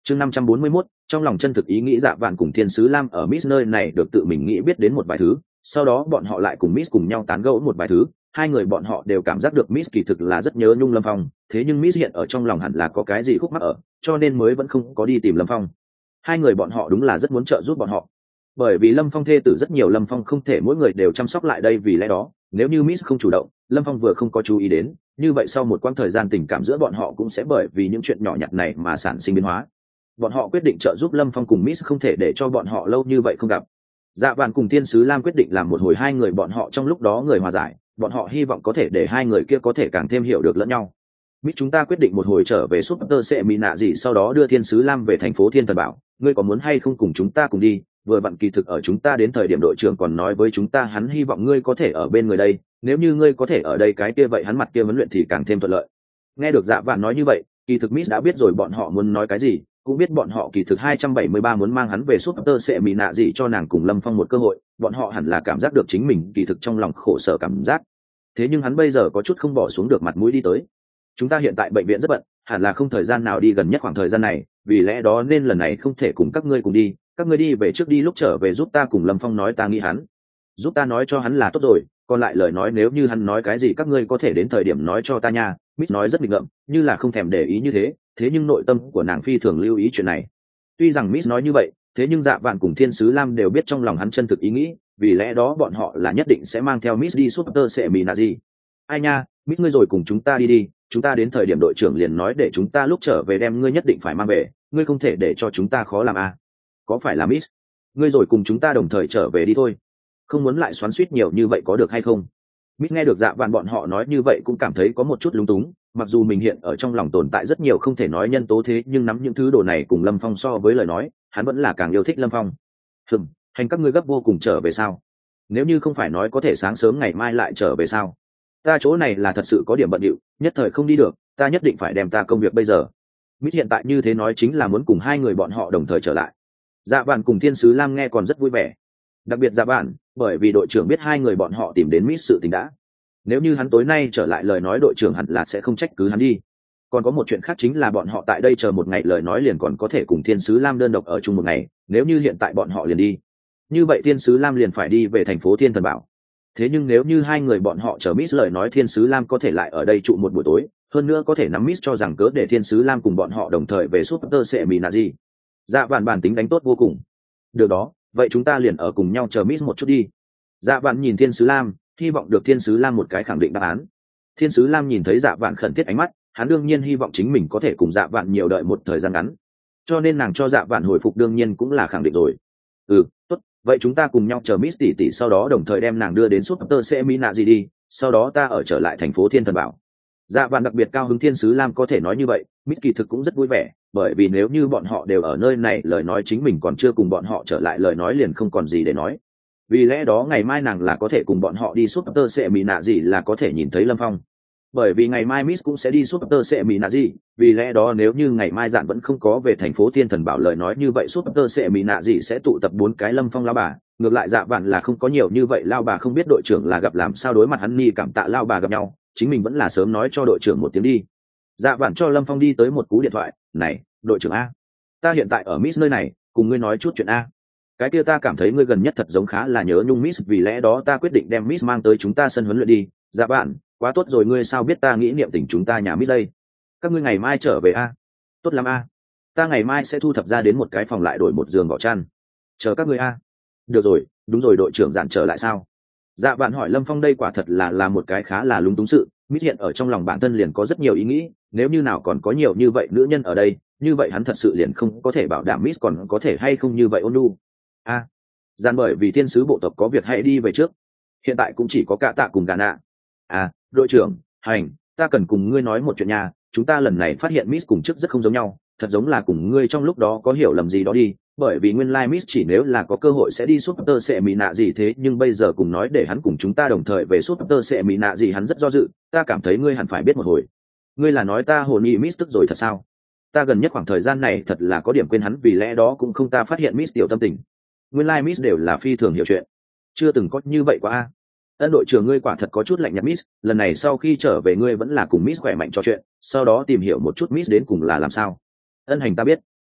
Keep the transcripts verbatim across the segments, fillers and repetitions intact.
chương năm trăm bốn mươi mốt, trong lòng chân thực ý nghĩ Dạ Vạn cùng Thiên Sứ Lam ở Miss nơi này được tự mình nghĩ biết đến một vài thứ, sau đó bọn họ lại cùng Miss cùng nhau tán gẫu một vài thứ. Hai người bọn họ đều cảm giác được Miss kỳ thực là rất nhớ nhung Lâm Phong, thế nhưng Miss hiện ở trong lòng hẳn là có cái gì khúc mắc ở, cho nên mới vẫn không có đi tìm Lâm Phong. Hai người bọn họ đúng là rất muốn trợ giúp bọn họ, bởi vì Lâm Phong thê tử rất nhiều, Lâm Phong không thể mỗi người đều chăm sóc lại đây, vì lẽ đó nếu như Miss không chủ động, Lâm Phong vừa không có chú ý đến, như vậy sau một quãng thời gian tình cảm giữa bọn họ cũng sẽ bởi vì những chuyện nhỏ nhặt này mà sản sinh biến hóa. Bọn họ quyết định trợ giúp Lâm Phong cùng Miss, không thể để cho bọn họ lâu như vậy không gặp. Dạ Vạn cùng Thiên Sứ Lam quyết định làm một hồi hai người bọn họ trong lúc đó người hòa giải, bọn họ hy vọng có thể để hai người kia có thể càng thêm hiểu được lẫn nhau. Miss, chúng ta quyết định một hồi trở về Super sẽ mỹ nạ gì, sau đó đưa Thiên Sứ Lam về thành phố Thiên Thần Bảo, ngươi có muốn hay không cùng chúng ta cùng đi? Vừa vặn kỳ thực ở chúng ta đến thời điểm đội trưởng còn nói với chúng ta hắn hy vọng ngươi có thể ở bên người đây, nếu như ngươi có thể ở đây cái kia vậy hắn mặt kia huấn luyện thì càng thêm thuận lợi. Nghe được Dạ Vạn nói như vậy, kỳ thực Miss đã biết rồi bọn họ muốn nói cái gì, cũng biết bọn họ kỳ thực hai trăm bảy mươi ba muốn mang hắn về Super sẽ mỹ nạ gì cho nàng cùng Lâm Phong một cơ hội, bọn họ hẳn là cảm giác được chính mình kỳ thực trong lòng khổ sở cảm giác. Thế nhưng hắn bây giờ có chút không bỏ xuống được mặt mũi đi tới. Chúng ta hiện tại bệnh viện rất bận, hẳn là không thời gian nào đi gần nhất khoảng thời gian này, vì lẽ đó nên lần này không thể cùng các ngươi cùng đi, các ngươi đi về trước đi, lúc trở về giúp ta cùng Lâm Phong nói ta nghĩ hắn, giúp ta nói cho hắn là tốt rồi, còn lại lời nói nếu như hắn nói cái gì các ngươi có thể đến thời điểm nói cho ta nha. Miss nói rất nghịch ngợm, như là không thèm để ý như thế, thế nhưng nội tâm của nàng phi thường lưu ý chuyện này. Tuy rằng Miss nói như vậy, thế nhưng Dạ Vạn cùng Thiên Sứ Lam đều biết trong lòng hắn chân thực ý nghĩ, vì lẽ đó bọn họ là nhất định sẽ mang theo Miss đi Super sẽ mỹ nạ gì. Ai nha, Miss ngươi rồi cùng chúng ta đi đi, chúng ta đến thời điểm đội trưởng liền nói để chúng ta lúc trở về đem ngươi nhất định phải mang về, ngươi không thể để cho chúng ta khó làm à. Có phải là Miss? Ngươi rồi cùng chúng ta đồng thời trở về đi thôi, không muốn lại xoắn xuýt nhiều như vậy có được hay không? Miss nghe được Dạ Vạn bọn họ nói như vậy cũng cảm thấy có một chút lúng túng, mặc dù mình hiện ở trong lòng tồn tại rất nhiều không thể nói nhân tố, thế nhưng nắm những thứ đồ này cùng Lâm Phong so với lời nói, hắn vẫn là càng yêu thích Lâm Phong. Hừm, hành các ngươi gấp vô cùng trở về sao? Nếu như không phải nói có thể sáng sớm ngày mai lại trở về sao? Ta chỗ này là thật sự có điểm bận rộn, nhất thời không đi được, ta nhất định phải đem ta công việc bây giờ. Miss hiện tại như thế nói chính là muốn cùng hai người bọn họ đồng thời trở lại. Dạ Vạn cùng Thiên Sứ Lam nghe còn rất vui vẻ, đặc biệt Dạ Vạn, bởi vì đội trưởng biết hai người bọn họ tìm đến Miss sự tình đã. Nếu như hắn tối nay trở lại lời nói đội trưởng hẳn là sẽ không trách cứ hắn đi. Còn có một chuyện khác chính là bọn họ tại đây chờ một ngày lời nói liền còn có thể cùng Thiên Sứ Lam đơn độc ở chung một ngày, nếu như hiện tại bọn họ liền đi, như vậy Thiên Sứ Lam liền phải đi về thành phố Thiên Thần Bảo. Thế nhưng nếu như hai người bọn họ chờ Miss lời nói, Thiên Sứ Lam có thể lại ở đây trụ một buổi tối, hơn nữa có thể nắm Miss cho rằng cớ để Thiên Sứ Lam cùng bọn họ đồng thời về Super sẽ mỹ nạ gì. Dạ Vạn bản tính đánh tốt vô cùng. Được đó, vậy chúng ta liền ở cùng nhau chờ Miss một chút đi. Dạ Vạn nhìn Thiên Sứ Lam, hy vọng được Thiên Sứ Lam một cái khẳng định đáp án. Thiên Sứ Lam nhìn thấy Dạ Vạn khẩn thiết ánh mắt, hắn đương nhiên hy vọng chính mình có thể cùng Dạ Vạn nhiều đợi một thời gian ngắn, cho nên nàng cho Dạ Vạn hồi phục đương nhiên cũng là khẳng định rồi. Ừ, tốt, vậy chúng ta cùng nhau chờ Miss tỷ tỷ, sau đó đồng thời đem nàng đưa đến Super sẽ mỹ nạ gì đi, sau đó ta ở trở lại thành phố Thiên Thần Bảo. Dạ Vạn đặc biệt cao hứng Thiên Sứ Lam có thể nói như vậy, Miss kỳ thực cũng rất vui vẻ, bởi vì nếu như bọn họ đều ở nơi này lời nói chính mình còn chưa cùng bọn họ trở lại lời nói liền không còn gì để nói. Vì lẽ đó ngày mai nàng là có thể cùng bọn họ đi Super sẽ mỹ nạ gì, là có thể nhìn thấy Lâm Phong. Bởi vì ngày mai Miss cũng sẽ đi Super sẽ mỹ nạ gì, vì lẽ đó nếu như ngày mai Dạn vẫn không có về thành phố Thiên Thần Bảo lời nói, như vậy Super sẽ mỹ nạ gì sẽ tụ tập bốn cái Lâm Phong lao bà. Ngược lại Dạ Vạn là không có nhiều như vậy lao bà, không biết đội trưởng là gặp làm sao đối mặt hắn, ni cảm tạ lao bà gặp nhau, chính mình vẫn là sớm nói cho đội trưởng một tiếng đi. Dạ Vạn cho Lâm Phong đi tới một cú điện thoại, này đội trưởng a, ta hiện tại ở Miss nơi này, cùng ngươi nói chút chuyện a. Cái kia ta cảm thấy ngươi gần nhất thật giống khá là nhớ nhung Miss, vì lẽ đó ta quyết định đem Miss mang tới chúng ta sân huấn luyện đi. Dạ Vạn, quá tốt rồi, ngươi sao biết ta nghĩ niệm tình chúng ta nhà Miss đây? Các ngươi ngày mai trở về a? Tốt lắm a, ta ngày mai sẽ thu thập ra đến một cái phòng lại đổi một giường vỏ chăn, chờ các ngươi a. Được rồi, đúng rồi, đội trưởng Dạn trở lại sao? Dạ Vạn hỏi Lâm Phong, đây quả thật là là một cái khá là lúng túng sự. Miss hiện ở trong lòng bản thân liền có rất nhiều ý nghĩ, nếu như nào còn có nhiều như vậy nữ nhân ở đây, như vậy hắn thật sự liền không có thể bảo đảm Miss còn có thể hay không như vậy ôn nhu. A, à, Dạn bởi vì thiên sứ bộ tộc có việc hãy đi về trước, hiện tại cũng chỉ có Cả Tạ cùng Gà Nạ. À, đội trưởng, hành, ta cần cùng ngươi nói một chuyện nhà, chúng ta lần này phát hiện Miss cùng chức rất không giống nhau, thật giống là cùng ngươi trong lúc đó có hiểu lầm gì đó đi, bởi vì nguyên lai Miss chỉ nếu là có cơ hội sẽ đi Super sẽ mỹ nạ gì, thế nhưng bây giờ cùng nói để hắn cùng chúng ta đồng thời về Super sẽ mỹ nạ gì hắn rất do dự, ta cảm thấy ngươi hẳn phải biết một hồi. Ngươi là nói ta hồn y Miss tức rồi thật sao? Ta gần nhất khoảng thời gian này thật là có điểm quên hắn, vì lẽ đó cũng không ta phát hiện Miss tiểu tâm tình. Nguyên lai Miss đều là phi thường hiểu chuyện, chưa từng có như vậy quá a. Ân đội trưởng, ngươi quả thật có chút lạnh nhạt Miss, lần này sau khi trở về ngươi vẫn là cùng Miss khỏe mạnh trò chuyện, sau đó tìm hiểu một chút Miss đến cùng là làm sao. Ân hành ta biết.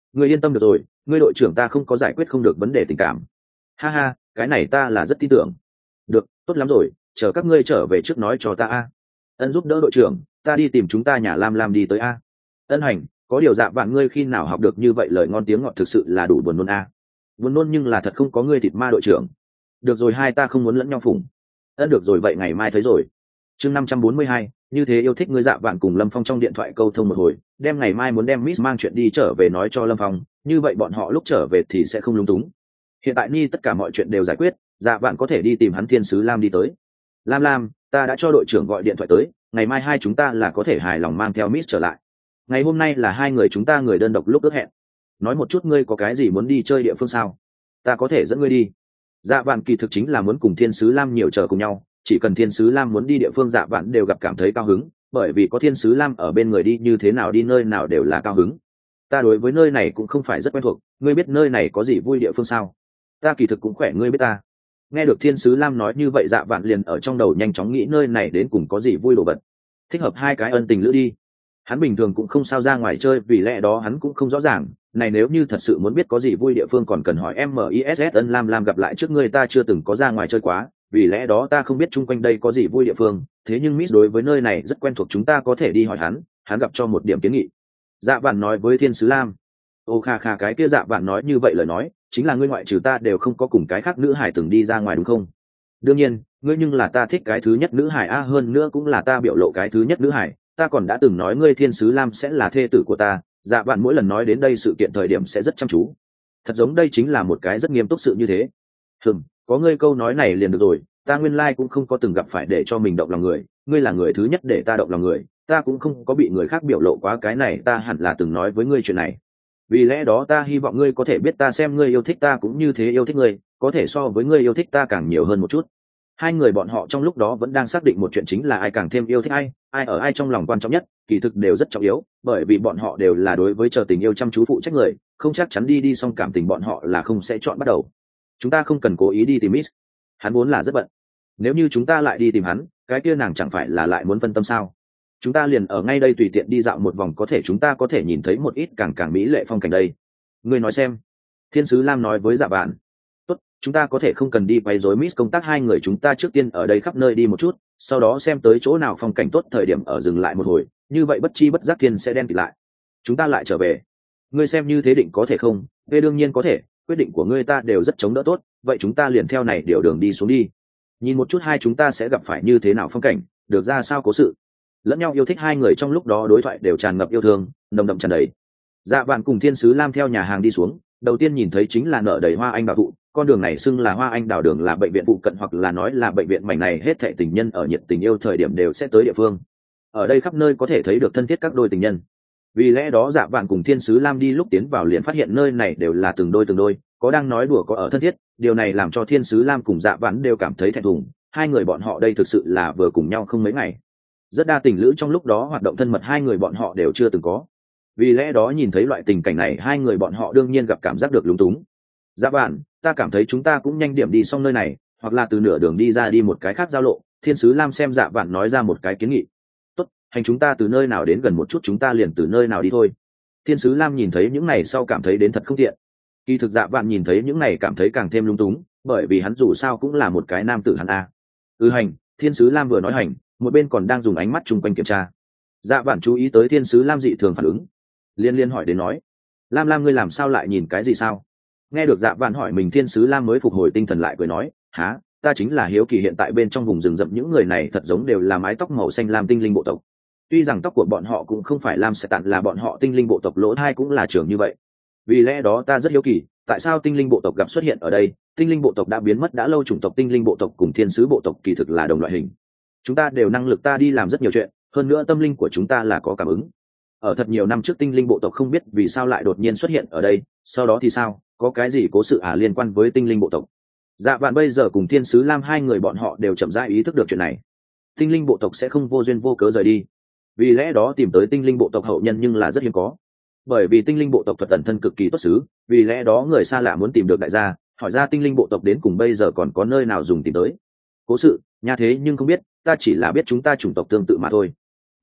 Ngươi yên tâm được rồi, ngươi đội trưởng ta không có giải quyết không được vấn đề tình cảm. Ha ha, cái này ta là rất tin tưởng. Được, tốt lắm rồi, chờ các ngươi trở về trước nói cho ta a. Ân giúp đỡ đội trưởng, ta đi tìm chúng ta nhà Lam Lam đi tới a. Ân hành, có điều dạ vạn ngươi khi nào học được như vậy lời ngon tiếng ngọt thực sự là đủ buồn nôn a. Buồn nôn nhưng là thật không có ngươi thịt ma đội trưởng. Được rồi, hai ta không muốn lẫn nhau phủng. Ân được rồi, vậy ngày mai thấy rồi. Chương năm trăm bốn mươi hai, như thế yêu thích ngươi. Dạ vạn cùng Lâm Phong trong điện thoại câu thông một hồi, đem ngày mai muốn đem Miss mang chuyện đi trở về nói cho Lâm Phong, như vậy bọn họ lúc trở về thì sẽ không lung túng. Hiện tại ni tất cả mọi chuyện đều giải quyết, dạ vạn có thể đi tìm hắn thiên sứ Lam đi tới. Lam Lam, ta đã cho đội trưởng gọi điện thoại tới, ngày mai hai chúng ta là có thể hài lòng mang theo Miss trở lại. Ngày hôm nay là hai người chúng ta người đơn độc lúc ước hẹn. Nói một chút ngươi có cái gì muốn đi chơi địa phương sao? Ta có thể dẫn ngươi đi. Dạ vạn kỳ thực chính là muốn cùng thiên sứ Lam nhiều chờ cùng nhau, chỉ cần thiên sứ Lam muốn đi địa phương dạ vạn đều gặp cảm thấy cao hứng, bởi vì có thiên sứ Lam ở bên người đi như thế nào đi nơi nào đều là cao hứng. Ta đối với nơi này cũng không phải rất quen thuộc, ngươi biết nơi này có gì vui địa phương sao? Ta kỳ thực cũng khỏe, ngươi biết ta. Nghe được thiên sứ Lam nói như vậy dạ vạn liền ở trong đầu nhanh chóng nghĩ nơi này đến cùng có gì vui đồ vật. Thích hợp hai cái ân tình lữ đi. Hắn bình thường cũng không sao ra ngoài chơi, vì lẽ đó hắn cũng không rõ ràng, này nếu như thật sự muốn biết có gì vui địa phương còn cần hỏi miss ân Lam Lam gặp lại trước ngươi, ta chưa từng có ra ngoài chơi quá, vì lẽ đó ta không biết chung quanh đây có gì vui địa phương, thế nhưng Miss đối với nơi này rất quen thuộc, chúng ta có thể đi hỏi hắn, hắn gặp cho một điểm kiến nghị. Dạ vạn nói với thiên sứ Lam. Ô kha kha, cái kia dạ vạn nói như vậy lời nói chính là ngươi ngoại trừ ta đều không có cùng cái khác nữ hải từng đi ra ngoài đúng không? Đương nhiên, ngươi nhưng là ta thích cái thứ nhất nữ hải a, hơn nữa cũng là ta biểu lộ cái thứ nhất nữ hải, ta còn đã từng nói ngươi thiên sứ Lam sẽ là thê tử của ta. Dạ vạn mỗi lần nói đến đây sự kiện thời điểm sẽ rất chăm chú, thật giống đây chính là một cái rất nghiêm túc sự như thế. Hừm, có ngươi câu nói này liền được rồi, ta nguyên lai like cũng không có từng gặp phải để cho mình động lòng người, ngươi là người thứ nhất để ta động lòng người, ta cũng không có bị người khác biểu lộ quá cái này, ta hẳn là từng nói với ngươi chuyện này. Vì lẽ đó ta hy vọng ngươi có thể biết ta xem ngươi yêu thích ta cũng như thế yêu thích ngươi, có thể so với ngươi yêu thích ta càng nhiều hơn một chút. Hai người bọn họ trong lúc đó vẫn đang xác định một chuyện, chính là ai càng thêm yêu thích ai, ai ở ai trong lòng quan trọng nhất, kỳ thực đều rất trọng yếu, bởi vì bọn họ đều là đối với chờ tình yêu chăm chú phụ trách người, không chắc chắn đi đi xong cảm tình bọn họ là không sẽ chọn bắt đầu. Chúng ta không cần cố ý đi tìm Miss, hắn vốn là rất bận, nếu như chúng ta lại đi tìm hắn, cái kia nàng chẳng phải là lại muốn phân tâm sao? Chúng ta liền ở ngay đây tùy tiện đi dạo một vòng, có thể chúng ta có thể nhìn thấy một ít càng càng mỹ lệ phong cảnh đây. Ngươi nói xem. Thiên sứ Lam nói với Dạ Vạn. Tốt, chúng ta có thể không cần đi quấy rối Miss công tác, hai người chúng ta trước tiên ở đây khắp nơi đi một chút, sau đó xem tới chỗ nào phong cảnh tốt thời điểm ở dừng lại một hồi, như vậy bất chi bất giác thiên sẽ đen kịt lại. Chúng ta lại trở về. Ngươi xem như thế định có thể không? Về đương nhiên có thể, quyết định của ngươi ta đều rất chống đỡ tốt, vậy chúng ta liền theo này điều đường đi xuống đi. Nhìn một chút hai chúng ta sẽ gặp phải như thế nào phong cảnh, được ra sao cố sự. Lẫn nhau yêu thích hai người trong lúc đó đối thoại đều tràn ngập yêu thương, nồng đậm tràn đầy. Dạ Vạn cùng thiên sứ Lam theo nhà hàng đi xuống, đầu tiên nhìn thấy chính là nở đầy hoa anh đào thụ, con đường này xưng là hoa anh đào đường, là bệnh viện phụ cận hoặc là nói là bệnh viện mảnh này hết thảy tình nhân ở nhiệt tình yêu thời điểm đều sẽ tới địa phương. Ở đây khắp nơi có thể thấy được thân thiết các đôi tình nhân. Vì lẽ đó Dạ Vạn cùng thiên sứ Lam đi lúc tiến vào liền phát hiện nơi này đều là từng đôi từng đôi, có đang nói đùa có ở thân thiết, điều này làm cho thiên sứ Lam cùng Dạ Vạn đều cảm thấy thẹn thùng, hai người bọn họ đây thực sự là vừa cùng nhau không mấy ngày. Rất đa tình lữ trong lúc đó hoạt động thân mật hai người bọn họ đều chưa từng có. Vì lẽ đó nhìn thấy loại tình cảnh này hai người bọn họ đương nhiên gặp cảm giác được lúng túng. Dạ Vạn, ta cảm thấy chúng ta cũng nhanh điểm đi xong nơi này, hoặc là từ nửa đường đi ra đi một cái khác giao lộ. Thiên sứ Lam xem Dạ Vạn nói ra một cái kiến nghị. Tốt, hành chúng ta từ nơi nào đến gần một chút chúng ta liền từ nơi nào đi thôi. Thiên sứ Lam nhìn thấy những này sau cảm thấy đến thật không tiện. Kỳ thực Dạ Vạn nhìn thấy những này cảm thấy càng thêm lung túng, bởi vì hắn dù sao cũng là một cái nam tử hắn a. Ừ hành, thiên sứ Lam vừa nói hành, một bên còn đang dùng ánh mắt chung quanh kiểm tra. Dạ Vạn chú ý tới thiên sứ Lam dị thường phản ứng, liên liên hỏi đến nói, Lam Lam ngươi làm sao lại nhìn cái gì sao? Nghe được Dạ Vạn hỏi mình, thiên sứ Lam mới phục hồi tinh thần lại cười nói, há, ta chính là hiếu kỳ hiện tại bên trong vùng rừng rậm những người này thật giống đều là mái tóc màu xanh lam tinh linh bộ tộc. Tuy rằng tóc của bọn họ cũng không phải lam sẽ tặn, là bọn họ tinh linh bộ tộc lỗ thai cũng là trưởng như vậy. Vì lẽ đó ta rất hiếu kỳ, tại sao tinh linh bộ tộc gặp xuất hiện ở đây? Tinh linh bộ tộc đã biến mất đã lâu, chủng tộc tinh linh bộ tộc cùng thiên sứ bộ tộc kỳ thực là đồng loại hình. Chúng ta đều năng lực ta đi làm rất nhiều chuyện, hơn nữa tâm linh của chúng ta là có cảm ứng. Ở thật nhiều năm trước tinh linh bộ tộc không biết vì sao lại đột nhiên xuất hiện ở đây, sau đó thì sao, có cái gì cố sự à liên quan với tinh linh bộ tộc? Dạ Vạn bây giờ cùng thiên sứ Lam hai người bọn họ đều chậm rãi ý thức được chuyện này. Tinh linh bộ tộc sẽ không vô duyên vô cớ rời đi, vì lẽ đó tìm tới tinh linh bộ tộc hậu nhân nhưng là rất hiếm có. Bởi vì tinh linh bộ tộc thuật ẩn thân cực kỳ tốt xứ, vì lẽ đó người xa lạ muốn tìm được đại gia, hỏi ra tinh linh bộ tộc đến cùng bây giờ còn có nơi nào dùng tìm tới cố sự nha, thế nhưng không biết, ta chỉ là biết chúng ta chủng tộc tương tự mà thôi.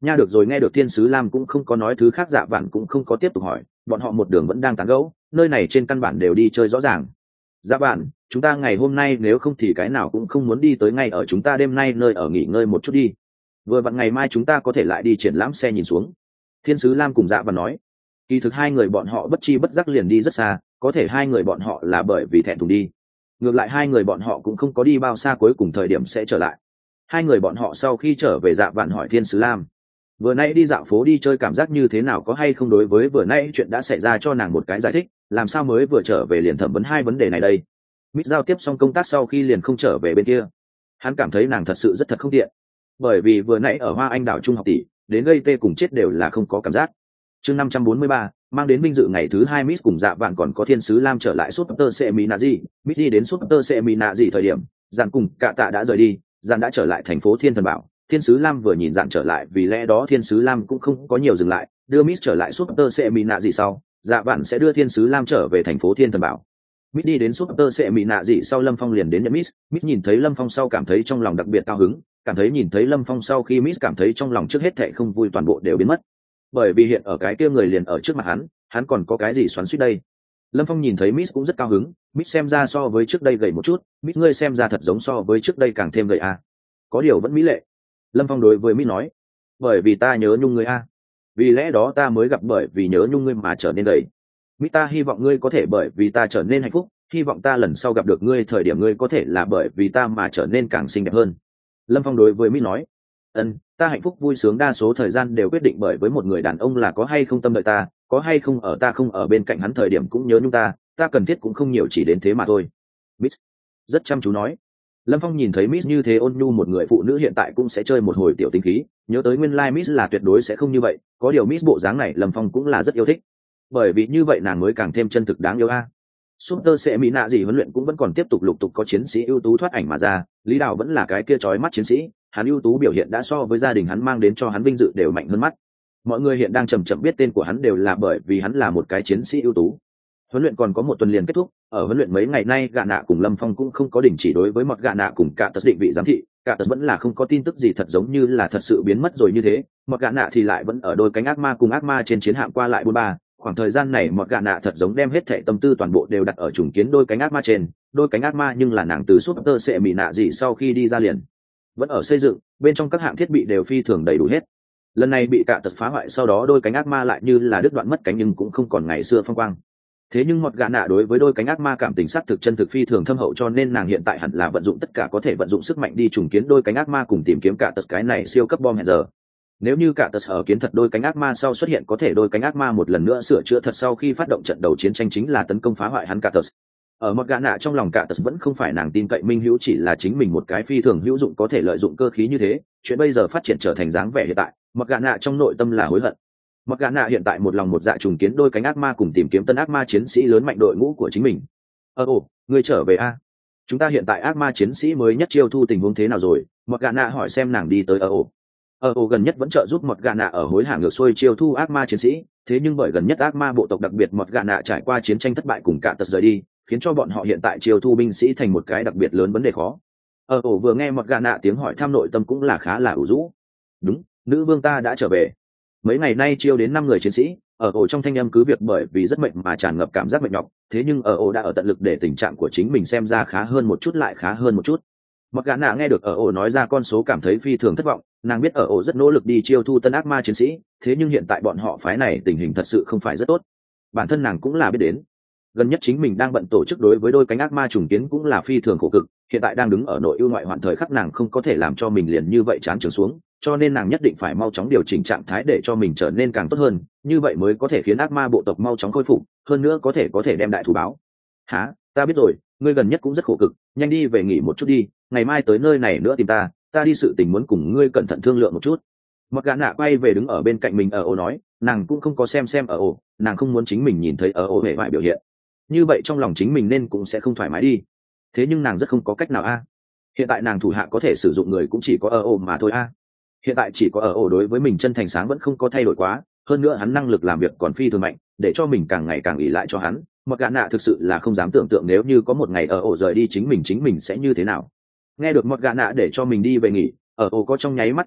nha được rồi. Nghe được thiên sứ lam cũng không có nói thứ khác, dạ vạn cũng không có tiếp tục hỏi, bọn họ một đường vẫn đang tán gẫu, nơi này trên căn bản đều đi chơi rõ ràng. Dạ vạn, chúng ta ngày hôm nay nếu không thì cái nào cũng không muốn đi tới ngay ở chúng ta đêm nay nơi ở nghỉ ngơi một chút đi, vừa vặn ngày mai chúng ta có thể lại đi triển lãm xe nhìn xuống. Thiên sứ lam cùng dạ vạn nói. Kỳ thực hai người bọn họ bất chi bất giác liền đi rất xa, có thể hai người bọn họ là bởi vì thẹn thùng đi, ngược lại hai người bọn họ cũng không có đi bao xa, cuối cùng thời điểm sẽ trở lại. Hai người bọn họ sau khi trở về, dạ vạn hỏi thiên sứ lam vừa nãy đi dạo phố đi chơi cảm giác như thế nào, có hay không đối với vừa nãy chuyện đã xảy ra cho nàng một cái giải thích, làm sao mới vừa trở về liền thẩm vấn hai vấn đề này đây. Mít giao tiếp xong công tác sau khi liền không trở về bên kia, hắn cảm thấy nàng thật sự rất thật không tiện, bởi vì vừa nãy ở Hoa Anh đảo trung học tỷ đến gây tê cùng chết đều là không có cảm giác. Chương năm trăm bốn mươi ba mang đến vinh dự ngày thứ hai, Miss cùng dạ vạn còn có thiên sứ lam trở lại Super Seminazi. Miss đi đến Super Seminazi thời điểm, dàn cùng cả tạ đã rời đi, dàn đã trở lại thành phố Thiên Thần Bảo. Thiên sứ lam vừa nhìn dàn trở lại, vì lẽ đó thiên sứ lam cũng không có nhiều dừng lại, đưa Miss trở lại Super Seminazi sau, dạ vạn sẽ đưa thiên sứ lam trở về thành phố Thiên Thần Bảo. Miss đi đến Super Seminazi sau, Lâm Phong liền đến nhận Miss. Miss nhìn thấy Lâm Phong sau cảm thấy trong lòng đặc biệt cao hứng, cảm thấy nhìn thấy Lâm Phong sau khi Miss cảm thấy trong lòng trước hết thệ không vui toàn bộ đều biến mất, bởi vì hiện ở cái kia người liền ở trước mặt hắn, hắn còn có cái gì xoắn xuýt đây. Lâm Phong nhìn thấy Miss cũng rất cao hứng, Miss xem ra so với trước đây gầy một chút, Miss ngươi xem ra thật giống so với trước đây càng thêm gầy à. Có điều vẫn mỹ lệ. Lâm Phong đối với Miss nói, bởi vì ta nhớ nhung ngươi a, à. Vì lẽ đó ta mới gặp, bởi vì nhớ nhung ngươi mà trở nên gầy. Miss ta hy vọng ngươi có thể bởi vì ta trở nên hạnh phúc, hy vọng ta lần sau gặp được ngươi thời điểm ngươi có thể là bởi vì ta mà trở nên càng xinh đẹp hơn. Lâm Phong đối với Miss nói, ân, ta hạnh phúc vui sướng đa số thời gian đều quyết định bởi với một người đàn ông là có hay không tâm đợi ta, có hay không ở ta không ở bên cạnh hắn thời điểm cũng nhớ nhung ta, ta cần thiết cũng không nhiều, chỉ đến thế mà thôi. Miss rất chăm chú nói. Lâm Phong nhìn thấy Miss như thế ôn nhu một người phụ nữ hiện tại cũng sẽ chơi một hồi tiểu tính khí, nhớ tới nguyên lai like Miss là tuyệt đối sẽ không như vậy, có điều Miss bộ dáng này Lâm Phong cũng là rất yêu thích, bởi vì như vậy nàng mới càng thêm chân thực đáng yêu a. À. Super sẽ mỹ nạ gì huấn luyện cũng vẫn còn tiếp tục, lục tục có chiến sĩ ưu tú thoát ảnh mà ra, Lý Đào vẫn là cái kia chói mắt chiến sĩ, hắn ưu tú biểu hiện đã so với gia đình hắn mang đến cho hắn vinh dự đều mạnh hơn mắt. Mọi người hiện đang chậm chậm biết tên của hắn đều là bởi vì hắn là một cái chiến sĩ ưu tú. Huấn luyện còn có một tuần liền kết thúc, ở huấn luyện mấy ngày nay Gạ Nạ cùng Lâm Phong cũng không có đình chỉ đối với Mọt Gạ Nạ cùng cả tật định vị giám thị, cả tật vẫn là không có tin tức gì, thật giống như là thật sự biến mất rồi như thế. Mọt Gạ Nạ thì lại vẫn ở đôi cánh ác ma cùng ác ma trên chiến hạm qua lại bốn ba. Khoảng thời gian này Mọt Gạ Nạ thật giống đem hết thảy tâm tư toàn bộ đều đặt ở trùng kiến đôi cánh ác ma trên, đôi cánh ác ma nhưng là nàng từ Super sẽ mỹ nạ gì sau khi đi ra liền vẫn ở xây dựng, bên trong các hạng thiết bị đều phi thường đầy đủ hết. Lần này bị cả tật phá hoại sau đó, đôi cánh ác ma lại như là đứt đoạn mất cánh nhưng cũng không còn ngày xưa phong quang. Thế nhưng Mọt Gạ Nạ đối với đôi cánh ác ma cảm tình sắc thực chân thực phi thường thâm hậu, cho nên nàng hiện tại hẳn là vận dụng tất cả có thể vận dụng sức mạnh đi trùng kiến đôi cánh ác ma cùng tìm kiếm cả tật cái này siêu cấp bom hẹn giờ. Nếu như cả tật ở kiến thật đôi cánh ác ma sau xuất hiện, có thể đôi cánh ác ma một lần nữa sửa chữa thật sau khi phát động trận đầu chiến tranh chính là tấn công phá hoại hắn cả tật. Ở Mọt Gạ Nạ trong lòng cả tật vẫn không phải nàng tin cậy minh hữu, chỉ là chính mình một cái phi thường hữu dụng có thể lợi dụng cơ khí như thế, chuyện bây giờ phát triển trở thành dáng vẻ hiện tại, Mọt Gạ Nạ trong nội tâm là hối hận. Mọt Gạ Nạ hiện tại một lòng một dạ trùng kiến đôi cánh ác ma cùng tìm kiếm tân ác ma chiến sĩ lớn mạnh đội ngũ của chính mình. Ờ ồ, ngươi trở về a? Chúng ta hiện tại ác ma chiến sĩ mới nhất chiêu thu tình huống thế nào rồi? Mọt Gạ Nạ hỏi xem nàng đi tới ở ồ. Ở ồ gần nhất vẫn trợ giúp Mọt Gạ Nạ ở hối hả ngược xuôi chiêu thu ác ma chiến sĩ, thế nhưng bởi gần nhất ác ma bộ tộc đặc biệt Mọt Gạ Nạ trải qua chiến tranh thất bại cùng cả tật rời đi, khiến cho bọn họ hiện tại chiêu thu binh sĩ thành một cái đặc biệt lớn vấn đề khó. Ở ồ vừa nghe Mọt Gạ Nạ tiếng hỏi thăm nội tâm cũng là khá là ủ rũ. Đúng, nữ vương ta đã trở về. Mấy ngày nay chiêu đến năm người chiến sĩ, ở ổ trong thanh âm cứ việc bởi vì rất mệnh mà tràn ngập cảm giác mệt nhọc, thế nhưng ở ổ đã ở tận lực để tình trạng của chính mình xem ra khá hơn một chút, lại khá hơn một chút. Mọt Gạ Nạ nghe được ở ổ nói ra con số cảm thấy phi thường thất vọng, nàng biết ở ổ rất nỗ lực đi chiêu thu tân ác ma chiến sĩ, thế nhưng hiện tại bọn họ phái này tình hình thật sự không phải rất tốt. Bản thân nàng cũng là biết đến, gần nhất chính mình đang bận tổ chức đối với đôi cánh ác ma trùng kiến cũng là phi thường khổ cực, hiện tại đang đứng ở nội ưu ngoại hoạn thời khắc, nàng không có thể làm cho mình liền như vậy chán trường xuống, cho nên nàng nhất định phải mau chóng điều chỉnh trạng thái để cho mình trở nên càng tốt hơn, như vậy mới có thể khiến ác ma bộ tộc mau chóng khôi phục, hơn nữa có thể có thể đem đại thù báo. Hả, ta biết rồi, ngươi gần nhất cũng rất khổ cực, nhanh đi về nghỉ một chút đi, ngày mai tới nơi này nữa tìm ta, ta đi sự tình muốn cùng ngươi cẩn thận thương lượng một chút. Mọt Gạ Nạ quay về đứng ở bên cạnh mình ở ổ nói, nàng cũng không có xem xem ở ổ, nàng không muốn chính mình nhìn thấy ở ổ hệ vải biểu hiện, như vậy trong lòng chính mình nên cũng sẽ không thoải mái đi. Thế nhưng nàng rất không có cách nào a. Hiện tại nàng thủ hạ có thể sử dụng người cũng chỉ có ở ổ mà thôi a. Hiện tại chỉ có ở ổ đối với mình chân thành sáng vẫn không có thay đổi quá, hơn nữa hắn năng lực làm việc còn phi thường mạnh, để cho mình càng ngày càng ỷ lại cho hắn. Mọt Gạ Nạ thực sự là không dám tưởng tượng nếu như có một ngày ở ổ rời đi chính mình chính mình sẽ như thế nào. Nghe được Mọt Gạ Nạ để cho mình đi về nghỉ, ở ổ có trong nháy mắt kinh ngạc,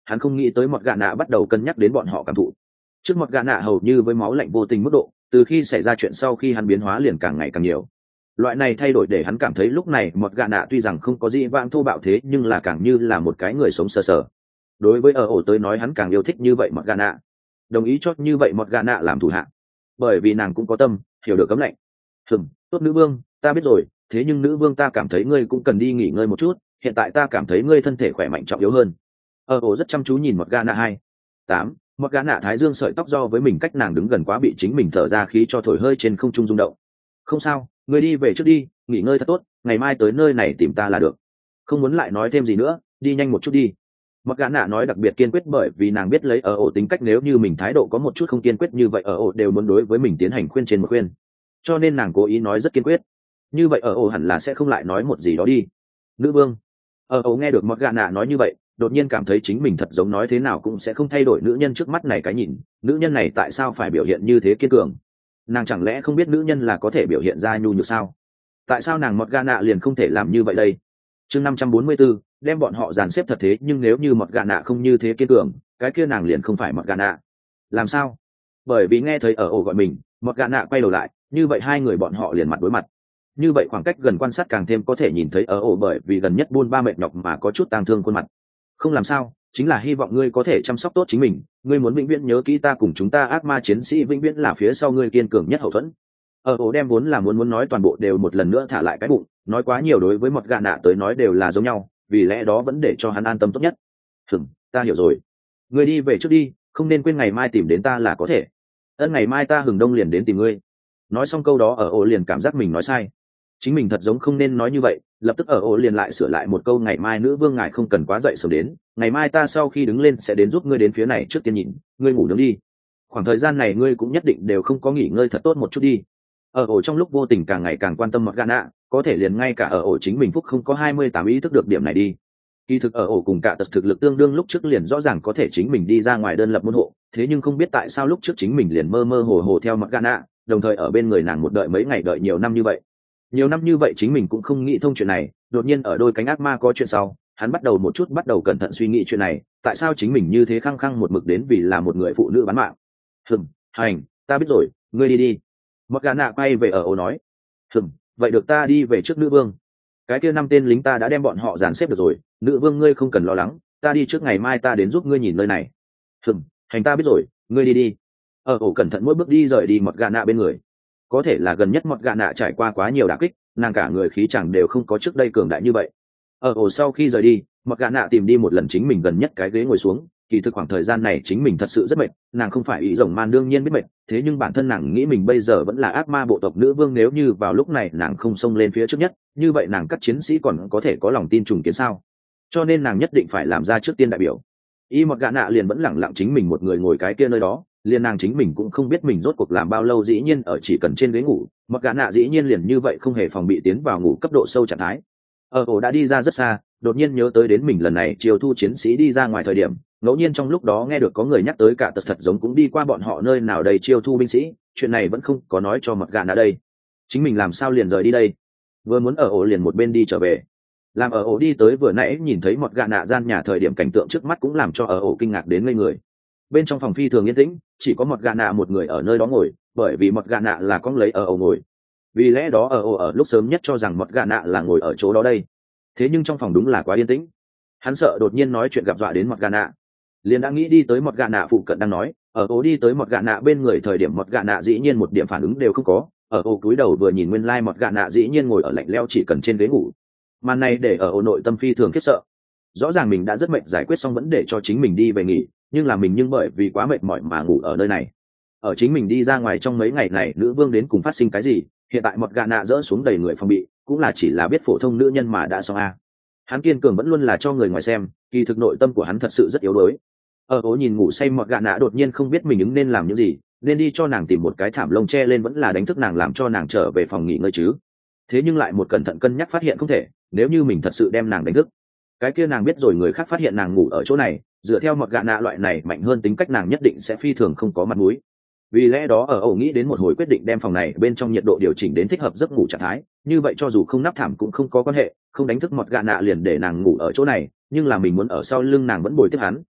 hắn không nghĩ tới mọt gà nạ bắt đầu cân nhắc đến bọn họ cảm thụ. Trước mọt gà nạ hầu như với máu lạnh vô tình mức độ, từ khi xảy ra chuyện sau khi hắn biến hóa liền càng ngày càng nhiều. Loại này thay đổi để hắn cảm thấy lúc này mọt gà nạ tuy rằng không có gì vãng thô bạo thế nhưng là càng như là một cái người sống sờ sờ. Đối với ở ổ tới nói hắn càng yêu thích như vậy mọt gà nạ, đồng ý chốt như vậy mọt gà nạ làm thủ hạ, bởi vì nàng cũng có tâm hiểu được cấm lệnh. Hừm, tốt nữ vương, ta biết rồi, thế nhưng nữ vương ta cảm thấy ngươi cũng cần đi nghỉ ngơi một chút, hiện tại ta cảm thấy ngươi thân thể khỏe mạnh trọng yếu hơn. Ở ổ rất chăm chú nhìn mọt gà nạ hai tám, mọt gà nạ thái dương sợi tóc do với mình cách nàng đứng gần quá bị chính mình thở ra khí cho thổi hơi trên không trung rung động. Không sao, ngươi đi về trước đi, nghỉ ngơi thật tốt, ngày mai tới nơi này tìm ta là được. Không muốn lại nói thêm gì nữa, đi nhanh một chút đi. Mặc gã nạ nói đặc biệt kiên quyết bởi vì nàng biết lấy ở ổ tính cách nếu như mình thái độ có một chút không kiên quyết như vậy ở ổ đều muốn đối với mình tiến hành khuyên trên một khuyên, cho nên nàng cố ý nói rất kiên quyết. Như vậy ở ổ hẳn là sẽ không lại nói một gì đó đi. Nữ vương. Ở ổ nghe được mặc gã nạ nói như vậy, đột nhiên cảm thấy chính mình thật giống nói thế nào cũng sẽ không thay đổi nữ nhân trước mắt này cái nhìn. Nữ nhân này tại sao phải biểu hiện như thế kiên cường? Nàng chẳng lẽ không biết nữ nhân là có thể biểu hiện ra nhu nhược sao? Tại sao nàng mặc gã nạ liền không thể làm như vậy đây? Chương năm trăm bốn mươi bốn, đem bọn họ dàn xếp thật thế nhưng nếu như mọt gà nạ không như thế kiên cường cái kia nàng liền không phải mọt gà nạ. Làm sao? Bởi vì nghe thấy ở ổ gọi mình, mọt gà nạ quay đầu lại, như vậy hai người bọn họ liền mặt đối mặt. Như vậy khoảng cách gần quan sát càng thêm có thể nhìn thấy ở ổ bởi vì gần nhất buôn ba mệt nhọc mà có chút tang thương khuôn mặt. Không làm sao, chính là hy vọng ngươi có thể chăm sóc tốt chính mình, ngươi muốn vĩnh viễn nhớ kỹ ta cùng chúng ta ác ma chiến sĩ vĩnh viễn là phía sau ngươi kiên cường nhất hậu thuẫn. Ở ổ đem vốn là muốn muốn nói toàn bộ đều một lần nữa thả lại cái bụng, nói quá nhiều đối với mọt gà nạ tới nói đều là giống nhau, vì lẽ đó vẫn để cho hắn an tâm tốt nhất. Hừm, ta hiểu rồi, ngươi đi về trước đi, không nên quên ngày mai tìm đến ta là có thể. Ân, ngày mai ta hừng đông liền đến tìm ngươi. Nói xong câu đó ở ổ liền cảm giác mình nói sai, chính mình thật giống không nên nói như vậy, lập tức ở ổ liền lại sửa lại một câu ngày mai nữ vương ngài không cần quá dậy sớm đến, ngày mai ta sau khi đứng lên sẽ đến giúp ngươi đến phía này trước tiên nhìn, ngươi ngủ nướng đi, khoảng thời gian này ngươi cũng nhất định đều không có nghỉ ngơi thật tốt một chút đi. Ở ổ trong lúc vô tình càng ngày càng quan tâm mọt gà nạ, có thể liền ngay cả ở ổ chính mình phúc không có hai mươi tám ý thức được điểm này đi. Kỳ thực ở ổ cùng cả tật thực lực tương đương lúc trước liền rõ ràng có thể chính mình đi ra ngoài đơn lập môn hộ, thế nhưng không biết tại sao lúc trước chính mình liền mơ mơ hồ hồ theo mọt gà nạ, đồng thời ở bên người nàng một đợi mấy ngày đợi nhiều năm như vậy. Nhiều năm như vậy chính mình cũng không nghĩ thông chuyện này, đột nhiên ở đôi cánh ác ma có chuyện sau, hắn bắt đầu một chút bắt đầu cẩn thận suy nghĩ chuyện này, tại sao chính mình như thế khăng khăng một mực đến vì là một người phụ nữ bán mạng. Hừm, hành, ta biết rồi, ngươi đi đi. Mọt gà nạ quay về ở ổ nói. Hừm, vậy được, ta đi về trước nữ vương. Cái kia năm tên lính ta đã đem bọn họ dàn xếp được rồi, nữ vương ngươi không cần lo lắng, ta đi trước, ngày mai ta đến giúp ngươi nhìn nơi này. Hừm, hành, ta biết rồi, ngươi đi đi. Ở ổ cẩn thận mỗi bước đi rời đi mọt gà nạ bên người. Có thể là gần nhất mọt gà nạ trải qua quá nhiều đả kích, nàng cả người khí chẳng đều không có trước đây cường đại như vậy. Ở ổ sau khi rời đi, mọt gà nạ tìm đi một lần chính mình gần nhất cái ghế ngồi xuống, kỳ thực khoảng thời gian này chính mình thật sự rất mệt, nàng không phải ý rồng man đương nhiên biết mệt, thế nhưng bản thân nàng nghĩ mình bây giờ vẫn là ác ma bộ tộc nữ vương, nếu như vào lúc này nàng không xông lên phía trước nhất, như vậy nàng các chiến sĩ còn có thể có lòng tin trùng kiến sao? Cho nên nàng nhất định phải làm ra trước tiên đại biểu. Y một gã nạ liền vẫn lẳng lặng chính mình một người ngồi cái kia nơi đó, liền nàng chính mình cũng không biết mình rốt cuộc làm bao lâu, dĩ nhiên ở chỉ cần trên ghế ngủ, một gã nạ dĩ nhiên liền như vậy không hề phòng bị tiến vào ngủ cấp độ sâu trạng thái. Ở ổ đã đi ra rất xa, đột nhiên nhớ tới đến mình lần này chiều thu chiến sĩ đi ra ngoài thời điểm, ngẫu nhiên trong lúc đó nghe được có người nhắc tới cả tật thật giống cũng đi qua bọn họ nơi nào đây chiêu thu binh sĩ, chuyện này vẫn không có nói cho mọt gà nạ đây, chính mình làm sao liền rời đi đây? Vừa muốn ở ổ liền một bên đi trở về, làm ở ổ đi tới vừa nãy nhìn thấy mọt gà nạ gian nhà thời điểm cảnh tượng trước mắt cũng làm cho ở ổ kinh ngạc đến ngây người. Bên trong phòng phi thường yên tĩnh, chỉ có mọt gà nạ một người ở nơi đó ngồi, bởi vì mọt gà nạ là con lấy ở ổ ngồi, vì lẽ đó ở ổ ở lúc sớm nhất cho rằng mọt gà nạ là ngồi ở chỗ đó đây. Thế nhưng trong phòng đúng là quá yên tĩnh, hắn sợ đột nhiên nói chuyện gặp dọa đến mọt gà nạ, liền đã nghĩ đi tới mọt gà nạ phụ cận đang nói, ở ổ đi tới mọt gà nạ bên người thời điểm mọt gà nạ dĩ nhiên một điểm phản ứng đều không có, ở ổ cúi đầu vừa nhìn nguyên lai mọt gà nạ dĩ nhiên ngồi ở lạnh leo chỉ cần trên ghế ngủ. Màn này để ở ổ nội tâm phi thường khiếp sợ, rõ ràng mình đã rất mệt giải quyết xong vẫn để cho chính mình đi về nghỉ, nhưng là mình nhưng bởi vì quá mệt mỏi mà ngủ ở nơi này. Ở chính mình đi ra ngoài trong mấy ngày này nữ vương đến cùng phát sinh cái gì, hiện tại mọt gà nạ dỡ xuống đầy người phòng bị, cũng là chỉ là biết phổ thông nữ nhân mà đã xong a. Hắn kiên cường vẫn luôn là cho người ngoài xem, kỳ thực nội tâm của hắn thật sự rất yếu đuối. Ở ố nhìn ngủ say mọt gà nạ đột nhiên không biết mình ứng nên làm những gì, nên đi cho nàng tìm một cái thảm lông che lên vẫn là đánh thức nàng làm cho nàng trở về phòng nghỉ ngơi chứ. Thế nhưng lại một cẩn thận cân nhắc phát hiện không thể, nếu như mình thật sự đem nàng đánh thức, cái kia nàng biết rồi người khác phát hiện nàng ngủ ở chỗ này, dựa theo mọt gà nạ loại này mạnh hơn tính cách nàng nhất định sẽ phi thường không có mặt mũi. Vì lẽ đó ở ổ nghĩ đến một hồi quyết định đem phòng này bên trong nhiệt độ điều chỉnh đến thích hợp giấc ngủ trạng thái, như vậy cho dù không nắp thảm cũng không có quan hệ, không đánh thức mọt gà nạ liền để nàng ngủ ở chỗ này, nhưng là mình muốn ở sau lưng nàng vẫn bồi tiếp hắn,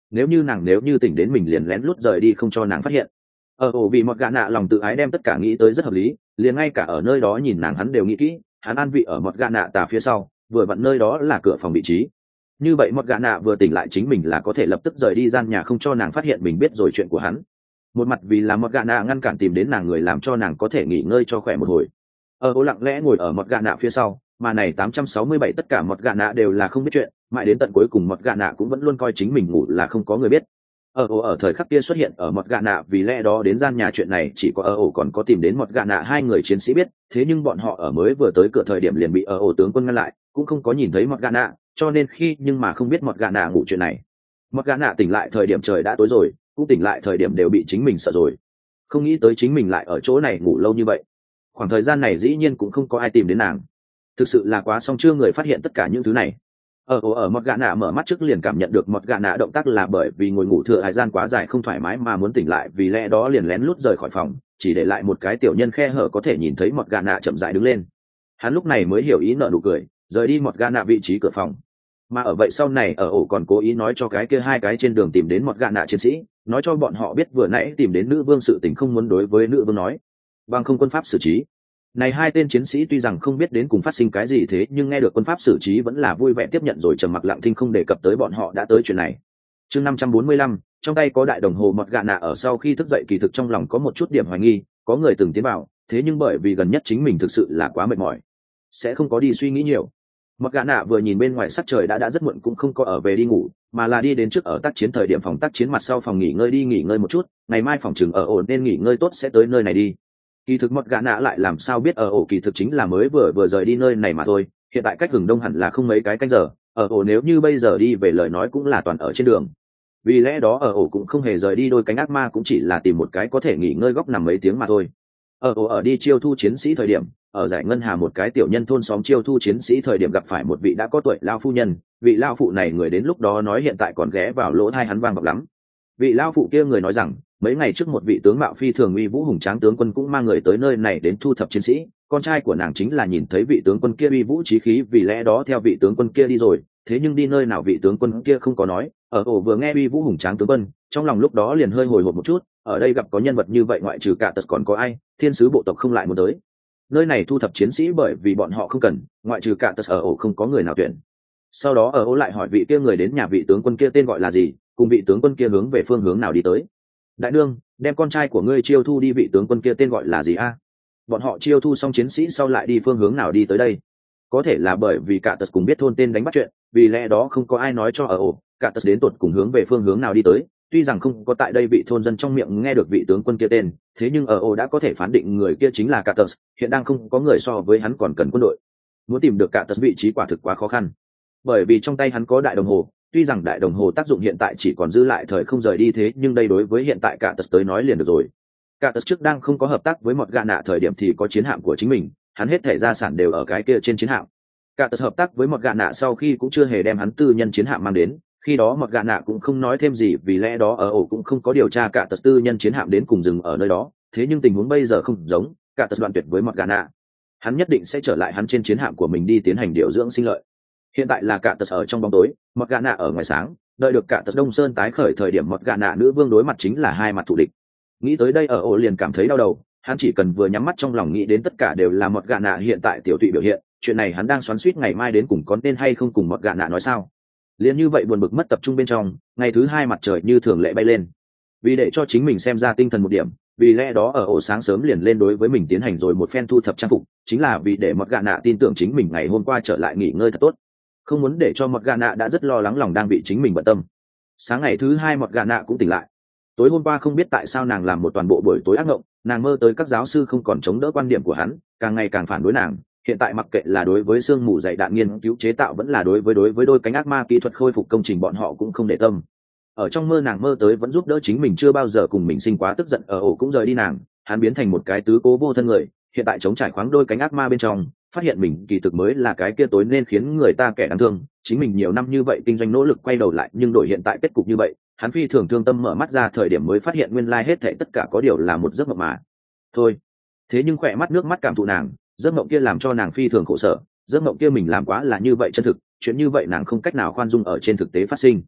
nếu như nàng nếu như tỉnh đến mình liền lén lút rời đi không cho nàng phát hiện. Ở ổ vì một gạ nạ lòng tự ái đem tất cả nghĩ tới rất hợp lý, liền ngay cả ở nơi đó nhìn nàng hắn đều nghĩ kỹ, hắn an vị ở một gạ nạ tà phía sau, vừa vặn nơi đó là cửa phòng vị trí. Như vậy một gạ nạ vừa tỉnh lại chính mình là có thể lập tức rời đi gian nhà không cho nàng phát hiện mình biết rồi chuyện của hắn. Một mặt vì là một gạ nạ ngăn cản tìm đến nàng người làm cho nàng có thể nghỉ ngơi cho khỏe một hồi. Ở ổ lặng lẽ ngồi ở một gạ nạ phía sau, mà này tám trăm sáu mươi bảy tất cả một gạ nạ đều là không biết chuyện, mãi đến tận cuối cùng một gạ nạ cũng vẫn luôn coi chính mình ngủ là không có người biết. Ở ổ ở thời khắc kia xuất hiện ở một gạ nạ vì lẽ đó đến gian nhà chuyện này chỉ có ở ổ còn có tìm đến một gạ nạ hai người chiến sĩ biết, thế nhưng bọn họ ở mới vừa tới cửa thời điểm liền bị ở ổ tướng quân ngăn lại, cũng không có nhìn thấy một gạ nạ, cho nên khi nhưng mà không biết một gạ nạ ngủ chuyện này. Một gạ nạ tỉnh lại thời điểm trời đã tối rồi, cũng tỉnh lại thời điểm đều bị chính mình sợ rồi, không nghĩ tới chính mình lại ở chỗ này ngủ lâu như vậy. Khoảng thời gian này dĩ nhiên cũng không có ai tìm đến nàng, thực sự là quá song chưa người phát hiện tất cả những thứ này. Ở ổ ở một gạ nạ mở mắt trước liền cảm nhận được một gạ nạ động tác là bởi vì ngồi ngủ thừa thời gian quá dài không thoải mái mà muốn tỉnh lại, vì lẽ đó liền lén lút rời khỏi phòng, chỉ để lại một cái tiểu nhân khe hở có thể nhìn thấy một gạ nạ chậm rãi đứng lên. Hắn lúc này mới hiểu ý nở nụ cười, rời đi một gạ nạ vị trí cửa phòng. Mà ở vậy sau này ở ổ còn cố ý nói cho cái kia hai cái trên đường tìm đến một gạ nạ chiến sĩ, nói cho bọn họ biết vừa nãy tìm đến nữ vương sự tình không muốn đối với nữ vương nói, bằng không quân pháp xử trí. Này hai tên chiến sĩ tuy rằng không biết đến cùng phát sinh cái gì thế nhưng nghe được quân pháp xử trí vẫn là vui vẻ tiếp nhận rồi trầm mặc lặng thinh không đề cập tới bọn họ đã tới chuyện này. Chương năm trăm bốn mươi lăm, trong tay có đại đồng hồ mọt gạ nạ ở sau khi thức dậy kỳ thực trong lòng có một chút điểm hoài nghi, có người từng tiến vào, thế nhưng bởi vì gần nhất chính mình thực sự là quá mệt mỏi, sẽ không có đi suy nghĩ nhiều. Mọt gạ nạ vừa nhìn bên ngoài sắc trời đã đã rất muộn cũng không có ở về đi ngủ, mà là đi đến trước ở tác chiến thời điểm phòng tác chiến mặt sau phòng nghỉ ngơi đi nghỉ ngơi một chút, ngày mai phòng trường ở ổn nên nghỉ ngơi tốt sẽ tới nơi này đi. Kỳ thực mọt gạ nạ lại làm sao biết ở ổ kỳ thực chính là mới vừa vừa rời đi nơi này mà thôi, hiện tại cách hừng đông hẳn là không mấy cái canh giờ, ở ổ nếu như bây giờ đi về lời nói cũng là toàn ở trên đường, vì lẽ đó ở ổ cũng không hề rời đi đôi cánh ác ma, cũng chỉ là tìm một cái có thể nghỉ ngơi góc nằm mấy tiếng mà thôi. Ở ổ ở đi chiêu thu chiến sĩ thời điểm, ở giải ngân hà một cái tiểu nhân thôn xóm chiêu thu chiến sĩ thời điểm gặp phải một vị đã có tuổi lao phu nhân, vị lao phụ này người đến lúc đó nói hiện tại còn ghé vào lỗ tai hắn vang vọng lắm. Vị lao phụ kia người nói rằng mấy ngày trước một vị tướng mạo phi thường uy vũ hùng tráng tướng quân cũng mang người tới nơi này đến thu thập chiến sĩ, con trai của nàng chính là nhìn thấy vị tướng quân kia uy vũ chí khí vì lẽ đó theo vị tướng quân kia đi rồi, thế nhưng đi nơi nào vị tướng quân kia không có nói. Ở ổ vừa nghe uy vũ hùng tráng tướng quân, trong lòng lúc đó liền hơi hồi hộp một chút, ở đây gặp có nhân vật như vậy ngoại trừ cả tật còn có ai, thiên sứ bộ tộc không lại muốn tới nơi này thu thập chiến sĩ bởi vì bọn họ không cần, ngoại trừ cả tật ở ổ không có người nào tuyển. Sau đó ở ổ lại hỏi vị kia người đến nhà vị tướng quân kia tên gọi là gì, cùng vị tướng quân kia hướng về phương hướng nào đi tới. Đại đương, đem con trai của ngươi chiêu thu đi, vị tướng quân kia tên gọi là gì a? Bọn họ chiêu thu xong chiến sĩ sau lại đi phương hướng nào đi tới đây? Có thể là bởi vì cả tật cùng biết thôn tên đánh bắt chuyện, vì lẽ đó không có ai nói cho ở ổ cả tật đến tột cùng hướng về phương hướng nào đi tới. Tuy rằng không có tại đây vị thôn dân trong miệng nghe được vị tướng quân kia tên, thế nhưng ở ổ đã có thể phán định người kia chính là cả tật, hiện đang không có người so với hắn còn cần quân đội. Muốn tìm được cả tật vị trí quả thực quá khó khăn, bởi vì trong tay hắn có đại đồng hồ. Tuy rằng đại đồng hồ tác dụng hiện tại chỉ còn giữ lại thời không rời đi, thế nhưng đây đối với hiện tại cả tật tới nói liền được rồi. Cả tật trước đang không có hợp tác với một gạ nạ thời điểm thì có chiến hạm của chính mình, hắn hết thể gia sản đều ở cái kia trên chiến hạm. Cả tật hợp tác với một gạ nạ sau khi cũng chưa hề đem hắn tư nhân chiến hạm mang đến, khi đó một gạ nạ cũng không nói thêm gì, vì lẽ đó ở ổ cũng không có điều tra cả tật tư nhân chiến hạm đến cùng dừng ở nơi đó. Thế nhưng tình huống bây giờ không giống, cả tật đoạn tuyệt với một gạ nạ, hắn nhất định sẽ trở lại hắn trên chiến hạm của mình đi tiến hành điều dưỡng sinh lợi. Hiện tại là cả tật ở trong bóng tối, một gạ nạ ở ngoài sáng, đợi được cả tật Đông Sơn tái khởi thời điểm một gạ nạ nữ vương đối mặt chính là hai mặt thù địch. Nghĩ tới đây ở ổ liền cảm thấy đau đầu, hắn chỉ cần vừa nhắm mắt trong lòng nghĩ đến tất cả đều là một gạ nạ hiện tại tiểu tụy biểu hiện, chuyện này hắn đang xoắn xuýt ngày mai đến cùng có nên hay không cùng một gạ nạ nói sao. Liền như vậy buồn bực mất tập trung bên trong, ngày thứ hai mặt trời như thường lệ bay lên, vì để cho chính mình xem ra tinh thần một điểm, vì lẽ đó ở ổ sáng sớm liền lên đối với mình tiến hành rồi một phen thu thập trang phục, chính là vì để một gạ nạ tin tưởng chính mình ngày hôm qua trở lại nghỉ ngơi thật tốt, không muốn để cho một gạ nạ đã rất lo lắng lòng đang bị chính mình bận tâm. Sáng ngày thứ hai một gạ nạ cũng tỉnh lại, tối hôm qua không biết tại sao nàng làm một toàn bộ buổi tối ác mộng, nàng mơ tới các giáo sư không còn chống đỡ quan điểm của hắn, càng ngày càng phản đối nàng. Hiện tại mặc kệ là đối với xương mù dày đạn nghiên cứu chế tạo vẫn là đối với đối với đôi cánh ác ma kỹ thuật khôi phục công trình, bọn họ cũng không để tâm. Ở trong mơ nàng mơ tới vẫn giúp đỡ chính mình chưa bao giờ cùng mình sinh quá tức giận ở ổ cũng rời đi nàng, hắn biến thành một cái tứ cố vô thân người, hiện tại chống trải khoáng đôi cánh ác ma bên trong, phát hiện mình kỳ thực mới là cái kia tối nên khiến người ta kẻ đáng thương. Chính mình nhiều năm như vậy kinh doanh nỗ lực quay đầu lại, nhưng đổi hiện tại kết cục như vậy, hắn phi thường thương tâm, mở mắt ra thời điểm mới phát hiện nguyên lai hết thảy tất cả có điều là một giấc mộng mà thôi. Thế nhưng khỏe mắt nước mắt cảm thụ nàng, giấc mộng kia làm cho nàng phi thường khổ sở, giấc mộng kia mình làm quá là như vậy chân thực, chuyện như vậy nàng không cách nào khoan dung ở trên thực tế phát sinh.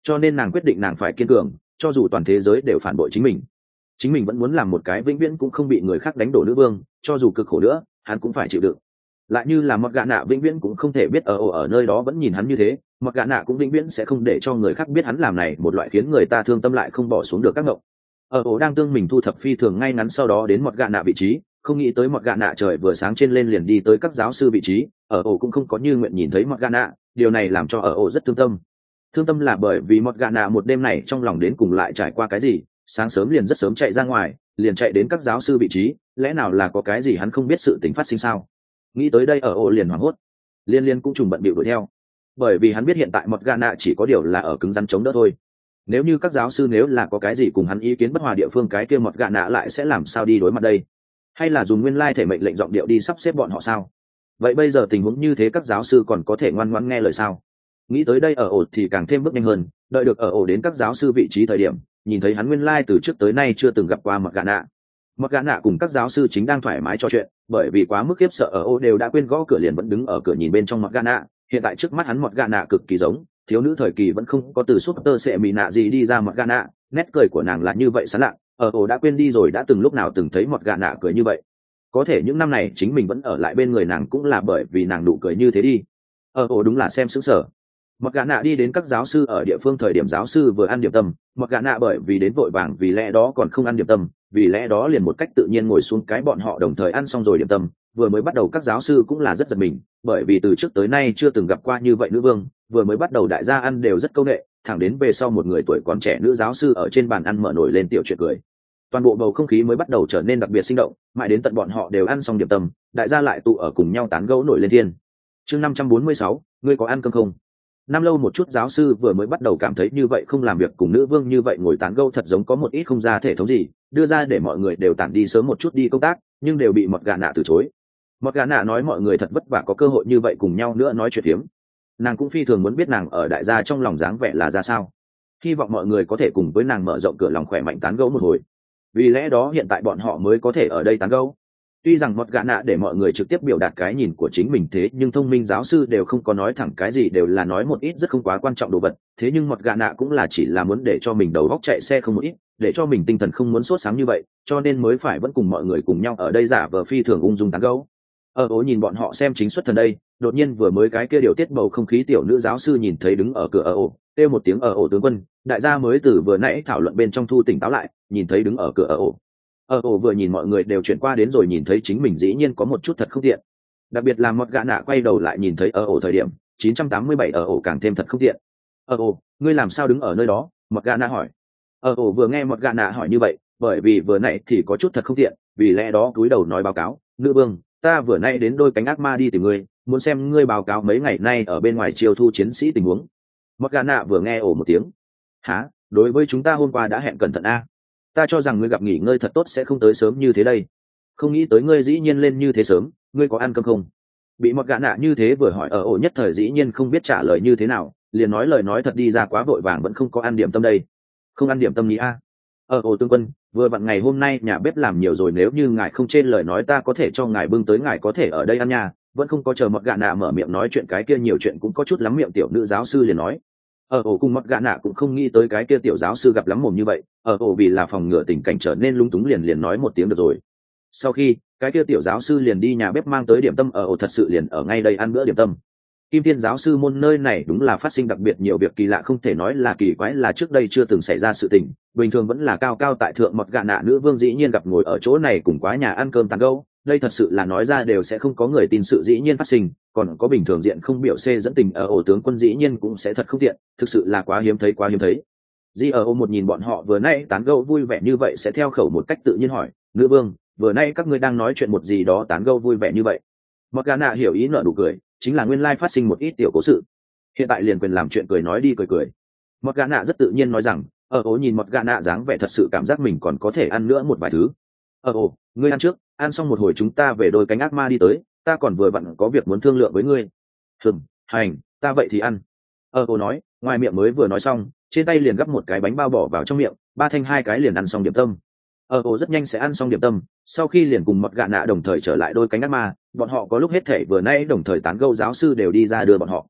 cho nên nàng quyết định nàng phải kiên cường, cho dù toàn thế giới đều phản bội chính mình, chính mình vẫn muốn làm một cái vĩnh viễn cũng không bị người khác đánh đổ nữ vương, cho dù cực khổ nữa hắn cũng phải chịu đựng. Lại như là Mọt Gạ Nạ vĩnh viễn cũng không thể biết ở ổ ở nơi đó vẫn nhìn hắn như thế, Mọt Gạ Nạ cũng vĩnh viễn sẽ không để cho người khác biết hắn làm này một loại khiến người ta thương tâm lại không bỏ xuống được các ngộng. Ở ổ đang tương mình thu thập phi thường ngay ngắn, sau đó đến Mọt Gạ Nạ vị trí, không nghĩ tới Mọt Gạ Nạ trời vừa sáng trên lên liền đi tới các giáo sư vị trí, ở ổ cũng không có như nguyện nhìn thấy Mọt Gạ Nạ, điều này làm cho ở ổ rất thương tâm. Thương tâm là bởi vì Mọt Gạ Nạ một đêm này trong lòng đến cùng lại trải qua cái gì, sáng sớm liền rất sớm chạy ra ngoài, liền chạy đến các giáo sư vị trí, lẽ nào là có cái gì hắn không biết sự tình phát sinh sao? Nghĩ tới đây ở ổ liền hoảng hốt, liên liên cũng trùng bận bịu đuổi theo, bởi vì hắn biết hiện tại Mọt Gạ Nạ chỉ có điều là ở cứng rắn chống đỡ thôi. Nếu như các giáo sư nếu là có cái gì cùng hắn ý kiến bất hòa địa phương, cái kia Mọt Gạ Nạ lại sẽ làm sao đi đối mặt đây? Hay là dùng nguyên lai thể mệnh lệnh giọng điệu đi sắp xếp bọn họ sao? Vậy bây giờ tình huống như thế các giáo sư còn có thể ngoan ngoãn nghe lời sao? Nghĩ tới đây ở ổ thì càng thêm bước nhanh hơn, đợi được ở ổ đến các giáo sư vị trí thời điểm, nhìn thấy hắn nguyên lai từ trước tới nay chưa từng gặp qua Mọt Gạ Nạ. Mọt Gạ Nạ cùng các giáo sư chính đang thoải mái trò chuyện, bởi vì quá mức khiếp sợ ở ổ đều đã quên gõ cửa, liền vẫn đứng ở cửa nhìn bên trong Mọt Gạ Nạ. Hiện tại trước mắt hắn Mọt Gạ Nạ cực kỳ giống thiếu nữ thời kỳ vẫn không có từ súp tơ sệ mì nạ gì đi ra Mọt Gạ Nạ, nét cười của nàng là như vậy sán lạ, ở ổ đã quên đi rồi đã từng lúc nào từng thấy Mọt Gạ Nạ cười như vậy. Có thể những năm này chính mình vẫn ở lại bên người nàng cũng là bởi vì nàng nụ cười như thế đi. Ở ổ đúng là xem sững sờ. Mọt Gạ Nạ đi đến các giáo sư ở địa phương thời điểm giáo sư vừa ăn điểm tâm, Mọt Gạ Nạ bởi vì đến vội vàng vì lẽ đó còn không ăn điểm tâm, vì lẽ đó liền một cách tự nhiên ngồi xuống cái bọn họ đồng thời ăn xong rồi điểm tâm. Vừa mới bắt đầu các giáo sư cũng là rất giật mình, bởi vì từ trước tới nay chưa từng gặp qua như vậy nữ vương, vừa mới bắt đầu đại gia ăn đều rất câu nệ, thẳng đến về sau một người tuổi còn trẻ nữ giáo sư ở trên bàn ăn mở nổi lên tiểu chuyện cười. Toàn bộ bầu không khí mới bắt đầu trở nên đặc biệt sinh động, mãi đến tận bọn họ đều ăn xong điểm tâm, đại gia lại tụ ở cùng nhau tán gẫu nổi lên thiên. Chương năm trăm bốn mươi sáu, ngươi có ăn cơm không? Năm lâu một chút giáo sư vừa mới bắt đầu cảm thấy như vậy không làm việc cùng nữ vương như vậy ngồi tán gẫu thật giống có một ít không ra thể thống gì, đưa ra để mọi người đều tản đi sớm một chút đi công tác, nhưng đều bị Mọt Gạ Nạ từ chối. Mọt Gạ Nạ nói mọi người thật vất vả có cơ hội như vậy cùng nhau nữa nói chuyện phiếm, nàng cũng phi thường muốn biết nàng ở đại gia trong lòng dáng vẻ là ra sao, hy vọng mọi người có thể cùng với nàng mở rộng cửa lòng khỏe mạnh tán gẫu một hồi, vì lẽ đó hiện tại bọn họ mới có thể ở đây tán gẫu. Tuy rằng Mọt Gạ Nạ để mọi người trực tiếp biểu đạt cái nhìn của chính mình, thế nhưng thông minh giáo sư đều không có nói thẳng cái gì, đều là nói một ít rất không quá quan trọng đồ vật, thế nhưng Mọt Gạ Nạ cũng là chỉ là muốn để cho mình đầu óc chạy xe không một ít, để cho mình tinh thần không muốn sốt sáng như vậy, cho nên mới phải vẫn cùng mọi người cùng nhau ở đây giả vờ phi thường ung dung tán gẫu. Ở ố nhìn bọn họ xem chính xuất thần đây, đột nhiên vừa mới cái kia điều tiết bầu không khí tiểu nữ giáo sư nhìn thấy đứng ở cửa ở ổ, kêu một tiếng ở ổ tướng quân, đại gia mới từ vừa nãy thảo luận bên trong thu tỉnh táo lại, nhìn thấy đứng ở cửa ở ổ. Ở ổ vừa nhìn mọi người đều chuyển qua đến rồi nhìn thấy chính mình dĩ nhiên có một chút thật không tiện, đặc biệt là Mọt Gạ Nạ quay đầu lại nhìn thấy ở ổ thời điểm chín trăm tám mươi bảy ở ổ càng thêm thật không tiện. Ở ổ, ngươi làm sao đứng ở nơi đó? Mọt Gạ Nạ hỏi. Ở ổ vừa nghe Mọt Gạ Nạ hỏi như vậy, bởi vì vừa nãy thì có chút thật không tiện, vì lẽ đó cúi đầu nói báo cáo, nữ vương, ta vừa nay đến đôi cánh ác ma đi tìm ngươi, muốn xem ngươi báo cáo mấy ngày nay ở bên ngoài chiêu thu chiến sĩ tình huống. Mọt Gạ Nạ vừa nghe ổ một tiếng, hả? Đối với chúng ta hôm qua đã hẹn cẩn thận a, ta cho rằng ngươi gặp nghỉ ngơi thật tốt sẽ không tới sớm như thế đây, không nghĩ tới ngươi dĩ nhiên lên như thế sớm, ngươi có ăn cơm không? Bị Mọt Gạ Nạ như thế vừa hỏi ở ổ nhất thời dĩ nhiên không biết trả lời như thế nào, liền nói lời nói thật đi ra quá vội vàng vẫn không có ăn điểm tâm đây. Không ăn điểm tâm nhỉ a? Ở ổ tướng quân, vừa vặn ngày hôm nay nhà bếp làm nhiều rồi, nếu như ngài không trên lời nói ta có thể cho ngài bưng tới, ngài có thể ở đây ăn nha. Vẫn không có chờ Mọt Gạ Nạ mở miệng nói chuyện, cái kia nhiều chuyện cũng có chút lắm miệng tiểu nữ giáo sư liền nói. Ở ổ cùng Mọt Gạ Nạ cũng không nghĩ tới cái kia tiểu giáo sư gặp lắm mồm như vậy, ở ổ vì là phòng ngừa tình cảnh trở nên lung túng liền liền nói một tiếng được rồi. Sau khi cái kia tiểu giáo sư liền đi nhà bếp mang tới điểm tâm, ở ổ thật sự liền ở ngay đây ăn bữa điểm tâm. Kim Thiên giáo sư môn nơi này đúng là phát sinh đặc biệt nhiều việc kỳ lạ, không thể nói là kỳ quái, là trước đây chưa từng xảy ra sự tình, bình thường vẫn là cao cao tại thượng Mọt Gạ Nạ nữ vương dĩ nhiên gặp ngồi ở chỗ này cùng quá nhà ăn cơm tán gẫu, đây thật sự là nói ra đều sẽ không có người tin sự dĩ nhiên phát sinh, còn có bình thường diện không biểu xê dẫn tình ở ổ tướng quân dĩ nhiên cũng sẽ thật không tiện, thực sự là quá hiếm thấy quá hiếm thấy. Di ở ô một nhìn bọn họ vừa nay tán gẫu vui vẻ như vậy sẽ theo khẩu một cách tự nhiên hỏi, nữ vương, vừa nay các ngươi đang nói chuyện một gì đó tán gẫu vui vẻ như vậy? Mọt Gạ Nạ hiểu ý nở nụ cười, chính là nguyên lai phát sinh một ít tiểu cố sự, hiện tại liền quyền làm chuyện cười nói đi cười cười. Mọt Gạ Nạ rất tự nhiên nói rằng, ở ổ nhìn Mọt Gạ Nạ dáng vẻ thật sự cảm giác mình còn có thể ăn nữa một vài thứ. Ở ổ, ngươi ăn trước, ăn xong một hồi chúng ta về đôi cánh ác ma đi tới, ta còn vừa vặn có việc muốn thương lượng với ngươi. Hừm, hành, ta vậy thì ăn. Ở ổ nói, ngoài miệng mới vừa nói xong, trên tay liền gắp một cái bánh bao bỏ vào trong miệng, ba thanh hai cái liền ăn xong điểm tâm. Ở ổ rất nhanh sẽ ăn xong điểm tâm, sau khi liền cùng Mọt Gạ Nạ đồng thời trở lại đôi cánh ác ma, bọn họ có lúc hết thể vừa nay đồng thời tán gẫu giáo sư đều đi ra đưa bọn họ.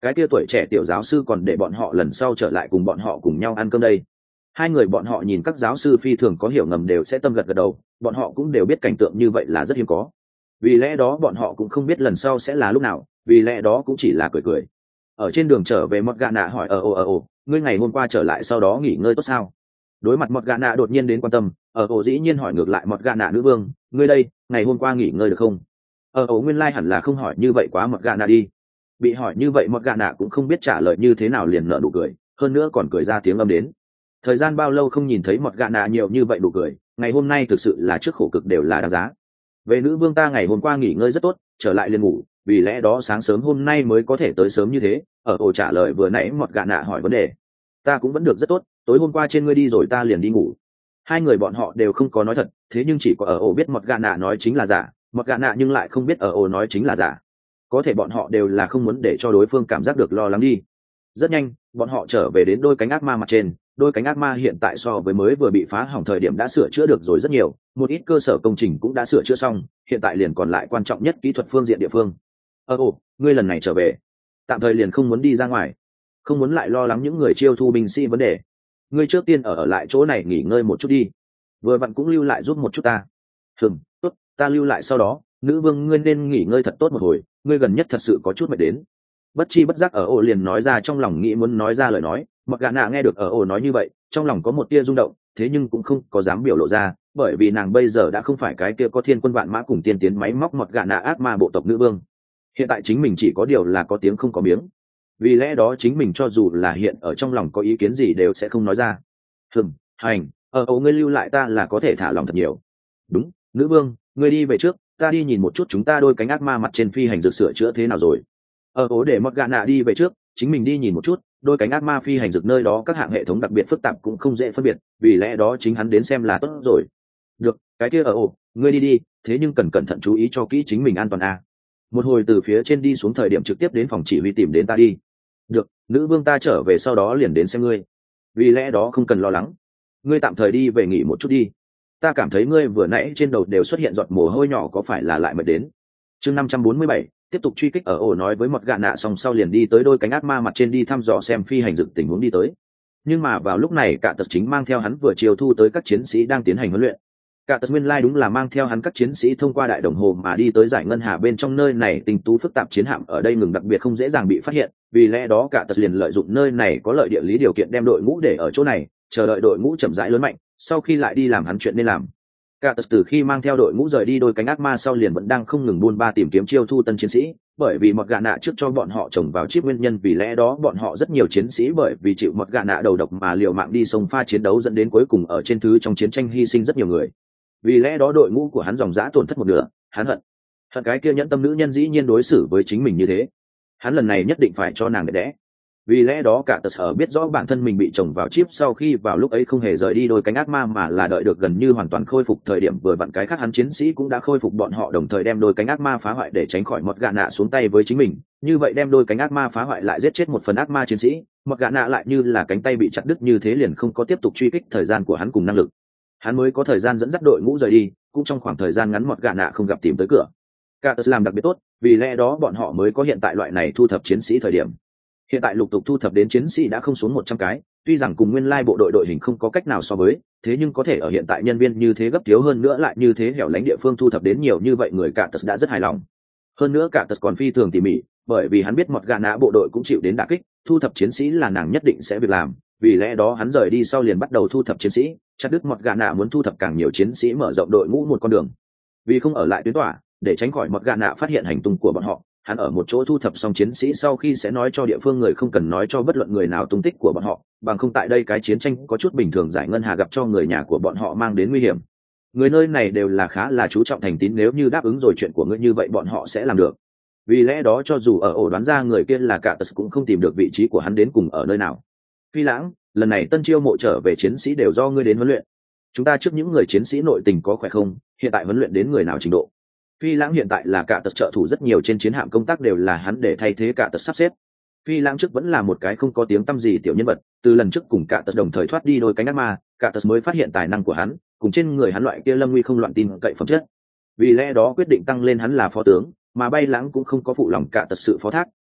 cái kia tuổi trẻ tiểu giáo sư còn để bọn họ lần sau trở lại cùng bọn họ cùng nhau ăn cơm đây. Hai người bọn họ nhìn các giáo sư phi thường có hiểu ngầm đều sẽ tâm gật gật đầu, bọn họ cũng đều biết cảnh tượng như vậy là rất hiếm có, vì lẽ đó bọn họ cũng không biết lần sau sẽ là lúc nào, vì lẽ đó cũng chỉ là cười cười. Ở trên đường trở về, Morgana hỏi ở ồ ở ồ ngươi ngày hôm qua trở lại sau đó nghỉ ngơi tốt sao? Đối mặt Morgana đột nhiên đến quan tâm, ở ồ dĩ nhiên hỏi ngược lại Morgana nữ vương, ngươi đây ngày hôm qua nghỉ ngơi được không? Ở ồ nguyên lai hẳn là không hỏi như vậy quá Morgana đi. Bị hỏi như vậy Morgana cũng không biết trả lời như thế nào, liền nở nụ cười, hơn nữa còn cười ra tiếng âm đến. Thời gian bao lâu không nhìn thấy Morgana nhiều như vậy nụ cười, ngày hôm nay thực sự là trước khổ cực đều là đáng giá. Về nữ vương, ta ngày hôm qua nghỉ ngơi rất tốt, trở lại liền ngủ, vì lẽ đó sáng sớm hôm nay mới có thể tới sớm như thế. Ở ồ trả lời vừa nãy Morgana hỏi vấn đề. Ta cũng vẫn được rất tốt, tối hôm qua trên ngươi đi rồi ta liền đi ngủ. Hai người bọn họ đều không có nói thật, thế nhưng chỉ có ở ồ biết Morgana nói chính là giả, Morgana nhưng lại không biết ở ồ nói chính là giả. Có thể bọn họ đều là không muốn để cho đối phương cảm giác được lo lắng đi. Rất nhanh, bọn họ trở về đến đôi cánh ác ma mặt trên. Đôi cánh ác ma hiện tại so với mới vừa bị phá hỏng thời điểm đã sửa chữa được rồi rất nhiều, một ít cơ sở công trình cũng đã sửa chữa xong, hiện tại liền còn lại quan trọng nhất kỹ thuật phương diện địa phương. Ờ ồ, ngươi lần này trở về, tạm thời liền không muốn đi ra ngoài, không muốn lại lo lắng những người chiêu thu binh sĩ vấn đề. Ngươi trước tiên ở ở lại chỗ này nghỉ ngơi một chút đi, vừa vặn cũng lưu lại giúp một chút ta. Hừm, tốt, ta lưu lại sau đó, nữ vương ngươi nên nghỉ ngơi thật tốt một hồi, ngươi gần nhất thật sự có chút mệt đến. Bất chi bất giác ở ồ liền nói ra trong lòng nghĩ muốn nói ra lời nói. Morgana nghe được ở ồ nói như vậy, trong lòng có một tia rung động, thế nhưng cũng không có dám biểu lộ ra, bởi vì nàng bây giờ đã không phải cái kia có thiên quân vạn mã cùng tiên tiến máy móc Morgana ác ma bộ tộc nữ vương. Hiện tại chính mình chỉ có điều là có tiếng không có miếng, vì lẽ đó chính mình cho dù là hiện ở trong lòng có ý kiến gì đều sẽ không nói ra. Hừm, hành, ở ồ ngươi lưu lại ta là có thể thả lòng thật nhiều. Đúng, nữ vương, ngươi đi về trước, ta đi nhìn một chút chúng ta đôi cánh ác ma mặt trên phi hành dược sửa chữa thế nào rồi. Ở ồ để Morgana đi về trước, chính mình đi nhìn một chút đôi cánh ác ma phi hành dược nơi đó các hạng hệ thống đặc biệt phức tạp cũng không dễ phân biệt, vì lẽ đó chính hắn đến xem là tốt rồi. Được, cái kia ở ồ ngươi đi đi, thế nhưng cần cẩn thận chú ý cho kỹ chính mình an toàn a. Một hồi từ phía trên đi xuống thời điểm trực tiếp đến phòng chỉ huy tìm đến ta đi. Được, nữ vương, ta trở về sau đó liền đến xem ngươi, vì lẽ đó không cần lo lắng. Ngươi tạm thời đi về nghỉ một chút đi, ta cảm thấy ngươi vừa nãy trên đầu đều xuất hiện giọt mồ hôi nhỏ, có phải là lại mệt đến. Chương năm trăm bốn mươi bảy tiếp tục truy kích. Ở ổ nói với một gạ nạ xong sau liền đi tới đôi cánh ác ma mặt trên đi thăm dò xem phi hành dực tình huống đi tới. Nhưng mà vào lúc này cả tật chính mang theo hắn vừa chiều thu tới các chiến sĩ đang tiến hành huấn luyện. Cả tật nguyên lai đúng là mang theo hắn các chiến sĩ thông qua đại đồng hồ mà đi tới giải ngân hà bên trong. Nơi này tinh tú phức tạp chiến hạm ở đây ngừng đặc biệt không dễ dàng bị phát hiện, vì lẽ đó cả tật liền lợi dụng nơi này có lợi địa lý điều kiện đem đội ngũ để ở chỗ này, chờ đợi đội ngũ chậm rãi lớn mạnh, sau khi lại đi làm hắn chuyện nên làm. Cả tật từ khi mang theo đội ngũ rời đi đôi cánh ác ma sau liền vẫn đang không ngừng buôn ba tìm kiếm chiêu thu tân chiến sĩ, bởi vì một gạ nạ trước cho bọn họ trồng vào chip nguyên nhân, vì lẽ đó bọn họ rất nhiều chiến sĩ bởi vì chịu một gạ nạ đầu độc mà liều mạng đi sông pha chiến đấu, dẫn đến cuối cùng ở trên thứ trong chiến tranh hy sinh rất nhiều người. Vì lẽ đó đội ngũ của hắn dòng dã tổn thất một nửa, hắn hận hận cái kia nhẫn tâm nữ nhân dĩ nhiên đối xử với chính mình như thế, hắn lần này nhất định phải cho nàng để đẽ. Vì lẽ đó cả tờ sở biết rõ bản thân mình bị trồng vào chip sau khi vào lúc ấy không hề rời đi đôi cánh ác ma mà là đợi được gần như hoàn toàn khôi phục thời điểm vừa vặn cái khác hắn chiến sĩ cũng đã khôi phục, bọn họ đồng thời đem đôi cánh ác ma phá hoại để tránh khỏi một gạ nạ xuống tay với chính mình, như vậy đem đôi cánh ác ma phá hoại lại giết chết một phần ác ma chiến sĩ, một gạ nạ lại như là cánh tay bị chặt đứt như thế liền không có tiếp tục truy kích thời gian của hắn cùng năng lực, hắn mới có thời gian dẫn dắt đội ngũ rời đi, cũng trong khoảng thời gian ngắn một gạ nạ không gặp tìm tới cửa. Cả tờ làm đặc biệt tốt, vì lẽ đó bọn họ mới có hiện tại loại này thu thập chiến sĩ thời điểm. Hiện tại lục tục thu thập đến chiến sĩ đã không xuống một trăm cái, tuy rằng cùng nguyên lai bộ đội đội hình không có cách nào so với, thế nhưng có thể ở hiện tại nhân viên như thế gấp thiếu hơn nữa lại như thế hẻo lánh địa phương thu thập đến nhiều như vậy người cả tật đã rất hài lòng. Hơn nữa cả tật còn phi thường tỉ mỉ, bởi vì hắn biết một gạ nạ bộ đội cũng chịu đến đả kích, thu thập chiến sĩ là nàng nhất định sẽ việc làm, vì lẽ đó hắn rời đi sau liền bắt đầu thu thập chiến sĩ, chặt đứt một gạ nạ muốn thu thập càng nhiều chiến sĩ mở rộng đội ngũ một con đường. Vì không ở lại tuyến tỏa, để tránh khỏi một gạ nạ phát hiện hành tung của bọn họ, hắn ở một chỗ thu thập xong chiến sĩ sau khi sẽ nói cho địa phương người không cần nói cho bất luận người nào tung tích của bọn họ, bằng không tại đây cái chiến tranh có chút bình thường giải ngân hà gặp cho người nhà của bọn họ mang đến nguy hiểm. Người nơi này đều là khá là chú trọng thành tín, nếu như đáp ứng rồi chuyện của ngươi như vậy bọn họ sẽ làm được. Vì lẽ đó cho dù ở ổ đoán ra người kia là cả tật cũng không tìm được vị trí của hắn đến cùng ở nơi nào. Phi Lãng, lần này tân chiêu mộ trở về chiến sĩ đều do ngươi đến huấn luyện. Chúng ta trước những người chiến sĩ nội tình có khỏe không, hiện tại huấn luyện đến người nào trình độ? Phi Lãng hiện tại là cả tật trợ thủ, rất nhiều trên chiến hạm công tác đều là hắn để thay thế cả tật sắp xếp. Phi Lãng trước vẫn là một cái không có tiếng tăm gì tiểu nhân vật, từ lần trước cùng cả tật đồng thời thoát đi đôi cánh ác ma, cả tật mới phát hiện tài năng của hắn, cùng trên người hắn loại kia lâm nguy không loạn tin cậy phẩm chất. Vì lẽ đó quyết định tăng lên hắn là phó tướng, mà Bay Lãng cũng không có phụ lòng cả tật sự phó thác,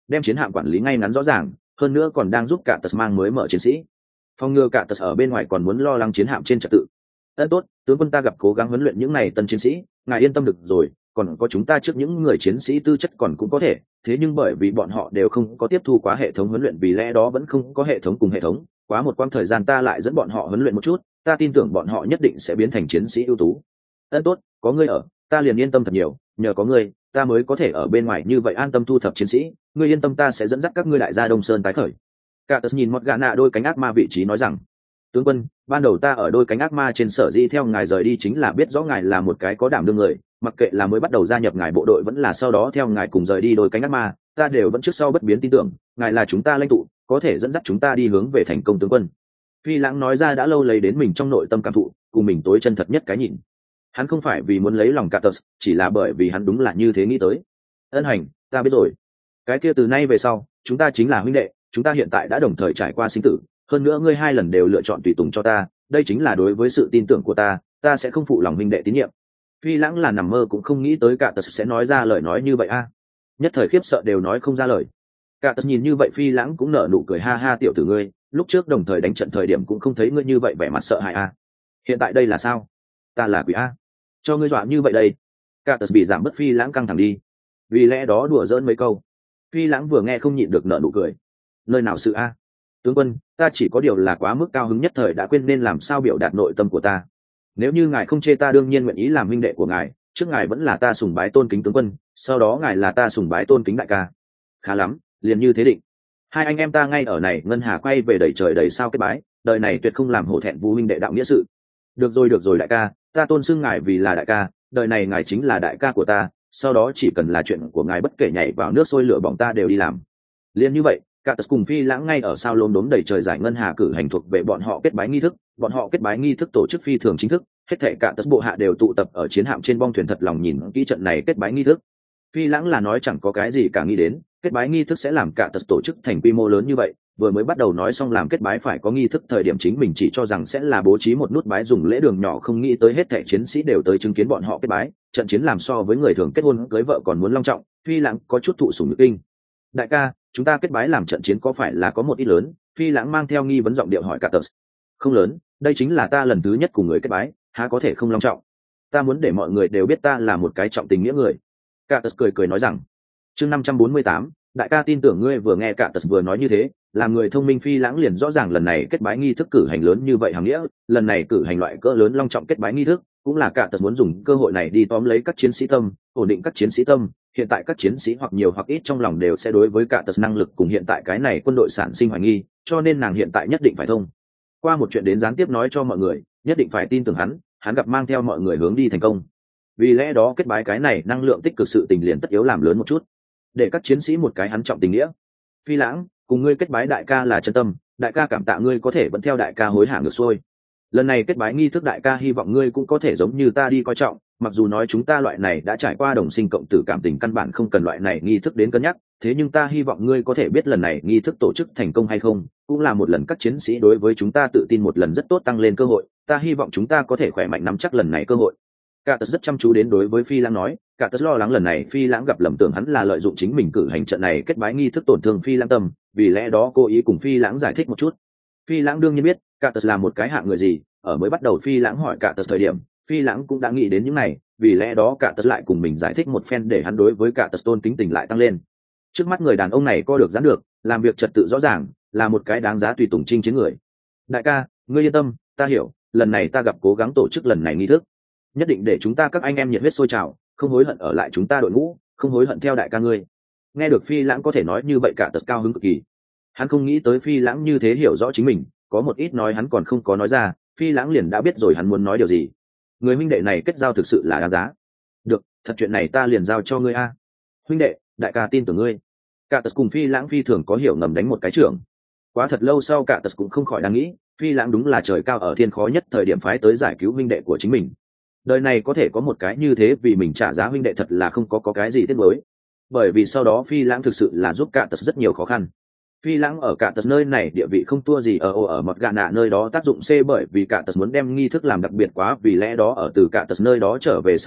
đem chiến hạm quản lý ngay ngắn rõ ràng, hơn nữa còn đang giúp cả tật mang mới mở chiến sĩ phòng ngừa cả tật ở bên ngoài còn muốn lo lắng chiến hạm trên trật tự. Ân tốt, tướng quân ta gặp cố gắng huấn luyện những này tân chiến sĩ, ngài yên tâm được rồi, còn có chúng ta trước những người chiến sĩ tư chất còn cũng có thể, thế nhưng bởi vì bọn họ đều không có tiếp thu quá hệ thống huấn luyện, vì lẽ đó vẫn không có hệ thống cùng hệ thống, quá một quãng thời gian ta lại dẫn bọn họ huấn luyện một chút, ta tin tưởng bọn họ nhất định sẽ biến thành chiến sĩ ưu tú. Ân tốt, có ngươi ở, ta liền yên tâm thật nhiều, nhờ có ngươi, ta mới có thể ở bên ngoài như vậy an tâm thu thập chiến sĩ, ngươi yên tâm ta sẽ dẫn dắt các ngươi đại gia Đông Sơn tái khởi. Cả tớ nhìn một gã nạ đôi cánh ác ma vị trí nói rằng, tướng quân, ban đầu ta ở đôi cánh ác ma trên sở di theo ngài rời đi chính là biết rõ ngài là một cái có đảm đương người, mặc kệ là mới bắt đầu gia nhập ngài bộ đội vẫn là sau đó theo ngài cùng rời đi đôi cánh ác ma, ta đều vẫn trước sau bất biến tin tưởng ngài là chúng ta lãnh tụ, có thể dẫn dắt chúng ta đi hướng về thành công. Tướng quân, Phi Lãng nói ra đã lâu lấy đến mình trong nội tâm cảm thụ, cùng mình tối chân thật nhất cái nhìn. Hắn không phải vì muốn lấy lòng Catus, chỉ là bởi vì hắn đúng là như thế nghĩ tới. Ân hành, ta biết rồi. Cái kia từ nay về sau, chúng ta chính là huynh đệ, chúng ta hiện tại đã đồng thời trải qua sinh tử, hơn nữa ngươi hai lần đều lựa chọn tùy tùng cho ta, đây chính là đối với sự tin tưởng của ta, ta sẽ không phụ lòng huynh đệ tín nhiệm. Phi Lãng là nằm mơ cũng không nghĩ tới Catus sẽ nói ra lời nói như vậy a. Nhất thời khiếp sợ đều nói không ra lời. Catus nhìn như vậy Phi Lãng cũng nở nụ cười, ha ha, tiểu tử ngươi, lúc trước đồng thời đánh trận thời điểm cũng không thấy ngươi như vậy vẻ mặt sợ hãi a. Hiện tại đây là sao? Ta là quỷ a. Cho ngươi dọa như vậy đây. Catus bị giảm bớt Phi Lãng căng thẳng đi. Vì lẽ đó đùa giỡn mấy câu. Phi Lãng vừa nghe không nhịn được nở nụ cười. Nơi nào sự a? Tướng quân, ta chỉ có điều là quá mức cao hứng nhất thời đã quên nên làm sao biểu đạt nội tâm của ta. Nếu như ngài không chê ta đương nhiên nguyện ý làm huynh đệ của ngài, trước ngài vẫn là ta sùng bái tôn kính tướng quân, sau đó ngài là ta sùng bái tôn kính đại ca. Khá lắm, liền như thế định. Hai anh em ta ngay ở này ngân hà quay về đầy trời đầy sao kết bái, đời này tuyệt không làm hổ thẹn vu huynh đệ đạo nghĩa sự. Được rồi được rồi đại ca, ta tôn xưng ngài vì là đại ca, đời này ngài chính là đại ca của ta, sau đó chỉ cần là chuyện của ngài bất kể nhảy vào nước sôi lửa bỏng ta đều đi làm. Liên như vậy, Catus cùng Phi Lãng ngay ở sao lốm đốm đầy trời giải ngân hà cử hành thuộc về bọn họ kết bái nghi thức, bọn họ kết bái nghi thức tổ chức phi thường chính thức, hết thảy Catus bộ hạ đều tụ tập ở chiến hạm trên bong thuyền thật lòng nhìn kỹ trận này kết bái nghi thức. Phi Lãng là nói chẳng có cái gì cả nghĩ đến, kết bái nghi thức sẽ làm Catus tổ chức thành quy mô lớn như vậy, vừa mới bắt đầu nói xong làm kết bái phải có nghi thức thời điểm chính mình chỉ cho rằng sẽ là bố trí một nút bái dùng lễ đường nhỏ, không nghĩ tới hết thảy chiến sĩ đều tới chứng kiến bọn họ kết bái, trận chiến làm so với người thường kết hôn cưới vợ còn muốn long trọng. Phi Lãng có chút thụ sủng nhược kinh. Đại ca, chúng ta kết bái làm trận chiến có phải là có một ít lớn? Phi Lãng mang theo nghi vấn giọng điệu hỏi Catus. Không lớn, đây chính là ta lần thứ nhất cùng người kết bái, há có thể không long trọng? Ta muốn để mọi người đều biết ta là một cái trọng tình nghĩa người. Catus cười cười nói rằng. Chương năm trăm bốn mươi tám, đại ca tin tưởng ngươi. Vừa nghe Catus vừa nói như thế, làm người thông minh Phi Lãng liền rõ ràng lần này kết bái nghi thức cử hành lớn như vậy hàng nghĩa, lần này cử hành loại cỡ lớn long trọng kết bái nghi thức, cũng là Catus muốn dùng cơ hội này đi tóm lấy các chiến sĩ tâm, ổn định các chiến sĩ tâm. Hiện tại các chiến sĩ hoặc nhiều hoặc ít trong lòng đều sẽ đối với Catus năng lực cùng hiện tại cái này quân đội sản sinh hoài nghi, cho nên nàng hiện tại nhất định phải thông qua một chuyện đến gián tiếp nói cho mọi người, nhất định phải tin tưởng hắn, hắn gặp mang theo mọi người hướng đi thành công. Vì lẽ đó kết bái cái này năng lượng tích cực sự tình liền tất yếu làm lớn một chút, để các chiến sĩ một cái hắn trọng tình nghĩa. Phi Lãng, cùng ngươi kết bái đại ca là chân tâm, đại ca cảm tạ ngươi có thể vẫn theo đại ca hối hả ngược xuôi. Lần này kết bái nghi thức đại ca hy vọng ngươi cũng có thể giống như ta đi coi trọng, mặc dù nói chúng ta loại này đã trải qua đồng sinh cộng tử cảm tình căn bản không cần loại này nghi thức đến cân nhắc, thế nhưng ta hy vọng ngươi có thể biết lần này nghi thức tổ chức thành công hay không, cũng là một lần các chiến sĩ đối với chúng ta tự tin một lần rất tốt tăng lên cơ hội, ta hy vọng chúng ta có thể khỏe mạnh nắm chắc lần này cơ hội. Catus rất chăm chú đến đối với Phi Lãng nói, Catus lo lắng lần này Phi Lãng gặp lầm tưởng hắn là lợi dụng chính mình cử hành trận này kết bái nghi thức tổn thương Phi Lãng tâm, vì lẽ đó cố ý cùng Phi Lãng giải thích một chút. Phi Lãng đương nhiên biết Catus là một cái hạng người gì, ở mới bắt đầu Phi Lãng hỏi Catus thời điểm, Phi Lãng cũng đã nghĩ đến những này, vì lẽ đó Catus lại cùng mình giải thích một phen để hắn đối với Catus tôn kính tình lại tăng lên. Trước mắt người đàn ông này co được giãn được, làm việc trật tự rõ ràng, là một cái đáng giá tùy tùng chinh chiến người. Đại ca, ngươi yên tâm, ta hiểu, lần này ta gặp cố gắng tổ chức lần này nghi thức, nhất định để chúng ta các anh em nhiệt huyết sôi trào, không hối hận ở lại chúng ta đội ngũ, không hối hận theo đại ca ngươi. Nghe được Phi Lãng có thể nói như vậy Catus cao hứng cực kỳ. Hắn không nghĩ tới Phi Lãng như thế hiểu rõ chính mình, có một ít nói hắn còn không có nói ra, Phi Lãng liền đã biết rồi hắn muốn nói điều gì. Người huynh đệ này kết giao thực sự là đáng giá. Được, thật chuyện này ta liền giao cho ngươi a. Huynh đệ, đại ca tin tưởng ngươi. Catus cùng Phi Lãng phi thường có hiểu ngầm đánh một cái trưởng. Quá thật lâu sau Catus cũng không khỏi đang nghĩ, Phi Lãng đúng là trời cao ở thiên khó nhất thời điểm phái tới giải cứu huynh đệ của chính mình. Đời này có thể có một cái như thế vì mình trả giá huynh đệ thật là không có có cái gì tiếc nuối. Bởi vì sau đó Phi Lãng thực sự là giúp Catus rất nhiều khó khăn. Phi Lãng ở Catus nơi này địa vị không thua gì ở ở một gạ nạ nơi đó tác dụng C, bởi vì Catus muốn đem nghi thức làm đặc biệt quá, vì lẽ đó ở từ Catus nơi đó trở về sau đó,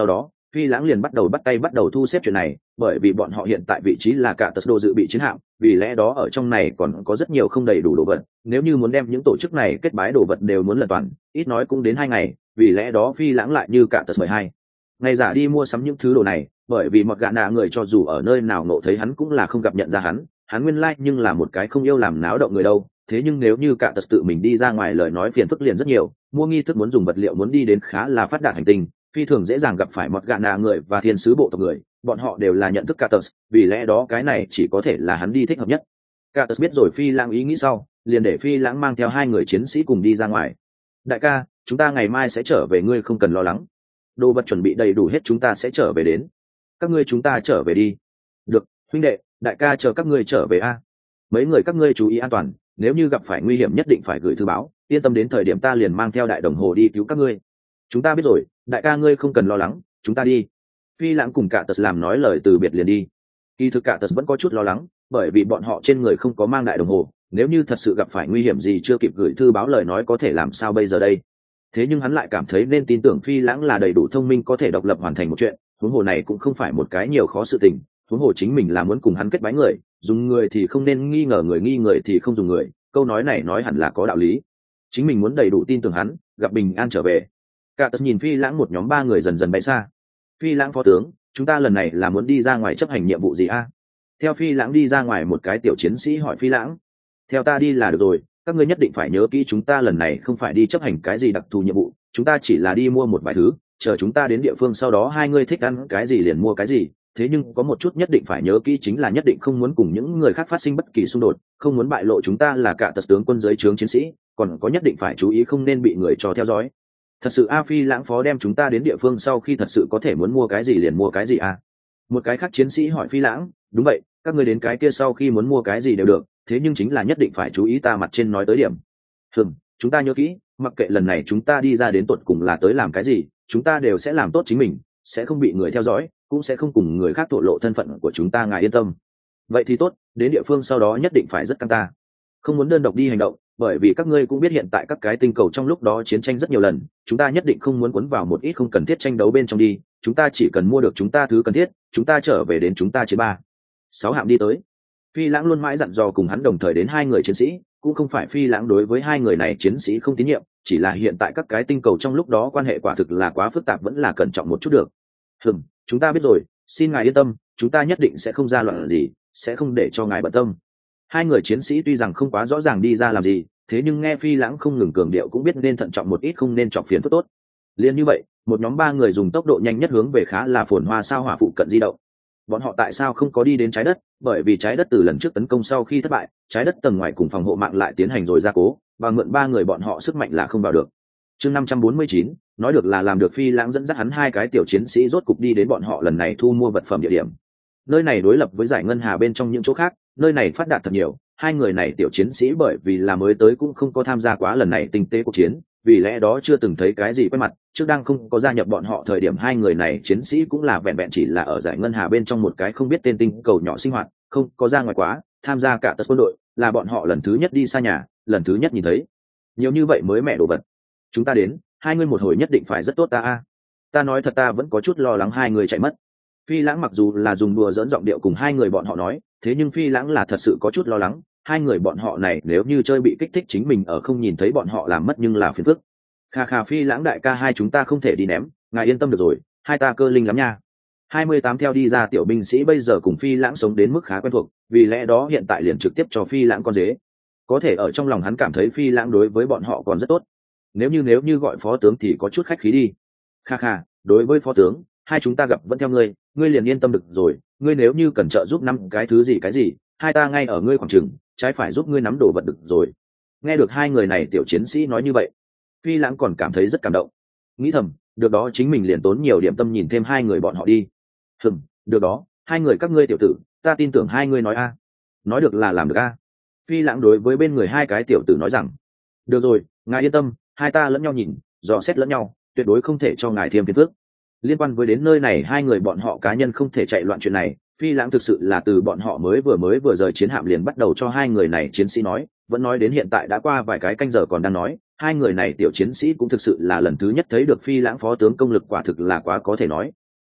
Phi Lãng liền bắt đầu bắt tay bắt đầu thu xếp chuyện này, bởi vì bọn họ hiện tại vị trí là cả tật đồ dự bị chiến hạm, vì lẽ đó ở trong này còn có rất nhiều không đầy đủ đồ vật, nếu như muốn đem những tổ chức này kết bái đồ vật đều muốn lật toàn, ít nói cũng đến hai ngày, vì lẽ đó Phi Lãng lại như cả tật mười hai ngày giả đi mua sắm những thứ đồ này, bởi vì một gã nạ người cho dù ở nơi nào nộ thấy hắn cũng là không gặp nhận ra hắn, hắn nguyên lai like nhưng là một cái không yêu làm náo động người đâu. Thế nhưng nếu như cả tật tự mình đi ra ngoài lời nói phiền phức liền rất nhiều, mua nghi thức muốn dùng vật liệu muốn đi đến khá là phát đạt hành tinh, phi thường dễ dàng gặp phải một gã nạ người và thiên sứ bộ tộc người, bọn họ đều là nhận thức cả tật, vì lẽ đó cái này chỉ có thể là hắn đi thích hợp nhất. Cả tật biết rồi Phi Lãng ý nghĩ sau, liền để Phi Lãng mang theo hai người chiến sĩ cùng đi ra ngoài. Đại ca, chúng ta ngày mai sẽ trở về, ngươi không cần lo lắng, đồ vật chuẩn bị đầy đủ hết, chúng ta sẽ trở về đến. Các ngươi chúng ta trở về đi. Được, huynh đệ, đại ca chờ các ngươi trở về a. Mấy người các ngươi chú ý an toàn, nếu như gặp phải nguy hiểm nhất định phải gửi thư báo, yên tâm đến thời điểm ta liền mang theo đại đồng hồ đi cứu các ngươi. Chúng ta biết rồi, đại ca ngươi không cần lo lắng, chúng ta đi. Phi Lãng cùng cả tật làm nói lời từ biệt liền đi. Kỳ thực cả tật vẫn có chút lo lắng, bởi vì bọn họ trên người không có mang đại đồng hồ, nếu như thật sự gặp phải nguy hiểm gì chưa kịp gửi thư báo lời nói có thể làm sao bây giờ đây. Thế nhưng hắn lại cảm thấy nên tin tưởng Phi Lãng là đầy đủ thông minh có thể độc lập hoàn thành một chuyện, huống hồ này cũng không phải một cái nhiều khó sự tình, huống hồ chính mình là muốn cùng hắn kết bái người, dùng người thì không nên nghi ngờ người, nghi người thì không dùng người, câu nói này nói hẳn là có đạo lý. Chính mình muốn đầy đủ tin tưởng hắn, gặp bình an trở về. Cả tật nhìn Phi Lãng một nhóm ba người dần dần bay xa. Phi Lãng phó tướng, chúng ta lần này là muốn đi ra ngoài chấp hành nhiệm vụ gì a? Theo Phi Lãng đi ra ngoài, một cái tiểu chiến sĩ hỏi Phi Lãng. Theo ta đi là được rồi, các ngươi nhất định phải nhớ kỹ chúng ta lần này không phải đi chấp hành cái gì đặc thù nhiệm vụ, chúng ta chỉ là đi mua một vài thứ, chờ chúng ta đến địa phương sau đó hai ngươi thích ăn cái gì liền mua cái gì. Thế nhưng có một chút nhất định phải nhớ kỹ chính là nhất định không muốn cùng những người khác phát sinh bất kỳ xung đột, không muốn bại lộ chúng ta là cả tật tướng quân dưới trướng chiến sĩ, còn có nhất định phải chú ý không nên bị người cho theo dõi. Thật sự a? Phi Lãng phó đem chúng ta đến địa phương sau khi thật sự có thể muốn mua cái gì liền mua cái gì a? Một cái khác chiến sĩ hỏi Phi Lãng. Đúng vậy, các ngươi đến cái kia sau khi muốn mua cái gì đều được, thế nhưng chính là nhất định phải chú ý ta mặt trên nói tới điểm. Hừm, chúng ta nhớ kỹ, mặc kệ lần này chúng ta đi ra đến tột cùng là tới làm cái gì, chúng ta đều sẽ làm tốt chính mình, sẽ không bị người theo dõi, cũng sẽ không cùng người khác thổ lộ thân phận của chúng ta, ngài yên tâm. Vậy thì tốt, đến địa phương sau đó nhất định phải rất căng ta, không muốn đơn độc đi hành động, bởi vì các ngươi cũng biết hiện tại các cái tinh cầu trong lúc đó chiến tranh rất nhiều lần, chúng ta nhất định không muốn cuốn vào một ít không cần thiết tranh đấu bên trong đi, chúng ta chỉ cần mua được chúng ta thứ cần thiết, chúng ta trở về đến chúng ta chiến ba sáu hạm đi tới. Phi Lãng luôn mãi dặn dò cùng hắn đồng thời đến hai người chiến sĩ, cũng không phải Phi Lãng đối với hai người này chiến sĩ không tín nhiệm, chỉ là hiện tại các cái tinh cầu trong lúc đó quan hệ quả thực là quá phức tạp, vẫn là cẩn trọng một chút được. Hừm, chúng ta biết rồi, xin ngài yên tâm, chúng ta nhất định sẽ không ra loạn gì, sẽ không để cho ngài bận tâm. Hai người chiến sĩ tuy rằng không quá rõ ràng đi ra làm gì, thế nhưng nghe Phi Lãng không ngừng cường điệu cũng biết nên thận trọng một ít, không nên chọc phiền phức tốt. Liên như vậy, một nhóm ba người dùng tốc độ nhanh nhất hướng về khá là phồn hoa sao hỏa phụ cận di động. Bọn họ tại sao không có đi đến trái đất? Bởi vì trái đất từ lần trước tấn công sau khi thất bại, trái đất tầng ngoài cùng phòng hộ mạng lại tiến hành rồi gia cố, và mượn ba người bọn họ sức mạnh là không vào được. Chương năm trăm bốn mươi chín, nói được là làm được. Phi Lãng dẫn dắt hắn hai cái tiểu chiến sĩ rốt cục đi đến bọn họ lần này thu mua vật phẩm địa điểm. Nơi này đối lập với giải ngân hà bên trong những chỗ khác, nơi này phát đạt thật nhiều. Hai người này tiểu chiến sĩ bởi vì là mới tới cũng không có tham gia quá lần này tinh tế cuộc chiến, vì lẽ đó chưa từng thấy cái gì quen mặt. Trước đang không có gia nhập bọn họ thời điểm, hai người này chiến sĩ cũng là vẹn vẹn chỉ là ở giải ngân hà bên trong một cái không biết tên tinh cầu nhỏ sinh hoạt, không có ra ngoài quá. Tham gia cả tật quân đội là bọn họ lần thứ nhất đi xa nhà, lần thứ nhất nhìn thấy nhiều như vậy mới mẹ đồ vật. Chúng ta đến, hai người một hồi nhất định phải rất tốt ta a. Ta nói thật, ta vẫn có chút lo lắng hai người chạy mất. Phi Lãng mặc dù là dùng đùa dẫn giọng điệu cùng hai người bọn họ nói, thế nhưng Phi Lãng là thật sự có chút lo lắng, hai người bọn họ này nếu như chơi bị kích thích chính mình ở không nhìn thấy bọn họ làm mất nhưng là phiền phức. Kha kha, Phi Lãng đại ca, hai chúng ta không thể đi ném, ngài yên tâm được rồi, hai ta cơ linh lắm nha. hai mươi tám theo đi ra tiểu binh sĩ bây giờ cùng Phi Lãng sống đến mức khá quen thuộc, vì lẽ đó hiện tại liền trực tiếp cho Phi Lãng con dế. Có thể ở trong lòng hắn cảm thấy Phi Lãng đối với bọn họ còn rất tốt. Nếu như nếu như gọi phó tướng thì có chút khách khí đi. Kha kha, đối với phó tướng, hai chúng ta gặp vẫn theo ngươi, ngươi liền yên tâm được rồi, ngươi nếu như cần trợ giúp năm cái thứ gì cái gì, hai ta ngay ở ngươi khoảng chừng, trái phải giúp ngươi nắm đồ vật được rồi. Nghe được hai người này tiểu chiến sĩ nói như vậy, Phi Lãng còn cảm thấy rất cảm động, nghĩ thầm, được đó, chính mình liền tốn nhiều điểm tâm nhìn thêm hai người bọn họ đi. Hừm, được đó, hai người các ngươi tiểu tử, ta tin tưởng hai ngươi nói a. Nói được là làm được a. Phi Lãng đối với bên người hai cái tiểu tử nói rằng, được rồi, ngài yên tâm, hai ta lẫn nhau nhìn, dò xét lẫn nhau, tuyệt đối không thể cho ngài thêm phiền phức. Liên quan với đến nơi này hai người bọn họ cá nhân không thể chạy loạn chuyện này, Phi Lãng thực sự là từ bọn họ mới vừa mới vừa rời chiến hạm liền bắt đầu cho hai người này chiến sĩ nói, vẫn nói đến hiện tại đã qua vài cái canh giờ còn đang nói. Hai người này tiểu chiến sĩ cũng thực sự là lần thứ nhất thấy được Phi Lãng phó tướng công lực quả thực là quá có thể nói.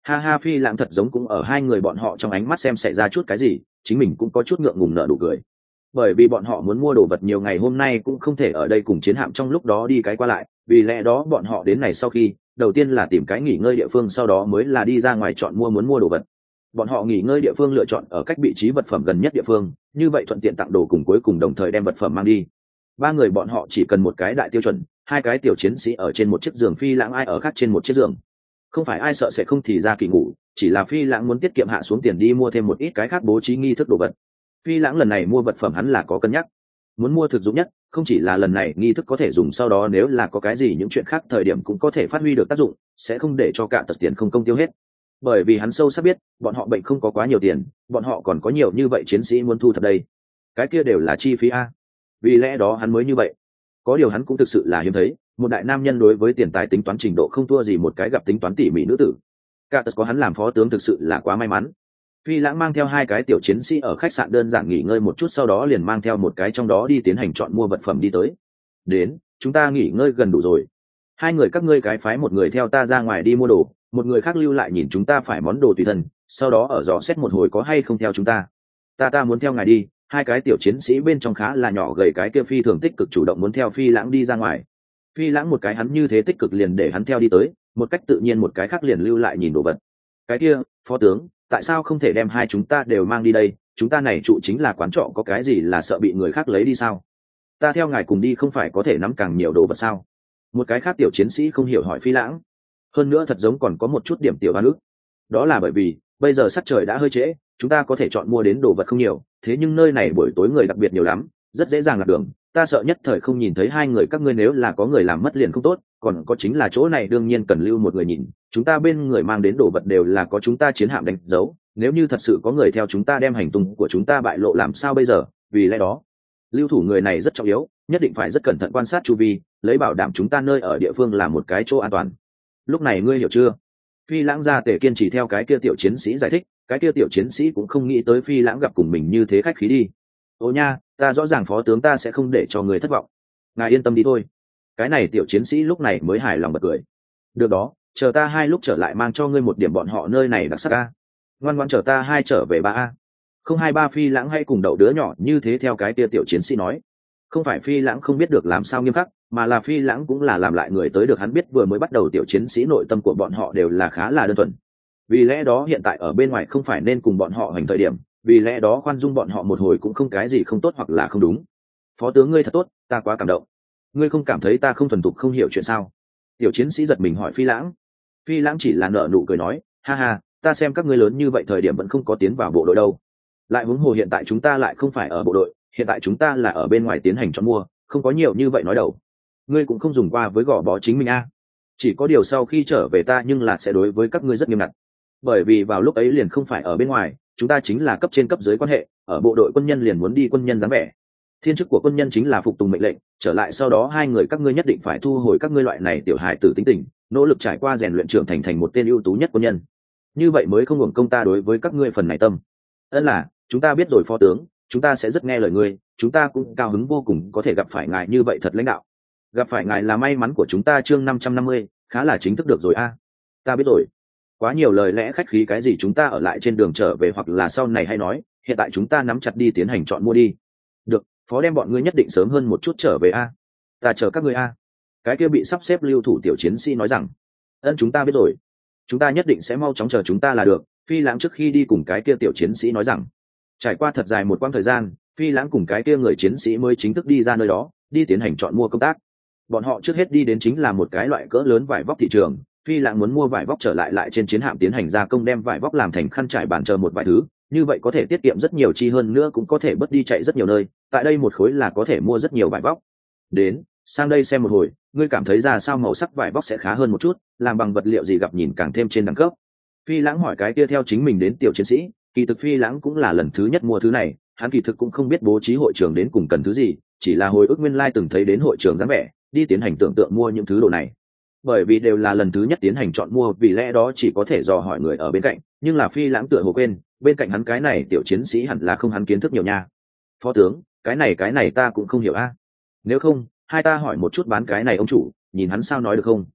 Ha ha, Phi Lãng thật giống cũng ở hai người bọn họ trong ánh mắt xem xảy ra chút cái gì, chính mình cũng có chút ngượng ngùng nở nụ cười. Bởi vì bọn họ muốn mua đồ vật nhiều ngày hôm nay cũng không thể ở đây cùng chiến hạm trong lúc đó đi cái qua lại, vì lẽ đó bọn họ đến này sau khi, đầu tiên là tìm cái nghỉ ngơi địa phương, sau đó mới là đi ra ngoài chọn mua muốn mua đồ vật. Bọn họ nghỉ ngơi địa phương lựa chọn ở cách vị trí vật phẩm gần nhất địa phương, như vậy thuận tiện tặng đồ cùng cuối cùng đồng thời đem vật phẩm mang đi. Ba người bọn họ chỉ cần một cái đại tiêu chuẩn, hai cái tiểu chiến sĩ ở trên một chiếc giường, Phi Lãng ai ở khác trên một chiếc giường. Không phải ai sợ sẽ không thì ra kỳ ngủ, chỉ là Phi Lãng muốn tiết kiệm hạ xuống tiền đi mua thêm một ít cái khác bố trí nghi thức đồ vật. Phi Lãng lần này mua vật phẩm hắn là có cân nhắc, muốn mua thực dụng nhất, không chỉ là lần này nghi thức có thể dùng, sau đó nếu là có cái gì những chuyện khác thời điểm cũng có thể phát huy được tác dụng, sẽ không để cho cả tật tiền không công tiêu hết. Bởi vì hắn sâu sắc biết, bọn họ bệnh không có quá nhiều tiền, bọn họ còn có nhiều như vậy chiến sĩ muốn thu thập đây, cái kia đều là chi phí a. Vì lẽ đó hắn mới như vậy. Có điều hắn cũng thực sự là hiếm thấy, một đại nam nhân đối với tiền tài tính toán trình độ không thua gì một cái gặp tính toán tỉ mỉ nữ tử. Cả tật có hắn làm phó tướng thực sự là quá may mắn. Phi Lãng mang theo hai cái tiểu chiến sĩ ở khách sạn đơn giản nghỉ ngơi một chút, sau đó liền mang theo một cái trong đó đi tiến hành chọn mua vật phẩm đi tới. Đến, chúng ta nghỉ ngơi gần đủ rồi. Hai người các ngươi cái phái một người theo ta ra ngoài đi mua đồ, một người khác lưu lại nhìn chúng ta phải món đồ tùy thân, sau đó ở dò xét một hồi có hay không theo chúng ta. Ta ta muốn theo ngài đi. Hai cái tiểu chiến sĩ bên trong khá là nhỏ gầy cái kia phi thường tích cực chủ động muốn theo Phi Lãng đi ra ngoài. Phi Lãng một cái hắn như thế tích cực liền để hắn theo đi tới, một cách tự nhiên một cái khác liền lưu lại nhìn đồ vật. Cái kia, phó tướng, tại sao không thể đem hai chúng ta đều mang đi đây? Chúng ta này trụ chính là quán trọ, có cái gì là sợ bị người khác lấy đi sao? Ta theo ngài cùng đi không phải có thể nắm càng nhiều đồ vật sao? Một cái khác tiểu chiến sĩ không hiểu hỏi Phi Lãng. Hơn nữa thật giống còn có một chút điểm tiểu oan ức. Đó là bởi vì bây giờ sắc trời đã hơi trễ, chúng ta có thể chọn mua đến đồ vật không nhiều, thế nhưng nơi này buổi tối người đặc biệt nhiều lắm, rất dễ dàng lạc đường. Ta sợ nhất thời không nhìn thấy hai người các ngươi, nếu là có người làm mất liền không tốt, còn có chính là chỗ này đương nhiên cần lưu một người nhìn, chúng ta bên người mang đến đồ vật đều là có chúng ta chiến hạm đánh dấu, nếu như thật sự có người theo chúng ta đem hành tung của chúng ta bại lộ làm sao bây giờ? Vì lẽ đó lưu thủ người này rất trọng yếu, nhất định phải rất cẩn thận quan sát chu vi, lấy bảo đảm chúng ta nơi ở địa phương là một cái chỗ an toàn. Lúc này ngươi hiểu chưa? Phi Lãng ra tề kiên trì theo cái kia tiểu chiến sĩ giải thích, cái kia tiểu chiến sĩ cũng không nghĩ tới Phi Lãng gặp cùng mình như thế khách khí đi. Ô nha, ta rõ ràng phó tướng ta sẽ không để cho người thất vọng, ngài yên tâm đi thôi. Cái này tiểu chiến sĩ lúc này mới hài lòng bật cười. Được đó, chờ ta hai lúc trở lại mang cho ngươi một điểm bọn họ nơi này đặc sắc a. Ngoan ngoãn chờ ta hai trở về ba a. Không hai ba Phi Lãng hay cùng đậu đứa nhỏ như thế theo cái kia tiểu chiến sĩ nói. Không phải Phi Lãng không biết được làm sao nghiêm khắc, mà là Phi Lãng cũng là làm lại người tới được, hắn biết vừa mới bắt đầu tiểu chiến sĩ nội tâm của bọn họ đều là khá là đơn thuần. Vì lẽ đó hiện tại ở bên ngoài không phải nên cùng bọn họ hành thời điểm, vì lẽ đó khoan dung bọn họ một hồi cũng không cái gì không tốt hoặc là không đúng. Phó tướng ngươi thật tốt, ta quá cảm động. Ngươi không cảm thấy ta không thuần thục không hiểu chuyện sao? Tiểu chiến sĩ giật mình hỏi Phi Lãng. Phi Lãng chỉ là nở nụ cười nói, ha ha, ta xem các ngươi lớn như vậy thời điểm vẫn không có tiến vào bộ đội đâu. Lại huống hồ hiện tại chúng ta lại không phải ở bộ đội, hiện tại chúng ta là ở bên ngoài tiến hành chọn mua, không có nhiều như vậy nói đầu. Ngươi cũng không dùng qua với gò bó chính mình a. Chỉ có điều sau khi trở về ta nhưng là sẽ đối với các ngươi rất nghiêm ngặt, bởi vì vào lúc ấy liền không phải ở bên ngoài, chúng ta chính là cấp trên cấp dưới quan hệ, ở bộ đội quân nhân liền muốn đi quân nhân dáng vẻ. Thiên chức của quân nhân chính là phục tùng mệnh lệnh, trở lại sau đó hai người các ngươi nhất định phải thu hồi các ngươi loại này tiểu hài tử tính tình, nỗ lực trải qua rèn luyện trưởng thành thành một tên ưu tú nhất quân nhân, như vậy mới không hưởng công ta đối với các ngươi phần này tâm. Ân là, chúng ta biết rồi phó tướng, chúng ta sẽ rất nghe lời ngươi, chúng ta cũng cao hứng vô cùng có thể gặp phải ngài như vậy thật lãnh đạo. Gặp phải ngài là may mắn của chúng ta. Chương năm trăm năm mươi, khá là chính thức được rồi a. Ta biết rồi. Quá nhiều lời lẽ khách khí cái gì chúng ta ở lại trên đường trở về hoặc là sau này hay nói, hiện tại chúng ta nắm chặt đi tiến hành chọn mua đi. Được, phó đem bọn ngươi nhất định sớm hơn một chút trở về a. Ta chờ các ngươi a. Cái kia bị sắp xếp lưu thủ tiểu chiến sĩ nói rằng, ân chúng ta biết rồi, chúng ta nhất định sẽ mau chóng chờ chúng ta là được. Phi Lãng trước khi đi cùng cái kia tiểu chiến sĩ nói rằng, trải qua thật dài một quãng thời gian, Phi Lãng cùng cái kia người chiến sĩ mới chính thức đi ra nơi đó, đi tiến hành chọn mua công tác. Bọn họ trước hết đi đến chính là một cái loại cỡ lớn vải vóc thị trường. Phi Lãng muốn mua vải vóc trở lại lại trên chiến hạm tiến hành gia công, đem vải vóc làm thành khăn trải bàn chờ một vài thứ, như vậy có thể tiết kiệm rất nhiều chi, hơn nữa cũng có thể bớt đi chạy rất nhiều nơi, tại đây một khối là có thể mua rất nhiều vải vóc. Đến, sang đây xem một hồi, ngươi cảm thấy ra sao, màu sắc vải vóc sẽ khá hơn một chút, làm bằng vật liệu gì gặp nhìn càng thêm trên đẳng cấp. Phi Lãng hỏi cái kia theo chính mình đến tiểu chiến sĩ, kỳ thực Phi Lãng cũng là lần thứ nhất mua thứ này, hắn kỳ thực cũng không biết bố trí hội trường đến cùng cần thứ gì, chỉ là hồi ức nguyên lai từng thấy đến hội trường dáng vẻ, đi tiến hành tưởng tượng mua những thứ đồ này. Bởi vì đều là lần thứ nhất tiến hành chọn mua, vì lẽ đó chỉ có thể dò hỏi người ở bên cạnh, nhưng là Phi Lãng tựa hồ quên, bên cạnh hắn cái này tiểu chiến sĩ hẳn là không hắn kiến thức nhiều nha. Phó tướng, cái này cái này ta cũng không hiểu a. Nếu không, hai ta hỏi một chút bán cái này ông chủ, nhìn hắn sao nói được không?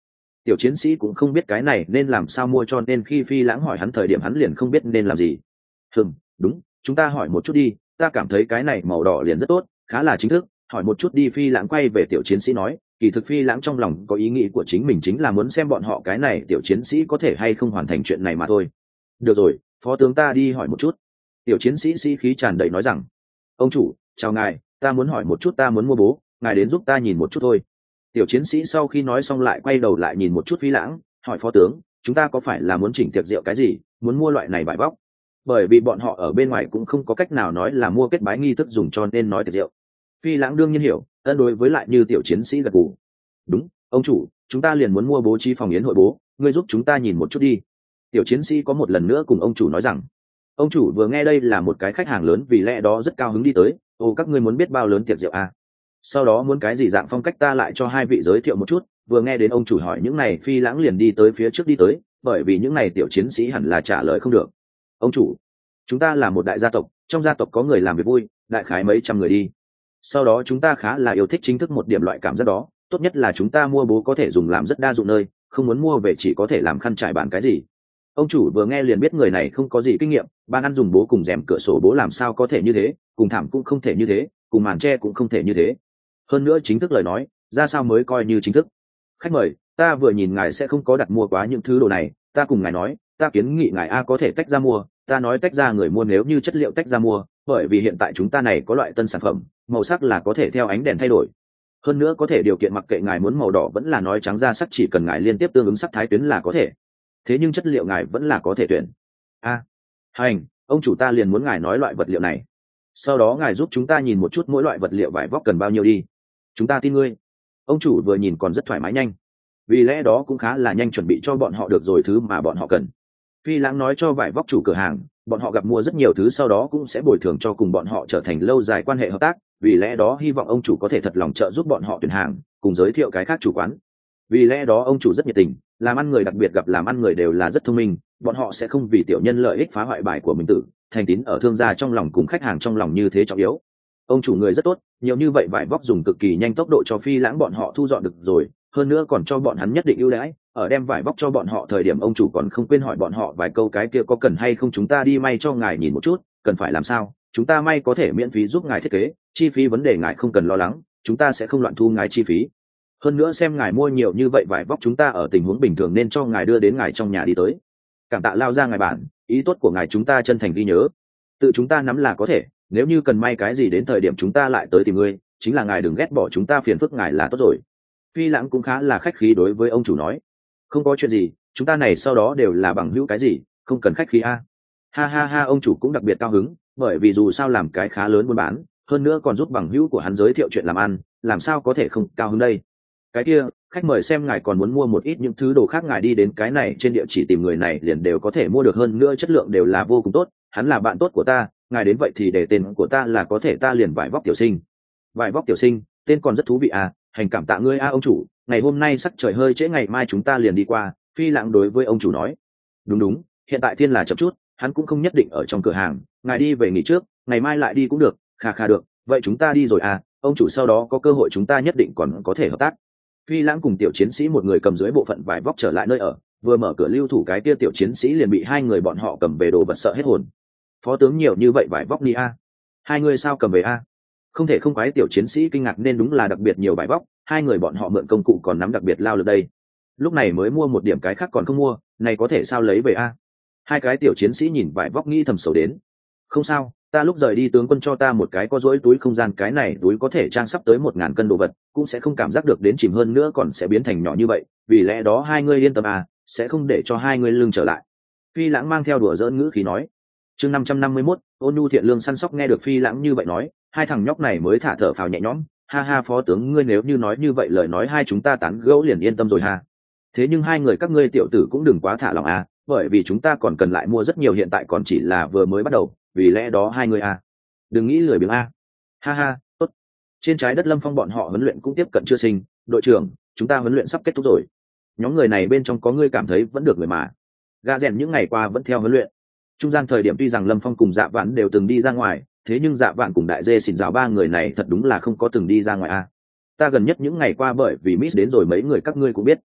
Tiểu chiến sĩ cũng không biết cái này nên làm sao mua, cho nên khi Phi Lãng hỏi hắn thời điểm hắn liền không biết nên làm gì. Hừm, đúng, chúng ta hỏi một chút đi, ta cảm thấy cái này màu đỏ liền rất tốt, khá là chính thức, hỏi một chút đi. Phi Lãng quay về tiểu chiến sĩ nói, kỳ thực Phi Lãng trong lòng có ý nghĩ của chính mình, chính là muốn xem bọn họ cái này tiểu chiến sĩ có thể hay không hoàn thành chuyện này mà thôi. Được rồi, phó tướng, ta đi hỏi một chút. Tiểu chiến sĩ sĩ khí tràn đầy nói rằng, ông chủ, chào ngài, ta muốn hỏi một chút, ta muốn mua bố, ngài đến giúp ta nhìn một chút thôi. Tiểu chiến sĩ sau khi nói xong lại quay đầu lại nhìn một chút Phi Lãng, hỏi phó tướng, chúng ta có phải là muốn chỉnh tiệc rượu cái gì, muốn mua loại này vải vóc? Bởi vì bọn họ ở bên ngoài cũng không có cách nào nói là mua kết bái nghi thức dùng, cho nên nói tiệc rượu. Phi Lãng đương nhiên hiểu, ân đối với lại như tiểu chiến sĩ gật gù. Đúng, ông chủ, chúng ta liền muốn mua bố trí phòng yến hội bố, ngươi giúp chúng ta nhìn một chút đi. Tiểu chiến sĩ có một lần nữa cùng ông chủ nói rằng. Ông chủ vừa nghe đây là một cái khách hàng lớn, vì lẽ đó rất cao hứng đi tới. Ồ, các ngươi muốn biết bao lớn tiệc rượu à? Sau đó muốn cái gì dạng phong cách ta lại cho hai vị giới thiệu một chút. Vừa nghe đến ông chủ hỏi những này, Phi Lãng liền đi tới phía trước đi tới, bởi vì những này tiểu chiến sĩ hẳn là trả lời không được. Ông chủ, chúng ta là một đại gia tộc, trong gia tộc có người làm việc vui, đại khái mấy trăm người đi. Sau đó chúng ta khá là yêu thích chính thức một điểm loại cảm giác đó, tốt nhất là chúng ta mua bố có thể dùng làm rất đa dụng nơi, không muốn mua về chỉ có thể làm khăn trải bàn cái gì. Ông chủ vừa nghe liền biết người này không có gì kinh nghiệm, bàn ăn dùng bố cùng rèm cửa sổ bố làm sao có thể như thế, cùng thảm cũng không thể như thế, cùng màn tre cũng không thể như thế. Hơn nữa chính thức lời nói, ra sao mới coi như chính thức. Khách mời, ta vừa nhìn ngài sẽ không có đặt mua quá những thứ đồ này, ta cùng ngài nói, ta kiến nghị ngài a có thể tách ra mua, ta nói tách ra người mua nếu như chất liệu tách ra mua, bởi vì hiện tại chúng ta này có loại tân sản phẩm, màu sắc là có thể theo ánh đèn thay đổi. Hơn nữa có thể điều kiện mặc kệ ngài muốn màu đỏ vẫn là nói trắng ra sắc, chỉ cần ngài liên tiếp tương ứng sắc thái tuyến là có thể. Thế nhưng chất liệu ngài vẫn là có thể tuyển. A, à, hành, ông chủ ta liền muốn ngài nói loại vật liệu này. Sau đó ngài giúp chúng ta nhìn một chút mỗi loại vật liệu vải vóc cần bao nhiêu đi. Chúng ta tin ngươi. Ông chủ vừa nhìn còn rất thoải mái nhanh. Vì lẽ đó cũng khá là nhanh chuẩn bị cho bọn họ được rồi thứ mà bọn họ cần. Phi Lãng nói cho vải vóc chủ cửa hàng, bọn họ gặp mua rất nhiều thứ sau đó cũng sẽ bồi thường cho cùng bọn họ trở thành lâu dài quan hệ hợp tác, vì lẽ đó hy vọng ông chủ có thể thật lòng trợ giúp bọn họ tuyển hàng, cùng giới thiệu cái khác chủ quán. Vì lẽ đó ông chủ rất nhiệt tình, làm ăn người đặc biệt gặp làm ăn người đều là rất thông minh, bọn họ sẽ không vì tiểu nhân lợi ích phá hoại bài của mình tử, thành tín ở thương gia trong lòng cùng khách hàng trong lòng như thế trọng yếu. Ông chủ người rất tốt, nhiều như vậy vải vóc dùng cực kỳ nhanh tốc độ cho Phi Lãng bọn họ thu dọn được rồi, hơn nữa còn cho bọn hắn nhất định ưu đãi. Ở đem vải vóc cho bọn họ thời điểm ông chủ còn không quên hỏi bọn họ vài câu, cái kia có cần hay không chúng ta đi may cho ngài nhìn một chút, cần phải làm sao, chúng ta may có thể miễn phí giúp ngài thiết kế, chi phí vấn đề ngài không cần lo lắng, chúng ta sẽ không loạn thu ngài chi phí. Hơn nữa xem ngài mua nhiều như vậy vải vóc, chúng ta ở tình huống bình thường nên cho ngài đưa đến ngài trong nhà đi tới. Cảm tạ lao ra ngài bản, ý tốt của ngài chúng ta chân thành ghi nhớ, tự chúng ta nắm là có thể, nếu như cần may cái gì đến thời điểm chúng ta lại tới tìm ngươi, chính là ngài đừng ghét bỏ chúng ta phiền phức ngài là tốt rồi. Phi Lãng cũng khá là khách khí đối với ông chủ nói, không có chuyện gì, chúng ta này sau đó đều là bằng hữu cái gì, không cần khách khí a. Ha ha ha, ông chủ cũng đặc biệt cao hứng, bởi vì dù sao làm cái khá lớn buôn bán, hơn nữa còn giúp bằng hữu của hắn giới thiệu chuyện làm ăn, làm sao có thể không cao hứng đây. Cái kia, khách mời xem ngài còn muốn mua một ít những thứ đồ khác, ngài đi đến cái này trên địa chỉ tìm người này liền đều có thể mua được, hơn nữa chất lượng đều là vô cùng tốt, hắn là bạn tốt của ta, ngài đến vậy thì để tên của ta là có thể, ta liền vải vóc tiểu sinh. Vải vóc tiểu sinh, tên còn rất thú vị à, hành cảm tạ ngươi a ông chủ, ngày hôm nay sắc trời hơi trễ, ngày mai chúng ta liền đi qua. Phi Lãng đối với ông chủ nói. Đúng đúng, hiện tại thiên là chậm chút, hắn cũng không nhất định ở trong cửa hàng, ngài đi về nghỉ trước, ngày mai lại đi cũng được. Kha kha được, vậy chúng ta đi rồi à, ông chủ, sau đó có cơ hội chúng ta nhất định còn có thể hợp tác. Phi Lãng cùng tiểu chiến sĩ một người cầm dưới bộ phận vải vóc trở lại nơi ở, vừa mở cửa lưu thủ cái kia tiểu chiến sĩ liền bị hai người bọn họ cầm về đồ vật sợ hết hồn. Phó tướng nhiều như vậy vải vóc đi a, hai người sao cầm về a? Không thể không quái tiểu chiến sĩ kinh ngạc, nên đúng là đặc biệt nhiều vải vóc, hai người bọn họ mượn công cụ còn nắm đặc biệt lao lực đây, lúc này mới mua một điểm, cái khác còn không mua, này có thể sao lấy về a? Hai cái tiểu chiến sĩ nhìn vải vóc nghĩ thầm xấu đến. Không sao, ta lúc rời đi tướng quân cho ta một cái có dối túi không gian, cái này túi có thể trang sắp tới một ngàn cân đồ vật, cũng sẽ không cảm giác được đến chìm, hơn nữa còn sẽ biến thành nhỏ như vậy, vì lẽ đó hai ngươi yên tâm à, sẽ không để cho hai ngươi lưng trở lại. Phi Lãng mang theo đùa giỡn ngữ khí nói. Chương năm trăm năm mươi mốt, Ôn Nhu thiện lương săn sóc. Nghe được Phi Lãng như vậy nói, hai thằng nhóc này mới thả thở phào nhẹ nhõm. Ha ha, phó tướng ngươi nếu như nói như vậy lời nói, hai chúng ta tán gẫu liền yên tâm rồi ha. Thế nhưng hai người các ngươi tiểu tử cũng đừng quá thả lòng à, bởi vì chúng ta còn cần lại mua rất nhiều, hiện tại còn chỉ là vừa mới bắt đầu, vì lẽ đó hai người à, đừng nghĩ lười biếng a. Ha ha, tốt. Trên trái đất Lâm Phong bọn họ huấn luyện cũng tiếp cận chưa sinh, đội trưởng, chúng ta huấn luyện sắp kết thúc rồi. Nhóm người này bên trong có ngươi cảm thấy vẫn được người mà. Gà rèn những ngày qua vẫn theo huấn luyện. Trung gian thời điểm tuy rằng Lâm Phong cùng Dạ Vạn đều từng đi ra ngoài, thế nhưng Dạ Vạn cùng Đại Dê Xỉn Rào ba người này thật đúng là không có từng đi ra ngoài a. Ta gần nhất những ngày qua bởi vì Miss đến rồi, mấy người các ngươi cũng biết.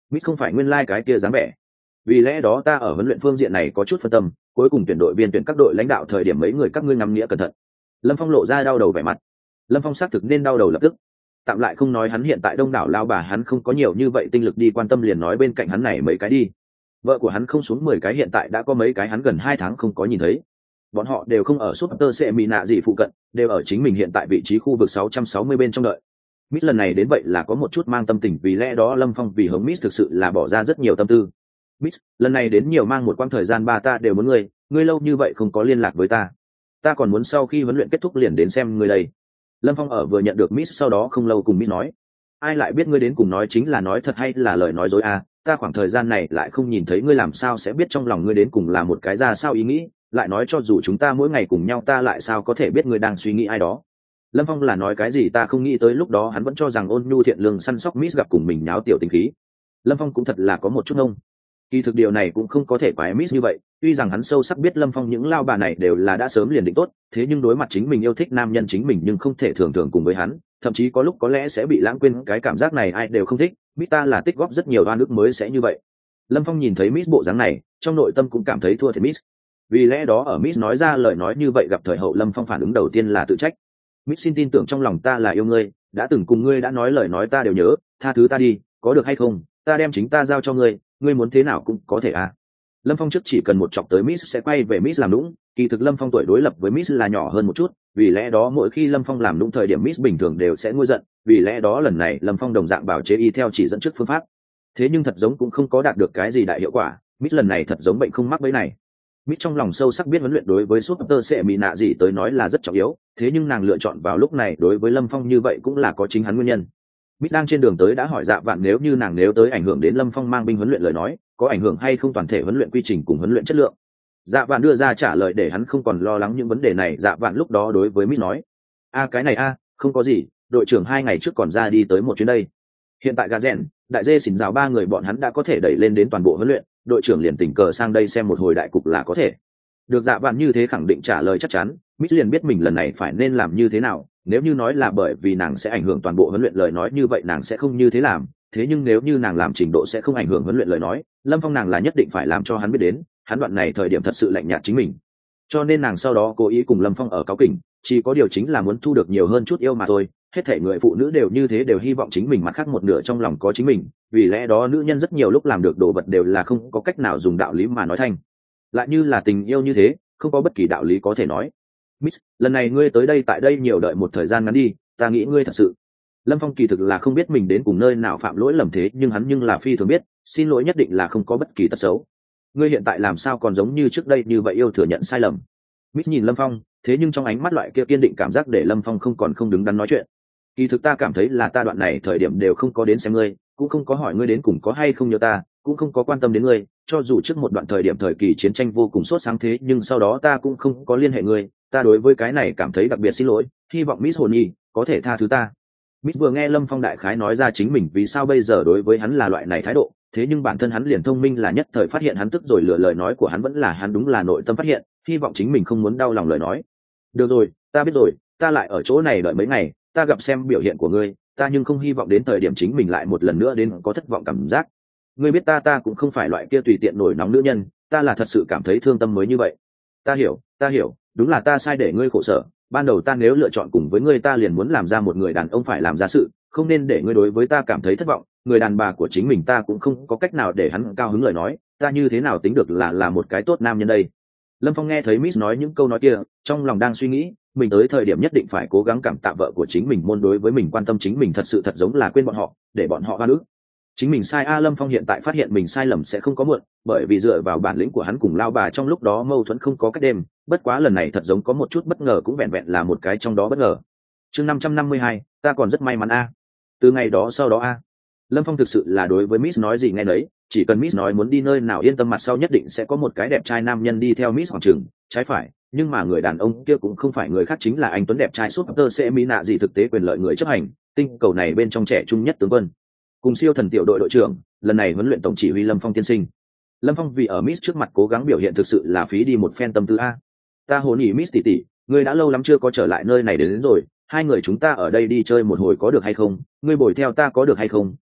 Miss không phải nguyên lai cái kia dáng vẻ. Vì lẽ đó ta ở huấn luyện phương diện này có chút phân tâm, cuối cùng tuyển đội viên tuyển các đội lãnh đạo thời điểm mấy người các ngươi ngắm nghĩa cẩn thận. Lâm Phong lộ ra đau đầu vẻ mặt. Lâm Phong xác thực nên đau đầu lập tức. Tạm lại không nói hắn hiện tại đông đảo lao bà hắn không có nhiều như vậy tinh lực đi quan tâm, liền nói bên cạnh hắn này mấy cái đi. Vợ của hắn không xuống mười cái hiện tại đã có mấy cái hắn gần hai tháng không có nhìn thấy. Bọn họ đều không ở Super C Mỹ nạ gì phụ cận, đều ở chính mình hiện tại vị trí khu vực sáu trăm sáu mươi bên trong đợi. Miss lần này đến vậy là có một chút mang tâm tình, vì lẽ đó Lâm Phong vì hống Miss thực sự là bỏ ra rất nhiều tâm tư. Miss, lần này đến nhiều mang một quãng thời gian ba ta đều muốn ngươi, ngươi lâu như vậy không có liên lạc với ta. Ta còn muốn sau khi huấn luyện kết thúc liền đến xem ngươi đây. Lâm Phong ở vừa nhận được Miss sau đó không lâu cùng Miss nói. Ai lại biết ngươi đến cùng nói chính là nói thật hay là lời nói dối à, ta khoảng thời gian này lại không nhìn thấy ngươi làm sao sẽ biết trong lòng ngươi đến cùng là một cái ra sao ý nghĩ, lại nói cho dù chúng ta mỗi ngày cùng nhau ta lại sao có thể biết ngươi đang suy nghĩ ai đó. Lâm Phong là nói cái gì ta không nghĩ tới, lúc đó hắn vẫn cho rằng ôn nhu thiện lương săn sóc Miss gặp cùng mình nháo tiểu tình khí. Lâm Phong cũng thật là có một chút ngông. Kỳ thực điều này cũng không có thể quái Miss như vậy, tuy rằng hắn sâu sắc biết Lâm Phong những lao bà này đều là đã sớm liền định tốt, thế nhưng đối mặt chính mình yêu thích nam nhân chính mình nhưng không thể thường thường cùng với hắn, thậm chí có lúc có lẽ sẽ bị lãng quên cái cảm giác này ai đều không thích, Miss ta là tích góp rất nhiều oan ức mới sẽ như vậy. Lâm Phong nhìn thấy Miss bộ dáng này, trong nội tâm cũng cảm thấy thua thiệt Miss. Vì lẽ đó ở Miss nói ra lời nói như vậy gặp thời hậu, Lâm Phong phản ứng đầu tiên là tự trách. Miss xin tin tưởng trong lòng ta là yêu ngươi, đã từng cùng ngươi đã nói lời nói ta đều nhớ, tha thứ ta đi, có được hay không? Ta đem chính ta giao cho ngươi, ngươi muốn thế nào cũng có thể à. Lâm Phong trước chỉ cần một chọc tới Miss sẽ quay về Miss làm nũng, kỳ thực Lâm Phong tuổi đối lập với Miss là nhỏ hơn một chút, vì lẽ đó mỗi khi Lâm Phong làm nũng thời điểm Miss bình thường đều sẽ nguôi giận, vì lẽ đó lần này Lâm Phong đồng dạng bảo chế y theo chỉ dẫn trước phương pháp. Thế nhưng thật giống cũng không có đạt được cái gì đại hiệu quả, Miss lần này thật giống bệnh không mắc bẫy này. Miss trong lòng sâu sắc biết huấn luyện đối với Super C Mỹ nạ gì tới nói là rất trọng yếu, thế nhưng nàng lựa chọn vào lúc này đối với Lâm Phong như vậy cũng là có chính hắn nguyên nhân. Miss đang trên đường tới đã hỏi Dạ Vạn nếu như nàng nếu tới ảnh hưởng đến Lâm Phong mang binh huấn luyện lời nói, có ảnh hưởng hay không toàn thể huấn luyện quy trình cùng huấn luyện chất lượng. Dạ Vạn đưa ra trả lời để hắn không còn lo lắng những vấn đề này. Dạ Vạn lúc đó đối với Miss nói: "A cái này a, không có gì, đội trưởng hai ngày trước còn ra đi tới một chuyến đây. Hiện tại Gà Rèn, Đại Dê xỉn rào ba người bọn hắn đã có thể đẩy lên đến toàn bộ huấn luyện, đội trưởng liền tình cờ sang đây xem một hồi đại cục là có thể." Được Dạ Vạn như thế khẳng định trả lời chắc chắn, Miss liền biết mình lần này phải nên làm như thế nào. Nếu như nói là bởi vì nàng sẽ ảnh hưởng toàn bộ huấn luyện lời nói như vậy nàng sẽ không như thế làm, thế nhưng nếu như nàng làm trình độ sẽ không ảnh hưởng huấn luyện lời nói, Lâm Phong nàng là nhất định phải làm cho hắn biết đến, hắn đoạn này thời điểm thật sự lạnh nhạt chính mình. Cho nên nàng sau đó cố ý cùng Lâm Phong ở cáo kỉnh, chỉ có điều chính là muốn thu được nhiều hơn chút yêu mà thôi. Hết thể người phụ nữ đều như thế, đều hy vọng chính mình mặt khác một nửa trong lòng có chính mình, vì lẽ đó nữ nhân rất nhiều lúc làm được đồ vật đều là không có cách nào dùng đạo lý mà nói thành. Lại như là tình yêu như thế, không có bất kỳ đạo lý có thể nói. Miss, lần này ngươi tới đây tại đây nhiều đợi một thời gian ngắn đi, ta nghĩ ngươi thật sự. Lâm Phong kỳ thực là không biết mình đến cùng nơi nào phạm lỗi lầm, thế nhưng hắn nhưng là phi thường biết, xin lỗi nhất định là không có bất kỳ tật xấu. Ngươi hiện tại làm sao còn giống như trước đây như vậy yêu thừa nhận sai lầm. Miss nhìn Lâm Phong, thế nhưng trong ánh mắt loại kia kiên định cảm giác để Lâm Phong không còn không đứng đắn nói chuyện. Kỳ thực ta cảm thấy là ta đoạn này thời điểm đều không có đến xem ngươi, cũng không có hỏi ngươi đến cùng có hay không nhớ ta, cũng không có quan tâm đến ngươi, cho dù trước một đoạn thời điểm thời kỳ chiến tranh vô cùng sốt sáng thế nhưng sau đó ta cũng không có liên hệ ngươi, ta đối với cái này cảm thấy đặc biệt xin lỗi, hy vọng Miss Hồn Nhi có thể tha thứ ta. Miss vừa nghe Lâm Phong đại khái nói ra chính mình vì sao bây giờ đối với hắn là loại này thái độ, thế nhưng bản thân hắn liền thông minh là nhất thời phát hiện hắn tức rồi lựa lời nói của hắn vẫn là hắn đúng là nội tâm phát hiện, hy vọng chính mình không muốn đau lòng lời nói. Được rồi, ta biết rồi, ta lại ở chỗ này đợi mấy ngày, ta gặp xem biểu hiện của ngươi, ta nhưng không hy vọng đến thời điểm chính mình lại một lần nữa đến có thất vọng cảm giác. Ngươi biết ta ta cũng không phải loại kia tùy tiện nổi nóng nữ nhân, ta là thật sự cảm thấy thương tâm mới như vậy. Ta hiểu, ta hiểu, đúng là ta sai để ngươi khổ sở, ban đầu ta nếu lựa chọn cùng với ngươi ta liền muốn làm ra một người đàn ông phải làm ra sự, không nên để ngươi đối với ta cảm thấy thất vọng, người đàn bà của chính mình ta cũng không có cách nào để hắn cao hứng lời nói, ta như thế nào tính được là là một cái tốt nam nhân đây. Lâm Phong nghe thấy Miss nói những câu nói kia, trong lòng đang suy nghĩ, mình tới thời điểm nhất định phải cố gắng cảm tạ vợ của chính mình môn đối với mình quan tâm chính mình thật sự thật giống là quên bọn họ, để bọn họ oan ức. Chính mình sai a Lâm Phong hiện tại phát hiện mình sai lầm sẽ không có muộn, bởi vì dựa vào bản lĩnh của hắn cùng lao bà trong lúc đó mâu thuẫn không có cách đêm, bất quá lần này thật giống có một chút bất ngờ cũng vẹn vẹn là một cái trong đó bất ngờ. Chương năm trăm năm mươi hai, ta còn rất may mắn a. Từ ngày đó sau đó a. Lâm Phong thực sự là đối với Miss nói gì nghe nấy, chỉ cần Miss nói muốn đi nơi nào yên tâm mặt sau nhất định sẽ có một cái đẹp trai nam nhân đi theo Miss khoảng chừng, trái phải, nhưng mà người đàn ông kia cũng không phải người khác chính là anh tuấn đẹp trai Super C Mỹ nạ gì thực tế quyền lợi người chấp hành, tinh cầu này bên trong trẻ trung nhất tướng quân. Cùng siêu thần tiểu đội đội trưởng, lần này huấn luyện tổng chỉ huy Lâm Phong tiên sinh. Lâm Phong vì ở Miss trước mặt cố gắng biểu hiện thực sự là phí đi một phen tâm tư a. Ta hồn ỉ Miss tỷ tỷ, ngươi đã lâu lắm chưa có trở lại nơi này đến, đến rồi, hai người chúng ta ở đây đi chơi một hồi có được hay không, ngươi bồi theo ta có được hay không,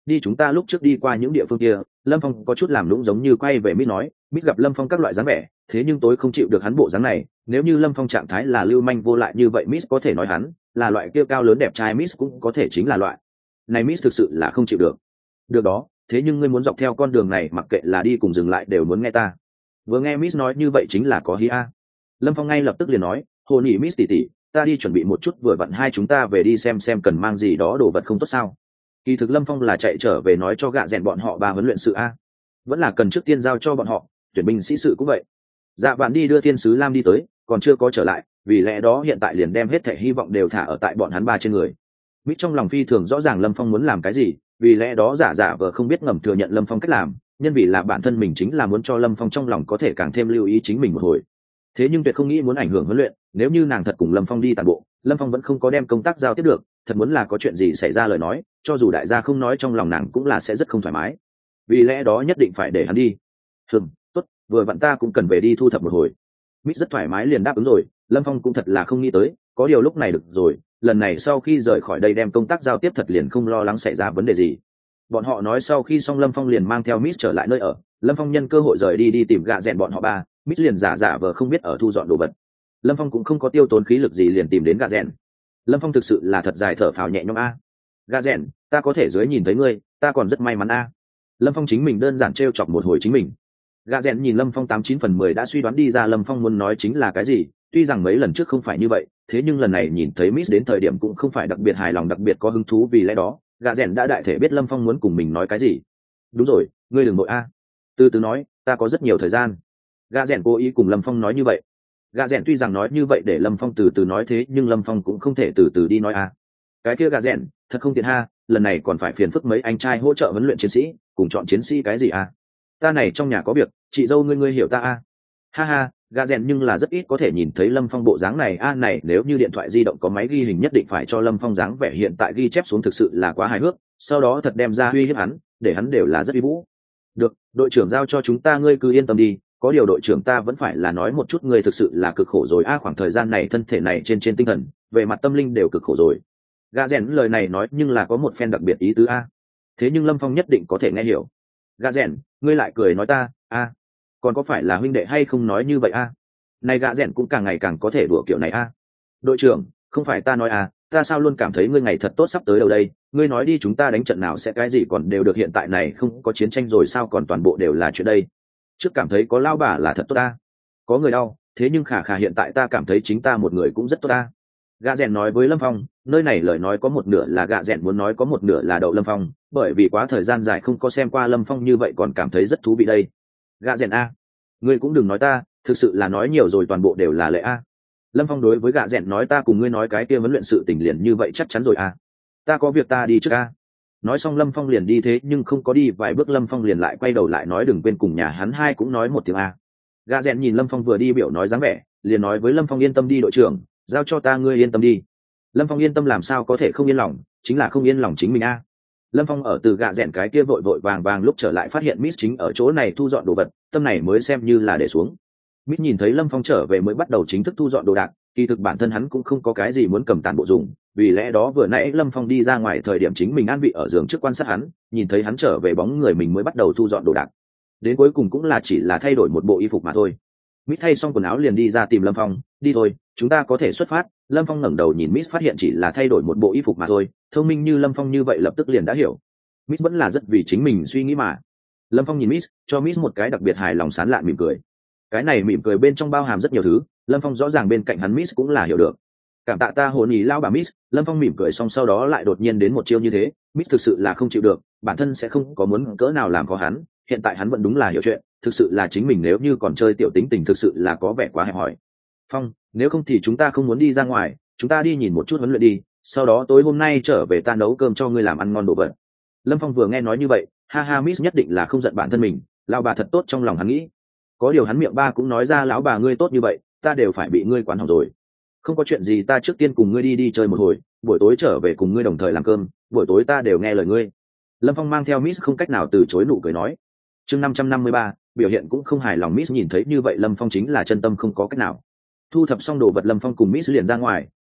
đi chúng ta lúc trước đi qua những địa phương kia. Lâm Phong có chút làm lũng giống như quay về Miss nói, Miss gặp Lâm Phong các loại dáng vẻ, thế nhưng tôi không chịu được hắn bộ dáng này. Nếu như Lâm Phong trạng thái là lưu manh vô lại như vậy, Miss có thể nói hắn là loại kia cao lớn đẹp trai, Miss cũng có thể chính là loại này. Miss thực sự là không chịu được. Được đó, thế nhưng ngươi muốn dọc theo con đường này mặc kệ là đi cùng dừng lại đều muốn nghe ta. Vừa nghe Miss nói như vậy chính là có hí a. Lâm Phong ngay lập tức liền nói, hồ nhị Miss tỷ tỷ, ta đi chuẩn bị một chút, vừa vặn hai chúng ta về đi xem xem cần mang gì đó đồ vật không tốt sao. Kỳ thực Lâm Phong là chạy trở về nói cho gạ rèn bọn họ ba huấn luyện sự a, vẫn là cần trước tiên giao cho bọn họ, tuyển binh sĩ sự cũng vậy. Dạ bạn đi đưa thiên sứ Lam đi tới, còn chưa có trở lại, vì lẽ đó hiện tại liền đem hết thảy hy vọng đều thả ở tại bọn hắn ba trên người. Mít trong lòng phi thường rõ ràng Lâm Phong muốn làm cái gì, vì lẽ đó giả giả vờ không biết ngầm thừa nhận Lâm Phong cách làm, nhân vì là bản thân mình chính là muốn cho Lâm Phong trong lòng có thể càng thêm lưu ý chính mình một hồi. Thế nhưng tuyệt không nghĩ muốn ảnh hưởng huấn luyện, nếu như nàng thật cùng Lâm Phong đi tàn bộ, Lâm Phong vẫn không có đem công tác giao tiếp được, thật muốn là có chuyện gì xảy ra lời nói, cho dù đại gia không nói trong lòng nàng cũng là sẽ rất không thoải mái. Vì lẽ đó nhất định phải để hắn đi. Hừm, tốt, vừa vặn ta cũng cần về đi thu thập một hồi. Mít rất thoải mái liền đáp ứng rồi, Lâm Phong cũng thật là không nghĩ tới, có điều lúc này được rồi, lần này sau khi rời khỏi đây đem công tác giao tiếp thật liền không lo lắng xảy ra vấn đề gì. Bọn họ nói sau khi xong Lâm Phong liền mang theo Mít trở lại nơi ở, Lâm Phong nhân cơ hội rời đi đi tìm gạ rèn bọn họ ba, Mít liền giả giả vờ không biết ở thu dọn đồ vật. Lâm Phong cũng không có tiêu tốn khí lực gì liền tìm đến gạ rèn. Lâm Phong thực sự là thật dài thở phào nhẹ nhõm a. Gạ rèn, ta có thể dưới nhìn thấy ngươi, ta còn rất may mắn a. Lâm Phong chính mình đơn giản trêu chọc một hồi chính mình. Gạ rèn nhìn Lâm Phong tám chín phần mười đã suy đoán đi ra Lâm Phong muốn nói chính là cái gì, tuy rằng mấy lần trước không phải như vậy, thế nhưng lần này nhìn thấy Miss đến thời điểm cũng không phải đặc biệt hài lòng đặc biệt có hứng thú, vì lẽ đó gạ rèn đã đại thể biết Lâm Phong muốn cùng mình nói cái gì. Đúng rồi, ngươi đừng vội a, từ từ nói, ta có rất nhiều thời gian. Gạ rèn cố ý cùng Lâm Phong nói như vậy. Gạ rèn tuy rằng nói như vậy để Lâm Phong từ từ nói, thế nhưng Lâm Phong cũng không thể từ từ đi nói a. Cái kia gạ rèn thật không tiện ha, lần này còn phải phiền phức mấy anh trai hỗ trợ huấn luyện chiến sĩ, cùng chọn chiến sĩ cái gì a. Ta này trong nhà có việc, chị dâu ngươi ngươi hiểu ta a. Ha ha, gạ rèn nhưng là rất ít có thể nhìn thấy Lâm Phong bộ dáng này a, này nếu như điện thoại di động có máy ghi hình nhất định phải cho Lâm Phong dáng vẻ hiện tại ghi chép xuống, thực sự là quá hài hước, sau đó thật đem ra uy hiếp hắn, để hắn đều là rất uy vũ. Được, đội trưởng giao cho chúng ta, ngươi cứ yên tâm đi, có điều đội trưởng ta vẫn phải là nói một chút, ngươi thực sự là cực khổ rồi a, khoảng thời gian này thân thể này trên trên tinh thần, về mặt tâm linh đều cực khổ rồi. Gạ rèn lời này nói nhưng là có một phen đặc biệt ý tứ a. Thế nhưng Lâm Phong nhất định có thể nghe hiểu. Gạ rèn, ngươi lại cười nói ta a, còn có phải là huynh đệ hay không nói như vậy a? Này gạ rèn cũng càng ngày càng có thể đùa kiểu này a. Đội trưởng, không phải ta nói à, ta sao luôn cảm thấy ngươi ngày thật tốt sắp tới đâu đây, ngươi nói đi chúng ta đánh trận nào sẽ cái gì còn đều được, hiện tại này không có chiến tranh rồi sao còn toàn bộ đều là chuyện đây. Trước cảm thấy có lao bà là thật tốt ta, có người đau, thế nhưng khả khả hiện tại ta cảm thấy chính ta một người cũng rất tốt ta. Gạ rèn nói với Lâm Phong, nơi này lời nói có một nửa là gạ rèn muốn nói, có một nửa là đậu Lâm Phong, bởi vì quá thời gian dài không có xem qua Lâm Phong như vậy còn cảm thấy rất thú vị đây. Gạ rèn a, ngươi cũng đừng nói ta, thực sự là nói nhiều rồi toàn bộ đều là lệ a. Lâm Phong đối với gạ rèn nói, ta cùng ngươi nói cái kia vấn luyện sự tình liền như vậy chắc chắn rồi a. Ta có việc ta đi trước a. Nói xong Lâm Phong liền đi, thế nhưng không có đi vài bước Lâm Phong liền lại quay đầu lại nói đừng quên cùng nhà hắn hai cũng nói một tiếng a. Gạ rèn nhìn Lâm Phong vừa đi biểu nói dáng vẻ, liền nói với Lâm Phong yên tâm đi đội trưởng, giao cho ta ngươi yên tâm đi. Lâm Phong yên tâm làm sao có thể không yên lòng, chính là không yên lòng chính mình a. Lâm Phong ở từ gạ rèn cái kia vội vội vàng vàng lúc trở lại phát hiện Miss chính ở chỗ này thu dọn đồ vật, tâm này mới xem như là để xuống. Miss nhìn thấy Lâm Phong trở về mới bắt đầu chính thức thu dọn đồ đạc, kỳ thực bản thân hắn cũng không có cái gì muốn cầm tàn bộ dùng, vì lẽ đó vừa nãy Lâm Phong đi ra ngoài thời điểm chính mình an vị ở giường trước quan sát hắn, nhìn thấy hắn trở về bóng người mình mới bắt đầu thu dọn đồ đạc. Đến cuối cùng cũng là chỉ là thay đổi một bộ y phục mà thôi. Miss thay xong quần áo liền đi ra tìm Lâm Phong, đi thôi, chúng ta có thể xuất phát. Lâm Phong ngẩng đầu nhìn Miss phát hiện chỉ là thay đổi một bộ y phục mà thôi, thông minh như Lâm Phong như vậy lập tức liền đã hiểu. Miss vẫn là rất vì chính mình suy nghĩ mà. Lâm Phong nhìn Miss, cho Miss một cái đặc biệt hài lòng sán lạn mỉm cười. Cái này mỉm cười bên trong bao hàm rất nhiều thứ, Lâm Phong rõ ràng bên cạnh hắn Miss cũng là hiểu được. Cảm tạ ta hồn ý lao bà Miss. Lâm Phong mỉm cười xong sau đó lại đột nhiên đến một chiêu như thế, Miss thực sự là không chịu được, bản thân sẽ không có muốn cỡ nào làm khó hắn, hiện tại hắn vẫn đúng là hiểu chuyện, thực sự là chính mình nếu như còn chơi tiểu tính tình thực sự là có vẻ quá hẹp hòi. Phong, nếu không thì chúng ta không muốn đi ra ngoài, chúng ta đi nhìn một chút huấn luyện đi, sau đó tối hôm nay trở về ta nấu cơm cho ngươi làm ăn ngon đồ vật. Lâm Phong vừa nghe nói như vậy, ha ha, Miss nhất định là không giận bản thân mình, lão bà thật tốt trong lòng hắn nghĩ. Có điều hắn miệng ba cũng nói ra, lão bà ngươi tốt như vậy, ta đều phải bị ngươi quán hỏng rồi. Không có chuyện gì, ta trước tiên cùng ngươi đi đi chơi một hồi, buổi tối trở về cùng ngươi đồng thời làm cơm, buổi tối ta đều nghe lời ngươi. Lâm Phong mang theo Miss không cách nào từ chối nụ cười nói. Chương năm trăm năm mươi ba, biểu hiện cũng không hài lòng. Miss nhìn thấy như vậy Lâm Phong chính là chân tâm không có cách nào. Thu thập xong đồ vật Lâm Phong cùng Miss liền ra ngoài,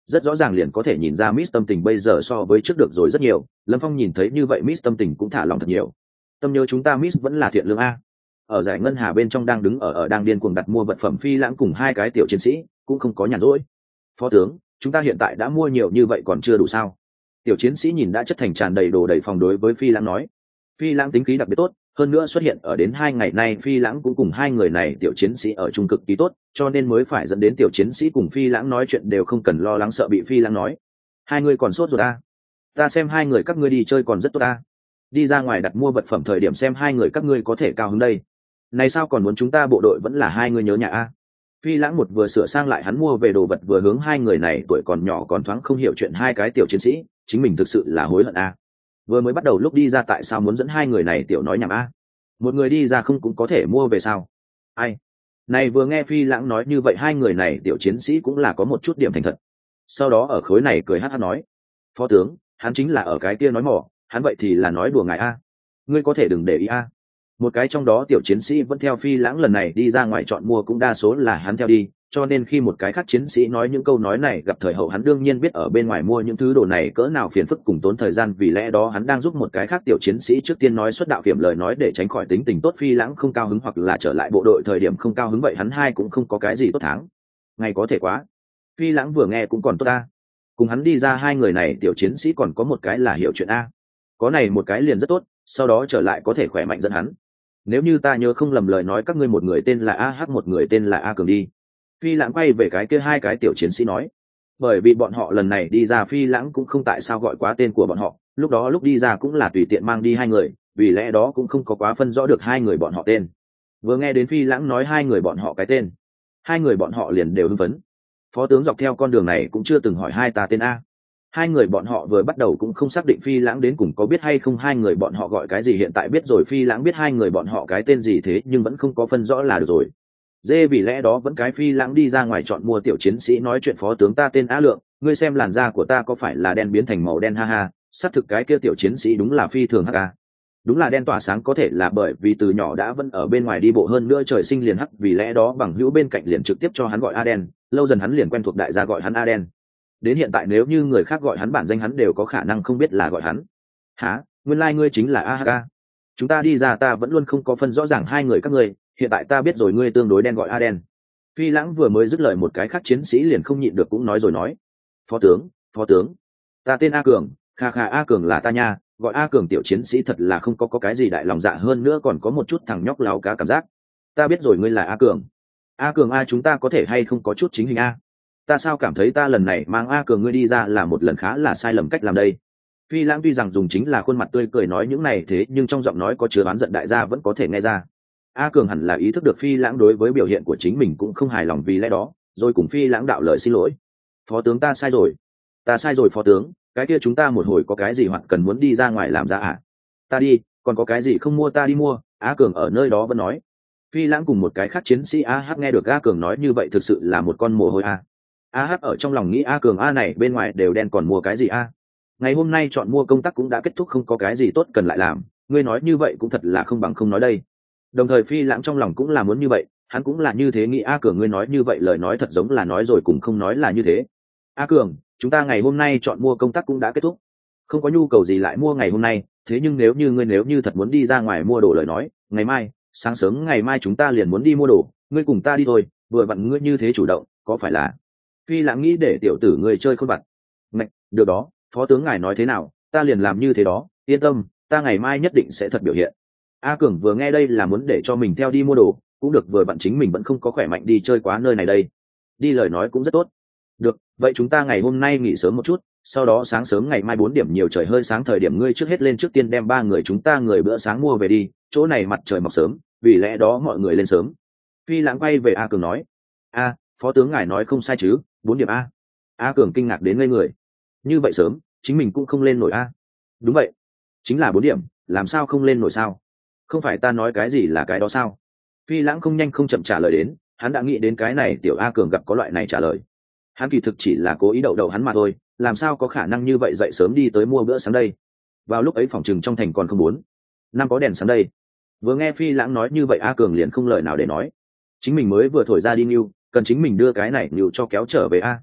rất rõ ràng liền có thể nhìn ra Miss tâm tình bây giờ so với trước được rồi rất nhiều. Lâm Phong nhìn thấy như vậy Miss tâm tình cũng thả lòng thật nhiều. Tâm nhớ chúng ta Miss vẫn là thiện lương a. Ở giải ngân hà bên trong đang đứng ở ở đang điên cuồng đặt mua vật phẩm Phi Lãng cùng hai cái tiểu chiến sĩ cũng không có nhàn rỗi. Phó tướng, chúng ta hiện tại đã mua nhiều như vậy còn chưa đủ sao? Tiểu chiến sĩ nhìn đã chất thành tràn đầy đồ đầy phòng đối với Phi Lãng nói. Phi Lãng tính khí đặc biệt tốt, hơn nữa xuất hiện ở đến hai ngày nay Phi Lãng cũng cùng hai người này tiểu chiến sĩ ở chung cực kỳ tốt, cho nên mới phải dẫn đến tiểu chiến sĩ cùng Phi Lãng nói chuyện đều không cần lo lắng sợ bị Phi Lãng nói. Hai người còn sốt rồi ta. Ta xem hai người các ngươi đi chơi còn rất tốt ta. Đi ra ngoài đặt mua vật phẩm thời điểm xem hai người các ngươi có thể cao hứng đây. Này sao còn muốn chúng ta bộ đội vẫn là hai người nhớ nhà a. Phi Lãng một vừa sửa sang lại hắn mua về đồ vật vừa hướng hai người này tuổi còn nhỏ còn thoáng không hiểu chuyện hai cái tiểu chiến sĩ, chính mình thực sự là hối hận a. Vừa mới bắt đầu lúc đi ra tại sao muốn dẫn hai người này tiểu nói nhảm a? Một người đi ra không cũng có thể mua về sao? Ai? Này vừa nghe Phi Lãng nói như vậy hai người này tiểu chiến sĩ cũng là có một chút điểm thành thật. Sau đó ở khối này cười hát hát nói, phó tướng, hắn chính là ở cái kia nói mỏ, hắn vậy thì là nói đùa ngài a. Ngươi có thể đừng để ý a. Một cái trong đó tiểu chiến sĩ vẫn theo Phi Lãng lần này đi ra ngoài chọn mua cũng đa số là hắn theo đi, cho nên khi một cái khác chiến sĩ nói những câu nói này gặp thời hậu hắn đương nhiên biết ở bên ngoài mua những thứ đồ này cỡ nào phiền phức cùng tốn thời gian, vì lẽ đó hắn đang giúp một cái khác tiểu chiến sĩ trước tiên nói xuất đạo kiểm lời nói để tránh khỏi tính tình tốt Phi Lãng không cao hứng hoặc là trở lại bộ đội thời điểm không cao hứng, vậy hắn hai cũng không có cái gì tốt tháng ngày có thể quá. Phi Lãng vừa nghe cũng còn tốt ta, cùng hắn đi ra hai người này tiểu chiến sĩ còn có một cái là hiểu chuyện a, có này một cái liền rất tốt, sau đó trở lại có thể khỏe mạnh dẫn hắn. Nếu như ta nhớ không lầm lời nói các ngươi một người tên là a h, một người tên là A Cường đi. Phi Lãng quay về cái kia hai cái tiểu chiến sĩ nói, bởi vì bọn họ lần này đi ra Phi Lãng cũng không tại sao gọi quá tên của bọn họ, lúc đó lúc đi ra cũng là tùy tiện mang đi hai người, vì lẽ đó cũng không có quá phân rõ được hai người bọn họ tên. Vừa nghe đến Phi Lãng nói hai người bọn họ cái tên, hai người bọn họ liền đều hưng phấn. Phó tướng dọc theo con đường này cũng chưa từng hỏi hai ta tên a. Hai người bọn họ vừa bắt đầu cũng không xác định Phi Lãng đến cùng có biết hay không hai người bọn họ gọi cái gì, hiện tại biết rồi Phi Lãng biết hai người bọn họ cái tên gì thế nhưng vẫn không có phân rõ là được rồi. Dê vì lẽ đó vẫn cái Phi Lãng đi ra ngoài chọn mua tiểu chiến sĩ nói chuyện, phó tướng ta tên Á Lượng, ngươi xem làn da của ta có phải là đen biến thành màu đen ha ha, xác thực cái kia tiểu chiến sĩ đúng là phi thường hắc a. Đúng là đen tỏa sáng, có thể là bởi vì từ nhỏ đã vẫn ở bên ngoài đi bộ, hơn nữa trời sinh liền hắc, vì lẽ đó bằng hữu bên cạnh liền trực tiếp cho hắn gọi A đen, lâu dần hắn liền quen thuộc đại gia gọi hắn A đen. Đến hiện tại nếu như người khác gọi hắn bản danh hắn đều có khả năng không biết là gọi hắn. Hả, nguyên lai like ngươi chính là A H A. Chúng ta đi ra ta vẫn luôn không có phân rõ ràng hai người các ngươi, hiện tại ta biết rồi ngươi tương đối đen gọi A đen. Phi Lãng vừa mới dứt lời một cái khác chiến sĩ liền không nhịn được cũng nói rồi nói, phó tướng, phó tướng, ta tên A Cường, kha kha A Cường là ta nha, gọi A Cường tiểu chiến sĩ thật là không có có cái gì đại lòng dạ, hơn nữa còn có một chút thằng nhóc láo cá cảm giác. Ta biết rồi ngươi là A Cường. A Cường A, chúng ta có thể hay không có chút chính hình A? Ta sao cảm thấy ta lần này mang A Cường ngươi đi ra là một lần khá là sai lầm cách làm đây. Phi Lãng tuy rằng dùng chính là khuôn mặt tươi cười nói những này thế nhưng trong giọng nói có chứa oán giận, đại gia vẫn có thể nghe ra. A Cường hẳn là ý thức được Phi Lãng đối với biểu hiện của chính mình cũng không hài lòng, vì lẽ đó rồi cùng Phi Lãng đạo lời xin lỗi. Phó tướng ta sai rồi, ta sai rồi phó tướng, cái kia chúng ta một hồi có cái gì hoặc cần muốn đi ra ngoài làm ra à? Ta đi, còn có cái gì không mua ta đi mua. A Cường ở nơi đó vẫn nói. Phi Lãng cùng một cái khác chiến sĩ A H nghe được A Cường nói như vậy thực sự là một con mồ hôi a. A H ở trong lòng nghĩ A Cường A này bên ngoài đều đen còn mua cái gì a? Ngày hôm nay chọn mua công tác cũng đã kết thúc, không có cái gì tốt cần lại làm, ngươi nói như vậy cũng thật là không bằng không nói đây. Đồng thời Phi Lãng trong lòng cũng là muốn như vậy, hắn cũng là như thế nghĩ. A Cường ngươi nói như vậy lời nói thật giống là nói rồi cùng không nói là như thế. A Cường, chúng ta ngày hôm nay chọn mua công tác cũng đã kết thúc, không có nhu cầu gì lại mua ngày hôm nay, thế nhưng nếu như ngươi nếu như thật muốn đi ra ngoài mua đồ lời nói, ngày mai, sáng sớm ngày mai chúng ta liền muốn đi mua đồ, ngươi cùng ta đi thôi, vừa vặn ngươi như thế chủ động, có phải là? Phi Lãng nghĩ để tiểu tử ngươi chơi khôn vặt. Ngạch, được đó, phó tướng ngài nói thế nào, ta liền làm như thế đó, yên tâm, ta ngày mai nhất định sẽ thật biểu hiện. A Cường vừa nghe đây là muốn để cho mình theo đi mua đồ, cũng được, vừa vặn chính mình vẫn không có khỏe mạnh đi chơi quá nơi này đây. Đi lời nói cũng rất tốt. Được, vậy chúng ta ngày hôm nay nghỉ sớm một chút, sau đó sáng sớm ngày mai bốn điểm nhiều trời hơi sáng thời điểm ngươi trước hết lên trước tiên đem ba người chúng ta người bữa sáng mua về đi, chỗ này mặt trời mọc sớm, vì lẽ đó mọi người lên sớm. Phi Lãng quay về A Cường nói, a, phó tướng ngài nói không sai chứ, bốn điểm a. A Cường kinh ngạc đến ngây người, như vậy sớm chính mình cũng không lên nổi a. Đúng vậy, chính là bốn điểm, làm sao không lên nổi sao? Không phải ta nói cái gì là cái đó sao? Phi Lãng không nhanh không chậm trả lời đến, hắn đã nghĩ đến cái này tiểu A Cường gặp có loại này trả lời. Hắn kỳ thực chỉ là cố ý đậu đậu hắn mà thôi, làm sao có khả năng như vậy dậy sớm đi tới mua bữa sáng đây. Vào lúc ấy phòng chừng trong thành còn không bốn năm có đèn sáng đây. Vừa nghe Phi Lãng nói như vậy A Cường liền không lời nào để nói, chính mình mới vừa thổi ra đi Nưu, cần chính mình đưa cái này Nưu cho kéo trở về a.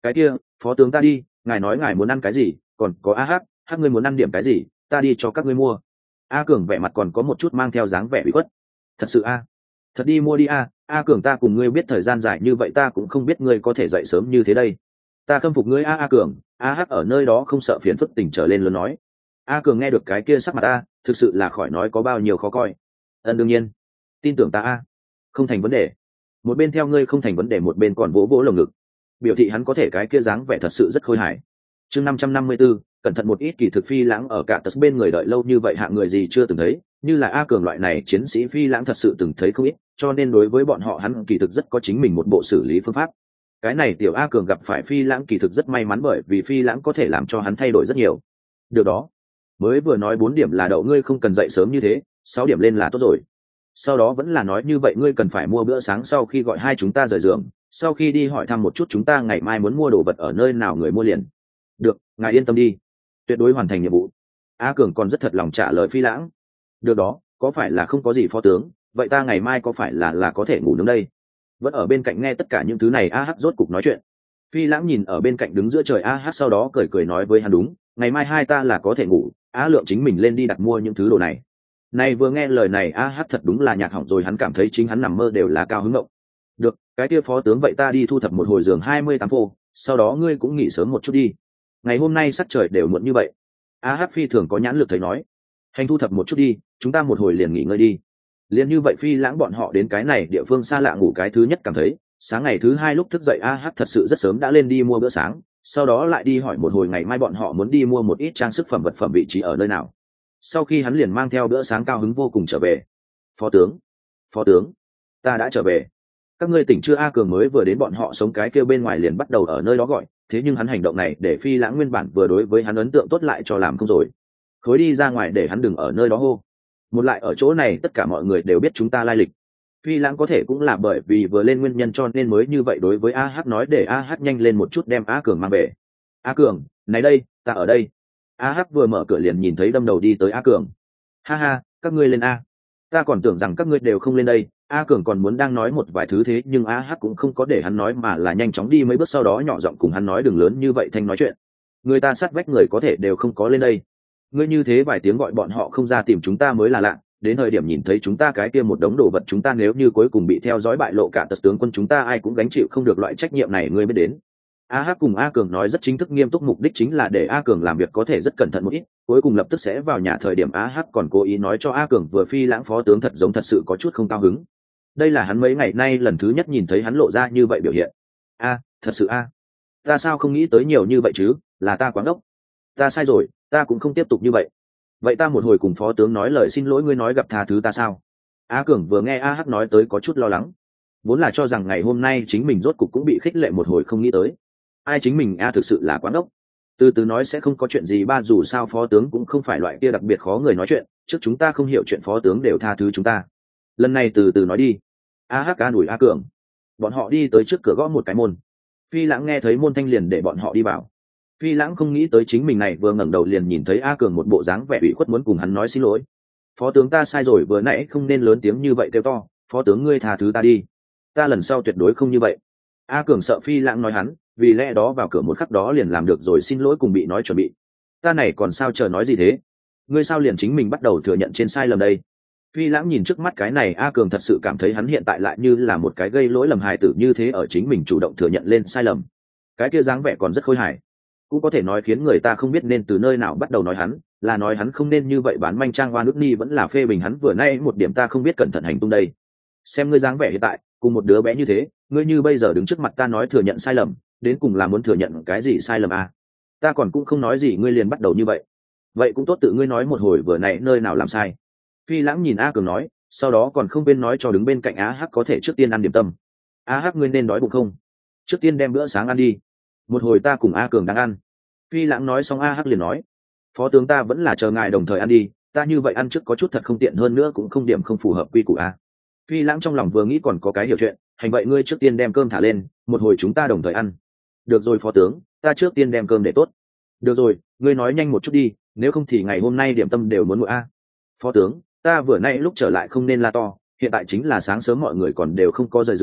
Cái kia phó tướng ta đi, ngài nói ngài muốn ăn cái gì, còn có a hắc hắc ngươi muốn ăn điểm cái gì, ta đi cho các ngươi mua. A Cường vẻ mặt còn có một chút mang theo dáng vẻ bị khuất. Thật sự a? Thật đi mua đi a. A Cường ta cùng ngươi biết thời gian dài như vậy ta cũng không biết ngươi có thể dậy sớm như thế đây. Ta khâm phục ngươi a. A Cường. A hắc ở nơi đó không sợ phiền phức tỉnh trở lên lớn nói. A Cường nghe được cái kia sắc mặt a, thực sự là khỏi nói có bao nhiêu khó coi. Ân đương nhiên, tin tưởng ta a, không thành vấn đề. Một bên theo ngươi không thành vấn đề, một bên còn vỗ vỗ lồng ngực, biểu thị hắn có thể cái kia dáng vẻ thật sự rất khôi hài. Chương năm trăm năm mươi 554, cẩn thận một ít. Kỳ thực Phi Lãng ở cả tật bên người đợi lâu như vậy hạng người gì chưa từng thấy, như là A Cường loại này chiến sĩ Phi Lãng thật sự từng thấy không ít, cho nên đối với bọn họ hắn kỳ thực rất có chính mình một bộ xử lý phương pháp. Cái này tiểu A Cường gặp phải Phi Lãng kỳ thực rất may mắn, bởi vì Phi Lãng có thể làm cho hắn thay đổi rất nhiều. Được đó, mới vừa nói bốn điểm là đậu ngươi không cần dậy sớm như thế, sáu điểm lên là tốt rồi. Sau đó vẫn là nói như vậy ngươi cần phải mua bữa sáng sau khi gọi hai chúng ta rời giường, sau khi đi hỏi thăm một chút chúng ta ngày mai muốn mua đồ vật ở nơi nào người mua liền. Được, ngài yên tâm đi, tuyệt đối hoàn thành nhiệm vụ. A Cường còn rất thật lòng trả lời Phi Lãng. Được đó, có phải là không có gì phó tướng, vậy ta ngày mai có phải là là có thể ngủ nướng đây? Vẫn ở bên cạnh nghe tất cả những thứ này A Hắc rốt cục nói chuyện. Phi Lãng nhìn ở bên cạnh đứng giữa trời A Hắc, sau đó cười cười nói với hắn đúng, ngày mai hai ta là có thể ngủ, A Lượng chính mình lên đi đặt mua những thứ đồ này. Này vừa nghe lời này A Hắc thật đúng là nhạc hỏng rồi, hắn cảm thấy chính hắn nằm mơ đều là cao hứng ngộng. Được, cái kia phó tướng vậy ta đi thu thập một hồi giường hai mươi tám phô, sau đó ngươi cũng nghỉ sớm một chút đi. Ngày hôm nay sắc trời đều muộn như vậy. A Hắc phi thường có nhãn lực thấy nói, hành thu thập một chút đi, chúng ta một hồi liền nghỉ ngơi đi. Liền như vậy Phi Lãng bọn họ đến cái này địa phương xa lạ ngủ cái thứ nhất cảm thấy, sáng ngày thứ hai lúc thức dậy A Hắc thật sự rất sớm đã lên đi mua bữa sáng, sau đó lại đi hỏi một hồi ngày mai bọn họ muốn đi mua một ít trang sức phẩm vật phẩm vị trí ở nơi nào. Sau khi hắn liền mang theo bữa sáng cao hứng vô cùng trở về. Phó tướng, phó tướng, ta đã trở về. Các ngươi tỉnh chưa? A Cường mới vừa đến bọn họ sống cái kêu bên ngoài liền bắt đầu ở nơi đó gọi, thế nhưng hắn hành động này để Phi Lãng nguyên bản vừa đối với hắn ấn tượng tốt lại cho làm không rồi. Khối đi ra ngoài để hắn đừng ở nơi đó hô. Một lại ở chỗ này tất cả mọi người đều biết chúng ta lai lịch. Phi Lãng có thể cũng là bởi vì vừa lên nguyên nhân cho nên mới như vậy đối với A Hắc nói để A Hắc nhanh lên một chút đem A Cường mang về. A Cường, này đây, ta ở đây. A Hắc vừa mở cửa liền nhìn thấy đâm đầu đi tới A Cường. Ha ha, các ngươi lên A. Ta còn tưởng rằng các ngươi đều không lên đây. A Cường còn muốn đang nói một vài thứ thế nhưng A Hắc cũng không có để hắn nói mà là nhanh chóng đi mấy bước, sau đó nhỏ giọng cùng hắn nói đừng lớn như vậy thanh nói chuyện. Người ta sát vách người có thể đều không có lên đây. Ngươi như thế vài tiếng gọi bọn họ không ra tìm chúng ta mới là lạ, đến thời điểm nhìn thấy chúng ta cái kia một đống đồ vật chúng ta nếu như cuối cùng bị theo dõi bại lộ cả tật tướng quân chúng ta ai cũng gánh chịu không được loại trách nhiệm này ngươi biết đến. A Hắc cùng A Cường nói rất chính thức nghiêm túc, mục đích chính là để A Cường làm việc có thể rất cẩn thận một ít, cuối cùng lập tức sẽ vào nhà. Thời điểm A Hắc còn cố ý nói cho A Cường vừa Phi Lãng phó tướng thật giống thật sự có chút không cao hứng. Đây là hắn mấy ngày nay lần thứ nhất nhìn thấy hắn lộ ra như vậy biểu hiện. A, thật sự A, ta sao không nghĩ tới nhiều như vậy chứ, là ta quá ngốc. Ta sai rồi, ta cũng không tiếp tục như vậy. Vậy ta một hồi cùng phó tướng nói lời xin lỗi, ngươi nói gặp tha thứ ta sao? A Cường vừa nghe A Hắc nói tới có chút lo lắng, vốn là cho rằng ngày hôm nay chính mình rốt cục cũng bị khích lệ một hồi, không nghĩ tới ai chính mình A thực sự là quá ngốc. Từ từ nói sẽ không có chuyện gì ba, dù sao phó tướng cũng không phải loại kia đặc biệt khó người nói chuyện, trước chúng ta không hiểu chuyện phó tướng đều tha thứ chúng ta. Lần này từ từ nói đi. A Hắc an ủi A Cường. Bọn họ đi tới trước cửa gõ một cái môn. Phi Lãng nghe thấy môn thanh liền để bọn họ đi vào. Phi Lãng không nghĩ tới chính mình này vừa ngẩng đầu liền nhìn thấy A Cường một bộ dáng vẻ ủy khuất muốn cùng hắn nói xin lỗi. Phó tướng ta sai rồi, vừa nãy không nên lớn tiếng như vậy kêu to, phó tướng ngươi tha thứ ta đi, ta lần sau tuyệt đối không như vậy. A Cường sợ Phi Lãng nói hắn, vì lẽ đó vào cửa một khắc đó liền làm được rồi xin lỗi cùng bị nói chuẩn bị. Ta này còn sao chờ nói gì thế, ngươi sao liền chính mình bắt đầu thừa nhận trên sai lầm đây. Phi Lãng nhìn trước mắt cái này A Cường thật sự cảm thấy hắn hiện tại lại như là một cái gây lỗi lầm hài tử như thế, ở chính mình chủ động thừa nhận lên sai lầm. Cái kia dáng vẻ còn rất khôi hài, cũng có thể nói khiến người ta không biết nên từ nơi nào bắt đầu nói hắn, là nói hắn không nên như vậy bán manh trang hoa nước ni, vẫn là phê bình hắn vừa nay một điểm ta không biết cẩn thận hành tung đây. Xem ngươi dáng vẻ hiện tại cùng một đứa bé như thế, ngươi như bây giờ đứng trước mặt ta nói thừa nhận sai lầm, đến cùng là muốn thừa nhận cái gì sai lầm à? Ta còn cũng không nói gì ngươi liền bắt đầu như vậy. Vậy cũng tốt, tự ngươi nói một hồi vừa nãy nơi nào làm sai. Phi Lãng nhìn A Cường nói, sau đó còn không quên nói cho đứng bên cạnh A Hắc có thể trước tiên ăn điểm tâm. A Hắc ngươi nên đói bụng không? Trước tiên đem bữa sáng ăn đi, một hồi ta cùng A Cường đang ăn. Phi Lãng nói xong A Hắc liền nói, phó tướng ta vẫn là chờ ngài đồng thời ăn đi, ta như vậy ăn trước có chút thật không tiện, hơn nữa cũng không điểm không phù hợp quy củ A. Phi Lãng trong lòng vừa nghĩ còn có cái hiểu chuyện, hành vậy ngươi trước tiên đem cơm thả lên, một hồi chúng ta đồng thời ăn. Được rồi phó tướng, ta trước tiên đem cơm để tốt. Được rồi, ngươi nói nhanh một chút đi, nếu không thì ngày hôm nay điểm tâm đều muốn nguội A. Phó tướng, ta vừa nay lúc trở lại không nên la to, hiện tại chính là sáng sớm mọi người còn đều không có rời giường,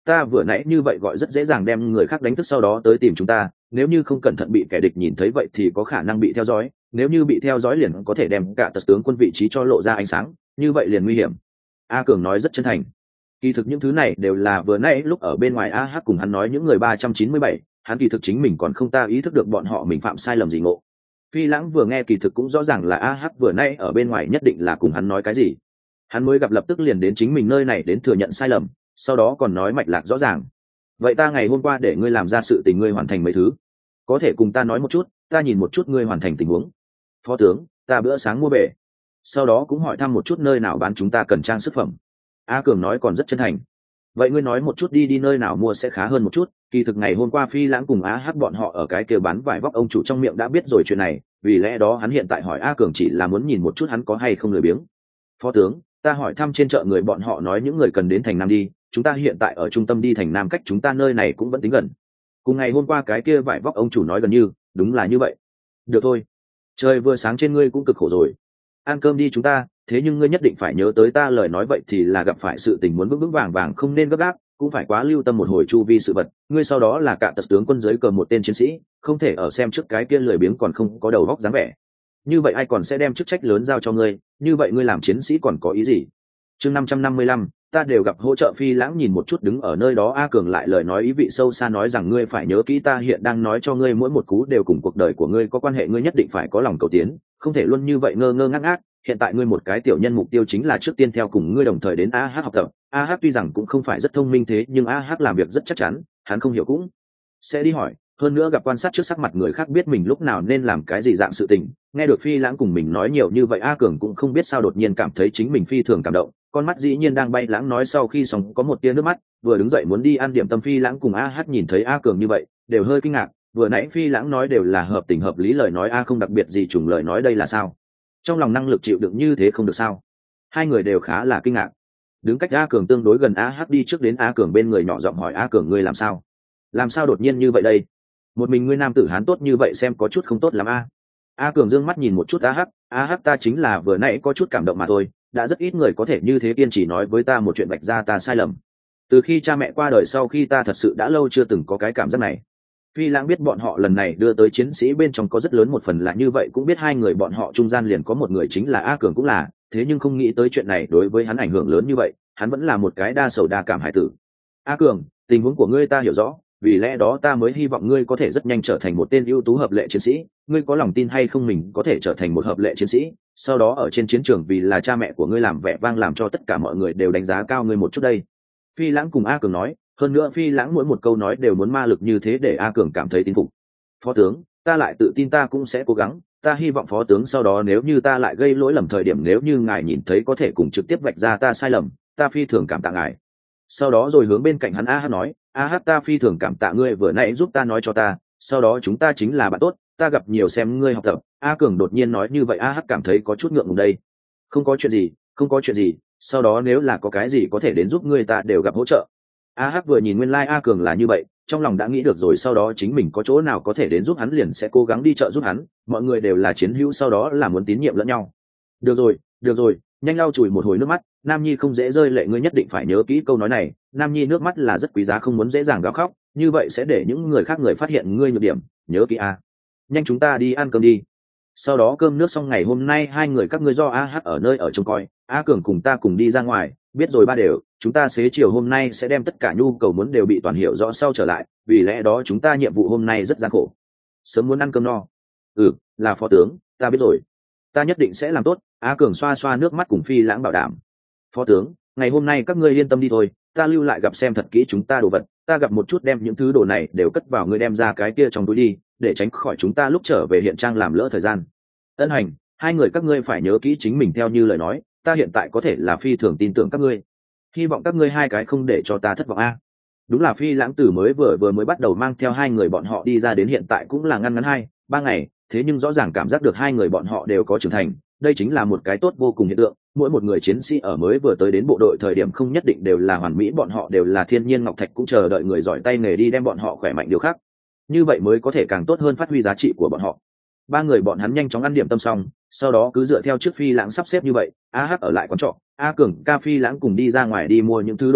ta vừa nãy như vậy gọi rất dễ dàng đem người khác đánh thức sau đó tới tìm chúng ta, nếu như không cẩn thận bị kẻ địch nhìn thấy vậy thì có khả năng bị theo dõi, nếu như bị theo dõi liền có thể đem cả tật tướng quân vị trí cho lộ ra ánh sáng, như vậy liền nguy hiểm. A Cường nói rất chân thành. Kỳ thực những thứ này đều là vừa nãy lúc ở bên ngoài a hát cùng hắn nói những người ba trăm chín mươi bảy, hắn kỳ thực chính mình còn không ta ý thức được bọn họ mình phạm sai lầm gì ngộ. Phi Lãng vừa nghe kỳ thực cũng rõ ràng là a hát vừa nãy ở bên ngoài nhất định là cùng hắn nói cái gì. Hắn mới gặp lập tức liền đến chính mình nơi này đến thừa nhận sai lầm, sau đó còn nói mạch lạc rõ ràng. Vậy ta ngày hôm qua để ngươi làm ra sự tình ngươi hoàn thành mấy thứ, có thể cùng ta nói một chút, ta nhìn một chút ngươi hoàn thành tình huống. Phó tướng, ta bữa sáng mua bể, sau đó cũng hỏi thăm một chút nơi nào bán chúng ta cần trang sức phẩm. A Cường nói còn rất chân thành. Vậy ngươi nói một chút đi đi nơi nào mua sẽ khá hơn một chút. Kỳ thực ngày hôm qua Phi Lãng cùng A Hắc bọn họ ở cái kia bán vải vóc ông chủ trong miệng đã biết rồi chuyện này, vì lẽ đó hắn hiện tại hỏi A Cường chỉ là muốn nhìn một chút hắn có hay không lười biếng. Phó tướng, ta hỏi thăm trên chợ người bọn họ nói những người cần đến thành Nam đi, chúng ta hiện tại ở trung tâm đi thành Nam cách chúng ta nơi này cũng vẫn tính gần. Cùng ngày hôm qua cái kia vải vóc ông chủ nói gần như, đúng là như vậy. Được thôi, trời vừa sáng trên ngươi cũng cực khổ rồi. Ăn cơm đi chúng ta, thế nhưng ngươi nhất định phải nhớ tới ta lời nói vậy thì là gặp phải sự tình muốn vững vững vàng vàng không nên gấp gáp, cũng phải quá lưu tâm một hồi chu vi sự vật, ngươi sau đó là cả tật tướng quân dưới cờ một tên chiến sĩ, không thể ở xem trước cái kia lười biếng còn không có đầu óc dáng vẻ. Như vậy ai còn sẽ đem chức trách lớn giao cho ngươi, như vậy ngươi làm chiến sĩ còn có ý gì? Chương năm trăm năm mươi lăm, ta đều gặp hỗ trợ. Phi Lãng nhìn một chút đứng ở nơi đó A Cường lại lời nói ý vị sâu xa nói rằng ngươi phải nhớ kỹ ta hiện đang nói cho ngươi mỗi một cú đều cùng cuộc đời của ngươi có quan hệ, ngươi nhất định phải có lòng cầu tiến, không thể luôn như vậy ngơ ngơ ngác ngác. Hiện tại ngươi một cái tiểu nhân mục tiêu chính là trước tiên theo cùng ngươi đồng thời đến a hát học tập. A hát tuy rằng cũng không phải rất thông minh thế nhưng A hát làm việc rất chắc chắn, hắn không hiểu cũng sẽ đi hỏi, hơn nữa gặp quan sát trước sắc mặt người khác biết mình lúc nào nên làm cái gì dạng sự tình. Nghe được Phi Lãng cùng mình nói nhiều như vậy A Cường cũng không biết sao đột nhiên cảm thấy chính mình phi thường cảm động, con mắt dĩ nhiên đang bay lãng nói sau khi xong có một tia nước mắt, vừa đứng dậy muốn đi ăn điểm tâm. Phi Lãng cùng A Hát nhìn thấy A Cường như vậy đều hơi kinh ngạc, vừa nãy Phi Lãng nói đều là hợp tình hợp lý lời nói A không đặc biệt gì trùng lời nói đây là sao? Trong lòng năng lực chịu đựng như thế không được sao? Hai người đều khá là kinh ngạc. Đứng cách A Cường tương đối gần A Hát đi trước đến A Cường bên người nhỏ giọng hỏi A Cường ngươi làm sao? Làm sao đột nhiên như vậy đây? Một mình ngươi nam tử hán tốt như vậy xem có chút không tốt lắm a. A Cường dương mắt nhìn một chút A Hắc, A Hắc ta chính là vừa nãy có chút cảm động mà thôi, đã rất ít người có thể như thế kiên trì nói với ta một chuyện vạch ra ta sai lầm. Từ khi cha mẹ qua đời sau khi ta thật sự đã lâu chưa từng có cái cảm giác này. Phi Lãng biết bọn họ lần này đưa tới chiến sĩ bên trong có rất lớn một phần là như vậy, cũng biết hai người bọn họ trung gian liền có một người chính là A Cường cũng là, thế nhưng không nghĩ tới chuyện này đối với hắn ảnh hưởng lớn như vậy, hắn vẫn là một cái đa sầu đa cảm hải tử. A Cường, tình huống của ngươi ta hiểu rõ, vì lẽ đó ta mới hy vọng ngươi có thể rất nhanh trở thành một tên ưu tú hợp lệ chiến sĩ. Ngươi có lòng tin hay không mình có thể trở thành một hợp lệ chiến sĩ, sau đó ở trên chiến trường vì là cha mẹ của ngươi làm vẻ vang, làm cho tất cả mọi người đều đánh giá cao ngươi một chút đây. Phi Lãng cùng A Cường nói, hơn nữa Phi Lãng mỗi một câu nói đều muốn ma lực như thế để A Cường cảm thấy tin phục. Phó tướng, ta lại tự tin ta cũng sẽ cố gắng, ta hy vọng phó tướng sau đó nếu như ta lại gây lỗi lầm thời điểm nếu như ngài nhìn thấy có thể cùng trực tiếp vạch ra ta sai lầm, ta phi thường cảm tạ ngài. Sau đó rồi hướng bên cạnh hắn A Hát nói, A Hát ta phi thường cảm tạ ngươi vừa nãy giúp ta nói cho ta, sau đó chúng ta chính là bạn tốt, ta gặp nhiều xem ngươi học tập. A Cường đột nhiên nói như vậy A Hát cảm thấy có chút ngượng ngùng đây. Không có chuyện gì, không có chuyện gì, sau đó nếu là có cái gì có thể đến giúp ngươi ta đều gặp hỗ trợ. A Hát vừa nhìn nguyên lai like A Cường là như vậy, trong lòng đã nghĩ được rồi sau đó chính mình có chỗ nào có thể đến giúp hắn liền sẽ cố gắng đi trợ giúp hắn, mọi người đều là chiến hữu sau đó là muốn tín nhiệm lẫn nhau. Được rồi, được rồi, nhanh lau chùi một hồi nước mắt, Nam Nhi không dễ rơi lệ, ngươi nhất định phải nhớ kỹ câu nói này, Nam Nhi nước mắt là rất quý giá không muốn dễ dàng gào khóc, như vậy sẽ để những người khác người phát hiện ngươi nhược điểm, nhớ kỹ a. Nhanh chúng ta đi ăn cơm đi. Sau đó cơm nước xong ngày hôm nay hai người các ngươi do A Hát ở nơi ở trông coi, A Cường cùng ta cùng đi ra ngoài, biết rồi ba đều, chúng ta xế chiều hôm nay sẽ đem tất cả nhu cầu muốn đều bị toàn hiểu rõ sau trở lại, vì lẽ đó chúng ta nhiệm vụ hôm nay rất gian khổ. Sớm muốn ăn cơm no. Ừ, là phó tướng, ta biết rồi. Ta nhất định sẽ làm tốt. A Cường xoa xoa nước mắt cùng Phi Lãng bảo đảm. Phó tướng, ngày hôm nay các ngươi yên tâm đi thôi, ta lưu lại gặp xem thật kỹ chúng ta đồ vật, ta gặp một chút đem những thứ đồ này đều cất vào ngươi đem ra cái kia trong túi đi, để tránh khỏi chúng ta lúc trở về hiện trang làm lỡ thời gian. Ân hành, hai người các ngươi phải nhớ kỹ chính mình theo như lời nói, ta hiện tại có thể là phi thường tin tưởng các ngươi. Hy vọng các ngươi hai cái không để cho ta thất vọng a. Đúng là Phi Lãng Tử mới vừa vừa mới bắt đầu mang theo hai người bọn họ đi ra đến hiện tại cũng là ngăn ngắn hai ba ngày, thế nhưng rõ ràng cảm giác được hai người bọn họ đều có trưởng thành, đây chính là một cái tốt vô cùng hiện tượng. Mỗi một người chiến sĩ ở mới vừa tới đến bộ đội thời điểm không nhất định đều là hoàn mỹ, bọn họ đều là thiên nhiên ngọc thạch, cũng chờ đợi người giỏi tay nghề đi đem bọn họ khỏe mạnh điều khác, như vậy mới có thể càng tốt hơn phát huy giá trị của bọn họ. Ba người bọn hắn nhanh chóng ăn điểm tâm xong, sau đó cứ dựa theo trước Phi Lãng sắp xếp như vậy, A Hát ở lại quán trọ, A Cường ca Phi Lãng cùng đi ra ngoài đi mua những thứ đồ khác,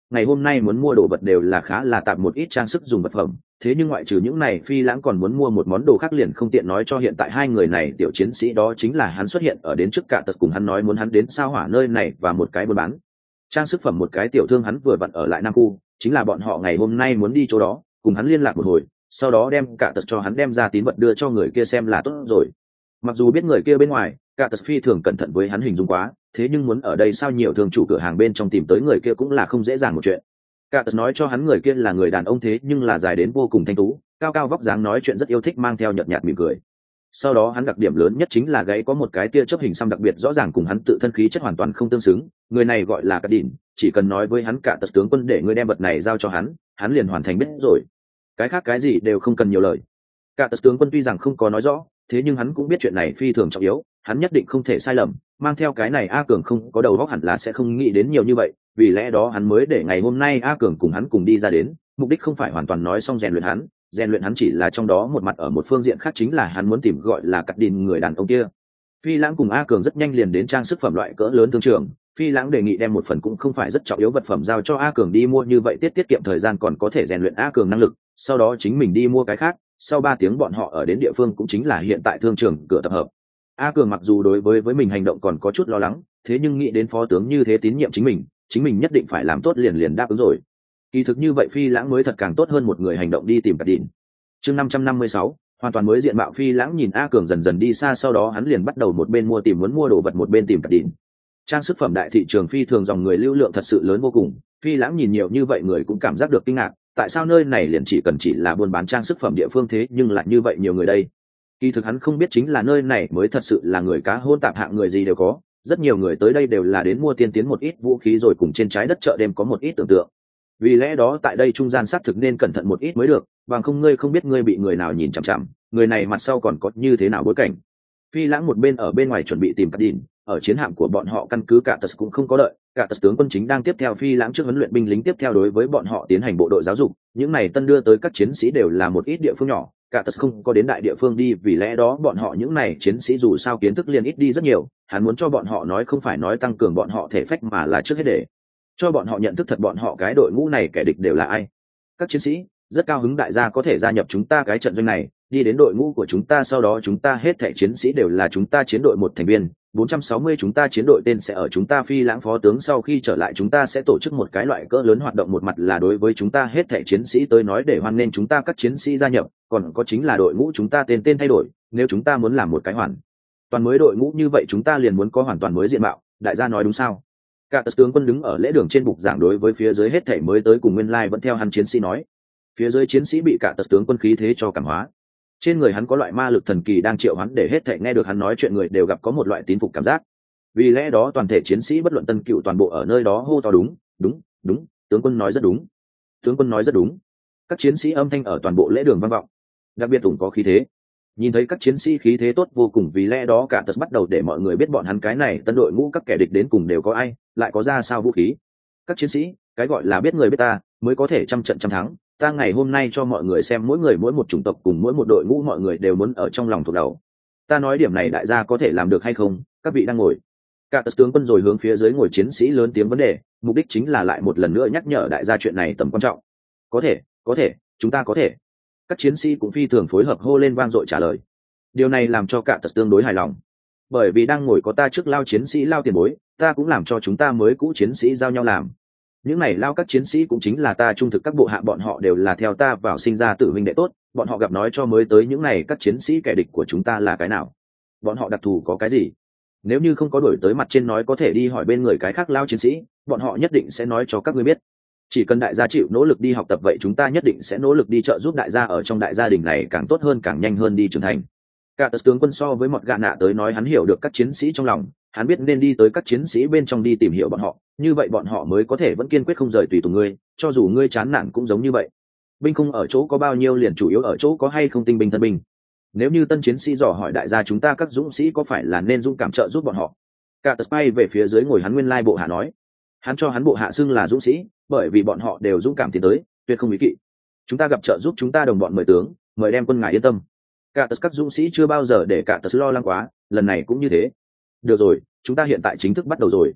ngày hôm nay muốn mua đồ vật đều là khá là tạm một ít trang sức dùng vật phẩm, thế nhưng ngoại trừ những này Phi Lãng còn muốn mua một món đồ khác liền không tiện nói cho hiện tại hai người này tiểu chiến sĩ, đó chính là hắn xuất hiện ở đến trước cả tật cùng hắn nói muốn hắn đến sao hỏa nơi này và một cái buôn bán trang sức phẩm một cái tiểu thương hắn vừa vặn ở lại Nam khu, chính là bọn họ ngày hôm nay muốn đi chỗ đó, cùng hắn liên lạc một hồi, sau đó đem cả tật cho hắn đem ra tín vật đưa cho người kia xem là tốt rồi. Mặc dù biết người kia bên ngoài, cả tật phi thường cẩn thận với hắn hình dung quá, thế nhưng muốn ở đây sao nhiều thường chủ cửa hàng bên trong tìm tới người kia cũng là không dễ dàng một chuyện. Cả tật nói cho hắn người kia là người đàn ông thế nhưng là dài đến vô cùng thanh tú, cao cao vóc dáng, nói chuyện rất yêu thích, mang theo nhợt nhạt mỉm cười. Sau đó hắn đặc điểm lớn nhất chính là gáy có một cái tia chớp hình xăm đặc biệt rõ ràng, cùng hắn tự thân khí chất hoàn toàn không tương xứng. Người này gọi là Cát Đỉnh, chỉ cần nói với hắn cả tật tướng quân để ngươi đem vật này giao cho hắn, hắn liền hoàn thành biết rồi. Cái khác cái gì đều không cần nhiều lời. Cả tật tướng quân tuy rằng không có nói rõ, thế nhưng hắn cũng biết chuyện này phi thường trọng yếu, hắn nhất định không thể sai lầm. Mang theo cái này A Cường không có đầu óc hẳn là sẽ không nghĩ đến nhiều như vậy, vì lẽ đó hắn mới để ngày hôm nay A Cường cùng hắn cùng đi ra đến, mục đích không phải hoàn toàn nói xong rèn luyện hắn, rèn luyện hắn chỉ là trong đó một mặt, ở một phương diện khác chính là hắn muốn tìm gọi là Cát Đỉnh người đàn ông kia. Phi Lãng cùng A Cường rất nhanh liền đến trang sức phẩm loại cỡ lớn thương trường. Phi Lãng đề nghị đem một phần cũng không phải rất trọng yếu vật phẩm giao cho A Cường đi mua, như vậy tiết tiết kiệm thời gian, còn có thể rèn luyện A Cường năng lực, sau đó chính mình đi mua cái khác. Sau ba tiếng bọn họ ở đến địa phương cũng chính là hiện tại thương trường cửa tập hợp. A Cường mặc dù đối với với mình hành động còn có chút lo lắng, thế nhưng nghĩ đến phó tướng như thế tín nhiệm chính mình, chính mình nhất định phải làm tốt liền liền đáp ứng rồi. Kỳ thực như vậy Phi Lãng mới thật càng tốt hơn một người hành động đi tìm Cát Đỉnh. Chương năm trăm năm mươi sáu, hoàn toàn mới diện mạo. Phi Lãng nhìn A Cường dần dần đi xa, sau đó hắn liền bắt đầu một bên mua tìm muốn mua đồ vật, một bên tìm Cát Đỉnh. Trang sức phẩm đại thị trường phi thường dòng người lưu lượng thật sự lớn vô cùng. Phi Lãng nhìn nhiều như vậy người cũng cảm giác được kinh ngạc, tại sao nơi này liền chỉ cần chỉ là buôn bán trang sức phẩm địa phương thế nhưng lại như vậy nhiều người đây. Kỳ thực hắn không biết chính là nơi này mới thật sự là người cá hôn tạp hạng người gì đều có, rất nhiều người tới đây đều là đến mua tiên tiến một ít vũ khí, rồi cùng trên trái đất chợ đêm có một ít tưởng tượng. Vì lẽ đó tại đây trung gian xác thực nên cẩn thận một ít mới được, bằng không ngươi không biết ngươi bị người nào nhìn chằm chằm, người này mặt sau còn có như thế nào bối cảnh. Phi Lãng một bên ở bên ngoài chuẩn bị tìm Cát Đỉnh, ở chiến hạm của bọn họ căn cứ cả tật cũng không có đợi, cả tật tướng quân chính đang tiếp theo Phi Lãng trước huấn luyện binh lính tiếp theo đối với bọn họ tiến hành bộ đội giáo dục. Những này tân đưa tới các chiến sĩ đều là một ít địa phương nhỏ, cả tật không có đến đại địa phương đi, vì lẽ đó bọn họ những này chiến sĩ dù sao kiến thức liền ít đi rất nhiều. Hắn muốn cho bọn họ nói không phải nói tăng cường bọn họ thể phách, mà là trước hết để cho bọn họ nhận thức thật bọn họ cái đội ngũ này kẻ địch đều là ai. Các chiến sĩ rất cao hứng đại gia có thể gia nhập chúng ta cái trận doanh này, đi đến đội ngũ của chúng ta, sau đó chúng ta hết thảy chiến sĩ đều là chúng ta chiến đội một thành viên. bốn trăm sáu mươi chúng ta chiến đội tên sẽ ở chúng ta. Phi Lãng phó tướng sau khi trở lại chúng ta sẽ tổ chức một cái loại cỡ lớn hoạt động, một mặt là đối với chúng ta hết thảy chiến sĩ tới nói để hoan nghênh chúng ta các chiến sĩ gia nhập, còn có chính là đội ngũ chúng ta tên tên thay đổi, nếu chúng ta muốn làm một cái hoàn toàn mới đội ngũ như vậy chúng ta liền muốn có hoàn toàn mới diện mạo. Đại gia nói đúng sao? Cả tật tướng quân đứng ở lễ đường trên bục giảng đối với phía dưới hết thảy mới tới cùng nguyên lai vẫn theo hắn chiến sĩ nói. Phía dưới chiến sĩ bị cả tật tướng quân khí thế cho cảm hóa, trên người hắn có loại ma lực thần kỳ đang triệu hắn, để hết thảy nghe được hắn nói chuyện người đều gặp có một loại tín phục cảm giác. Vì lẽ đó toàn thể chiến sĩ bất luận tân cựu toàn bộ ở nơi đó hô to đúng đúng đúng, tướng quân nói rất đúng, tướng quân nói rất đúng. Các chiến sĩ âm thanh ở toàn bộ lễ đường vang vọng, đặc biệt ủng có khí thế. Nhìn thấy các chiến sĩ khí thế tốt vô cùng, vì lẽ đó cả tật bắt đầu để mọi người biết bọn hắn cái này tân đội ngũ các kẻ địch đến cùng đều có ai, lại có ra sao vũ khí. Các chiến sĩ, cái gọi là biết người biết ta mới có thể trăm trận trăm thắng. Ta ngày hôm nay cho mọi người xem mỗi người mỗi một chủng tộc cùng mỗi một đội ngũ mọi người đều muốn ở trong lòng thuộc đầu. Ta nói điểm này đại gia có thể làm được hay không? Các vị đang ngồi. Cả tật tướng quân rồi hướng phía dưới ngồi chiến sĩ lớn tiếng vấn đề, mục đích chính là lại một lần nữa nhắc nhở đại gia chuyện này tầm quan trọng. Có thể, có thể, chúng ta có thể. Các chiến sĩ cũng phi thường phối hợp hô lên vang dội trả lời. Điều này làm cho cả tật tương đối hài lòng, bởi vì đang ngồi có ta trước lao chiến sĩ lao tiền bối, ta cũng làm cho chúng ta mới cũ chiến sĩ giao nhau làm. Những này lao các chiến sĩ cũng chính là ta trung thực các bộ hạ, bọn họ đều là theo ta vào sinh ra tử huynh đệ tốt, bọn họ gặp nói cho mới tới những này các chiến sĩ kẻ địch của chúng ta là cái nào, bọn họ đặc thù có cái gì. Nếu như không có đổi tới mặt trên nói có thể đi hỏi bên người cái khác lao chiến sĩ, bọn họ nhất định sẽ nói cho các ngươi biết. Chỉ cần đại gia chịu nỗ lực đi học tập, vậy chúng ta nhất định sẽ nỗ lực đi trợ giúp đại gia ở trong đại gia đình này càng tốt hơn, càng nhanh hơn đi trưởng thành. Cả tật tướng quân so với một gạ nạ tới nói hắn hiểu được các chiến sĩ trong lòng, hắn biết nên đi tới các chiến sĩ bên trong đi tìm hiểu bọn họ, như vậy bọn họ mới có thể vẫn kiên quyết không rời tùy tùng ngươi, cho dù ngươi chán nản cũng giống như vậy. Binh không ở chỗ có bao nhiêu liền chủ yếu ở chỗ có hay không tinh binh thân binh. Nếu như tân chiến sĩ dò hỏi đại gia chúng ta các dũng sĩ có phải là nên dũng cảm trợ giúp bọn họ. Cả tật bay về phía dưới ngồi hắn nguyên lai bộ hạ nói, hắn cho hắn bộ hạ xưng là dũng sĩ, bởi vì bọn họ đều dũng cảm tiến tới, tuyệt không ý kỵ. Chúng ta gặp trợ giúp chúng ta đồng bọn mời tướng, mời đem quân ngài yên tâm. Cả tật các dũng sĩ chưa bao giờ để cả tật lo lắng quá, lần này cũng như thế. Được rồi, chúng ta hiện tại chính thức bắt đầu rồi.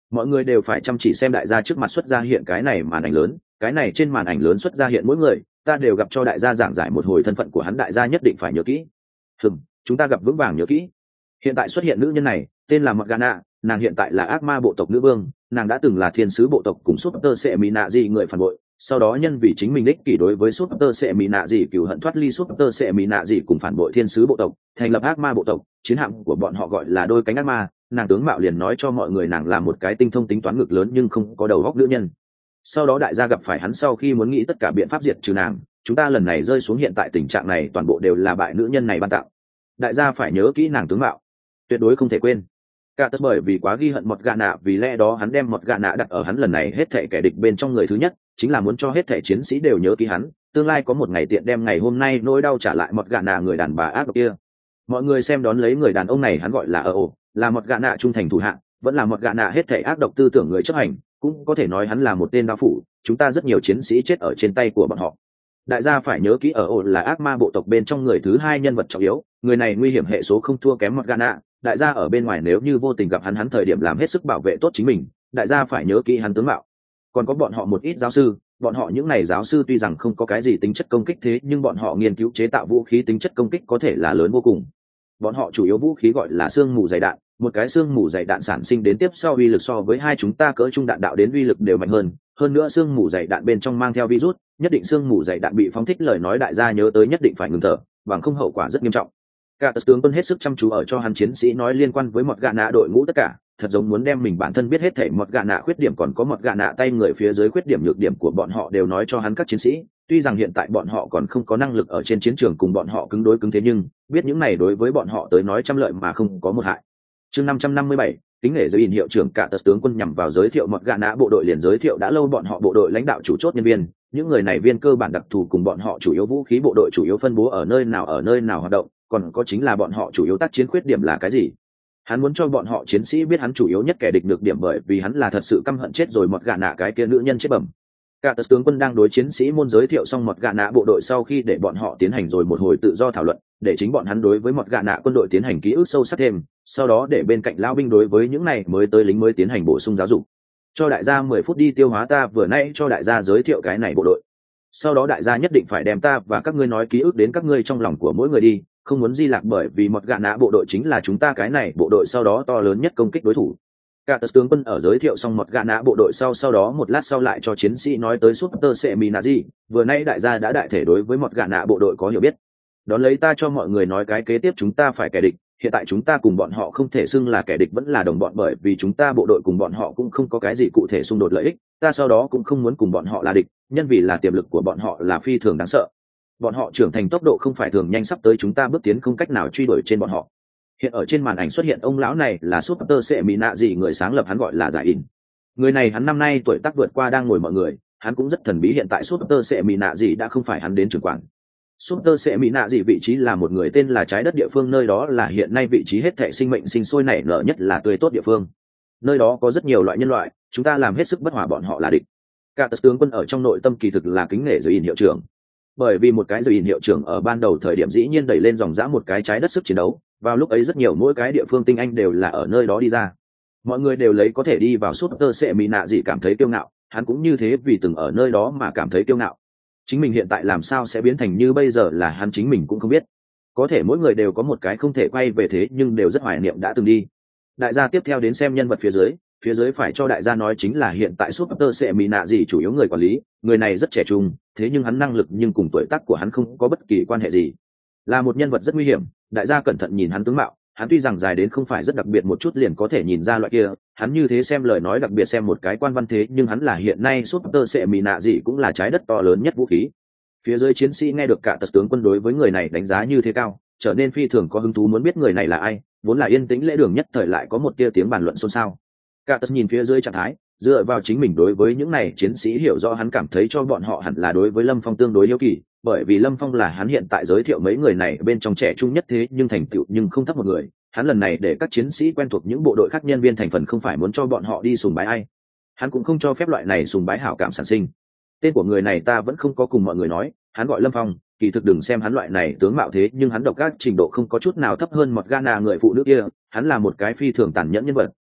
mọi người đều phải chăm chỉ xem đại gia trước mặt xuất ra hiện cái này màn ảnh lớn, cái này trên màn ảnh lớn xuất ra hiện mỗi người, ta đều gặp cho đại gia giảng giải một hồi thân phận của hắn, đại gia nhất định phải nhớ kỹ. Hừm, chúng ta gặp vững vàng nhớ kỹ. Hiện tại xuất hiện nữ nhân này tên là Morgana, nàng hiện tại là ác ma bộ tộc nữ vương, nàng đã từng là thiên sứ bộ tộc cùng Super Seminati người phản bội, sau đó nhân vì chính mình đích kỷ đối với Super Seminati cừu hận thoát ly Super Seminati cùng phản bội thiên sứ bộ tộc, thành lập ác ma bộ tộc, chiến hạm của bọn họ gọi là đôi cánh ác ma, nàng tướng mạo liền nói cho mọi người nàng là một cái tinh thông tính toán ngực lớn nhưng không có đầu óc nữ nhân. Sau đó đại gia gặp phải hắn sau khi muốn nghĩ tất cả biện pháp diệt trừ nàng, chúng ta lần này rơi xuống hiện tại tình trạng này toàn bộ đều là bại nữ nhân này ban tạo. Đại gia phải nhớ kỹ nàng tướng mạo, tuyệt đối không thể quên. Cả tất bởi vì quá ghi hận một gạ nạ, vì lẽ đó hắn đem một gạ nạ đặt ở hắn lần này hết thảy kẻ địch bên trong người thứ nhất, chính là muốn cho hết thảy chiến sĩ đều nhớ kỹ hắn, tương lai có một ngày tiện đem ngày hôm nay nỗi đau trả lại một gạ nạ người đàn bà ác độc kia. Mọi người xem đón lấy người đàn ông này, hắn gọi là ở ổ, là một gạ nạ trung thành thủ hạ, vẫn là một gạ nạ hết thảy ác độc tư tưởng người chấp hành, cũng có thể nói hắn là một tên đao phủ, chúng ta rất nhiều chiến sĩ chết ở trên tay của bọn họ. Đại gia phải nhớ kỹ ở ổ là ác ma bộ tộc bên trong người thứ hai nhân vật trọng yếu, người này nguy hiểm hệ số không thua kém một gạ nạ. Đại gia ở bên ngoài nếu như vô tình gặp hắn hắn thời điểm làm hết sức bảo vệ tốt chính mình, đại gia phải nhớ kỹ hắn tướng mạo. Còn có bọn họ một ít giáo sư, bọn họ những này giáo sư tuy rằng không có cái gì tính chất công kích thế nhưng bọn họ nghiên cứu chế tạo vũ khí tính chất công kích có thể là lớn vô cùng. Bọn họ chủ yếu vũ khí gọi là xương mù dày đạn, một cái xương mù dày đạn sản sinh đến tiếp sau uy lực so với hai chúng ta cỡ trung đạn đạo đến uy lực đều mạnh hơn, hơn nữa xương mù dày đạn bên trong mang theo virus, nhất định xương mù dày đạn bị phóng thích lời nói đại gia nhớ tới nhất định phải ngừng thở, bằng không hậu quả rất nghiêm trọng. Cả tướng quân hết sức chăm chú ở cho hắn chiến sĩ nói liên quan với một gạ nạ đội ngũ tất cả, thật giống muốn đem mình bản thân biết hết thảy một gạ nạ khuyết điểm còn có một gạ nạ tay người phía dưới khuyết điểm nhược điểm của bọn họ đều nói cho hắn các chiến sĩ. Tuy rằng hiện tại bọn họ còn không có năng lực ở trên chiến trường cùng bọn họ cứng đối cứng thế nhưng biết những này đối với bọn họ tới nói trăm lợi mà không có một hại. Chương năm trăm năm mươi bảy, kính nể giới in hiệu trưởng cả tướng quân nhằm vào giới thiệu một gạ nạ bộ đội liền giới thiệu đã lâu bọn họ bộ đội lãnh đạo chủ chốt nhân viên, những người này viên cơ bản đặc thù cùng bọn họ chủ yếu vũ khí bộ đội chủ yếu phân bố ở nơi nào ở nơi nào hoạt động, còn có chính là bọn họ chủ yếu tác chiến khuyết điểm là cái gì. Hắn muốn cho bọn họ chiến sĩ biết hắn chủ yếu nhất kẻ địch được điểm bởi vì hắn là thật sự căm hận chết rồi một gạ nạ cái kia nữ nhân chết bẩm. Cả tướng quân đang đối chiến sĩ môn giới thiệu xong một gạ nạ bộ đội sau khi để bọn họ tiến hành rồi một hồi tự do thảo luận, để chính bọn hắn đối với một gạ nạ quân đội tiến hành ký ức sâu sắc thêm, sau đó để bên cạnh lão binh đối với những này mới tới lính mới tiến hành bổ sung giáo dục. Cho đại gia mười phút đi tiêu hóa ta vừa nãy cho đại gia giới thiệu cái này bộ đội. Sau đó đại gia nhất định phải đem ta và các ngươi nói ký ức đến các ngươi trong lòng của mỗi người đi, không muốn di lạc bởi vì một gạ nạ bộ đội chính là chúng ta cái này bộ đội sau đó to lớn nhất công kích đối thủ. Cả tướng quân ở giới thiệu xong một gạ nạ bộ đội sau sau đó một lát sau lại cho chiến sĩ nói tới Super Seminati, vừa nay đại gia đã đại thể đối với một gạ nạ bộ đội có hiểu biết. Đón lấy ta cho mọi người nói cái kế tiếp chúng ta phải kẻ địch, hiện tại chúng ta cùng bọn họ không thể xưng là kẻ địch vẫn là đồng bọn bởi vì chúng ta bộ đội cùng bọn họ cũng không có cái gì cụ thể xung đột lợi ích, ta sau đó cũng không muốn cùng bọn họ là địch, nhân vì là tiềm lực của bọn họ là phi thường đáng sợ. Bọn họ trưởng thành tốc độ không phải thường nhanh sắp tới chúng ta bước tiến không cách nào truy đuổi trên bọn họ. Hiện ở trên màn ảnh xuất hiện ông lão này là Super Seminati người sáng lập hắn gọi là Giải In. Người này hắn năm nay tuổi tác vượt qua đang ngồi mọi người, hắn cũng rất thần bí hiện tại Super Seminati đã không phải hắn đến trưởng quản. Super Seminati vị trí là một người tên là trái đất địa phương nơi đó là hiện nay vị trí hết thảy sinh mệnh sinh sôi nảy nở nhất là tươi tốt địa phương. Nơi đó có rất nhiều loại nhân loại, chúng ta làm hết sức bất hòa bọn họ là địch. Cả tướng quân ở trong nội tâm kỳ thực là kính nể Giải In hiệu trưởng. Bởi vì một cái Giải In hiệu trưởng ở ban đầu thời điểm dĩ nhiên đẩy lên dòng dã một cái trái đất sức chiến đấu, vào lúc ấy rất nhiều mỗi cái địa phương tinh anh đều là ở nơi đó đi ra. Mọi người đều lấy có thể đi vào Super Seminati cảm thấy kiêu ngạo, hắn cũng như thế vì từng ở nơi đó mà cảm thấy kiêu ngạo. Chính mình hiện tại làm sao sẽ biến thành như bây giờ là hắn chính mình cũng không biết. Có thể mỗi người đều có một cái không thể quay về thế nhưng đều rất hoài niệm đã từng đi. Đại gia tiếp theo đến xem nhân vật phía dưới, phía dưới phải cho đại gia nói chính là hiện tại Super Seminati chủ yếu người quản lý, người này rất trẻ trung, thế nhưng hắn năng lực nhưng cùng tuổi tác của hắn không có bất kỳ quan hệ gì. Là một nhân vật rất nguy hiểm, đại gia cẩn thận nhìn hắn tướng mạo, hắn tuy rằng dài đến không phải rất đặc biệt một chút liền có thể nhìn ra loại kia, hắn như thế xem lời nói đặc biệt xem một cái quan văn thế nhưng hắn là hiện nay Super Seminati cũng là trái đất to lớn nhất vũ khí. Phía dưới chiến sĩ nghe được cả tật tướng quân đối với người này đánh giá như thế cao, trở nên phi thường có hứng thú muốn biết người này là ai, vốn là yên tĩnh lễ đường nhất thời lại có một tia tiếng bàn luận xôn xao. Cả tật nhìn phía dưới trạng thái, dựa vào chính mình đối với những này chiến sĩ hiểu rõ hắn cảm thấy cho bọn họ hẳn là đối với Lâm Phong tương đối hiếu kỳ, bởi vì Lâm Phong là hắn hiện tại giới thiệu mấy người này bên trong trẻ trung nhất thế nhưng thành tựu nhưng không thấp một người, hắn lần này để các chiến sĩ quen thuộc những bộ đội khác nhân viên thành phần không phải muốn cho bọn họ đi sùng bái ai, hắn cũng không cho phép loại này sùng bái hảo cảm sản sinh. Tên của người này ta vẫn không có cùng mọi người nói, hắn gọi Lâm Phong, kỳ thực đừng xem hắn loại này tướng mạo thế nhưng hắn độc ác trình độ không có chút nào thấp hơn một Ghana người phụ nữ kia, hắn là một cái phi thường tàn nhẫn nhân vật,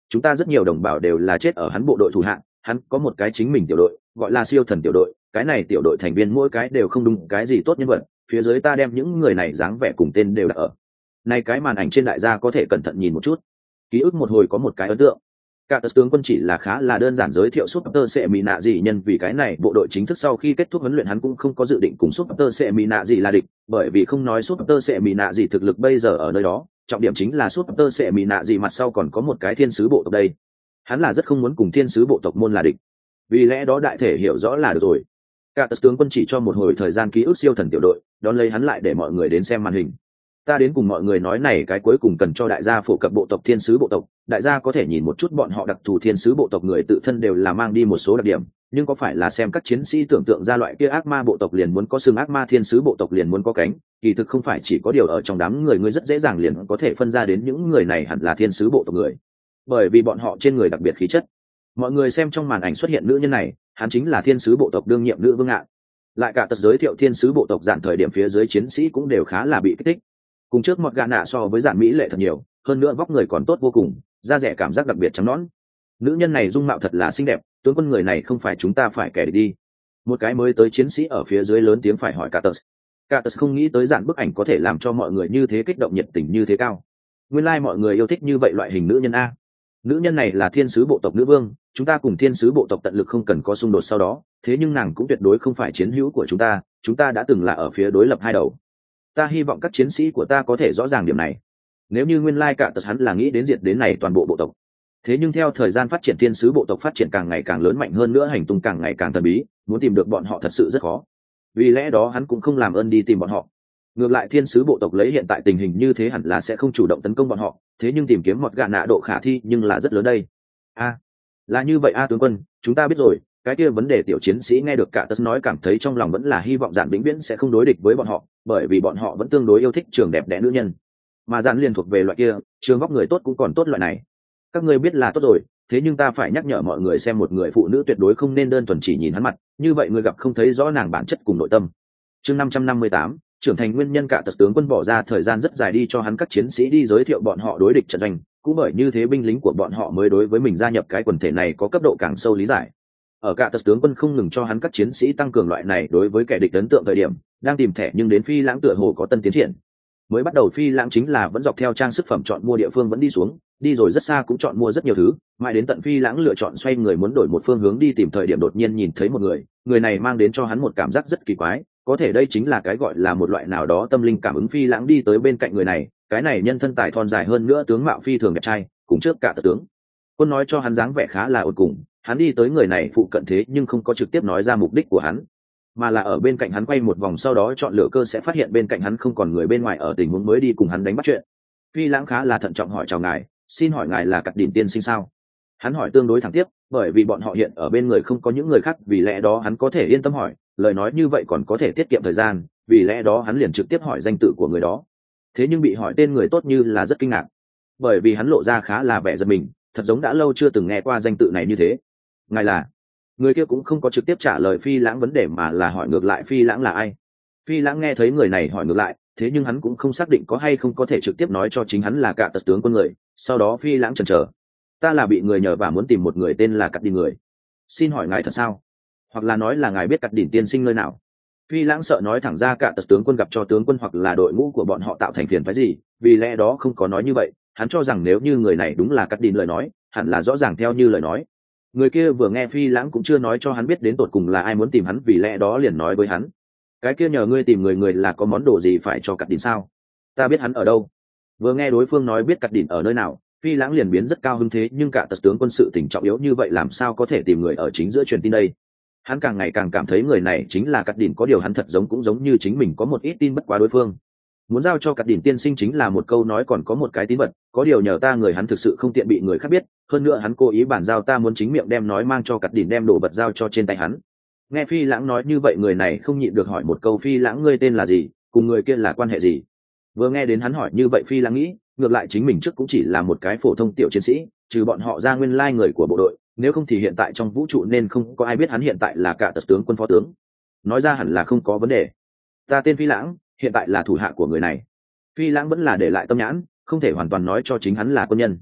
chúng ta rất nhiều đồng bào đều là chết ở hắn bộ đội thủ hạng, hắn có một cái chính mình tiểu đội gọi là siêu thần tiểu đội, cái này tiểu đội thành viên mỗi cái đều không đúng cái gì tốt nhân vật, phía dưới ta đem những người này dáng vẻ cùng tên đều đặt ở này cái màn ảnh trên, đại gia có thể cẩn thận nhìn một chút. Ký ức một hồi có một cái ấn tượng, cả tờ tướng quân chỉ là khá là đơn giản giới thiệu Super sẽ mỹ nạ gì nhân vì cái này bộ đội chính thức sau khi kết thúc huấn luyện hắn cũng không có dự định cùng Super sẽ mỹ nạ gì là địch, bởi vì không nói Super sẽ mỹ nạ gì thực lực bây giờ ở nơi đó, trọng điểm chính là Super sẽ mỹ nạ gì mặt sau còn có một cái thiên sứ bộ tộc đây, hắn là rất không muốn cùng thiên sứ bộ tộc môn là địch, vì lẽ đó đại thể hiểu rõ là được rồi. Cả tờ tướng quân chỉ cho một hồi thời gian ký ức siêu thần tiểu đội, đón lấy hắn lại để mọi người đến xem màn hình. Ta đến cùng mọi người nói này cái cuối cùng cần cho đại gia phổ cập bộ tộc thiên sứ bộ tộc, đại gia có thể nhìn một chút bọn họ đặc thù thiên sứ bộ tộc người tự thân đều là mang đi một số đặc điểm, nhưng có phải là xem các chiến sĩ tưởng tượng ra loại kia ác ma bộ tộc liền muốn có xương, ác ma thiên sứ bộ tộc liền muốn có cánh, kỳ thực không phải, chỉ có điều ở trong đám người ngươi rất dễ dàng liền có thể phân ra đến những người này hẳn là thiên sứ bộ tộc người, bởi vì bọn họ trên người đặc biệt khí chất. Mọi người xem trong màn ảnh xuất hiện nữ nhân này, hắn chính là thiên sứ bộ tộc đương nhiệm nữ vương ạ. Lại cả tật giới thiệu thiên sứ bộ tộc dạn thời điểm phía dưới chiến sĩ cũng đều khá là bị kích thích, cùng trước một gã nạ so với dạn mỹ lệ thật nhiều, hơn nữa vóc người còn tốt vô cùng, da rẻ cảm giác đặc biệt trắng nõn. Nữ nhân này dung mạo thật là xinh đẹp, tướng quân người này không phải chúng ta phải kẻ địch đi. Một cái mới tới chiến sĩ ở phía dưới lớn tiếng phải hỏi Carter. Carter không nghĩ tới dạn bức ảnh có thể làm cho mọi người như thế kích động, nhiệt tình như thế cao. Nguyên lai like mọi người yêu thích như vậy loại hình nữ nhân a. Nữ nhân này là thiên sứ bộ tộc nữ vương, chúng ta cùng thiên sứ bộ tộc tận lực không cần có xung đột sau đó, thế nhưng nàng cũng tuyệt đối không phải chiến hữu của chúng ta, chúng ta đã từng là ở phía đối lập hai đầu. Ta hy vọng các chiến sĩ của ta có thể rõ ràng điểm này. Nếu như nguyên lai cả tật hắn là nghĩ đến diệt đến này toàn bộ bộ tộc, thế nhưng theo thời gian phát triển thiên sứ bộ tộc phát triển càng ngày càng lớn mạnh hơn nữa, hành tung càng ngày càng thần bí, muốn tìm được bọn họ thật sự rất khó, vì lẽ đó hắn cũng không làm ơn đi tìm bọn họ. Ngược lại thiên sứ bộ tộc lấy hiện tại tình hình như thế hẳn là sẽ không chủ động tấn công bọn họ, thế nhưng tìm kiếm một gã nạ độ khả thi nhưng là rất lớn đây. A, là như vậy a tướng quân, chúng ta biết rồi. Cái kia vấn đề tiểu chiến sĩ nghe được cả tật nói cảm thấy trong lòng vẫn là hy vọng dạn vĩnh viễn sẽ không đối địch với bọn họ, bởi vì bọn họ vẫn tương đối yêu thích trường đẹp đẽ nữ nhân, mà dạn liền thuộc về loại kia trường vóc người tốt cũng còn tốt loại này. Các ngươi biết là tốt rồi, thế nhưng ta phải nhắc nhở mọi người xem một người phụ nữ tuyệt đối không nên đơn thuần chỉ nhìn hắn mặt, như vậy người gặp không thấy rõ nàng bản chất cùng nội tâm. Chương năm trăm năm mươi tám, trưởng thành nguyên nhân. Cả tật tướng quân bỏ ra thời gian rất dài đi cho hắn các chiến sĩ đi giới thiệu bọn họ đối địch trận doanh, cũng bởi như thế binh lính của bọn họ mới đối với mình gia nhập cái quần thể này có cấp độ càng sâu lý giải. Ở cả tật tướng quân không ngừng cho hắn các chiến sĩ tăng cường loại này đối với kẻ địch ấn tượng thời điểm, đang tìm thẻ nhưng đến Phi Lãng tựa hồ có tân tiến triển. Mới bắt đầu Phi Lãng chính là vẫn dọc theo trang sức phẩm chọn mua địa phương vẫn đi xuống, đi rồi rất xa cũng chọn mua rất nhiều thứ, mãi đến tận Phi Lãng lựa chọn xoay người muốn đổi một phương hướng đi tìm thời điểm đột nhiên nhìn thấy một người, người này mang đến cho hắn một cảm giác rất kỳ quái, có thể đây chính là cái gọi là một loại nào đó tâm linh cảm ứng. Phi Lãng đi tới bên cạnh người này, cái này nhân thân tài thon dài hơn nữa tướng mạo phi thường đẹp trai, cùng trước cả tật tướng quân nói cho hắn dáng vẻ khá là ổn cùng. Hắn đi tới người này phụ cận thế nhưng không có trực tiếp nói ra mục đích của hắn, mà là ở bên cạnh hắn quay một vòng, sau đó chọn lựa cơ sẽ phát hiện bên cạnh hắn không còn người bên ngoài ở tình huống mới đi cùng hắn đánh bắt chuyện. Phi Lãng khá là thận trọng hỏi chào ngài, xin hỏi ngài là Cắt Đỉnh tiên sinh sao? Hắn hỏi tương đối thẳng tiếp, bởi vì bọn họ hiện ở bên người không có những người khác, vì lẽ đó hắn có thể yên tâm hỏi, lời nói như vậy còn có thể tiết kiệm thời gian, vì lẽ đó hắn liền trực tiếp hỏi danh tự của người đó. Thế nhưng bị hỏi tên người tốt như là rất kinh ngạc, bởi vì hắn lộ ra khá là vẻ giật mình, thật giống đã lâu chưa từng nghe qua danh tự này như thế. Ngài là? Người kia cũng không có trực tiếp trả lời Phi Lãng vấn đề mà là hỏi ngược lại Phi Lãng là ai. Phi Lãng nghe thấy người này hỏi ngược lại, thế nhưng hắn cũng không xác định có hay không có thể trực tiếp nói cho chính hắn là cả tật tướng quân người. Sau đó Phi Lãng chần chờ, ta là bị người nhờ và muốn tìm một người tên là Cắt Đỉnh người, xin hỏi ngài thật sao, hoặc là nói là ngài biết Cắt Đỉnh tiên sinh nơi nào? Phi Lãng sợ nói thẳng ra cả tật tướng quân gặp cho tướng quân hoặc là đội ngũ của bọn họ tạo thành phiền phức gì, vì lẽ đó không có nói như vậy. Hắn cho rằng nếu như người này đúng là Cắt Đỉnh lời nói, hẳn là rõ ràng theo như lời nói. Người kia vừa nghe Phi Lãng cũng chưa nói cho hắn biết đến tột cùng là ai muốn tìm hắn, vì lẽ đó liền nói với hắn, cái kia nhờ ngươi tìm người người là có món đồ gì phải cho Cắt Đỉnh sao? Ta biết hắn ở đâu. Vừa nghe đối phương nói biết Cắt Đỉnh ở nơi nào, Phi Lãng liền biến rất cao hứng, thế nhưng cả tật tướng quân sự tình trọng yếu như vậy làm sao có thể tìm người ở chính giữa truyền tin đây. Hắn càng ngày càng cảm thấy người này chính là Cắt Đỉnh, có điều hắn thật giống cũng giống như chính mình có một ít tin bất quá đối phương. Muốn giao cho Cắt Đỉnh tiên sinh chính là một câu nói còn có một cái tín vật, có điều nhờ ta người hắn thực sự không tiện bị người khác biết, hơn nữa hắn cố ý bản giao ta muốn chính miệng đem nói mang cho Cắt Đỉnh đem đồ vật giao cho trên tay hắn. Nghe Phi Lãng nói như vậy, người này không nhịn được hỏi một câu, Phi Lãng ngươi tên là gì, cùng người kia là quan hệ gì? Vừa nghe đến hắn hỏi như vậy, Phi Lãng nghĩ ngược lại chính mình trước cũng chỉ là một cái phổ thông tiểu chiến sĩ, trừ bọn họ ra nguyên lai người của bộ đội, nếu không thì hiện tại trong vũ trụ nên không có ai biết hắn hiện tại là cả tật tướng quân phó tướng. Nói ra hẳn là không có vấn đề. Ta tên Phi Lãng, hiện tại là thủ hạ của người này. Phi Lãng vẫn là để lại tâm nhãn, không thể hoàn toàn nói cho chính hắn là quân nhân.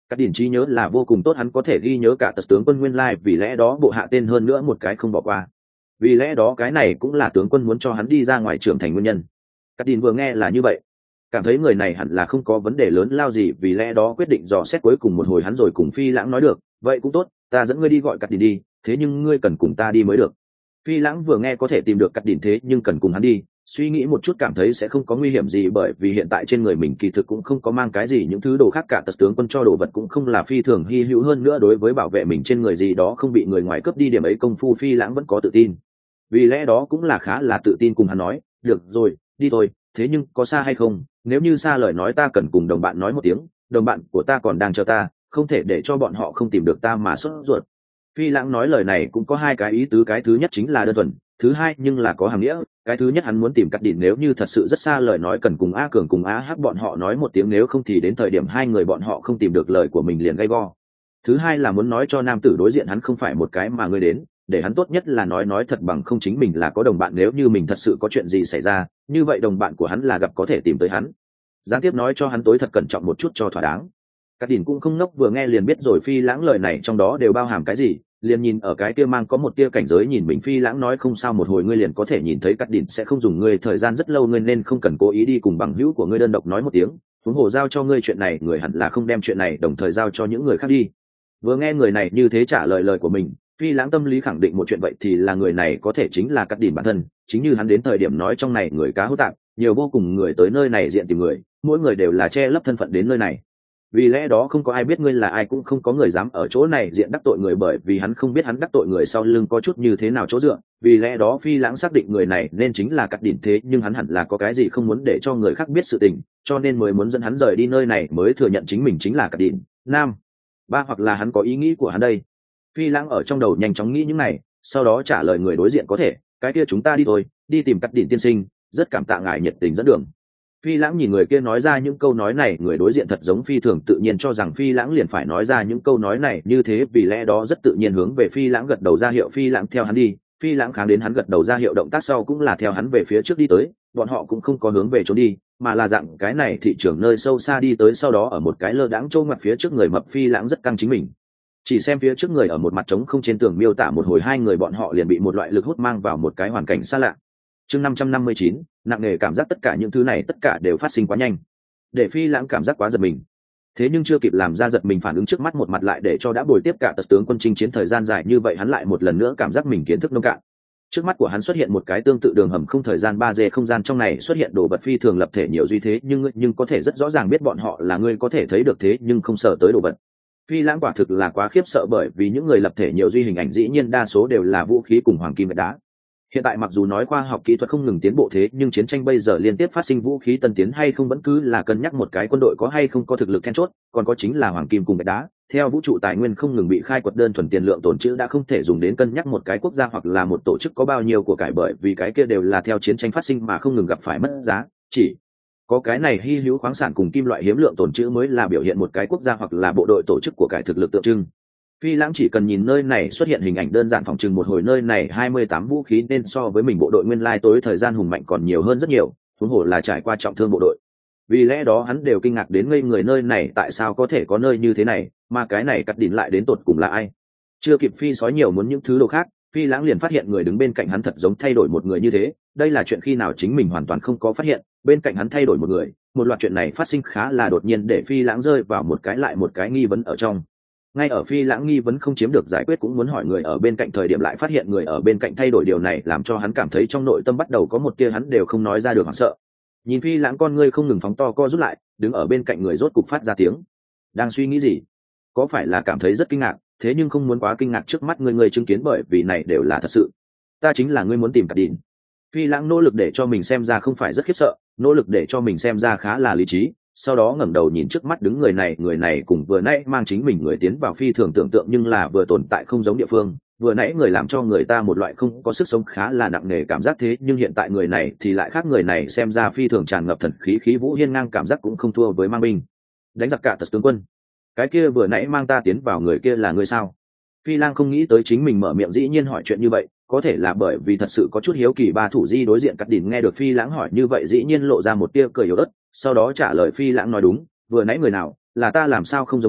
Cắt đỉnh trí nhớ là vô cùng tốt, hắn có thể ghi nhớ cả tật tướng quân nguyên lai, vì lẽ đó bộ hạ tên hơn nữa một cái không bỏ qua. Vì lẽ đó cái này cũng là tướng quân muốn cho hắn đi ra ngoài trưởng thành nguyên nhân. Cắt đỉnh vừa nghe là như vậy, cảm thấy người này hẳn là không có vấn đề lớn lao gì, vì lẽ đó quyết định dò xét cuối cùng một hồi hắn rồi cùng Phi Lãng nói được, vậy cũng tốt, ta dẫn ngươi đi gọi Cắt đỉnh đi, thế nhưng ngươi cần cùng ta đi mới được. Phi Lãng vừa nghe có thể tìm được Cắt đỉnh thế nhưng cần cùng hắn đi, suy nghĩ một chút cảm thấy sẽ không có nguy hiểm gì, bởi vì hiện tại trên người mình kỳ thực cũng không có mang cái gì những thứ đồ khác cả, tật tướng quân cho đồ vật cũng không là phi thường hy hữu, hơn nữa đối với bảo vệ mình trên người gì đó không bị người ngoài cướp đi điểm ấy công phu Phi Lãng vẫn có tự tin, vì lẽ đó cũng là khá là tự tin cùng hắn nói, được rồi, đi thôi, thế nhưng có xa hay không, nếu như xa lời nói ta cần cùng đồng bạn nói một tiếng, đồng bạn của ta còn đang chờ ta, không thể để cho bọn họ không tìm được ta mà sốt ruột. Phi Lãng nói lời này cũng có hai cái ý tứ, cái thứ nhất chính là đơn thuần, thứ hai nhưng là có hàm nghĩa. Cái thứ nhất hắn muốn tìm Cắt đỉnh, nếu như thật sự rất xa lời nói cần cùng A Cường cùng A Hắc bọn họ nói một tiếng, nếu không thì đến thời điểm hai người bọn họ không tìm được lời của mình liền gay go. Thứ hai là muốn nói cho nam tử đối diện hắn không phải một cái mà ngươi đến, để hắn tốt nhất là nói nói thật bằng không chính mình là có đồng bạn, nếu như mình thật sự có chuyện gì xảy ra, như vậy đồng bạn của hắn là gặp có thể tìm tới hắn. Gián tiếp nói cho hắn tối thật cẩn trọng một chút cho thỏa đáng. Cắt đỉnh cũng không ngốc, vừa nghe liền biết rồi Phi Lãng lời này trong đó đều bao hàm cái gì, liền nhìn ở cái kia mang có một tia cảnh giới nhìn mình. Phi Lãng nói không sao, một hồi ngươi liền có thể nhìn thấy Cắt đỉnh sẽ không dùng ngươi thời gian rất lâu, ngươi nên không cần cố ý đi cùng bằng hữu của ngươi đơn độc nói một tiếng, huống hồ giao cho ngươi chuyện này người hẳn là không đem chuyện này đồng thời giao cho những người khác đi. Vừa nghe người này như thế trả lời lời của mình, Phi Lãng tâm lý khẳng định một chuyện, vậy thì là người này có thể chính là Cắt đỉnh bản thân, chính như hắn đến thời điểm nói trong này người cá hữu tạp, nhiều vô cùng người tới nơi này diện tìm người, mỗi người đều là che lấp thân phận đến nơi này, vì lẽ đó không có ai biết ngươi là ai, cũng không có người dám ở chỗ này diện đắc tội người, bởi vì hắn không biết hắn đắc tội người sau lưng có chút như thế nào chỗ dựa, vì lẽ đó Phi Lãng xác định người này nên chính là Cắt đỉnh, thế nhưng hắn hẳn là có cái gì không muốn để cho người khác biết sự tình, cho nên mới muốn dẫn hắn rời đi nơi này, mới thừa nhận chính mình chính là Cắt đỉnh. Nam ba, hoặc là hắn có ý nghĩ của hắn đây. Phi Lãng ở trong đầu nhanh chóng nghĩ những này, sau đó trả lời người đối diện, có thể, cái kia chúng ta đi thôi, đi tìm Cắt đỉnh tiên sinh, rất cảm tạ ngài nhiệt tình dẫn đường. Phi Lãng nhìn người kia nói ra những câu nói này, người đối diện thật giống phi thường tự nhiên cho rằng Phi Lãng liền phải nói ra những câu nói này như thế, vì lẽ đó rất tự nhiên hướng về Phi Lãng gật đầu ra hiệu Phi Lãng theo hắn đi. Phi Lãng kháng đến hắn gật đầu ra hiệu, động tác sau cũng là theo hắn về phía trước đi tới, bọn họ cũng không có hướng về trốn đi, mà là dạng cái này thị trường nơi sâu xa đi tới, sau đó ở một cái lơ đãng trâu ngoặt phía trước người mập. Phi Lãng rất căng chính mình, chỉ xem phía trước người ở một mặt trống không trên tường miêu tả một hồi, hai người bọn họ liền bị một loại lực hút mang vào một cái hoàn cảnh xa lạ. Chương năm trăm năm mươi chín, nặng nề cảm giác tất cả những thứ này tất cả đều phát sinh quá nhanh, để Phi Lãng cảm giác quá giật mình. Thế nhưng chưa kịp làm ra giật mình phản ứng, trước mắt một mặt lại để cho đã bồi tiếp cả tật tướng quân chinh chiến thời gian dài như vậy, hắn lại một lần nữa cảm giác mình kiến thức nông cạn. Trước mắt của hắn xuất hiện một cái tương tự đường hầm không thời gian ba D, không gian trong này xuất hiện đồ vật phi thường lập thể nhiều duy thế, nhưng nhưng có thể rất rõ ràng biết bọn họ là người có thể thấy được thế nhưng không sợ tới đồ vật. Phi Lãng quả thực là quá khiếp sợ, bởi vì những người lập thể nhiều duy hình ảnh dĩ nhiên đa số đều là vũ khí cùng hoàng kim gạch đá. Hiện tại mặc dù nói khoa học kỹ thuật không ngừng tiến bộ, thế nhưng chiến tranh bây giờ liên tiếp phát sinh vũ khí tân tiến hay không vẫn cứ là cân nhắc một cái quân đội có hay không có thực lực then chốt, còn có chính là hoàng kim cùng gạch đá. Theo vũ trụ tài nguyên không ngừng bị khai quật, đơn thuần tiền lượng tồn trữ đã không thể dùng đến cân nhắc một cái quốc gia hoặc là một tổ chức có bao nhiêu của cải, bởi vì cái kia đều là theo chiến tranh phát sinh mà không ngừng gặp phải mất giá. Chỉ có cái này hy hữu khoáng sản cùng kim loại hiếm lượng tồn trữ mới là biểu hiện một cái quốc gia hoặc là bộ đội tổ chức của cải thực lực tượng trưng. Phi Lãng chỉ cần nhìn nơi này xuất hiện hình ảnh đơn giản phòng trừng một hồi nơi này hai mươi tám vũ khí nên so với mình bộ đội nguyên lai tối thời gian hùng mạnh còn nhiều hơn rất nhiều, huống hồ là trải qua trọng thương bộ đội. Vì lẽ đó hắn đều kinh ngạc đến ngây người, nơi này tại sao có thể có nơi như thế này, mà cái này Cắt đỉnh lại đến tột cùng là ai? Chưa kịp Phi sói nhiều muốn những thứ đồ khác, Phi Lãng liền phát hiện người đứng bên cạnh hắn thật giống thay đổi một người như thế, đây là chuyện khi nào chính mình hoàn toàn không có phát hiện, bên cạnh hắn thay đổi một người, một loạt chuyện này phát sinh khá là đột nhiên để Phi Lãng rơi vào một cái lại một cái nghi vấn ở trong. Ngay ở Phi Lãng nghi vấn không chiếm được giải quyết cũng muốn hỏi người ở bên cạnh thời điểm, lại phát hiện người ở bên cạnh thay đổi, điều này làm cho hắn cảm thấy trong nội tâm bắt đầu có một tia hắn đều không nói ra được hoảng sợ. Nhìn Phi Lãng con ngươi không ngừng phóng to co rút lại, đứng ở bên cạnh người rốt cục phát ra tiếng. Đang suy nghĩ gì? Có phải là cảm thấy rất kinh ngạc, thế nhưng không muốn quá kinh ngạc trước mắt người người chứng kiến, bởi vì này đều là thật sự. Ta chính là ngươi muốn tìm Cắt đỉnh. Phi Lãng nỗ lực để cho mình xem ra không phải rất khiếp sợ, nỗ lực để cho mình xem ra khá là lý trí, sau đó ngẩng đầu nhìn trước mắt đứng người này, người này cùng vừa nãy mang chính mình người tiến vào phi thường tưởng tượng nhưng là vừa tồn tại không giống địa phương, vừa nãy người làm cho người ta một loại không có sức sống khá là nặng nề cảm giác, thế nhưng hiện tại người này thì lại khác, người này xem ra phi thường tràn ngập thần khí, khí vũ hiên ngang, cảm giác cũng không thua với mang binh đánh giặc cả tật tướng quân. Cái kia vừa nãy mang ta tiến vào người kia là người sao? Phi Lang không nghĩ tới chính mình mở miệng dĩ nhiên hỏi chuyện như vậy, có thể là bởi vì thật sự có chút hiếu kỳ. Ba thủ di đối diện Cắt đỉnh nghe được Phi Lãng hỏi như vậy dĩ nhiên lộ ra một tia cười yếu ớt, sau đó trả lời Phi Lãng nói đúng, vừa nãy người nào, là ta làm sao không giống chứ,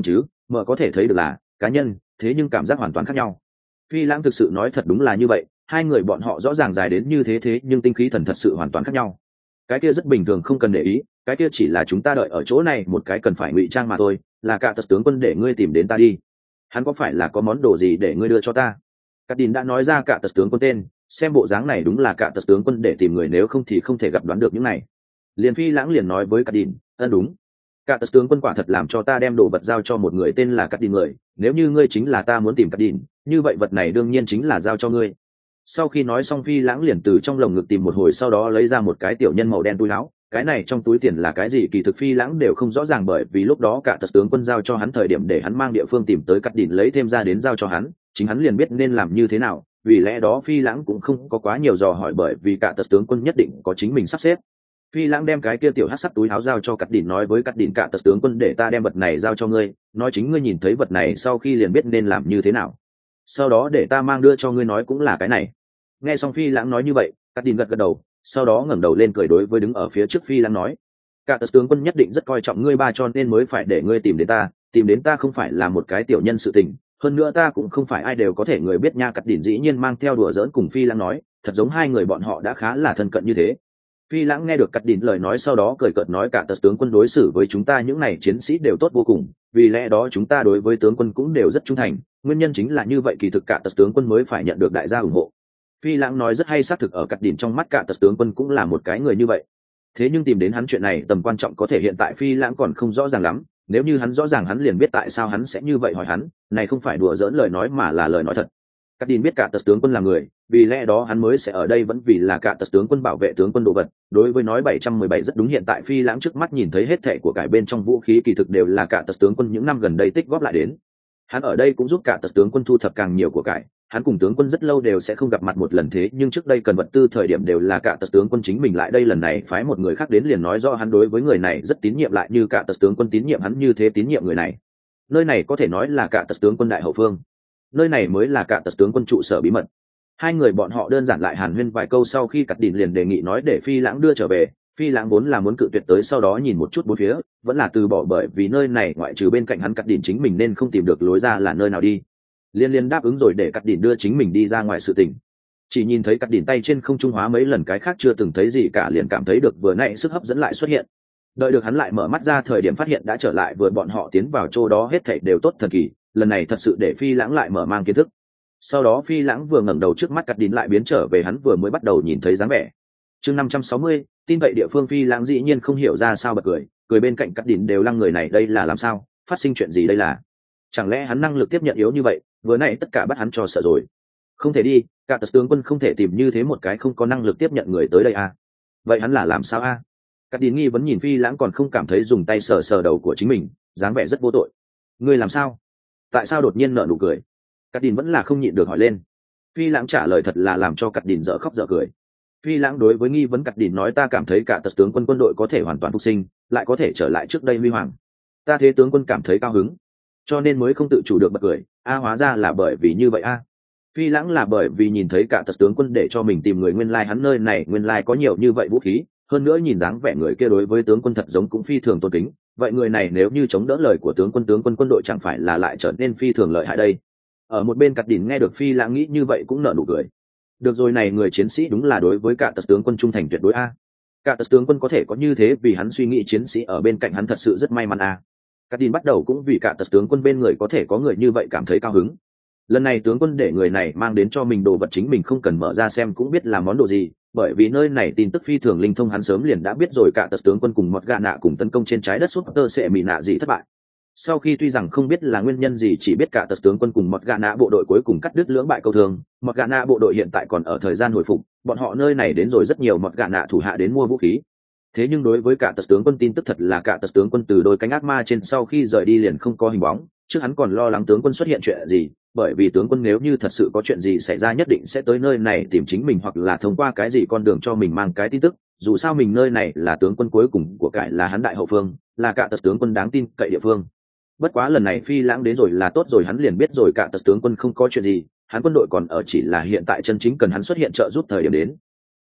mở có thể thấy được là cá nhân, thế nhưng cảm giác hoàn toàn khác nhau. Phi Lãng thực sự nói thật đúng là như vậy, hai người bọn họ rõ ràng dài đến như thế thế nhưng tinh khí thần thật sự hoàn toàn khác nhau. Cái kia rất bình thường không cần để ý, cái kia chỉ là chúng ta đợi ở chỗ này một cái cần phải ngụy trang mà thôi, là cả tật tướng quân để ngươi tìm đến ta đi. Hắn có phải là có món đồ gì để ngươi đưa cho ta? Cát Đình đã nói ra cả tật tướng quân tên, xem bộ dáng này đúng là cả tật tướng quân để tìm người, nếu không thì không thể gặp đoán được những này. Liền Phi Lãng liền nói với Cát Đình, ân đúng, cả tật tướng quân quả thật làm cho ta đem đồ vật giao cho một người tên là Cát Đình người, nếu như ngươi chính là ta muốn tìm Cát Đình, như vậy vật này đương nhiên chính là giao cho ngươi. Sau khi nói xong, Phi Lãng liền từ trong lồng ngực tìm một hồi, sau đó lấy ra một cái tiểu nhân màu đen túi áo. Cái này trong túi tiền là cái gì kỳ thực Phi Lãng đều không rõ ràng, bởi vì lúc đó cả tật tướng quân giao cho hắn thời điểm để hắn mang địa phương tìm tới Cát Đình lấy thêm ra đến giao cho hắn, chính hắn liền biết nên làm như thế nào, vì lẽ đó Phi Lãng cũng không có quá nhiều dò hỏi, bởi vì cả tật tướng quân nhất định có chính mình sắp xếp. Phi Lãng đem cái kia tiểu hắc sắc túi áo giao cho Cát Đình, nói với Cát Đình, cả tật tướng quân để ta đem vật này giao cho ngươi, nói chính ngươi nhìn thấy vật này sau khi liền biết nên làm như thế nào, sau đó để ta mang đưa cho ngươi, nói cũng là cái này. Nghe xong Phi Lãng nói như vậy, Cát Đình gật gật đầu, sau đó ngẩng đầu lên cười đối với đứng ở phía trước Phi Lãng nói, cả tật tướng quân nhất định rất coi trọng ngươi ba, cho nên mới phải để ngươi tìm đến ta, tìm đến ta không phải là một cái tiểu nhân sự tình, hơn nữa ta cũng không phải ai đều có thể người biết nha. Cát Đình dĩ nhiên mang theo đùa giỡn cùng Phi Lãng nói, thật giống hai người bọn họ đã khá là thân cận như thế. Phi Lãng nghe được Cát Đình lời nói sau đó cười cợt nói, cả tật tướng quân đối xử với chúng ta những này chiến sĩ đều tốt vô cùng, vì lẽ đó chúng ta đối với tướng quân cũng đều rất trung thành, nguyên nhân chính là như vậy, kỳ thực cả tật tướng quân mới phải nhận được đại gia ủng hộ. Phi Lãng nói rất hay, xác thực ở Cát Đình trong mắt cả tật tướng quân cũng là một cái người như vậy. Thế nhưng tìm đến hắn chuyện này tầm quan trọng có thể hiện tại Phi Lãng còn không rõ ràng lắm, nếu như hắn rõ ràng hắn liền biết tại sao hắn sẽ như vậy hỏi hắn, này không phải đùa giỡn lời nói mà là lời nói thật. Cát Đình biết cả tật tướng quân là người, vì lẽ đó hắn mới sẽ ở đây, vẫn vì là cả tật tướng quân bảo vệ tướng quân đồ vật. Đối với nói bảy trăm mười bảy rất đúng, hiện tại Phi Lãng trước mắt nhìn thấy hết thảy của cải bên trong vũ khí kỳ thực đều là cả tật tướng quân những năm gần đây tích góp lại đến. Hắn ở đây cũng giúp cả tật tướng quân thu thập càng nhiều của cải, hắn cùng tướng quân rất lâu đều sẽ không gặp mặt một lần, thế nhưng trước đây cần vật tư thời điểm đều là cả tật tướng quân chính mình lại đây, lần này phái một người khác đến liền nói rõ hắn đối với người này rất tín nhiệm, lại như cả tật tướng quân tín nhiệm hắn như thế tín nhiệm người này. Nơi này có thể nói là cả tật tướng quân đại hậu phương, nơi này mới là cả tật tướng quân trụ sở bí mật. Hai người bọn họ đơn giản lại hàn huyên vài câu sau khi Cát Đình liền đề nghị nói để Phi Lãng đưa trở về. Phi Lãng vốn là muốn cự tuyệt tới, sau đó nhìn một chút bốn phía vẫn là từ bỏ, bởi vì nơi này ngoại trừ bên cạnh hắn Cát Đình chính mình nên không tìm được lối ra là nơi nào đi. Liên liên đáp ứng rồi để Cát Đình đưa chính mình đi ra ngoài sự tình. Chỉ nhìn thấy Cát Đình tay trên không trung hóa mấy lần, cái khác chưa từng thấy gì cả, liền cảm thấy được vừa nãy sức hấp dẫn lại xuất hiện. Đợi được hắn lại mở mắt ra thời điểm phát hiện đã trở lại, vừa bọn họ tiến vào chỗ đó hết thảy đều tốt thần kỳ, lần này thật sự để Phi Lãng lại mở mang kiến thức. Sau đó Phi Lãng vừa ngẩng đầu, trước mắt Cát Đình lại biến trở về hắn vừa mới bắt đầu nhìn thấy dáng vẻ. Chương năm trăm sáu mươi, tin vậy địa phương. Phi Lãng dĩ nhiên không hiểu ra sao bật cười, cười bên cạnh Cát Đình đều lăng, người này đây là làm sao, phát sinh chuyện gì đây là? Chẳng lẽ hắn năng lực tiếp nhận yếu như vậy, vừa nãy tất cả bắt hắn cho sợ rồi. Không thể đi, cả tật tướng quân không thể tìm như thế một cái không có năng lực tiếp nhận người tới đây à? Vậy hắn là làm sao a? À? Cát Đình nghi vấn nhìn Phi Lãng, còn không cảm thấy, dùng tay sờ sờ đầu của chính mình, dáng vẻ rất vô tội. Ngươi làm sao? Tại sao đột nhiên nở nụ cười? Cát Đình vẫn là không nhịn được hỏi lên. Phi Lãng trả lời thật là làm cho Cát Đình dở khóc dở cười. Phi Lãng đối với nghi vấn Cát Đình nói, ta cảm thấy cả tật tướng quân quân đội có thể hoàn toàn phục sinh, lại có thể trở lại trước đây huy hoàng. Ta thế tướng quân cảm thấy cao hứng, cho nên mới không tự chủ được bật cười. A à, hóa ra là bởi vì như vậy a. À. Phi Lãng là bởi vì nhìn thấy cả tật tướng quân để cho mình tìm người, nguyên lai like hắn nơi này nguyên lai like có nhiều như vậy vũ khí, hơn nữa nhìn dáng vẻ người kia đối với tướng quân thật giống cũng phi thường tôn kính, vậy người này nếu như chống đỡ lời của tướng quân, tướng quân quân đội chẳng phải là lại trở nên phi thường lợi hại đây. Ở một bên Cát Đình nghe được Phi Lãng nghĩ như vậy cũng nở nụ cười. Được rồi, này người chiến sĩ đúng là đối với cả tật tướng quân trung thành tuyệt đối a. Cả tật tướng quân có thể có như thế vì hắn suy nghĩ chiến sĩ ở bên cạnh hắn thật sự rất may mắn a. Cát Đình bắt đầu cũng vì cả tật tướng quân bên người có thể có người như vậy cảm thấy cao hứng. Lần này tướng quân để người này mang đến cho mình đồ vật, chính mình không cần mở ra xem cũng biết là món đồ gì, bởi vì nơi này tin tức phi thường linh thông, hắn sớm liền đã biết rồi cả tật tướng quân cùng một gạ nạ cùng tấn công trên trái đất súp tơ sẽ bị nạ gì thất bại. Sau khi tuy rằng không biết là nguyên nhân gì, chỉ biết cả tật tướng quân cùng một gạ nạ bộ đội cuối cùng cắt đứt lưỡng bại câu thương, một gạ nạ bộ đội hiện tại còn ở thời gian hồi phục, bọn họ nơi này đến rồi rất nhiều một gạ nạ thủ hạ đến mua vũ khí. Thế nhưng đối với cả tật tướng quân tin tức thật là cả tật tướng quân từ đôi cánh ác ma trên sau khi rời đi liền không có hình bóng, trước hắn còn lo lắng tướng quân xuất hiện chuyện gì, bởi vì tướng quân nếu như thật sự có chuyện gì xảy ra nhất định sẽ tới nơi này tìm chính mình, hoặc là thông qua cái gì con đường cho mình mang cái tin tức, dù sao mình nơi này là tướng quân cuối cùng của cải, là hắn đại hậu phương, là cả tật tướng quân đáng tin cậy địa phương. Bất quá lần này Phi Lãng đến rồi là tốt rồi, hắn liền biết rồi cả tật tướng quân không có chuyện gì, hắn quân đội còn ở, chỉ là hiện tại chân chính cần hắn xuất hiện trợ giúp thời điểm đến.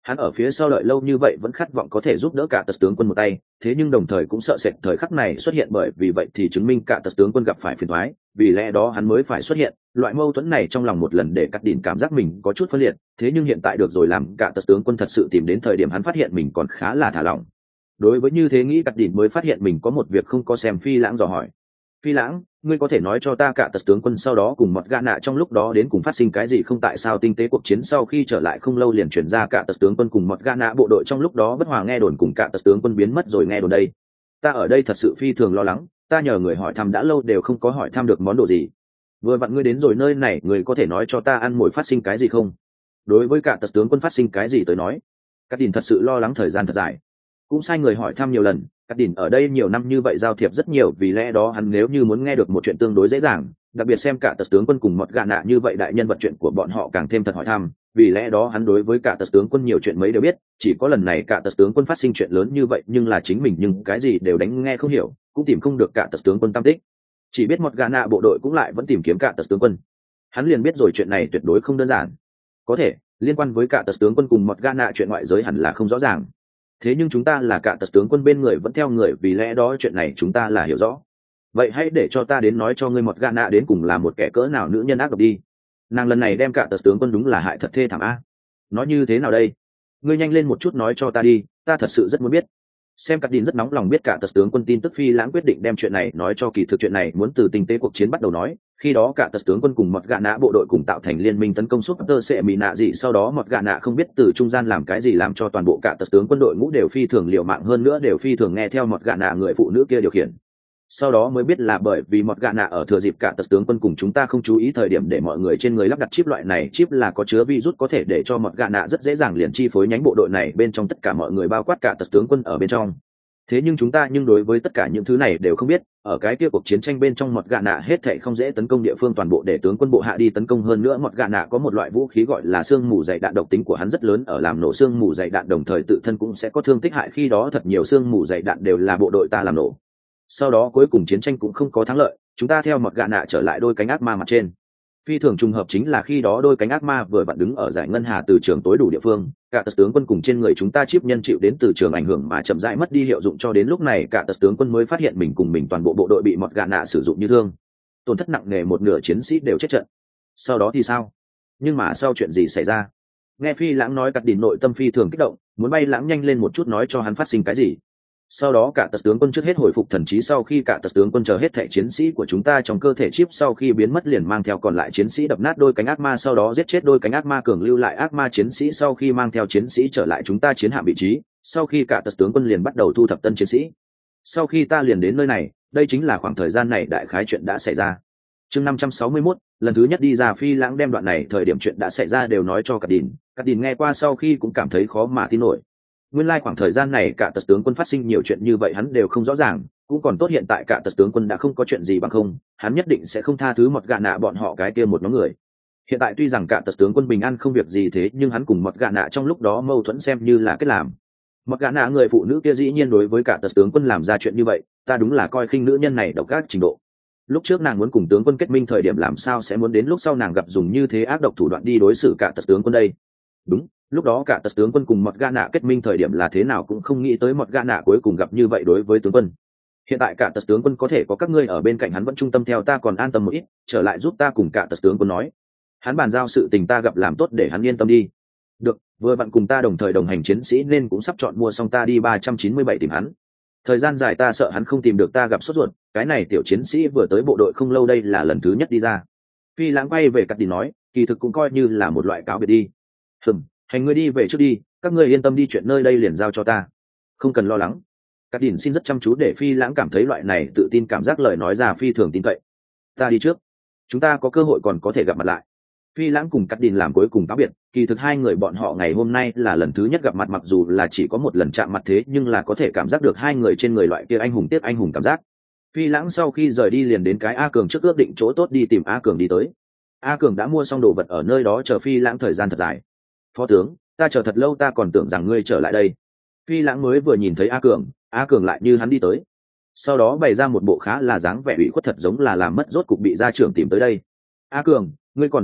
Hắn ở phía sau đợi lâu như vậy vẫn khát vọng có thể giúp đỡ cả tật tướng quân một tay, thế nhưng đồng thời cũng sợ sệt thời khắc này xuất hiện, bởi vì vậy thì chứng minh cả tật tướng quân gặp phải phiền toái, vì lẽ đó hắn mới phải xuất hiện. Loại mâu thuẫn này trong lòng một lần để cắt đỉnh cảm giác mình có chút phân liệt, thế nhưng hiện tại được rồi, làm cả tật tướng quân thật sự tìm đến thời điểm hắn phát hiện mình còn khá là thả lỏng. Đối với như thế nghĩ, cắt đỉnh mới phát hiện mình có một việc không có xem. Phi Lãng dò hỏi: Phi Lãng, ngươi có thể nói cho ta cả tật tướng quân sau đó cùng một gã nạ trong lúc đó đến cùng phát sinh cái gì không? Tại sao tinh tế cuộc chiến sau khi trở lại không lâu liền chuyển ra cả tật tướng quân cùng một gã nạ bộ đội trong lúc đó bất hòa, nghe đồn cùng cả tật tướng quân biến mất rồi nghe đồn đây? Ta ở đây thật sự phi thường lo lắng, ta nhờ người hỏi thăm đã lâu đều không có hỏi thăm được món đồ gì. Vừa vặn ngươi đến rồi nơi này, người có thể nói cho ta ăn mồi phát sinh cái gì không? Đối với cả tật tướng quân phát sinh cái gì tới nói, Cát Đỉnh thật sự lo lắng thời gian thật dài, cũng sai người hỏi thăm nhiều lần. Cát Đỉnh ở đây nhiều năm như vậy giao thiệp rất nhiều, vì lẽ đó hắn nếu như muốn nghe được một chuyện tương đối dễ dàng, đặc biệt xem cả tật tướng quân cùng một gã nạ như vậy đại nhân vật, chuyện của bọn họ càng thêm thật hỏi thăm, vì lẽ đó hắn đối với cả tật tướng quân nhiều chuyện mấy đều biết. Chỉ có lần này cả tật tướng quân phát sinh chuyện lớn như vậy, nhưng là chính mình nhưng cái gì đều đánh nghe không hiểu, cũng tìm không được cả tật tướng quân tâm tích, chỉ biết một gã nạ bộ đội cũng lại vẫn tìm kiếm cả tật tướng quân. Hắn liền biết rồi chuyện này tuyệt đối không đơn giản. Có thể liên quan với cả tật tướng quân cùng một gã nạ chuyện ngoại giới hẳn là không rõ ràng, thế nhưng chúng ta là cả tật tướng quân bên người vẫn theo người, vì lẽ đó chuyện này chúng ta là hiểu rõ. Vậy hãy để cho ta đến nói cho ngươi một gã nạ đến cùng là một kẻ cỡ nào nữ nhân ác độc đi. Nàng lần này đem cả tật tướng quân đúng là hại thật thê thảm a. Nói như thế nào đây? Ngươi nhanh lên một chút nói cho ta đi, ta thật sự rất muốn biết. Xem Cát Đỉnh rất nóng lòng biết cả tật tướng quân tin tức. Phi Lãng quyết định đem chuyện này nói cho. Kỳ thực chuyện này muốn từ tinh tế cuộc chiến bắt đầu nói. Khi đó cả tật tướng quân cùng một gã nạ bộ đội cùng tạo thành liên minh tấn công suốt tơ sẽ mỹ nạ gì, sau đó một gã nạ không biết từ trung gian làm cái gì làm cho toàn bộ cả tật tướng quân đội ngũ đều phi thường liều mạng, hơn nữa đều phi thường nghe theo một gã nạ người phụ nữ kia điều khiển. Sau đó mới biết là bởi vì một gã nạ ở thừa dịp cả tật tướng quân cùng chúng ta không chú ý thời điểm để mọi người trên người lắp đặt chip, loại này chip là có chứa virus, có thể để cho một gã nạ rất dễ dàng liền chi phối nhánh bộ đội này bên trong tất cả mọi người, bao quát cả tật tướng quân ở bên trong. Thế nhưng chúng ta nhưng đối với tất cả những thứ này đều không biết. Ở cái kia cuộc chiến tranh bên trong, một gã nạ hết thảy không dễ tấn công địa phương toàn bộ để tướng quân bộ hạ đi tấn công. Hơn nữa một gã nạ có một loại vũ khí gọi là xương mù dày đạn, độc tính của hắn rất lớn, ở làm nổ xương mù dày đạn đồng thời tự thân cũng sẽ có thương tích hại. Khi đó thật nhiều xương mù dày đạn đều là bộ đội ta làm nổ. Sau đó cuối cùng chiến tranh cũng không có thắng lợi, chúng ta theo một gã nạ trở lại đôi cánh ác ma mặt trên. Phi thường trùng hợp chính là khi đó đôi cánh ác ma vừa vặn đứng ở giải ngân hà từ trường tối đủ địa phương, cả tật tướng quân cùng trên người chúng ta chip nhân chịu đến từ trường ảnh hưởng mà chậm rãi mất đi hiệu dụng, cho đến lúc này cả tật tướng quân mới phát hiện mình cùng mình toàn bộ bộ đội bị một gã nạ sử dụng như thương, tổn thất nặng nề, một nửa chiến sĩ đều chết trận. Sau đó thì sao? Nhưng mà sau chuyện gì xảy ra? Nghe Phi Lãng nói, Cát Đỉnh nội tâm phi thường kích động, muốn bay lãng nhanh lên một chút nói cho hắn phát sinh cái gì. Sau đó cả tật tướng quân trước hết hồi phục thần trí, sau khi cả tật tướng quân chờ hết thảy chiến sĩ của chúng ta trong cơ thể chip sau khi biến mất liền mang theo còn lại chiến sĩ đập nát đôi cánh ác ma, sau đó giết chết đôi cánh ác ma, cường lưu lại ác ma chiến sĩ, sau khi mang theo chiến sĩ trở lại chúng ta chiến hạm vị trí. Sau khi cả tật tướng quân liền bắt đầu thu thập tân chiến sĩ. Sau khi ta liền đến nơi này, đây chính là khoảng thời gian này đại khái chuyện đã xảy ra. Chương năm trăm sáu mươi mốt, lần thứ nhất đi ra. Phi Lãng đem đoạn này thời điểm chuyện đã xảy ra đều nói cho Cát Đỉnh. Cát Đỉnh nghe qua sau khi cũng cảm thấy khó mà tin nổi. Nguyên lai like khoảng thời gian này cả tật tướng quân phát sinh nhiều chuyện như vậy hắn đều không rõ ràng, cũng còn tốt hiện tại cả tật tướng quân đã không có chuyện gì, bằng không hắn nhất định sẽ không tha thứ một gã nạ bọn họ cái kia một nhóm người. Hiện tại tuy rằng cả tật tướng quân bình an không việc gì, thế nhưng hắn cùng một gã nạ trong lúc đó mâu thuẫn xem như là kết làm. Một gã nạ người phụ nữ kia dĩ nhiên đối với cả tật tướng quân làm ra chuyện như vậy, ta đúng là coi khinh nữ nhân này độc ác trình độ. Lúc trước nàng muốn cùng tướng quân kết minh thời điểm làm sao sẽ muốn đến lúc sau nàng gặp dùng như thế ác độc thủ đoạn đi đối xử cả tật tướng quân đây? Đúng, lúc đó cả tật tướng quân cùng một gã nạ kết minh thời điểm là thế nào cũng không nghĩ tới một gã nạ cuối cùng gặp như vậy đối với tướng quân. Hiện tại cả tật tướng quân có thể có các ngươi ở bên cạnh hắn vẫn trung tâm theo ta còn an tâm một ít, trở lại giúp ta cùng cả tật tướng quân nói. Hắn bàn giao sự tình ta gặp làm tốt để hắn yên tâm đi. Được, vừa bạn cùng ta đồng thời đồng hành chiến sĩ nên cũng sắp chọn mua xong, ta đi ba trăm chín mươi bảy tìm hắn. Thời gian dài ta sợ hắn không tìm được ta gặp sốt ruột, cái này tiểu chiến sĩ vừa tới bộ đội không lâu đây là lần thứ nhất đi ra. Phi Lãng quay về Cát Đỉnh nói, kỳ thực cũng coi như là một loại cáo biệt đi. Hừm, hành ngươi đi về trước đi, các ngươi yên tâm đi, chuyện nơi đây liền giao cho ta, không cần lo lắng. Cát Đỉnh xin rất chăm chú để Phi Lãng cảm thấy loại này tự tin cảm giác, lời nói ra phi thường tin cậy. Ta đi trước, chúng ta có cơ hội còn có thể gặp mặt lại. Phi Lãng cùng Cát Đỉnh làm cuối cùng cáo biệt. Kỳ thực hai người bọn họ ngày hôm nay là lần thứ nhất gặp mặt, mặc dù là chỉ có một lần chạm mặt, thế nhưng là có thể cảm giác được hai người trên người loại kia anh hùng tiếc anh hùng cảm giác. Phi Lãng sau khi rời đi liền đến cái A Cường trước ước định chỗ tốt đi tìm A Cường đi tới. A Cường đã mua xong đồ vật ở nơi đó chờ Phi Lãng thời gian thật dài. Phó tướng, ta chờ thật lâu, ta còn tưởng rằng ngươi trở lại đây. Phi Lãng mới vừa nhìn thấy A Cường, A Cường lại như hắn đi tới, sau đó bày ra một bộ khá là dáng vẻ ủy khuất, thật giống là làm mất, rốt cục bị gia trưởng tìm tới đây. A Cường, ngươi còn rất nhanh,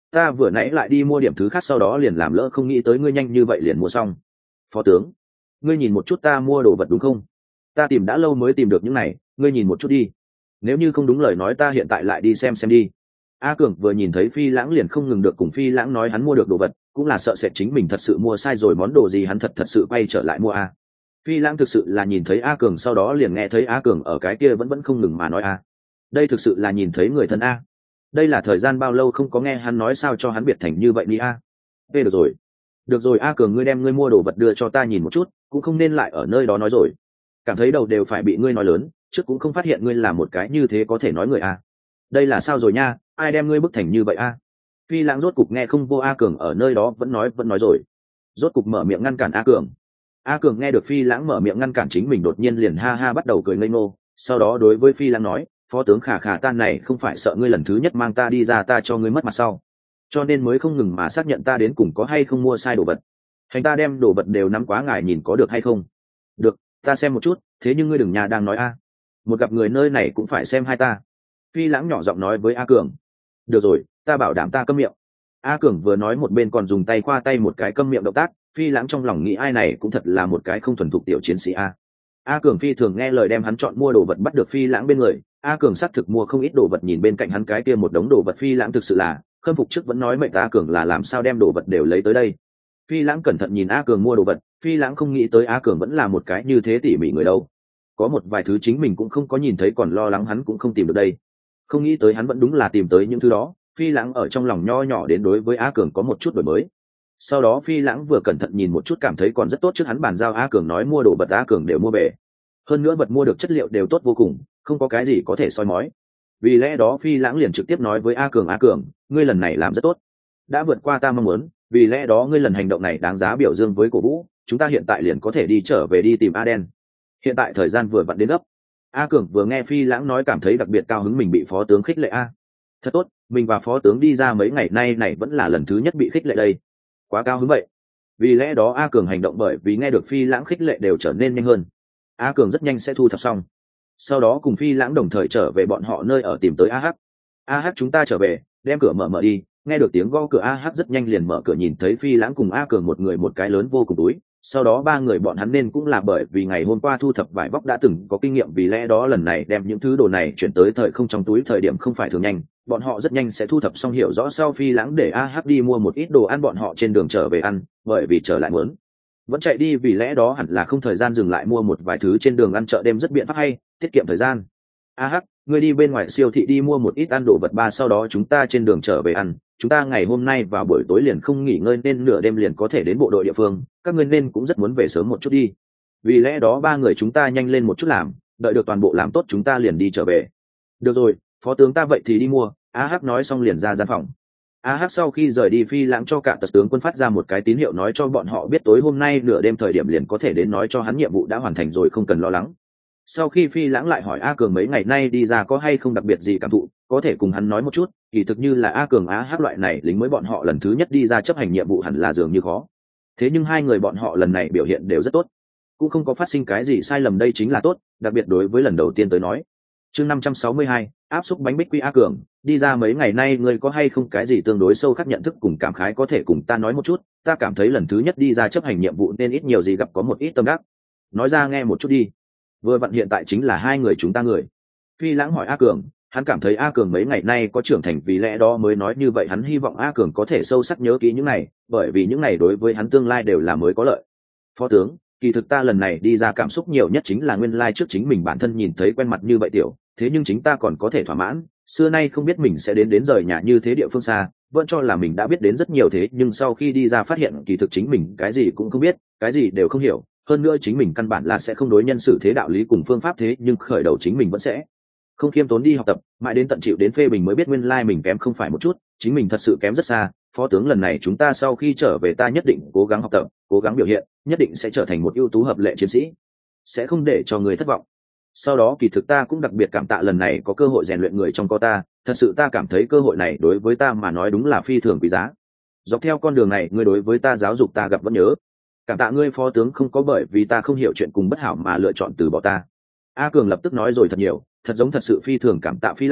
ta vừa nãy lại đi mua điểm thứ khác sau đó liền làm lỡ không nghĩ tới ngươi nhanh như vậy liền mua xong. Phó tướng, ngươi nhìn một chút ta mua đồ vật đúng không? Ta tìm đã lâu mới tìm được những này, ngươi nhìn một chút đi. Nếu như không đúng lời nói ta hiện tại lại đi xem xem đi. A Cường vừa nhìn thấy Phi Lãng liền không ngừng được cùng Phi Lãng nói hắn mua được đồ vật, cũng là sợ sệt chính mình thật sự mua sai rồi món đồ gì hắn thật thật sự quay trở lại mua a. Phi Lãng thực sự là nhìn thấy A Cường sau đó liền nghe thấy A Cường ở cái kia vẫn vẫn không ngừng mà nói a. Đây thực sự là nhìn thấy người thân a. Đây là thời gian bao lâu không có nghe hắn nói sao cho hắn biệt thành như vậy đi a. Ê được rồi. Được rồi A Cường, ngươi đem ngươi mua đồ vật đưa cho ta nhìn một chút, cũng không nên lại ở nơi đó nói rồi. Cảm thấy đầu đều phải bị ngươi nói lớn, trước cũng không phát hiện ngươi là một cái như thế có thể nói người a. Đây là sao rồi nha, ai đem ngươi bức thành như vậy a? Phi Lãng rốt cục nghe không vô A Cường ở nơi đó vẫn nói vẫn nói rồi. Rốt cục mở miệng ngăn cản A Cường. A Cường nghe được Phi Lãng mở miệng ngăn cản chính mình đột nhiên liền ha ha bắt đầu cười ngây ngô, sau đó đối với Phi Lãng nói, phó tướng khả khả tan này không phải sợ ngươi lần thứ nhất mang ta đi ra ta cho ngươi mất mặt sau, cho nên mới không ngừng mà xác nhận ta đến cùng có hay không mua sai đồ vật. Hành ta đem đồ vật đều nắm quá ngài nhìn có được hay không? Được, ta xem một chút, thế nhưng ngươi đừng nhà đang nói a. Một gặp người nơi này cũng phải xem hai ta. Phi Lãng nhỏ giọng nói với A Cường. Được rồi, ta bảo đảm ta câm miệng. A Cường vừa nói một bên còn dùng tay khoa tay một cái câm miệng động tác. Phi Lãng trong lòng nghĩ ai này cũng thật là một cái không thuần thục tiểu chiến sĩ a. A Cường phi thường nghe lời đem hắn chọn mua đồ vật bắt được Phi Lãng bên người. A Cường xác thực mua không ít đồ vật, nhìn bên cạnh hắn cái kia một đống đồ vật Phi Lãng thực sự là khâm phục, trước vẫn nói mệnh A Cường là làm sao đem đồ vật đều lấy tới đây. Phi Lãng cẩn thận nhìn A Cường mua đồ vật, Phi Lãng không nghĩ tới A Cường vẫn là một cái như thế tỉ mỉ người đâu. Có một vài thứ chính mình cũng không có nhìn thấy còn lo lắng hắn cũng không tìm được đây. Không nghĩ tới hắn vẫn đúng là tìm tới những thứ đó. Phi Lãng ở trong lòng nho nhỏ đến đối với A Cường có một chút đổi mới. Sau đó Phi Lãng vừa cẩn thận nhìn một chút cảm thấy còn rất tốt, trước hắn bàn giao A Cường nói mua đồ vật A Cường đều mua về. Hơn nữa vật mua được chất liệu đều tốt vô cùng, không có cái gì có thể soi mói. Vì lẽ đó Phi Lãng liền trực tiếp nói với A Cường, A Cường, ngươi lần này làm rất tốt, đã vượt qua ta mong muốn, vì lẽ đó ngươi lần hành động này đáng giá biểu dương với cổ vũ, chúng ta hiện tại liền có thể đi trở về đi tìm Aden. Hiện tại thời gian vừa vặn đến gấp. A Cường vừa nghe Phi Lãng nói cảm thấy đặc biệt cao hứng, mình bị phó tướng khích lệ a. Thật tốt, mình và phó tướng đi ra mấy ngày nay này vẫn là lần thứ nhất bị khích lệ đây. Quá cao hứng vậy. Vì lẽ đó A Cường hành động bởi vì nghe được Phi Lãng khích lệ đều trở nên nhanh hơn. A Cường rất nhanh sẽ thu thập xong. Sau đó cùng Phi Lãng đồng thời trở về bọn họ nơi ở tìm tới A Hắc. A Hắc, chúng ta trở về, đem cửa mở mở đi. Nghe được tiếng gõ cửa A Hắc rất nhanh liền mở cửa, nhìn thấy Phi Lãng cùng A Cường một người một cái lớn vô cùng túi. Sau đó ba người bọn hắn nên cũng là bởi vì ngày hôm qua thu thập vải vóc đã từng có kinh nghiệm, vì lẽ đó lần này đem những thứ đồ này chuyển tới thời không trong túi thời điểm không phải thường nhanh, bọn họ rất nhanh sẽ thu thập xong. Hiểu rõ sau Phi Lãng để A Hắc đi mua một ít đồ ăn bọn họ trên đường trở về ăn, bởi vì trở lại muốn vẫn chạy đi, vì lẽ đó hẳn là không thời gian dừng lại mua một vài thứ trên đường ăn, chợ đêm rất biện pháp hay tiết kiệm thời gian. A Hắc, ngươi đi bên ngoài siêu thị đi mua một ít ăn đồ vật ba, sau đó chúng ta trên đường trở về ăn. Chúng ta ngày hôm nay vào buổi tối liền không nghỉ ngơi nên nửa đêm liền có thể đến bộ đội địa phương, các ngươi nên cũng rất muốn về sớm một chút đi. Vì lẽ đó ba người chúng ta nhanh lên một chút làm, đợi được toàn bộ làm tốt chúng ta liền đi trở về. Được rồi, phó tướng, ta vậy thì đi mua. A Hắc nói xong liền ra gian phòng. A Hắc sau khi rời đi, Phi Lãng cho cả tật tướng quân phát ra một cái tín hiệu nói cho bọn họ biết tối hôm nay nửa đêm thời điểm liền có thể đến, nói cho hắn nhiệm vụ đã hoàn thành rồi không cần lo lắng. Sau khi Phi Lãng lại hỏi A Cường mấy ngày nay đi ra có hay không đặc biệt gì cảm thụ, có thể cùng hắn nói một chút. Kỳ thực như là A Cường A Hắc loại này lính mới bọn họ lần thứ nhất đi ra chấp hành nhiệm vụ hẳn là dường như khó, thế nhưng hai người bọn họ lần này biểu hiện đều rất tốt, cũng không có phát sinh cái gì sai lầm, đây chính là tốt, đặc biệt đối với lần đầu tiên tới nói. Chương năm trăm sáu mươi hai, áp xúc bánh bích quy. A Cường, đi ra mấy ngày nay ngươi có hay không cái gì tương đối sâu khắc nhận thức cùng cảm khái có thể cùng ta nói một chút, ta cảm thấy lần thứ nhất đi ra chấp hành nhiệm vụ nên ít nhiều gì gặp có một ít tâm đắc, nói ra nghe một chút đi. Vừa vặn hiện tại chính là hai người chúng ta người. Phi Lãng hỏi A Cường, hắn cảm thấy A Cường mấy ngày nay có trưởng thành, vì lẽ đó mới nói như vậy, hắn hy vọng A Cường có thể sâu sắc nhớ kỹ những này, bởi vì những này đối với hắn tương lai đều là mới có lợi. Phó tướng, kỳ thực ta lần này đi ra cảm xúc nhiều nhất chính là nguyên lai trước chính mình bản thân nhìn thấy quen mặt như vậy tiểu, thế nhưng chính ta còn có thể thỏa mãn, xưa nay không biết mình sẽ đến đến rời nhà như thế địa phương xa, vẫn cho là mình đã biết đến rất nhiều, thế nhưng sau khi đi ra phát hiện kỳ thực chính mình cái gì cũng không biết, cái gì đều không hiểu, hơn nữa chính mình căn bản là sẽ không đối nhân xử thế đạo lý cùng phương pháp, thế nhưng khởi đầu chính mình vẫn sẽ không khiêm tốn đi học tập, mãi đến tận chịu đến phê bình mới biết nguyên lai mình kém không phải một chút, chính mình thật sự kém rất xa. Phó tướng, lần này chúng ta sau khi trở về ta nhất định cố gắng học tập, cố gắng biểu hiện, nhất định sẽ trở thành một ưu tú hợp lệ chiến sĩ, sẽ không để cho người thất vọng. Sau đó kỳ thực ta cũng đặc biệt cảm tạ lần này có cơ hội rèn luyện người trong co ta, thật sự ta cảm thấy cơ hội này đối với ta mà nói đúng là phi thường quý giá. Dọc theo con đường này ngươi đối với ta giáo dục ta gặp vẫn nhớ, cảm tạ ngươi phó tướng, không có bởi vì ta không hiểu chuyện cùng bất hảo mà lựa chọn từ bỏ ta. A Cường lập tức nói rồi thật nhiều, thật giống thật sự phi thường cảm tạ Phi Lãng,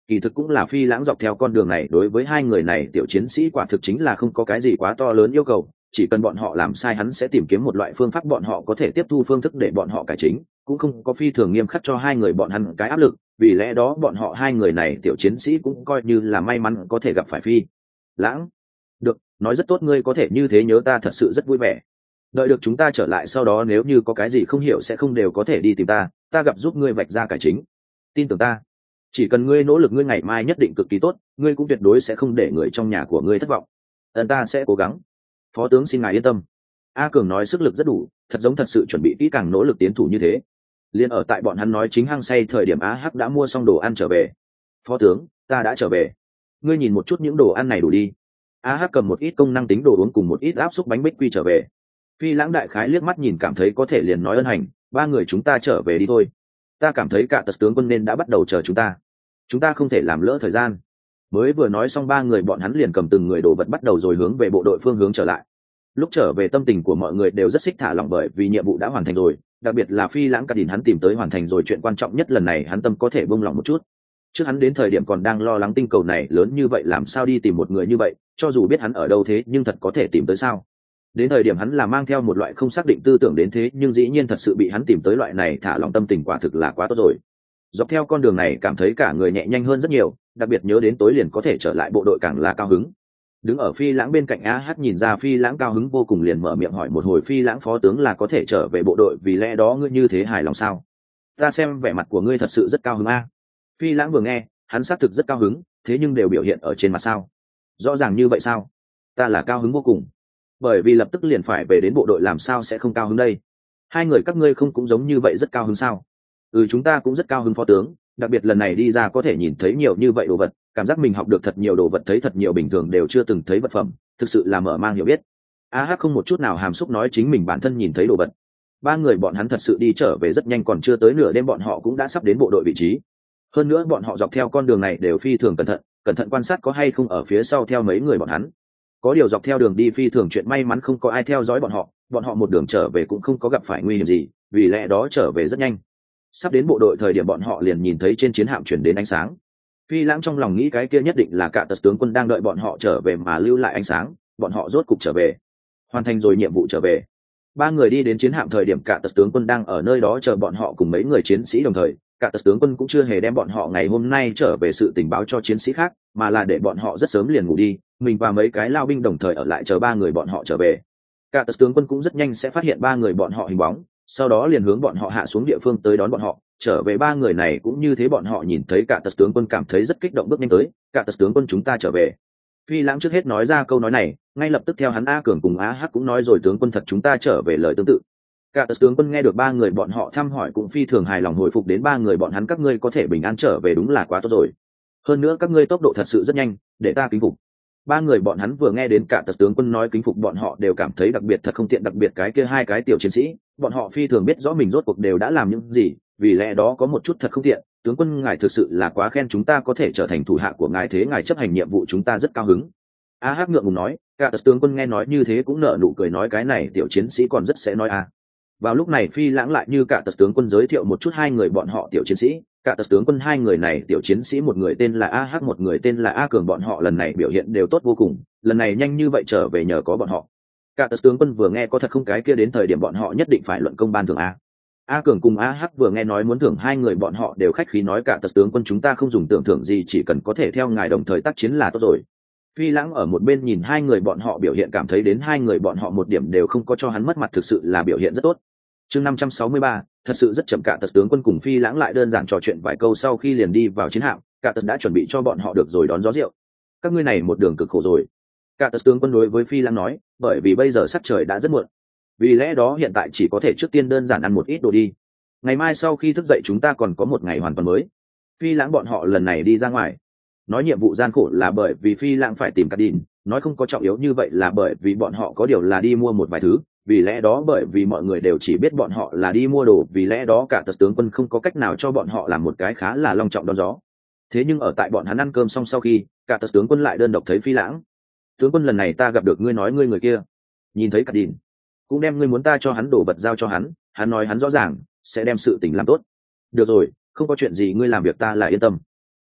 kỳ thực cũng là phi lãng dọc theo con đường này đối với hai người này tiểu chiến sĩ quả thực chính là không có cái gì quá to lớn yêu cầu, chỉ cần bọn họ làm sai hắn sẽ tìm kiếm một loại phương pháp bọn họ có thể tiếp thu phương thức để bọn họ cải chính, cũng không có phi thường nghiêm khắc cho hai người bọn hắn cái áp lực, vì lẽ đó bọn họ hai người này tiểu chiến sĩ cũng coi như là may mắn có thể gặp phải phi lãng. Được, nói rất tốt, ngươi có thể như thế nhớ ta thật sự rất vui vẻ. Đợi được chúng ta trở lại sau đó nếu như có cái gì không hiểu sẽ không đều có thể đi tìm ta, ta gặp giúp ngươi vạch ra cải chính. Tin tưởng ta, chỉ cần ngươi nỗ lực ngươi ngày mai nhất định cực kỳ tốt, ngươi cũng tuyệt đối sẽ không để người trong nhà của ngươi thất vọng. Ấn ta sẽ cố gắng. Phó tướng xin ngài yên tâm. A Cường nói sức lực rất đủ, thật giống thật sự chuẩn bị kỹ càng nỗ lực tiến thủ như thế. Liên ở tại bọn hắn nói chính hăng say thời điểm A Hắc đã mua xong đồ ăn trở về. Phó tướng, ta đã trở về. Ngươi nhìn một chút những đồ ăn này đủ đi. A Hắc cầm một ít công năng tính đồ uống cùng một ít áp xúc bánh bích quy trở về. Phi lãng đại khái liếc mắt nhìn cảm thấy có thể liền nói ân hành, ba người chúng ta trở về đi thôi. Ta cảm thấy cả tật tướng quân nên đã bắt đầu chờ chúng ta. Chúng ta không thể làm lỡ thời gian. Mới vừa nói xong ba người bọn hắn liền cầm từng người đồ vật bắt đầu rồi hướng về bộ đội phương hướng trở lại. Lúc trở về tâm tình của mọi người đều rất xích thả lỏng bởi vì nhiệm vụ đã hoàn thành rồi, đặc biệt là phi lãng cả đình hắn tìm tới hoàn thành rồi chuyện quan trọng nhất lần này hắn tâm có thể buông lỏng một chút. Trước hắn đến thời điểm còn đang lo lắng tinh cầu này lớn như vậy làm sao đi tìm một người như vậy, cho dù biết hắn ở đâu thế nhưng thật có thể tìm tới sao. Đến thời điểm hắn là mang theo một loại không xác định tư tưởng đến thế nhưng dĩ nhiên thật sự bị hắn tìm tới loại này thả lòng tâm tình quả thực là quá tốt rồi. Dọc theo con đường này cảm thấy cả người nhẹ nhanh hơn rất nhiều, đặc biệt nhớ đến tối liền có thể trở lại bộ đội càng là cao hứng. Đứng ở phi lãng bên cạnh A H nhìn ra phi lãng cao hứng vô cùng liền mở miệng hỏi một hồi phi lãng phó tướng là có thể trở về bộ đội vì lẽ đó ngươi như thế hài lòng sao? Ta xem vẻ mặt của ngươi thật sự rất cao hứng a. Phi lãng vừa nghe, hắn xác thực rất cao hứng, thế nhưng đều biểu hiện ở trên mặt sao? Rõ ràng như vậy sao? Ta là cao hứng vô cùng. Bởi vì lập tức liền phải về đến bộ đội làm sao sẽ không cao hứng đây? Hai người các ngươi không cũng giống như vậy rất cao hứng sao? Ừ chúng ta cũng rất cao hứng phó tướng, đặc biệt lần này đi ra có thể nhìn thấy nhiều như vậy đồ vật, cảm giác mình học được thật nhiều đồ vật thấy thật nhiều bình thường đều chưa từng thấy vật phẩm, thực sự là mở mang hiểu biết. A Hắc không một chút nào hàm xúc nói chính mình bản thân nhìn thấy đồ vật. Ba người bọn hắn thật sự đi trở về rất nhanh còn chưa tới nửa đêm bọn họ cũng đã sắp đến bộ đội vị trí. Hơn nữa bọn họ dọc theo con đường này đều phi thường cẩn thận, cẩn thận quan sát có hay không ở phía sau theo mấy người bọn hắn. Có điều dọc theo đường đi phi thường chuyện may mắn không có ai theo dõi bọn họ, bọn họ một đường trở về cũng không có gặp phải nguy hiểm gì, vì lẽ đó trở về rất nhanh. Sắp đến bộ đội thời điểm bọn họ liền nhìn thấy trên chiến hạm chuyển đến ánh sáng. Phi lãng trong lòng nghĩ cái kia nhất định là cả tật tướng quân đang đợi bọn họ trở về mà lưu lại ánh sáng, bọn họ rốt cục trở về, hoàn thành rồi nhiệm vụ trở về. Ba người đi đến chiến hạm thời điểm cả tật tướng quân đang ở nơi đó chờ bọn họ cùng mấy người chiến sĩ đồng thời, cả tật tướng quân cũng chưa hề đem bọn họ ngày hôm nay trở về sự tình báo cho chiến sĩ khác, mà là để bọn họ rất sớm liền ngủ đi, mình và mấy cái lao binh đồng thời ở lại chờ ba người bọn họ trở về. Cả tật tướng quân cũng rất nhanh sẽ phát hiện ba người bọn họ hình bóng, sau đó liền hướng bọn họ hạ xuống địa phương tới đón bọn họ. Trở về ba người này cũng như thế bọn họ nhìn thấy cả tật tướng quân cảm thấy rất kích động bước nhanh tới, cả tật tướng quân chúng ta trở về. Phi lãng trước hết nói ra câu nói này, ngay lập tức theo hắn A Cường cùng A Hắc cũng nói rồi tướng quân thật chúng ta trở về lời tương tự. Cả tật tướng quân nghe được ba người bọn họ thăm hỏi cũng phi thường hài lòng hồi phục đến ba người bọn hắn các ngươi có thể bình an trở về đúng là quá tốt rồi. Hơn nữa các ngươi tốc độ thật sự rất nhanh, để ta kính phục. Ba người bọn hắn vừa nghe đến cả tật tướng quân nói kính phục bọn họ đều cảm thấy đặc biệt thật không tiện đặc biệt cái kia hai cái tiểu chiến sĩ, bọn họ phi thường biết rõ mình rốt cuộc đều đã làm những gì, vì lẽ đó có một chút thật không tiện, tướng quân ngài thực sự là quá khen chúng ta có thể trở thành thủ hạ của ngài thế ngài chấp hành nhiệm vụ chúng ta rất cao hứng. A Hắc ngượng ngùng nói, cả tật tướng quân nghe nói như thế cũng nở nụ cười nói cái này tiểu chiến sĩ còn rất sẽ nói a. Vào lúc này phi lãng lại như cả tật tướng quân giới thiệu một chút hai người bọn họ tiểu chiến sĩ, cả tật tướng quân hai người này tiểu chiến sĩ một người tên là A Hắc một người tên là A Cường bọn họ lần này biểu hiện đều tốt vô cùng, lần này nhanh như vậy trở về nhờ có bọn họ. Cả tật tướng quân vừa nghe có thật không cái kia đến thời điểm bọn họ nhất định phải luận công ban thưởng a. A Cường cùng A Hắc vừa nghe nói muốn thưởng hai người bọn họ đều khách khí nói cả tật tướng quân chúng ta không dùng tưởng thưởng gì chỉ cần có thể theo ngài đồng thời tác chiến là tốt rồi. Phi lãng ở một bên nhìn hai người bọn họ biểu hiện cảm thấy đến hai người bọn họ một điểm đều không có cho hắn mất mặt thực sự là biểu hiện rất tốt. Chương năm trăm sáu mươi ba, thật sự rất chậm cả tật tướng quân cùng Phi lãng lại đơn giản trò chuyện vài câu sau khi liền đi vào chiến hạm, cả tật đã chuẩn bị cho bọn họ được rồi đón gió rượu. Các ngươi này một đường cực khổ rồi. Cả tật tướng quân đối với Phi lãng nói, bởi vì bây giờ sắc trời đã rất muộn. Vì lẽ đó hiện tại chỉ có thể trước tiên đơn giản ăn một ít đồ đi. Ngày mai sau khi thức dậy chúng ta còn có một ngày hoàn toàn mới. Phi lãng bọn họ lần này đi ra ngoài. Nói nhiệm vụ gian khổ là bởi vì Phi lãng phải tìm Cát Đin, nói không có trọng yếu như vậy là bởi vì bọn họ có điều là đi mua một vài thứ. Vì lẽ đó bởi vì mọi người đều chỉ biết bọn họ là đi mua đồ, vì lẽ đó cả tật tướng quân không có cách nào cho bọn họ làm một cái khá là long trọng đón gió. Thế nhưng ở tại bọn hắn ăn cơm xong sau khi, cả tật tướng quân lại đơn độc thấy Phi lãng. Tướng quân lần này ta gặp được ngươi nói ngươi người kia, nhìn thấy Cát Đin, cũng đem ngươi muốn ta cho hắn đồ vật giao cho hắn, hắn nói hắn rõ ràng sẽ đem sự tình làm tốt. Được rồi, không có chuyện gì ngươi làm việc ta là yên tâm.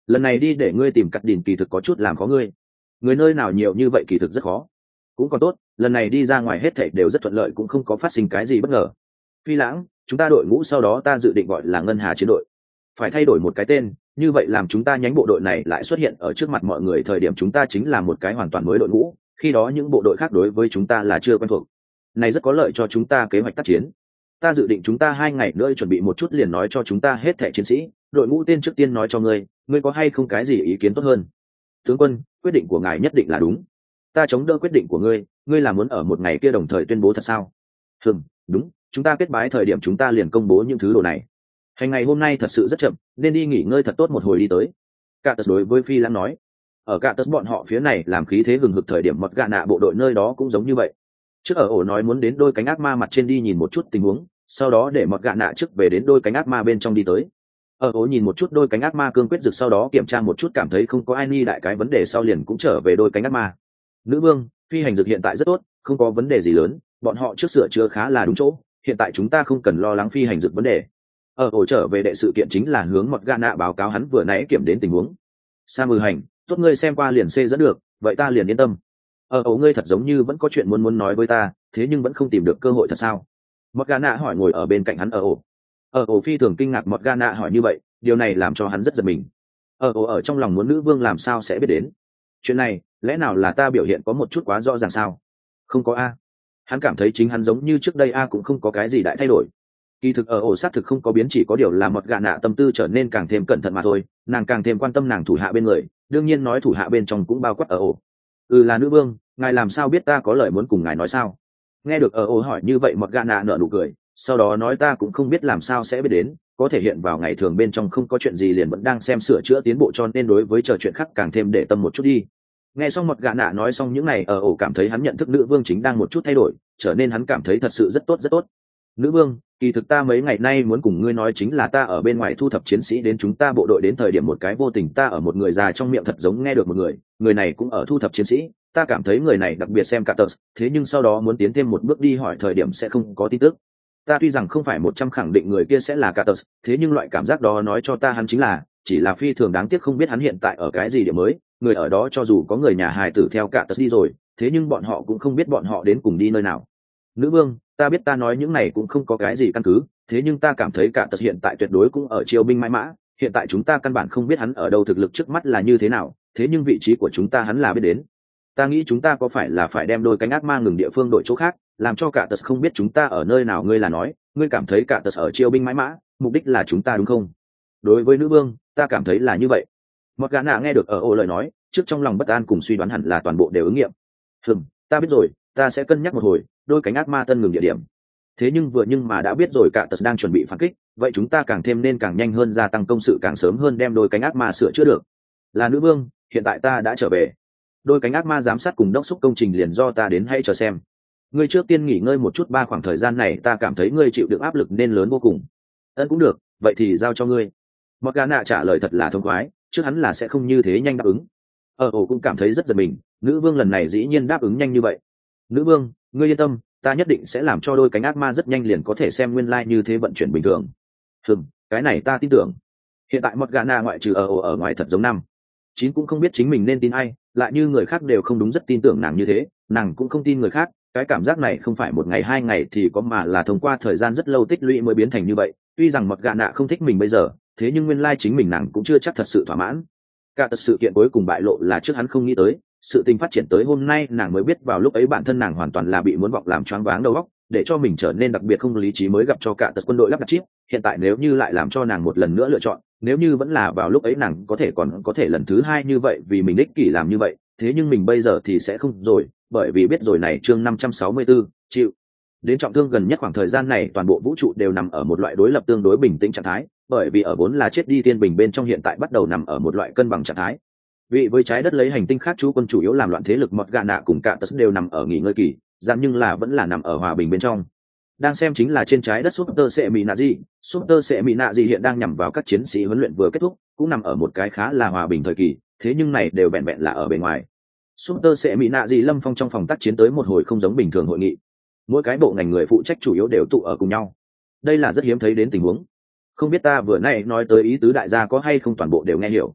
lần này đi để ngươi tìm cắt đỉnh kỳ thực có chút làm khó ngươi, người nơi nào nhiều như vậy kỳ thực rất khó. Cũng còn tốt, lần này đi ra ngoài hết thảy đều rất thuận lợi, cũng không có phát sinh cái gì bất ngờ. Phi lãng, chúng ta đội ngũ sau đó ta dự định gọi là ngân hà chiến đội, phải thay đổi một cái tên, như vậy làm chúng ta nhánh bộ đội này lại xuất hiện ở trước mặt mọi người thời điểm chúng ta chính là một cái hoàn toàn mới đội ngũ, khi đó những bộ đội khác đối với chúng ta là chưa quen thuộc, này rất có lợi cho chúng ta kế hoạch tác chiến. Ta dự định chúng ta hai ngày nữa chuẩn bị một chút liền nói cho chúng ta hết thẻ chiến sĩ, đội ngũ tên trước tiên nói cho ngươi, ngươi có hay không cái gì ý kiến tốt hơn? Tướng quân, quyết định của ngài nhất định là đúng, ta chống đỡ quyết định của ngươi, ngươi là muốn ở một ngày kia đồng thời tuyên bố thật sao? Hừm, đúng, chúng ta kết bái thời điểm chúng ta liền công bố những thứ đồ này. Hành ngày hôm nay thật sự rất chậm, nên đi nghỉ ngơi thật tốt một hồi đi tới. Cả tật đối với Phi Lãng nói. Ở cả tật bọn họ phía này làm khí thế hừng hực thời điểm mọt gạ nạ bộ đội nơi đó cũng giống như vậy. Trước ở ổ nói muốn đến đôi cánh ác ma mặt trên đi nhìn một chút tình huống, sau đó để mọt gạ nạ trước về đến đôi cánh ác ma bên trong đi tới. Ở ổ nhìn một chút đôi cánh ác ma cương quyết rực, sau đó kiểm tra một chút cảm thấy không có ai nghi đại cái vấn đề sau liền cũng trở về đôi cánh ác ma. Nữ vương, phi hành dược hiện tại rất tốt, không có vấn đề gì lớn, bọn họ trước sửa chữa khá là đúng chỗ, hiện tại chúng ta không cần lo lắng phi hành dược vấn đề. Ở ổ trở về đệ sự kiện chính là hướng mọt gạ nạ báo cáo hắn vừa nãy kiểm đến tình huống. Sa mư hành, tốt, ngươi xem qua liền xê dẫn được, vậy ta liền yên tâm. Ở ổ, ngươi thật giống như vẫn có chuyện muốn muốn nói với ta, thế nhưng vẫn không tìm được cơ hội thật sao? Mọt gạ nạ hỏi ngồi ở bên cạnh hắn ở ổ. Ở ổ phi thường kinh ngạc mọt gạ nạ hỏi như vậy, điều này làm cho hắn rất giật mình. Ở ổ ở trong lòng muốn nữ vương làm sao sẽ biết đến chuyện này, lẽ nào là ta biểu hiện có một chút quá rõ ràng sao? Không có a. Hắn cảm thấy chính hắn giống như trước đây a cũng không có cái gì đại thay đổi. Kỳ thực ở ổ xác thực không có biến, chỉ có điều là mọt gạ nạ tâm tư trở nên càng thêm cẩn thận mà thôi, nàng càng thêm quan tâm nàng thủ hạ bên người, đương nhiên nói thủ hạ bên trong cũng bao quát ở ổ. Ừ, là nữ vương, ngài làm sao biết ta có lời muốn cùng ngài nói sao? Nghe được ở ổ hỏi như vậy mọt gạ nạ nở nụ cười, sau đó nói ta cũng không biết làm sao sẽ biết đến, có thể hiện vào ngày thường bên trong không có chuyện gì liền vẫn đang xem sửa chữa tiến bộ, cho nên đối với trò chuyện khác càng thêm để tâm một chút đi. Nghe xong mọt gạ nạ nói xong những này, ở ổ cảm thấy hắn nhận thức nữ vương chính đang một chút thay đổi, trở nên hắn cảm thấy thật sự rất tốt rất tốt. Nữ vương, kỳ thực ta mấy ngày nay muốn cùng ngươi nói chính là ta ở bên ngoài thu thập chiến sĩ đến chúng ta bộ đội, đến thời điểm một cái vô tình ta ở một người già trong miệng thật giống nghe được một người, người này cũng ở thu thập chiến sĩ, ta cảm thấy người này đặc biệt xem cả tờ, thế nhưng sau đó muốn tiến thêm một bước đi hỏi thời điểm sẽ không có tin tức. Ta tuy rằng không phải một trăm khẳng định người kia sẽ là cả tờ, thế nhưng loại cảm giác đó nói cho ta hắn chính là, chỉ là phi thường đáng tiếc không biết hắn hiện tại ở cái gì điểm mới, người ở đó cho dù có người nhà hài tử theo cả tờ đi rồi, thế nhưng bọn họ cũng không biết bọn họ đến cùng đi nơi nào. Nữ vương, ta biết ta nói những này cũng không có cái gì căn cứ, thế nhưng ta cảm thấy cả tật hiện tại tuyệt đối cũng ở triều binh mãi mã, hiện tại chúng ta căn bản không biết hắn ở đâu, thực lực trước mắt là như thế nào, thế nhưng vị trí của chúng ta hắn là biết đến. Ta nghĩ chúng ta có phải là phải đem đôi cánh ác ma ngừng địa phương đổi chỗ khác, làm cho cả tật không biết chúng ta ở nơi nào? Ngươi là nói, ngươi cảm thấy cả tật ở triều binh mãi mã, mục đích là chúng ta đúng không? Đối với nữ vương, ta cảm thấy là như vậy. Một gã nạ nghe được ở ô lời nói, trước trong lòng bất an cùng suy đoán hẳn là toàn bộ đều ứng nghiệm. Hừm, ta biết rồi, ta sẽ cân nhắc một hồi, đôi cánh ác ma tân ngừng địa điểm. Thế nhưng vừa nhưng mà đã biết rồi cả tật đang chuẩn bị phản kích, vậy chúng ta càng thêm nên càng nhanh hơn gia tăng công sự, càng sớm hơn đem đôi cánh ác ma sửa chữa được. Là nữ vương, hiện tại ta đã trở về, đôi cánh ác ma giám sát cùng đốc thúc công trình liền do ta đến, hãy chờ xem. Ngươi trước tiên nghỉ ngơi một chút, ba khoảng thời gian này ta cảm thấy ngươi chịu được áp lực nên lớn vô cùng. Ân, cũng được, vậy thì giao cho ngươi. Mặc gà nạ trả lời thật là thông khoái, trước hắn là sẽ không như thế nhanh đáp ứng. Ở ổ cũng cảm thấy rất giật mình, nữ vương lần này dĩ nhiên đáp ứng nhanh như vậy. Nữ vương, ngươi yên tâm, ta nhất định sẽ làm cho đôi cánh ác ma rất nhanh liền có thể xem nguyên lai like như thế vận chuyển bình thường. Hừm, cái này ta tin tưởng. Hiện tại một gà nạ ngoại trừ ở ổ ở ngoài thật giống năm chín cũng không biết chính mình nên tin ai, lại như người khác đều không đúng rất tin tưởng nàng như thế, nàng cũng không tin người khác. Cái cảm giác này không phải một ngày hai ngày thì có, mà là thông qua thời gian rất lâu tích lũy mới biến thành như vậy. Tuy rằng một gà nạ không thích mình bây giờ, thế nhưng nguyên lai chính mình nàng cũng chưa chắc thật sự thỏa mãn. Cả sự kiện cuối cùng bại lộ là trước hắn không nghĩ tới, sự tình phát triển tới hôm nay nàng mới biết, vào lúc ấy bản thân nàng hoàn toàn là bị muốn vọng làm choáng váng đầu óc, để cho mình trở nên đặc biệt không lý trí mới gặp cho cả tật quân đội lắp đặt chip. Hiện tại nếu như lại làm cho nàng một lần nữa lựa chọn, nếu như vẫn là vào lúc ấy nàng có thể còn có thể lần thứ hai như vậy vì mình ích kỷ làm như vậy, thế nhưng mình bây giờ thì sẽ không rồi, bởi vì biết rồi này. Chương năm trăm sáu mươi tư, chịu đến trọng thương. Gần nhất khoảng thời gian này toàn bộ vũ trụ đều nằm ở một loại đối lập tương đối bình tĩnh trạng thái, bởi vì ở vốn là chết đi thiên bình bên trong hiện tại bắt đầu nằm ở một loại cân bằng trạng thái. Vì với trái đất lấy hành tinh khác chú quân chủ yếu làm loạn, thế lực mọt gà nạ cùng cả tật đều nằm ở nghỉ ngơi kỳ gian, nhưng là vẫn là nằm ở hòa bình bên trong. Đang xem chính là trên trái đất Super Sệ Mỹ Nạ Di, Super Sệ Mỹ Nạ Di hiện đang nhằm vào các chiến sĩ huấn luyện vừa kết thúc, cũng nằm ở một cái khá là hòa bình thời kỳ, thế nhưng này đều vẹn vẹn là ở bề ngoài. Super Sệ Mỹ Nạ Di lâm phong trong phòng tác chiến tới một hồi không giống bình thường hội nghị, mỗi cái bộ ngành người phụ trách chủ yếu đều tụ ở cùng nhau. Đây là rất hiếm thấy đến tình huống. Không biết ta vừa nay nói tới ý tứ đại gia có hay không toàn bộ đều nghe hiểu.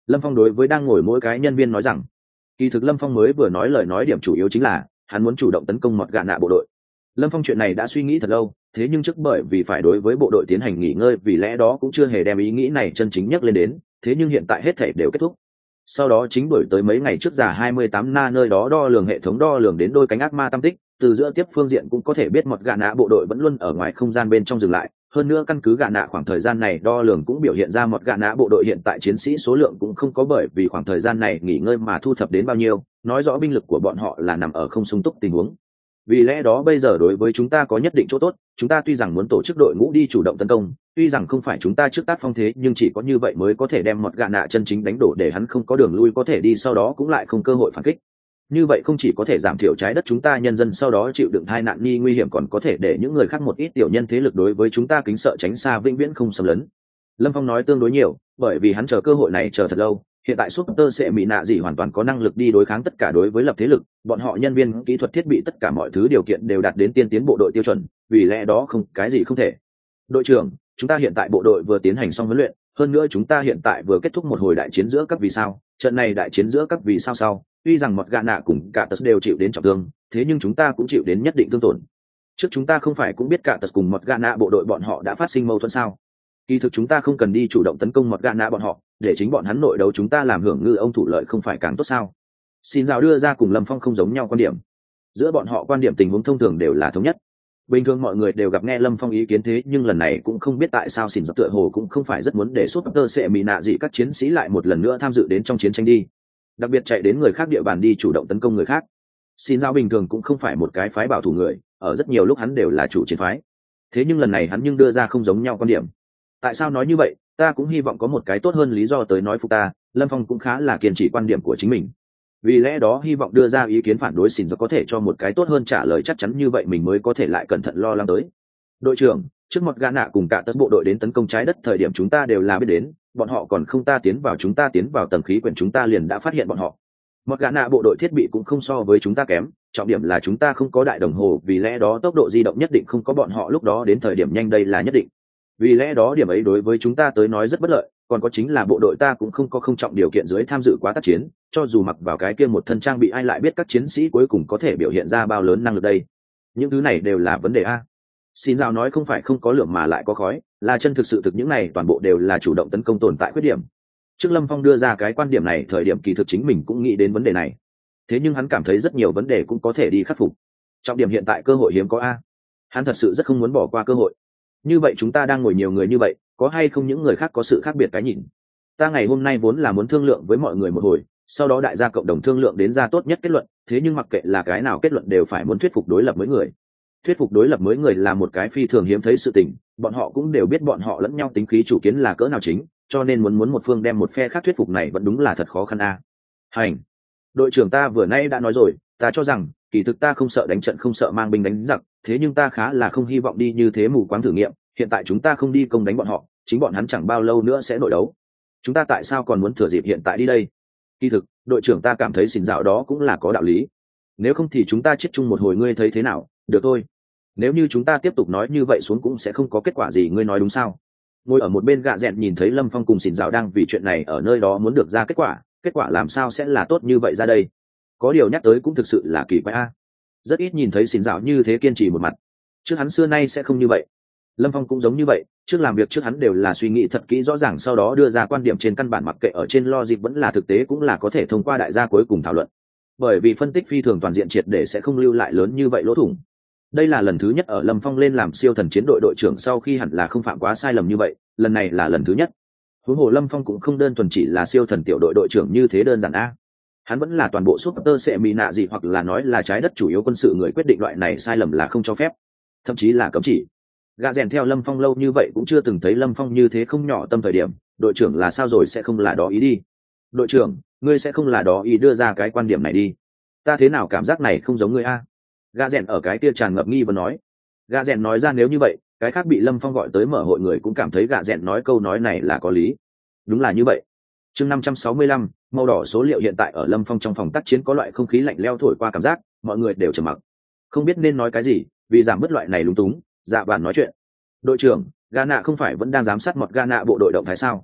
Lâm Phong đối với đang ngồi mỗi cái nhân viên nói rằng, kỳ thực Lâm Phong mới vừa nói lời nói điểm chủ yếu chính là hắn muốn chủ động tấn công mọt gạ nạ bộ đội. Lâm Phong chuyện này đã suy nghĩ thật lâu, thế nhưng trước bởi vì phải đối với bộ đội tiến hành nghỉ ngơi, vì lẽ đó cũng chưa hề đem ý nghĩ này chân chính nhắc lên đến, thế nhưng hiện tại hết thảy đều kết thúc. Sau đó chính đổi tới mấy ngày trước giả hai mươi tám na nơi đó đo lường hệ thống đo lường đến đôi cánh ác ma tam tích, từ giữa tiếp phương diện cũng có thể biết mọt gạ nạ bộ đội vẫn luôn ở ngoài không gian bên trong dừng lại, hơn nữa căn cứ gạ nạ khoảng thời gian này đo lường cũng biểu hiện ra mọt gạ nạ bộ đội hiện tại chiến sĩ số lượng cũng không có bởi vì khoảng thời gian này nghỉ ngơi mà thu thập đến bao nhiêu, nói rõ binh lực của bọn họ là nằm ở không sung túc tình huống. Vì lẽ đó bây giờ đối với chúng ta có nhất định chỗ tốt, chúng ta tuy rằng muốn tổ chức đội ngũ đi chủ động tấn công, tuy rằng không phải chúng ta trước tác phong thế, nhưng chỉ có như vậy mới có thể đem mọt gạ nạ chân chính đánh đổ để hắn không có đường lui có thể đi, sau đó cũng lại không cơ hội phản kích. Như vậy không chỉ có thể giảm thiểu trái đất chúng ta nhân dân sau đó chịu đựng tai nạn nghi nguy hiểm, còn có thể để những người khác một ít tiểu nhân thế lực đối với chúng ta kính sợ tránh xa, vĩnh viễn không xâm lấn. Lâm Phong nói tương đối nhiều, bởi vì hắn chờ cơ hội này chờ thật lâu. Hiện tại Super sẽ mỹ nạ gì hoàn toàn có năng lực đi đối kháng tất cả đối với lập thế lực, bọn họ nhân viên kỹ thuật thiết bị tất cả mọi thứ điều kiện đều đạt đến tiên tiến bộ đội tiêu chuẩn, vì lẽ đó không cái gì không thể. Đội trưởng, chúng ta hiện tại bộ đội vừa tiến hành xong huấn luyện, hơn nữa chúng ta hiện tại vừa kết thúc một hồi đại chiến giữa các vì sao, trận này đại chiến giữa các vì sao sau, tuy rằng mọt gạ nạ cùng cả tật đều chịu đến trọng thương, thế nhưng chúng ta cũng chịu đến nhất định thương tổn. Trước chúng ta không phải cũng biết cả tật cùng mọt gạ nạ bộ đội bọn họ đã phát sinh mâu thuẫn sao? Kỳ thực chúng ta không cần đi chủ động tấn công mọt gạ nạ bọn họ, để chính bọn hắn nội đấu chúng ta làm hưởng ngư ông thủ lợi không phải càng tốt sao? Xin Dạo đưa ra cùng Lâm Phong không giống nhau quan điểm. Giữa bọn họ quan điểm tình huống thông thường đều là thống nhất. Bình thường mọi người đều gặp nghe Lâm Phong ý kiến, thế nhưng lần này cũng không biết tại sao Xin Dạo tựa hồ cũng không phải rất muốn để Super sẽ mỹ nạ gì các chiến sĩ lại một lần nữa tham dự đến trong chiến tranh đi. Đặc biệt chạy đến người khác địa bàn đi chủ động tấn công người khác. Xin Dạo bình thường cũng không phải một cái phái bảo thủ người, ở rất nhiều lúc hắn đều là chủ chiến phái. Thế nhưng lần này hắn nhưng đưa ra không giống nhau quan điểm. Tại sao nói như vậy? Ta cũng hy vọng có một cái tốt hơn lý do tới nói phục ta. Lâm Phong cũng khá là kiên trì quan điểm của chính mình, vì lẽ đó hy vọng đưa ra ý kiến phản đối Xin Dạo có thể cho một cái tốt hơn trả lời chắc chắn, như vậy mình mới có thể lại cẩn thận lo lắng tới. Đội trưởng, trước mọt gạ nạ cùng cả tất bộ đội đến tấn công trái đất thời điểm chúng ta đều là biết đến, bọn họ còn không ta tiến vào chúng ta tiến vào tầng khí quyển chúng ta liền đã phát hiện bọn họ. Mọt gạ nạ bộ đội thiết bị cũng không so với chúng ta kém, trọng điểm là chúng ta không có đại đồng hồ, vì lẽ đó tốc độ di động nhất định không có bọn họ lúc đó đến thời điểm nhanh, đây là nhất định. Vì lẽ đó điểm ấy đối với chúng ta tới nói rất bất lợi, còn có chính là bộ đội ta cũng không có không trọng điều kiện dưới tham dự quá tác chiến, cho dù mặc vào cái kia một thân trang bị ai lại biết các chiến sĩ cuối cùng có thể biểu hiện ra bao lớn năng lực đây. Những thứ này đều là vấn đề a. Xin Dạo nói không phải không có lửa mà lại có khói, là chân thực sự thực những này toàn bộ đều là chủ động tấn công tồn tại khuyết điểm. Trước Lâm Phong đưa ra cái quan điểm này thời điểm kỳ thực chính mình cũng nghĩ đến vấn đề này, thế nhưng hắn cảm thấy rất nhiều vấn đề cũng có thể đi khắc phục. Trọng điểm hiện tại cơ hội hiếm có a, hắn thật sự rất không muốn bỏ qua cơ hội. Như vậy chúng ta đang ngồi nhiều người như vậy, có hay không những người khác có sự khác biệt cái nhìn? Ta ngày hôm nay vốn là muốn thương lượng với mọi người một hồi, sau đó đại gia cộng đồng thương lượng đến ra tốt nhất kết luận, thế nhưng mặc kệ là cái nào kết luận đều phải muốn thuyết phục đối lập mới người. Thuyết phục đối lập mới người là một cái phi thường hiếm thấy sự tình, bọn họ cũng đều biết bọn họ lẫn nhau tính khí chủ kiến là cỡ nào chính, cho nên muốn muốn một phương đem một phe khác thuyết phục này vẫn đúng là thật khó khăn a. Hành, đội trưởng ta vừa nay đã nói rồi, ta cho rằng kỳ thực ta không sợ đánh trận, không sợ mang binh đánh giặc, thế nhưng ta khá là không hy vọng đi như thế mù quáng thử nghiệm. Hiện tại chúng ta không đi công đánh bọn họ, chính bọn hắn chẳng bao lâu nữa sẽ nội đấu, chúng ta tại sao còn muốn thừa dịp hiện tại đi đây? Kỳ thực đội trưởng ta cảm thấy Xin Dạo đó cũng là có đạo lý, nếu không thì chúng ta chết chung một hồi, ngươi thấy thế nào? Được thôi, nếu như chúng ta tiếp tục nói như vậy xuống cũng sẽ không có kết quả gì, ngươi nói đúng sao? Ngồi ở một bên Gạ Dẹn nhìn thấy Lâm Phong cùng Xin Dạo đang vì chuyện này ở nơi đó muốn được ra kết quả, kết quả làm sao sẽ là tốt như vậy ra đây? Có điều nhắc tới cũng thực sự là kỳ quái a, rất ít nhìn thấy Xin Dạo như thế kiên trì một mặt, trước hắn xưa nay sẽ không như vậy. Lâm Phong cũng giống như vậy, trước làm việc trước hắn đều là suy nghĩ thật kỹ rõ ràng, sau đó đưa ra quan điểm trên căn bản mặc kệ ở trên logic vẫn là thực tế cũng là có thể thông qua đại gia cuối cùng thảo luận. Bởi vì phân tích phi thường toàn diện triệt để sẽ không lưu lại lớn như vậy lỗ thủng. Đây là lần thứ nhất ở Lâm Phong lên làm siêu thần chiến đội đội trưởng sau khi hẳn là không phạm quá sai lầm như vậy, lần này là lần thứ nhất. Huống hồ Lâm Phong cũng không đơn thuần chỉ là siêu thần tiểu đội đội trưởng như thế đơn giản a. Hắn vẫn là toàn bộ Super sẽ mỹ nạ gì hoặc là nói là trái đất chủ yếu quân sự người quyết định, loại này sai lầm là không cho phép, thậm chí là cấm chỉ. Gạ Dẹn theo Lâm Phong lâu như vậy cũng chưa từng thấy Lâm Phong như thế không nhỏ tâm thời điểm, đội trưởng là sao rồi, sẽ không là đó ý đi? Đội trưởng, ngươi sẽ không là đó ý đưa ra cái quan điểm này đi? Ta thế nào cảm giác này không giống ngươi a? Gạ Dẹn ở cái kia tràn ngập nghi vấn nói. Gạ Dẹn nói ra nếu như vậy, cái khác bị Lâm Phong gọi tới mở hội người cũng cảm thấy Gạ Dẹn nói câu nói này là có lý. Đúng là như vậy. Chương năm trăm sáu mươi lăm, màu đỏ số liệu hiện tại ở Lâm Phong trong phòng tác chiến có loại không khí lạnh lẽo thổi qua, cảm giác mọi người đều trầm mặc, không biết nên nói cái gì, vì giảm bớt loại này lúng túng, Dạ Vạn nói chuyện. Đội trưởng, Gạ Nạ không phải vẫn đang giám sát mọt Gạ Nạ bộ đội động thái sao?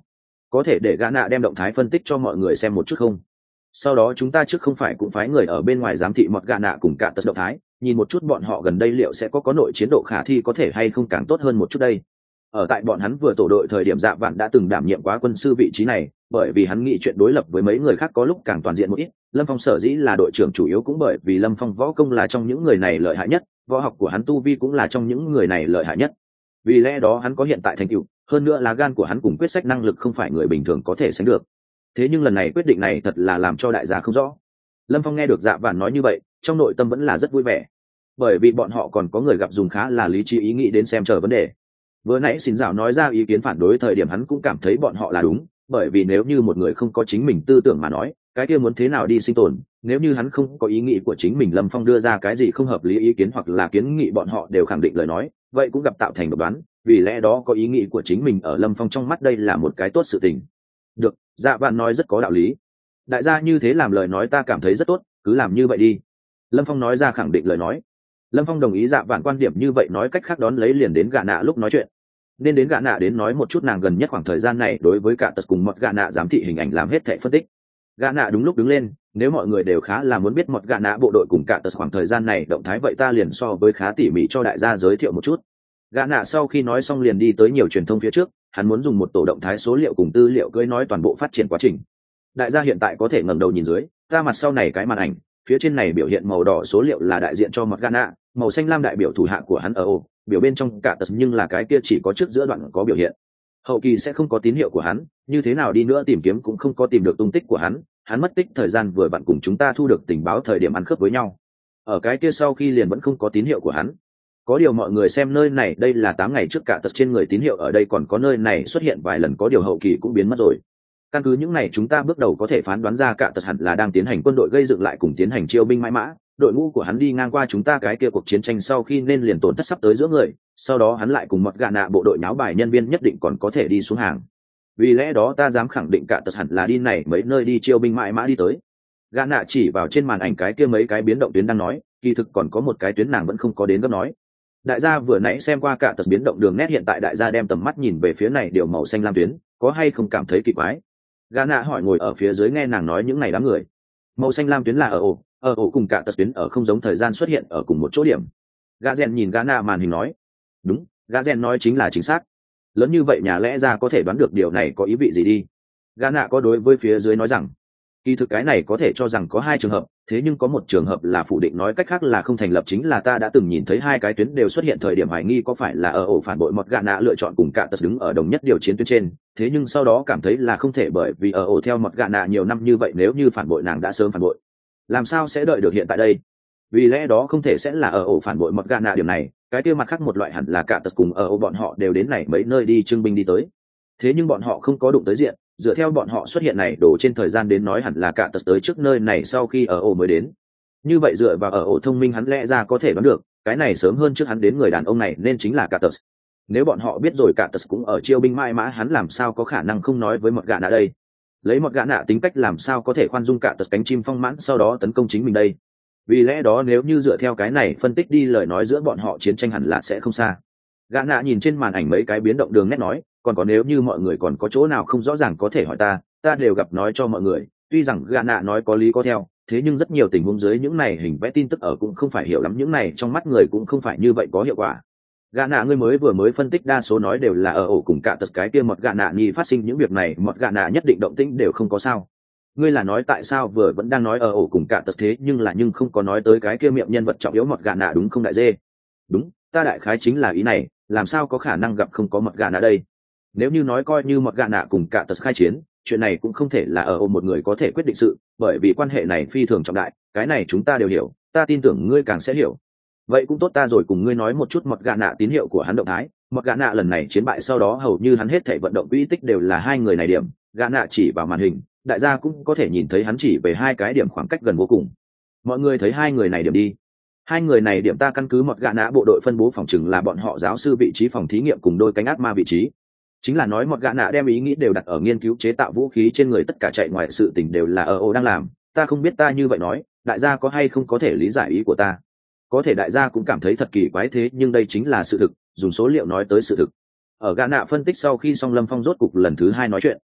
có thể để gã nạ đem động thái phân tích cho mọi người xem một chút không? Sau đó chúng ta trước không phải cũng phái người ở bên ngoài giám thị mọt gã nạ cùng cả tật động thái, nhìn một chút bọn họ gần đây liệu sẽ có có nội chiến độ khả thi có thể hay không càng tốt hơn một chút đây. Ở tại bọn hắn vừa tổ đội thời điểm Dạ Vạn đã từng đảm nhiệm quá quân sư vị trí này, bởi vì hắn nghĩ chuyện đối lập với mấy người khác có lúc càng toàn diện một ít. Lâm Phong sở dĩ là đội trưởng chủ yếu cũng bởi vì Lâm Phong võ công là trong những người này lợi hại nhất, võ học của hắn tu vi cũng là trong những người này lợi hại nhất. Vì lẽ đó hắn có hiện tại thành tựu, hơn nữa là gan của hắn cùng quyết sách năng lực không phải người bình thường có thể sánh được. Thế nhưng lần này quyết định này thật là làm cho đại gia không rõ. Lâm Phong nghe được Dạ Vạn nói như vậy, trong nội tâm vẫn là rất vui vẻ, bởi vì bọn họ còn có người gặp dùng khá là lý trí ý nghĩ đến xem chờ vấn đề. Vừa nãy Xin Dạo nói ra ý kiến phản đối thời điểm hắn cũng cảm thấy bọn họ là đúng, bởi vì nếu như một người không có chính mình tư tưởng mà nói, cái kia muốn thế nào đi sinh tồn, nếu như hắn không có ý nghĩ của chính mình, Lâm Phong đưa ra cái gì không hợp lý ý kiến hoặc là kiến nghị bọn họ đều khẳng định lời nói, vậy cũng gặp tạo thành độc đoán, vì lẽ đó có ý nghĩ của chính mình ở Lâm Phong trong mắt đây là một cái tốt sự tình. Được, Dạ Vạn nói rất có đạo lý. Đại gia như thế làm lời nói ta cảm thấy rất tốt, cứ làm như vậy đi. Lâm Phong nói ra khẳng định lời nói. Lâm Phong đồng ý Dạ Vạn quan điểm như vậy, nói cách khác đón lấy liền đến gã nạ lúc nói chuyện. Nên đến gã nạ đến nói một chút nàng gần nhất khoảng thời gian này đối với cả tật cùng mọt gã nạ giám thị hình ảnh làm hết thảy phân tích. Gã nạ đúng lúc đứng lên, nếu mọi người đều khá là muốn biết mọt gã nạ bộ đội cùng cả tật khoảng thời gian này động thái, vậy ta liền so với khá tỉ mỉ cho đại gia giới thiệu một chút. Gã nạ sau khi nói xong liền đi tới nhiều truyền thông phía trước, hắn muốn dùng một tổ động thái số liệu cùng tư liệu cưới nói toàn bộ phát triển quá trình. Đại gia hiện tại có thể ngẩng đầu nhìn dưới, ta mặt sau này cái màn ảnh, phía trên này biểu hiện màu đỏ số liệu là đại diện cho mọt gã nạ, màu xanh lam đại biểu thủ hạ của hắn ở ô, biểu bên trong cả tật nhưng là cái kia chỉ có trước giữa đoạn có biểu hiện. Hậu kỳ sẽ không có tín hiệu của hắn, như thế nào đi nữa tìm kiếm cũng không có tìm được tung tích của hắn, hắn mất tích thời gian vừa vặn cùng chúng ta thu được tình báo thời điểm ăn khớp với nhau. Ở cái kia sau khi liền vẫn không có tín hiệu của hắn. Có điều mọi người xem nơi này, đây là tám ngày trước cả tật trên người tín hiệu, ở đây còn có nơi này xuất hiện vài lần, có điều hậu kỳ cũng biến mất rồi. Căn cứ những này chúng ta bước đầu có thể phán đoán ra cả tật hẳn là đang tiến hành quân đội gây dựng lại cùng tiến hành chiêu binh mãi mã, đội ngũ của hắn đi ngang qua chúng ta cái kia cuộc chiến tranh sau khi nên liền tổn thất sắp tới giữa người, sau đó hắn lại cùng mọt gã nạ bộ đội náo bài nhân viên nhất định còn có thể đi xuống hàng. Vì lẽ đó ta dám khẳng định cả tật hẳn là đi này mấy nơi đi chiêu binh mãi mã đi tới. Gã nạ chỉ vào trên màn ảnh cái kia mấy cái biến động tuyến đang nói, kỳ thực còn có một cái tuyến nàng vẫn không có đến gấp nói. Đại gia vừa nãy xem qua cả tật biến động đường nét, hiện tại đại gia đem tầm mắt nhìn về phía này điều màu xanh lam tuyến, có hay không cảm thấy kỳ quái? Gã nạ hỏi ngồi ở phía dưới nghe nàng nói những này đám người. Màu xanh lam tuyến là ở ổ, ở ổ cùng cả tật tuyến ở không giống thời gian xuất hiện ở cùng một chỗ điểm. Gã rèn nhìn gã nạ màn hình nói, đúng, gã rèn nói chính là chính xác. Lớn như vậy nhà lẽ ra có thể đoán được điều này có ý vị gì đi. Gã nạ có đối với phía dưới nói rằng, kỳ thực cái này có thể cho rằng có hai trường hợp, thế nhưng có một trường hợp là phủ định, nói cách khác là không thành lập, chính là ta đã từng nhìn thấy hai cái tuyến đều xuất hiện thời điểm hoài nghi có phải là ở ổ phản bội mọt gã nạ lựa chọn cùng cả tật đứng ở đồng nhất điều chiến tuyến trên, thế nhưng sau đó cảm thấy là không thể, bởi vì ở ổ theo mọt gã nạ nhiều năm như vậy, nếu như phản bội nàng đã sớm phản bội, làm sao sẽ đợi được hiện tại đây? Vì lẽ đó không thể sẽ là ở ổ phản bội mọt gã nạ điểm này, cái kia mặt khác một loại hẳn là cả tật cùng ở ổ bọn họ đều đến này mấy nơi đi trưng binh đi tới, thế nhưng bọn họ không có đụng tới diện. Dựa theo bọn họ xuất hiện này đổ trên thời gian đến nói hẳn là cả tật tới trước nơi này sau khi ở ổ mới đến. Như vậy dựa vào ở ổ thông minh hắn lẽ ra có thể đoán được cái này sớm hơn trước hắn đến người đàn ông này nên chính là cả tật. Nếu bọn họ biết rồi cả tật cũng ở chiêu binh mãi mã, hắn làm sao có khả năng không nói với một gã nạ đây? Lấy một gã nạ tính cách làm sao có thể khoan dung cả tật cánh chim phong mãn sau đó tấn công chính mình đây? Vì lẽ đó nếu như dựa theo cái này phân tích đi, lời nói giữa bọn họ chiến tranh hẳn là sẽ không xa. Gã nạ nhìn trên màn ảnh mấy cái biến động đường nét nói, còn có nếu như mọi người còn có chỗ nào không rõ ràng có thể hỏi ta, ta đều gặp nói cho mọi người. Tuy rằng gã nạ nói có lý có theo, thế nhưng rất nhiều tình huống dưới những này hình vẽ tin tức ở cũng không phải hiểu lắm, những này trong mắt người cũng không phải như vậy có hiệu quả. Gã nạ ngươi mới vừa mới phân tích đa số nói đều là ở ổ cùng cả tật cái kia một gã nạ nhi phát sinh những việc này, một gã nạ nhất định động tĩnh đều không có sao. Ngươi là nói tại sao vừa vẫn đang nói ở ổ cùng cả tật thế nhưng là nhưng không có nói tới cái kia miệng nhân vật trọng yếu một gã nạ đúng không đại dê? Đúng, ta đại khái chính là ý này, làm sao có khả năng gặp không có một gã nạ đây? Nếu như nói coi như một gã nạ cùng cả tật khai chiến, chuyện này cũng không thể là ở ôm một người có thể quyết định sự, bởi vì quan hệ này phi thường trọng đại, cái này chúng ta đều hiểu, ta tin tưởng ngươi càng sẽ hiểu. Vậy cũng tốt, ta rồi cùng ngươi nói một chút một gã nạ tín hiệu của hắn động thái. Một gã nạ lần này chiến bại sau đó hầu như hắn hết thể vận động quỹ tích đều là hai người này điểm, gã nạ chỉ vào màn hình, đại gia cũng có thể nhìn thấy hắn chỉ về hai cái điểm khoảng cách gần vô cùng. Mọi người thấy hai người này điểm đi. Hai người này điểm ta căn cứ một gã nạ bộ đội phân bố phòng chừng là bọn họ giáo sư vị trí phòng thí nghiệm cùng đôi cánh ác ma vị trí. Chính là nói một gã nạ đem ý nghĩ đều đặt ở nghiên cứu chế tạo vũ khí trên người, tất cả chạy ngoài sự tình đều là ở ổ đang làm. Ta không biết ta như vậy nói, đại gia có hay không có thể lý giải ý của ta. Có thể đại gia cũng cảm thấy thật kỳ quái, thế nhưng đây chính là sự thực, dùng số liệu nói tới sự thực. Ở gã nạ phân tích sau khi xong, Lâm Phong rốt cục lần thứ hai nói chuyện.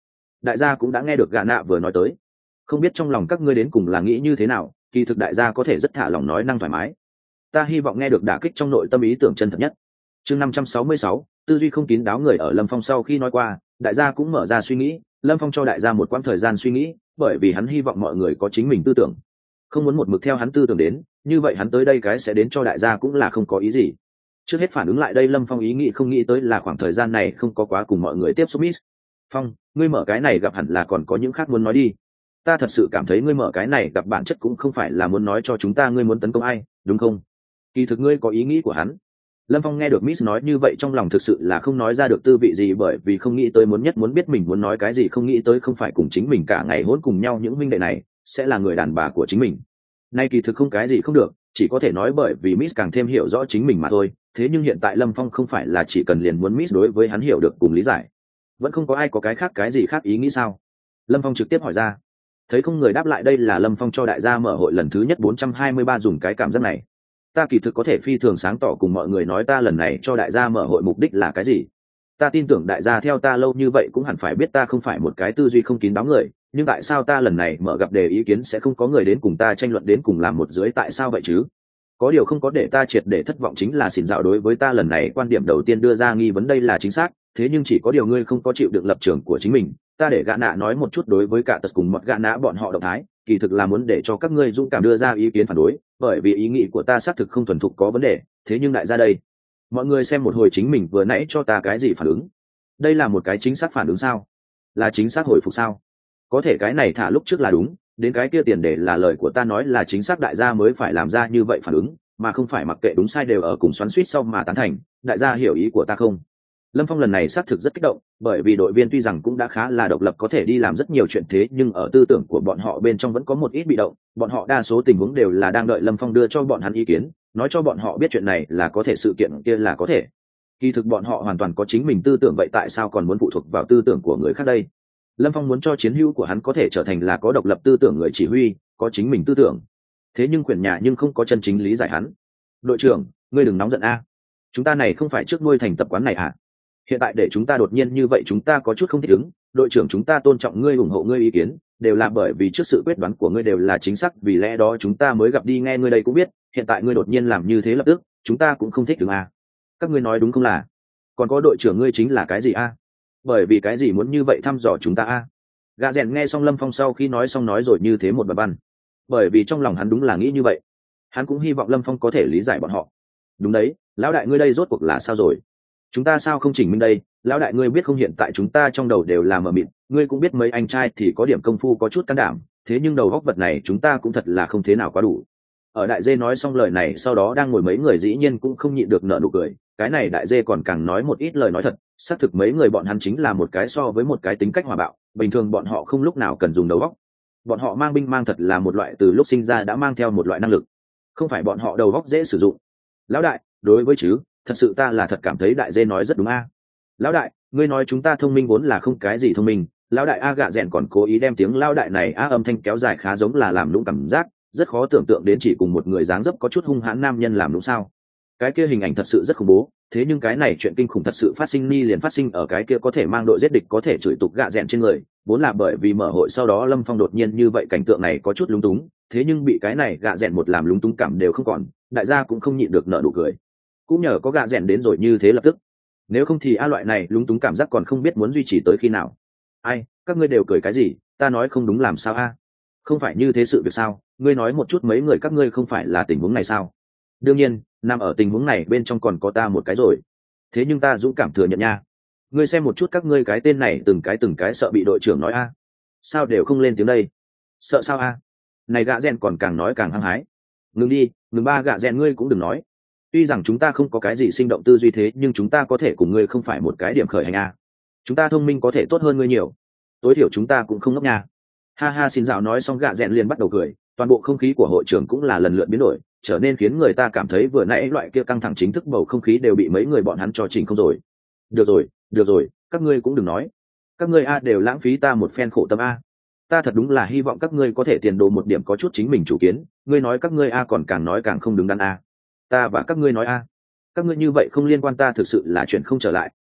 đại gia cũng đã nghe được gạ nạ vừa nói tới, không biết trong lòng các ngươi đến cùng là nghĩ như thế nào. Kỳ thực đại gia có thể rất thả lòng nói năng thoải mái, ta hy vọng nghe được đả kích trong nội tâm ý tưởng chân thật nhất. Chương năm trăm sáu mươi sáu, tư duy không kín đáo. Người ở Lâm Phong sau khi nói qua, đại gia cũng mở ra suy nghĩ. Lâm Phong cho đại gia một quãng thời gian suy nghĩ, bởi vì hắn hy vọng mọi người có chính mình tư tưởng, không muốn một mực theo hắn tư tưởng đến, như vậy hắn tới đây cái sẽ đến cho đại gia cũng là không có ý gì. Trước hết phản ứng lại đây, Lâm Phong ý nghĩ không nghĩ tới là khoảng thời gian này không có quá cùng mọi người tiếp xúc. Miss Phong, ngươi mở cái này gặp hẳn là còn có những khác muốn nói đi. Ta thật sự cảm thấy ngươi mở cái này gặp bản chất cũng không phải là muốn nói cho chúng ta ngươi muốn tấn công ai, đúng không? Kỳ thực ngươi có ý nghĩ của hắn. Lâm Phong nghe được Miss nói như vậy trong lòng thực sự là không nói ra được tư vị gì, bởi vì không nghĩ tới muốn nhất muốn biết mình muốn nói cái gì, không nghĩ tới không phải cùng chính mình cả ngày hỗn cùng nhau những huynh đệ này sẽ là người đàn bà của chính mình. Nay kỳ thực không cái gì không được, chỉ có thể nói bởi vì Miss càng thêm hiểu rõ chính mình mà thôi. Thế nhưng hiện tại Lâm Phong không phải là chỉ cần liền muốn Miss đối với hắn hiểu được cùng lý giải, vẫn không có ai có cái khác cái gì khác ý nghĩ sao? Lâm Phong trực tiếp hỏi ra. Thấy không người đáp lại, đây là Lâm Phong cho đại gia mở hội lần thứ nhất bốn trăm hai mươi ba dùng cái cảm giác này. Ta kỳ thực có thể phi thường sáng tỏ cùng mọi người nói ta lần này cho đại gia mở hội mục đích là cái gì. Ta tin tưởng đại gia theo ta lâu như vậy cũng hẳn phải biết ta không phải một cái tư duy không kín đáo người, nhưng tại sao ta lần này mở gặp đề ý kiến sẽ không có người đến cùng ta tranh luận, đến cùng làm một dưới tại sao vậy chứ? Có điều không có để ta triệt để thất vọng chính là xỉn dạo đối với ta lần này quan điểm đầu tiên đưa ra nghi vấn đây là chính xác, thế nhưng chỉ có điều ngươi không có chịu được lập trường của chính mình. Ta để gã nạ nói một chút đối với cả tật cùng một gã nạ bọn họ động thái, kỳ thực là muốn để cho các ngươi dũng cảm đưa ra ý kiến phản đối, bởi vì ý nghĩ của ta xác thực không thuần thục có vấn đề. Thế nhưng đại gia đây, mọi người xem một hồi chính mình vừa nãy cho ta cái gì phản ứng. Đây là một cái chính xác phản ứng sao? Là chính xác hồi phục sao? Có thể cái này thả lúc trước là đúng, đến cái kia tiền đề là lời của ta nói là chính xác, đại gia mới phải làm ra như vậy phản ứng, mà không phải mặc kệ đúng sai đều ở cùng xoắn suýt sau mà tán thành. Đại gia hiểu ý của ta không? Lâm Phong lần này xác thực rất kích động, bởi vì đội viên tuy rằng cũng đã khá là độc lập, có thể đi làm rất nhiều chuyện, thế nhưng ở tư tưởng của bọn họ bên trong vẫn có một ít bị động. Bọn họ đa số tình huống đều là đang đợi Lâm Phong đưa cho bọn hắn ý kiến, nói cho bọn họ biết chuyện này là có thể, sự kiện kia là có thể. Kỳ thực bọn họ hoàn toàn có chính mình tư tưởng, vậy tại sao còn muốn phụ thuộc vào tư tưởng của người khác đây? Lâm Phong muốn cho chiến hữu của hắn có thể trở thành là có độc lập tư tưởng người chỉ huy, có chính mình tư tưởng. Thế nhưng quyền nhà nhưng không có chân chính lý giải hắn. Đội trưởng, ngươi đừng nóng giận a. Chúng ta này không phải trước nuôi thành tập quán này à? Hiện tại để chúng ta đột nhiên như vậy chúng ta có chút không thích ứng. Đội trưởng, chúng ta tôn trọng ngươi, ủng hộ ngươi ý kiến, đều là bởi vì trước sự quyết đoán của ngươi đều là chính xác, vì lẽ đó chúng ta mới gặp đi nghe ngươi đây cũng biết. Hiện tại ngươi đột nhiên làm như thế lập tức, chúng ta cũng không thích ứng à. Các ngươi nói đúng không là? Còn có đội trưởng ngươi chính là cái gì a? Bởi vì cái gì muốn như vậy thăm dò chúng ta a? Gã rèn nghe xong Lâm Phong sau khi nói xong nói rồi như thế một bài văn, bởi vì trong lòng hắn đúng là nghĩ như vậy, hắn cũng hy vọng Lâm Phong có thể lý giải bọn họ. Đúng đấy, lão đại ngươi đây rốt cuộc là sao rồi? Chúng ta sao không chỉnh minh đây? Lão đại ngươi biết không, hiện tại chúng ta trong đầu đều là mờ mịt, ngươi cũng biết mấy anh trai thì có điểm công phu có chút can đảm, thế nhưng đầu góc vật này chúng ta cũng thật là không thế nào quá đủ. Ở đại dê nói xong lời này sau đó đang ngồi mấy người dĩ nhiên cũng không nhịn được nở nụ cười, cái này đại dê còn càng nói một ít lời nói thật, xác thực mấy người bọn hắn chính là một cái so với một cái tính cách hòa bạo, bình thường bọn họ không lúc nào cần dùng đầu óc. Bọn họ mang binh mang thật là một loại từ lúc sinh ra đã mang theo một loại năng lực, không phải bọn họ đầu óc dễ sử dụng. Lão đại, đối với chứ, thật sự ta là thật cảm thấy đại dê nói rất đúng a. Lão đại, ngươi nói chúng ta thông minh vốn là không cái gì thông minh. Lão đại a, gạ rèn còn cố ý đem tiếng lão đại này a âm thanh kéo dài khá giống là làm lũng cảm giác, rất khó tưởng tượng đến chỉ cùng một người dáng dấp có chút hung hãn nam nhân làm lũng sao. Cái kia hình ảnh thật sự rất khủng bố, thế nhưng cái này chuyện kinh khủng thật sự phát sinh ni liền phát sinh ở cái kia có thể mang đội giết địch có thể chửi tục gạ rèn trên người, vốn là bởi vì mở hội sau đó Lâm Phong đột nhiên như vậy cảnh tượng này có chút lúng túng, thế nhưng bị cái này gạ rèn một làm lúng túng cảm đều không còn, đại gia cũng không nhịn được nở nụ cười. Cũng nhờ có gạ rèn đến rồi như thế lập tức, nếu không thì a loại này lúng túng cảm giác còn không biết muốn duy trì tới khi nào. Ai, các ngươi đều cười cái gì, ta nói không đúng làm sao a? Không phải như thế sự việc sao? Ngươi nói một chút mấy người các ngươi không phải là tình huống này sao? Đương nhiên, nằm ở tình huống này bên trong còn có ta một cái rồi. Thế nhưng ta dũng cảm thừa nhận nha. Ngươi xem một chút các ngươi cái tên này từng cái từng cái sợ bị đội trưởng nói a. Sao đều không lên tiếng đây? Sợ sao a? Này gạ rèn còn càng nói càng hăng hái. Ngừng đi, ngừng ba gạ rèn ngươi cũng đừng nói. Tuy rằng chúng ta không có cái gì sinh động tư duy thế nhưng chúng ta có thể cùng ngươi không phải một cái điểm khởi hành a. Chúng ta thông minh có thể tốt hơn ngươi nhiều. Tối thiểu chúng ta cũng không ngốc nha. Ha ha, xin dạo nói xong gạ rèn liền bắt đầu cười, toàn bộ không khí của hội trường cũng là lần lượt biến đổi, trở nên khiến người ta cảm thấy vừa nãy loại kia căng thẳng chính thức bầu không khí đều bị mấy người bọn hắn cho chỉnh không rồi. Được rồi, được rồi, các ngươi cũng đừng nói. Các ngươi a đều lãng phí ta một phen khổ tâm a. Ta thật đúng là hy vọng các ngươi có thể tiền đồ một điểm có chút chính mình chủ kiến, ngươi nói các ngươi a còn càng nói càng không đứng đắn a. Ta và các ngươi nói a. Các ngươi như vậy không liên quan ta thực sự là chuyện không trở lại,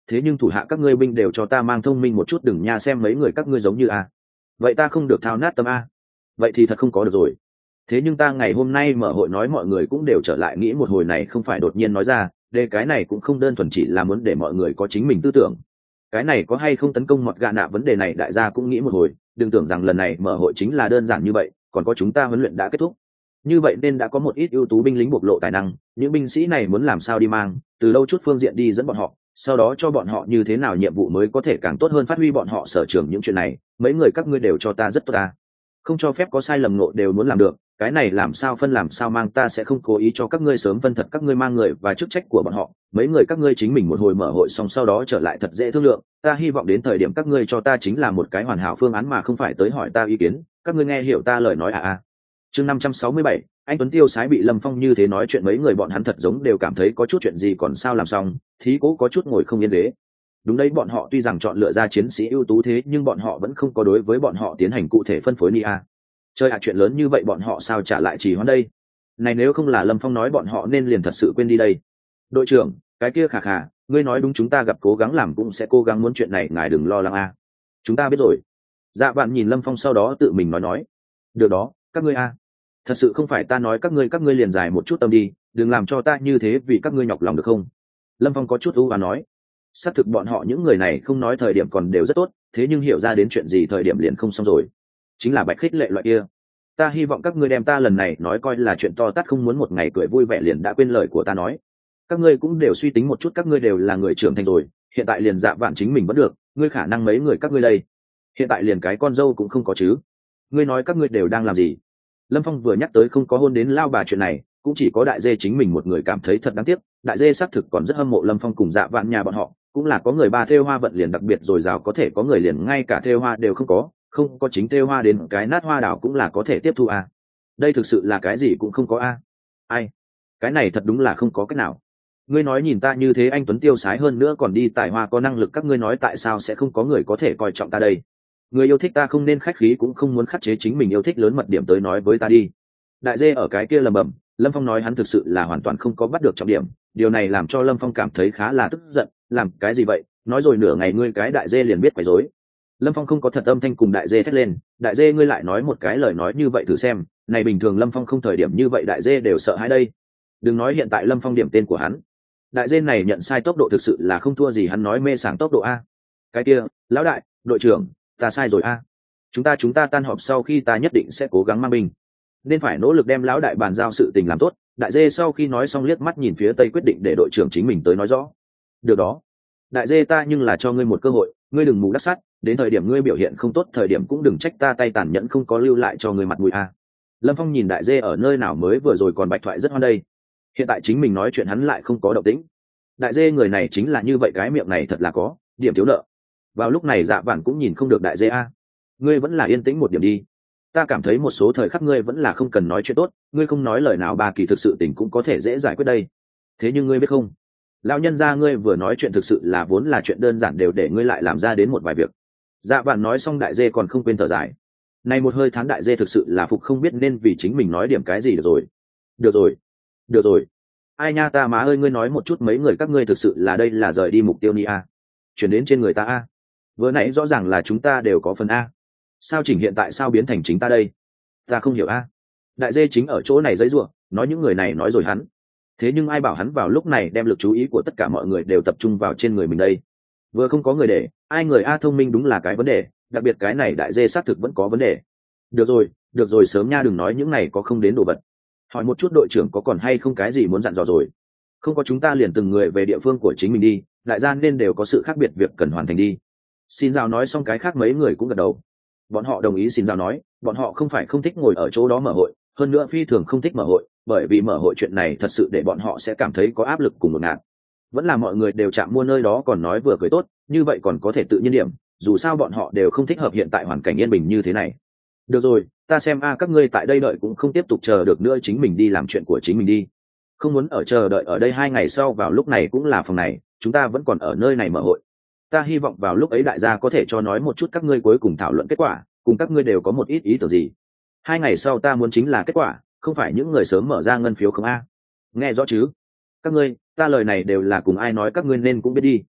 thế nhưng thủ hạ các ngươi binh đều cho ta mang thông minh một chút, đừng nha xem mấy người các ngươi giống như a. Vậy ta không được thao nát tâm a. Vậy thì thật không có được rồi. Thế nhưng ta ngày hôm nay mở hội nói mọi người cũng đều trở lại nghĩ một hồi này không phải đột nhiên nói ra, đề cái này cũng không đơn thuần chỉ là muốn để mọi người có chính mình tư tưởng. Cái này có hay không tấn công mọt gạ nạ vấn đề này đại gia cũng nghĩ một hồi, đừng tưởng rằng lần này mở hội chính là đơn giản như vậy, còn có chúng ta huấn luyện đã kết thúc. Như vậy nên đã có một ít ưu tú binh lính bộc lộ tài năng, những binh sĩ này muốn làm sao đi mang, từ lâu chút phương diện đi dẫn bọn họ, sau đó cho bọn họ như thế nào nhiệm vụ mới có thể càng tốt hơn phát huy bọn họ sở trường những chuyện này, mấy người các ngươi đều cho ta rất tốt ta. Không cho phép có sai lầm nộ đều muốn làm được, cái này làm sao phân làm sao mang, ta sẽ không cố ý cho các ngươi sớm phân thật các ngươi mang người và chức trách của bọn họ, mấy người các ngươi chính mình một hồi mở hội xong sau đó trở lại thật dễ thương lượng, ta hy vọng đến thời điểm các ngươi cho ta chính là một cái hoàn hảo phương án mà không phải tới hỏi ta ý kiến, các ngươi nghe hiểu ta lời nói à à. Chương năm trăm sáu mươi bảy, anh Tuấn Tiêu Sái bị Lâm Phong như thế nói chuyện mấy người bọn hắn thật giống đều cảm thấy có chút chuyện gì còn sao làm xong, thí cố có chút ngồi không yên ghế. Đúng đấy, bọn họ tuy rằng chọn lựa ra chiến sĩ ưu tú thế nhưng bọn họ vẫn không có đối với bọn họ tiến hành cụ thể phân phối ni a. Chơi ạ, chuyện lớn như vậy bọn họ sao trả lại trì hoãn đây? Này nếu không là Lâm Phong nói bọn họ nên liền thật sự quên đi đây. Đội trưởng, cái kia khà khà, ngươi nói đúng, chúng ta gặp cố gắng làm cũng sẽ cố gắng muốn chuyện này, ngài đừng lo lắng a. Chúng ta biết rồi. Dạ bạn nhìn Lâm Phong sau đó tự mình nói nói. Được đó, các ngươi a. Thật sự không phải ta nói các ngươi, các ngươi liền dài một chút tâm đi, đừng làm cho ta như thế vì các ngươi nhọc lòng được không? Lâm Phong có chút ưu và nói. Xác thực bọn họ những người này không nói thời điểm còn đều rất tốt, thế nhưng hiểu ra đến chuyện gì thời điểm liền không xong rồi. Chính là bạch khích lệ loại kia. Ta hy vọng các ngươi đem ta lần này nói coi là chuyện to tát, không muốn một ngày cười vui vẻ liền đã quên lời của ta nói. Các ngươi cũng đều suy tính một chút, các ngươi đều là người trưởng thành rồi, hiện tại liền dạ vạn chính mình vẫn được, ngươi khả năng mấy người các ngươi đây hiện tại liền cái con dâu cũng không có chứ. Ngươi nói các ngươi đều đang làm gì? Lâm Phong vừa nhắc tới không có hôn đến lao bà chuyện này, cũng chỉ có đại dê chính mình một người cảm thấy thật đáng tiếc. Đại dê xác thực còn rất hâm mộ Lâm Phong cùng dạ vạn nhà bọn họ, cũng là có người ba thêu hoa vận liền đặc biệt dồi dào, có thể có người liền ngay cả thêu hoa đều không có, không có chính thêu hoa đến cái nát hoa đảo cũng là có thể tiếp thu à. Đây thực sự là cái gì cũng không có a. À. Ai? Cái này thật đúng là không có cách nào. Ngươi nói nhìn ta như thế anh Tuấn tiêu sái hơn nữa còn đi tài hoa có năng lực, các ngươi nói tại sao sẽ không có người có thể coi trọng ta đây? Người yêu thích ta không nên khách khí cũng không muốn khắt chế chính mình yêu thích, lớn mật điểm tới nói với ta đi. Đại dê ở cái kia lầm bầm, Lâm Phong nói hắn thực sự là hoàn toàn không có bắt được trọng điểm, điều này làm cho Lâm Phong cảm thấy khá là tức giận, làm cái gì vậy, nói rồi nửa ngày ngươi cái đại dê liền biết quấy rối. Lâm Phong không có thật âm thanh cùng đại dê thét lên, đại dê ngươi lại nói một cái lời nói như vậy thử xem, này bình thường Lâm Phong không thời điểm như vậy đại dê đều sợ hãi đây. Đừng nói hiện tại Lâm Phong điểm tên của hắn. Đại dê này nhận sai tốc độ thực sự là không thua gì hắn nói mê sảng tốc độ a. Cái kia, lão đại, đội trưởng, ta sai rồi a. Chúng ta chúng ta tan họp sau khi ta nhất định sẽ cố gắng mang binh. Nên phải nỗ lực đem lão đại bàn giao sự tình làm tốt. Đại dê sau khi nói xong liếc mắt nhìn phía tây quyết định để đội trưởng chính mình tới nói rõ. Được đó. Đại dê ta nhưng là cho ngươi một cơ hội, ngươi đừng mù đắc sắt, đến thời điểm ngươi biểu hiện không tốt thời điểm cũng đừng trách ta tay tàn nhẫn không có lưu lại cho ngươi mặt mũi a. Lâm Phong nhìn đại dê ở nơi nào mới vừa rồi còn bạch thoại rất hoan đây. Hiện tại chính mình nói chuyện hắn lại không có động tĩnh. Đại dê người này chính là như vậy, cái miệng này thật là có điểm thiếu nợ. Vào lúc này dạ vản cũng nhìn không được đại dê a. Ngươi vẫn là yên tĩnh một điểm đi. Ta cảm thấy một số thời khắc ngươi vẫn là không cần nói chuyện tốt, ngươi không nói lời nào bà kỳ thực sự tình cũng có thể dễ giải quyết đây. Thế nhưng ngươi biết không, lão nhân gia ngươi vừa nói chuyện thực sự là vốn là chuyện đơn giản đều để ngươi lại làm ra đến một vài việc. Dạ vạn nói xong đại dê còn không quên thở dài. Này một hơi thán đại dê thực sự là phục không biết nên vì chính mình nói điểm cái gì được rồi. Được rồi, được rồi. Ai nha ta má ơi, ngươi nói một chút mấy người các ngươi thực sự là đây là rời đi mục tiêu ni a. Chuyển đến trên người ta a. Vừa nãy rõ ràng là chúng ta đều có phần a. Sao chỉnh hiện tại sao biến thành chính ta đây? Ta không hiểu a. Đại dê chính ở chỗ này giấy rủa, nói những người này nói rồi hắn. Thế nhưng ai bảo hắn vào lúc này đem lực chú ý của tất cả mọi người đều tập trung vào trên người mình đây? Vừa không có người để, ai người a thông minh đúng là cái vấn đề, đặc biệt cái này đại dê xác thực vẫn có vấn đề. Được rồi, được rồi sớm nha, đừng nói những này có không đến đồ vật. Hỏi một chút đội trưởng có còn hay không cái gì muốn dặn dò rồi. Không có chúng ta liền từng người về địa phương của chính mình đi, đại gia nên đều có sự khác biệt việc cần hoàn thành đi. Xin Giao nói xong cái khác mấy người cũng gật đầu. Bọn họ đồng ý. Xin Giao nói, bọn họ không phải không thích ngồi ở chỗ đó mở hội, hơn nữa phi thường không thích mở hội, bởi vì mở hội chuyện này thật sự để bọn họ sẽ cảm thấy có áp lực cùng một ngạt. Vẫn là mọi người đều chạm mua nơi đó còn nói vừa cười tốt, như vậy còn có thể tự nhiên điểm, dù sao bọn họ đều không thích hợp hiện tại hoàn cảnh yên bình như thế này. Được rồi, ta xem a các ngươi tại đây đợi cũng không tiếp tục chờ được nữa, chính mình đi làm chuyện của chính mình đi. Không muốn ở chờ đợi ở đây hai ngày sau vào lúc này cũng là phòng này, chúng ta vẫn còn ở nơi này mở hội. Ta hy vọng vào lúc ấy đại gia có thể cho nói một chút các ngươi cuối cùng thảo luận kết quả, cùng các ngươi đều có một ít ý tưởng gì. Hai ngày sau ta muốn chính là kết quả, không phải những người sớm mở ra ngân phiếu không a. Nghe rõ chứ? Các ngươi, ta lời này đều là cùng ai nói các ngươi nên cũng biết đi.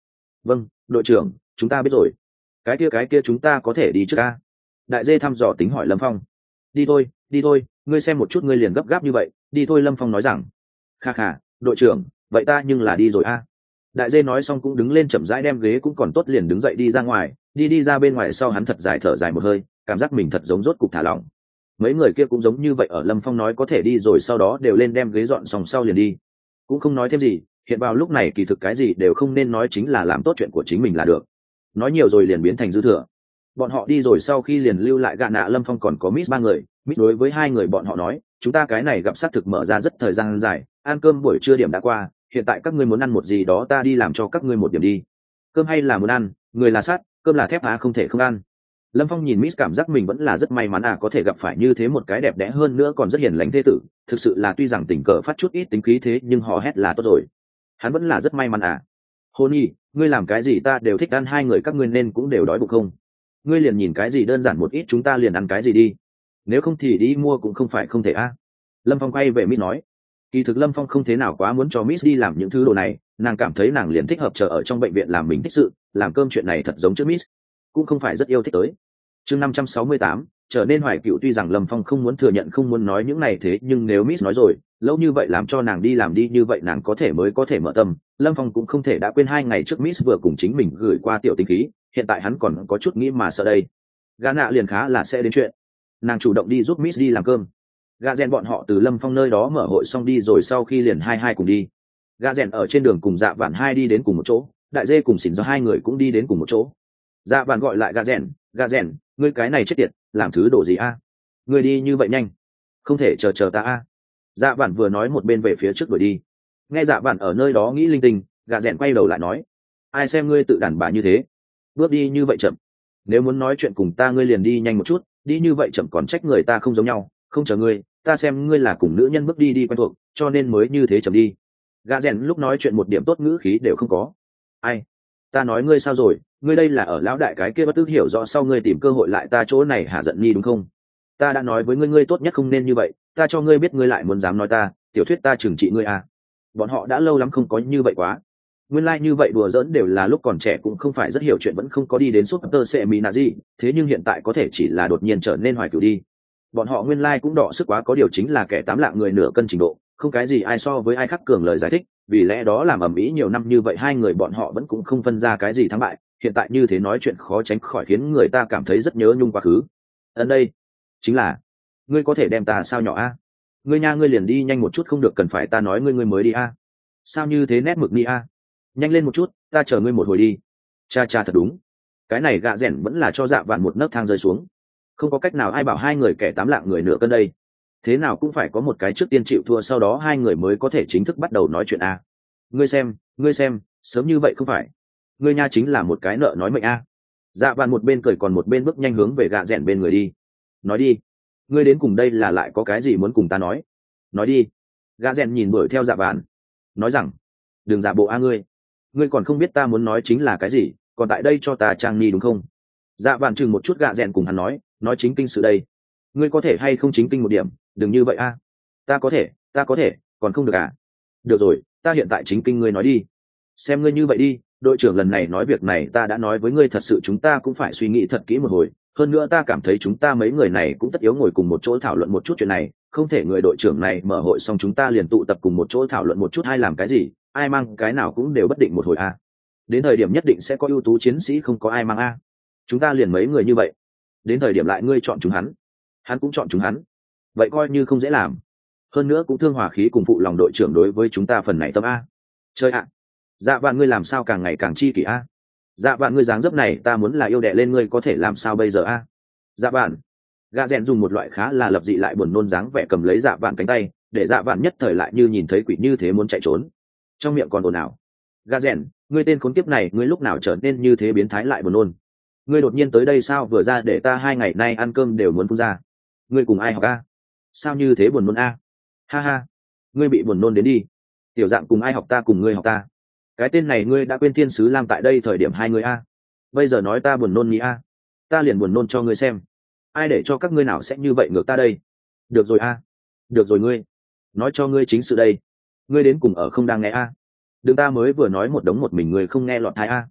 Vâng, đội trưởng, chúng ta biết rồi. Cái kia cái kia chúng ta có thể đi trước a? Đại dê thăm dò tính hỏi Lâm Phong. Đi thôi, đi thôi, ngươi xem một chút ngươi liền gấp gáp như vậy, đi thôi Lâm Phong nói rằng. Kha kha, đội trưởng, vậy ta nhưng là đi rồi a. Đại dê nói xong cũng đứng lên chậm rãi đem ghế cũng còn tốt liền đứng dậy đi ra ngoài, đi đi ra bên ngoài sau hắn thật dài thở dài một hơi, cảm giác mình thật giống rốt cục thả lỏng. Mấy người kia cũng giống như vậy ở Lâm Phong nói có thể đi rồi sau đó đều lên đem ghế dọn xong sau liền đi. Cũng không nói thêm gì, hiện vào lúc này kỳ thực cái gì đều không nên nói, chính là làm tốt chuyện của chính mình là được. Nói nhiều rồi liền biến thành dư thừa. Bọn họ đi rồi sau khi liền lưu lại Gạ Nạ, Lâm Phong còn có Miss ba người. Miss đối với hai người bọn họ nói, chúng ta cái này gặp sát thực mở ra rất thời gian dài, ăn cơm buổi trưa điểm đã qua, hiện tại các ngươi muốn ăn một gì đó ta đi làm cho các ngươi một điểm đi. Cơm hay là muốn ăn, người là sắt, cơm là thép á, không thể không ăn. Lâm Phong nhìn Miss cảm giác mình vẫn là rất may mắn à, có thể gặp phải như thế một cái đẹp đẽ hơn nữa còn rất hiền lành thế tử, thực sự là tuy rằng tình cờ phát chút ít tính khí thế nhưng họ hét là tốt rồi. Hắn vẫn là rất may mắn à. Hôn nhi, ngươi làm cái gì ta đều thích ăn, hai người các ngươi nên cũng đều đói bụng không? Ngươi liền nhìn cái gì đơn giản một ít chúng ta liền ăn cái gì đi. Nếu không thì đi mua cũng không phải không thể a. À. Lâm Phong quay về Miss nói. Kỳ thực Lâm Phong không thế nào quá muốn cho Miss đi làm những thứ đồ này, nàng cảm thấy nàng liền thích hợp chờ ở trong bệnh viện làm mình thích sự, làm cơm chuyện này thật giống trước Miss, cũng không phải rất yêu thích tới. Chương năm trăm sáu mươi tám, trở nên hoài cựu, tuy rằng Lâm Phong không muốn thừa nhận không muốn nói những này thế nhưng nếu Miss nói rồi, lâu như vậy làm cho nàng đi làm đi như vậy nàng có thể mới có thể mở tâm. Lâm Phong cũng không thể đã quên hai ngày trước Miss vừa cùng chính mình gửi qua tiểu tinh khí, hiện tại hắn còn có chút nghĩ mà sợ đây. Gã nạ liền khá là sẽ đến chuyện, nàng chủ động đi giúp Miss đi làm cơm. Gã rèn bọn họ từ Lâm Phong nơi đó mở hội xong đi rồi sau khi liền hai hai cùng đi. Gã rèn ở trên đường cùng Dạ Vạn hai đi đến cùng một chỗ, Đại Dê cùng Xỉn do hai người cũng đi đến cùng một chỗ. Dạ Vạn gọi lại Gã rèn, Gã rèn, ngươi cái này chết tiệt, làm thứ đồ gì a? À? Ngươi đi như vậy nhanh, không thể chờ chờ ta a. À? Dạ Vạn vừa nói một bên về phía trước đuổi đi. Nghe Dạ Vạn ở nơi đó nghĩ linh tinh, Gã rèn quay đầu lại nói, ai xem ngươi tự đàn bà như thế, bước đi như vậy chậm, nếu muốn nói chuyện cùng ta ngươi liền đi nhanh một chút, đi như vậy chậm còn trách người ta không giống nhau, không chờ ngươi, ta xem ngươi là cùng nữ nhân bước đi đi quen thuộc, cho nên mới như thế chậm đi. Gã rèn lúc nói chuyện một điểm tốt ngữ khí đều không có. Ai, ta nói ngươi sao rồi, ngươi đây là ở lão đại cái kia bất tức hiểu rõ sau ngươi tìm cơ hội lại ta chỗ này hả giận nhi đúng không? Ta đã nói với ngươi ngươi tốt nhất không nên như vậy, ta cho ngươi biết ngươi lại muốn dám nói ta, tiểu thuyết ta trừng trị ngươi à. Bọn họ đã lâu lắm không có như vậy quá. Nguyên lai like như vậy đùa giỡn đều là lúc còn trẻ cũng không phải rất hiểu chuyện vẫn không có đi đến Super Seminazi, thế nhưng hiện tại có thể chỉ là đột nhiên trở nên hoài cửu đi. Bọn họ nguyên lai like cũng đọ sức quá, có điều chính là kẻ tám lạng người nửa cân trình độ, không cái gì ai so với ai khác cường lời giải thích, vì lẽ đó làm ầm ĩ nhiều năm như vậy hai người bọn họ vẫn cũng không phân ra cái gì thắng bại, hiện tại như thế nói chuyện khó tránh khỏi khiến người ta cảm thấy rất nhớ nhung quá khứ. Ấn đây, chính là, ngươi có thể đem ta sao nhỏ a? Ngươi nha ngươi liền đi nhanh một chút không được cần phải ta nói ngươi ngươi mới đi a? Sao như thế nét mực đi a? Nhanh lên một chút, ta chờ ngươi một hồi đi. Cha cha thật đúng, cái này Gạ rèn vẫn là cho Dạ Vạn một nấc thang rơi xuống. Không có cách nào, ai bảo hai người kẻ tám lạng người nửa cân đây, thế nào cũng phải có một cái trước tiên chịu thua sau đó hai người mới có thể chính thức bắt đầu nói chuyện a. Ngươi xem, ngươi xem, sớm như vậy không phải, ngươi nha chính là một cái nợ nói mệnh a. Dạ Vạn một bên cười còn một bên bước nhanh hướng về Gạ rèn bên người đi. Nói đi, ngươi đến cùng đây là lại có cái gì muốn cùng ta nói? Nói đi. Gạ rèn nhìn đuổi theo Dạ Vạn, nói rằng, đừng giả bộ a ngươi, ngươi còn không biết ta muốn nói chính là cái gì, còn tại đây cho ta trang ni đúng không? Dạ Vạn chừng một chút Gạ rèn cùng hắn nói, nói chính kinh sự đây, ngươi có thể hay không chính kinh một điểm, đừng như vậy a. Ta có thể, ta có thể, còn không được à? Được rồi, ta hiện tại chính kinh, ngươi nói đi. Xem ngươi như vậy đi, đội trưởng lần này nói việc này ta đã nói với ngươi, thật sự chúng ta cũng phải suy nghĩ thật kỹ một hồi, hơn nữa ta cảm thấy chúng ta mấy người này cũng tất yếu ngồi cùng một chỗ thảo luận một chút chuyện này, không thể người đội trưởng này mở hội xong chúng ta liền tụ tập cùng một chỗ thảo luận một chút hay làm cái gì, ai mang cái nào cũng đều bất định một hồi a. Đến thời điểm nhất định sẽ có ưu tú chiến sĩ không có ai mang a. Chúng ta liền mấy người như vậy, đến thời điểm lại ngươi chọn chúng hắn, hắn cũng chọn chúng hắn, vậy coi như không dễ làm, hơn nữa cũng thương hòa khí cùng phụ lòng đội trưởng đối với chúng ta phần này tâm a. Chơi ạ, Dạ Vạn ngươi làm sao càng ngày càng chi kỷ a. Dạ Vạn ngươi dáng dấp này ta muốn là yêu đẻ lên ngươi có thể làm sao bây giờ a. Dạ Vạn. Gã rèn dùng một loại khá là lập dị lại buồn nôn dáng vẻ cầm lấy Dạ Vạn cánh tay, để Dạ Vạn nhất thời lại như nhìn thấy quỷ như thế muốn chạy trốn, trong miệng còn ồn ào. Gã rèn, ngươi tên khốn kiếp này, ngươi lúc nào trở nên như thế biến thái lại buồn nôn? Ngươi đột nhiên tới đây sao, vừa ra để ta hai ngày nay ăn cơm đều muốn phun ra. Ngươi cùng ai học a? Sao như thế buồn nôn a? Ha ha, ngươi bị buồn nôn đến đi. Tiểu Dạng cùng ai học, ta cùng ngươi học ta. Cái tên này ngươi đã quên thiên sứ Lam tại đây thời điểm hai người a. Bây giờ nói ta buồn nôn nhỉ a? Ta liền buồn nôn cho ngươi xem. Ai để cho các ngươi nào sẽ như vậy ngược ta đây? Được rồi a. Được rồi ngươi. Nói cho ngươi chính sự đây. Ngươi đến cùng ở không đang nghe a. Đừng ta mới vừa nói một đống một mình ngươi không nghe lọt tai a.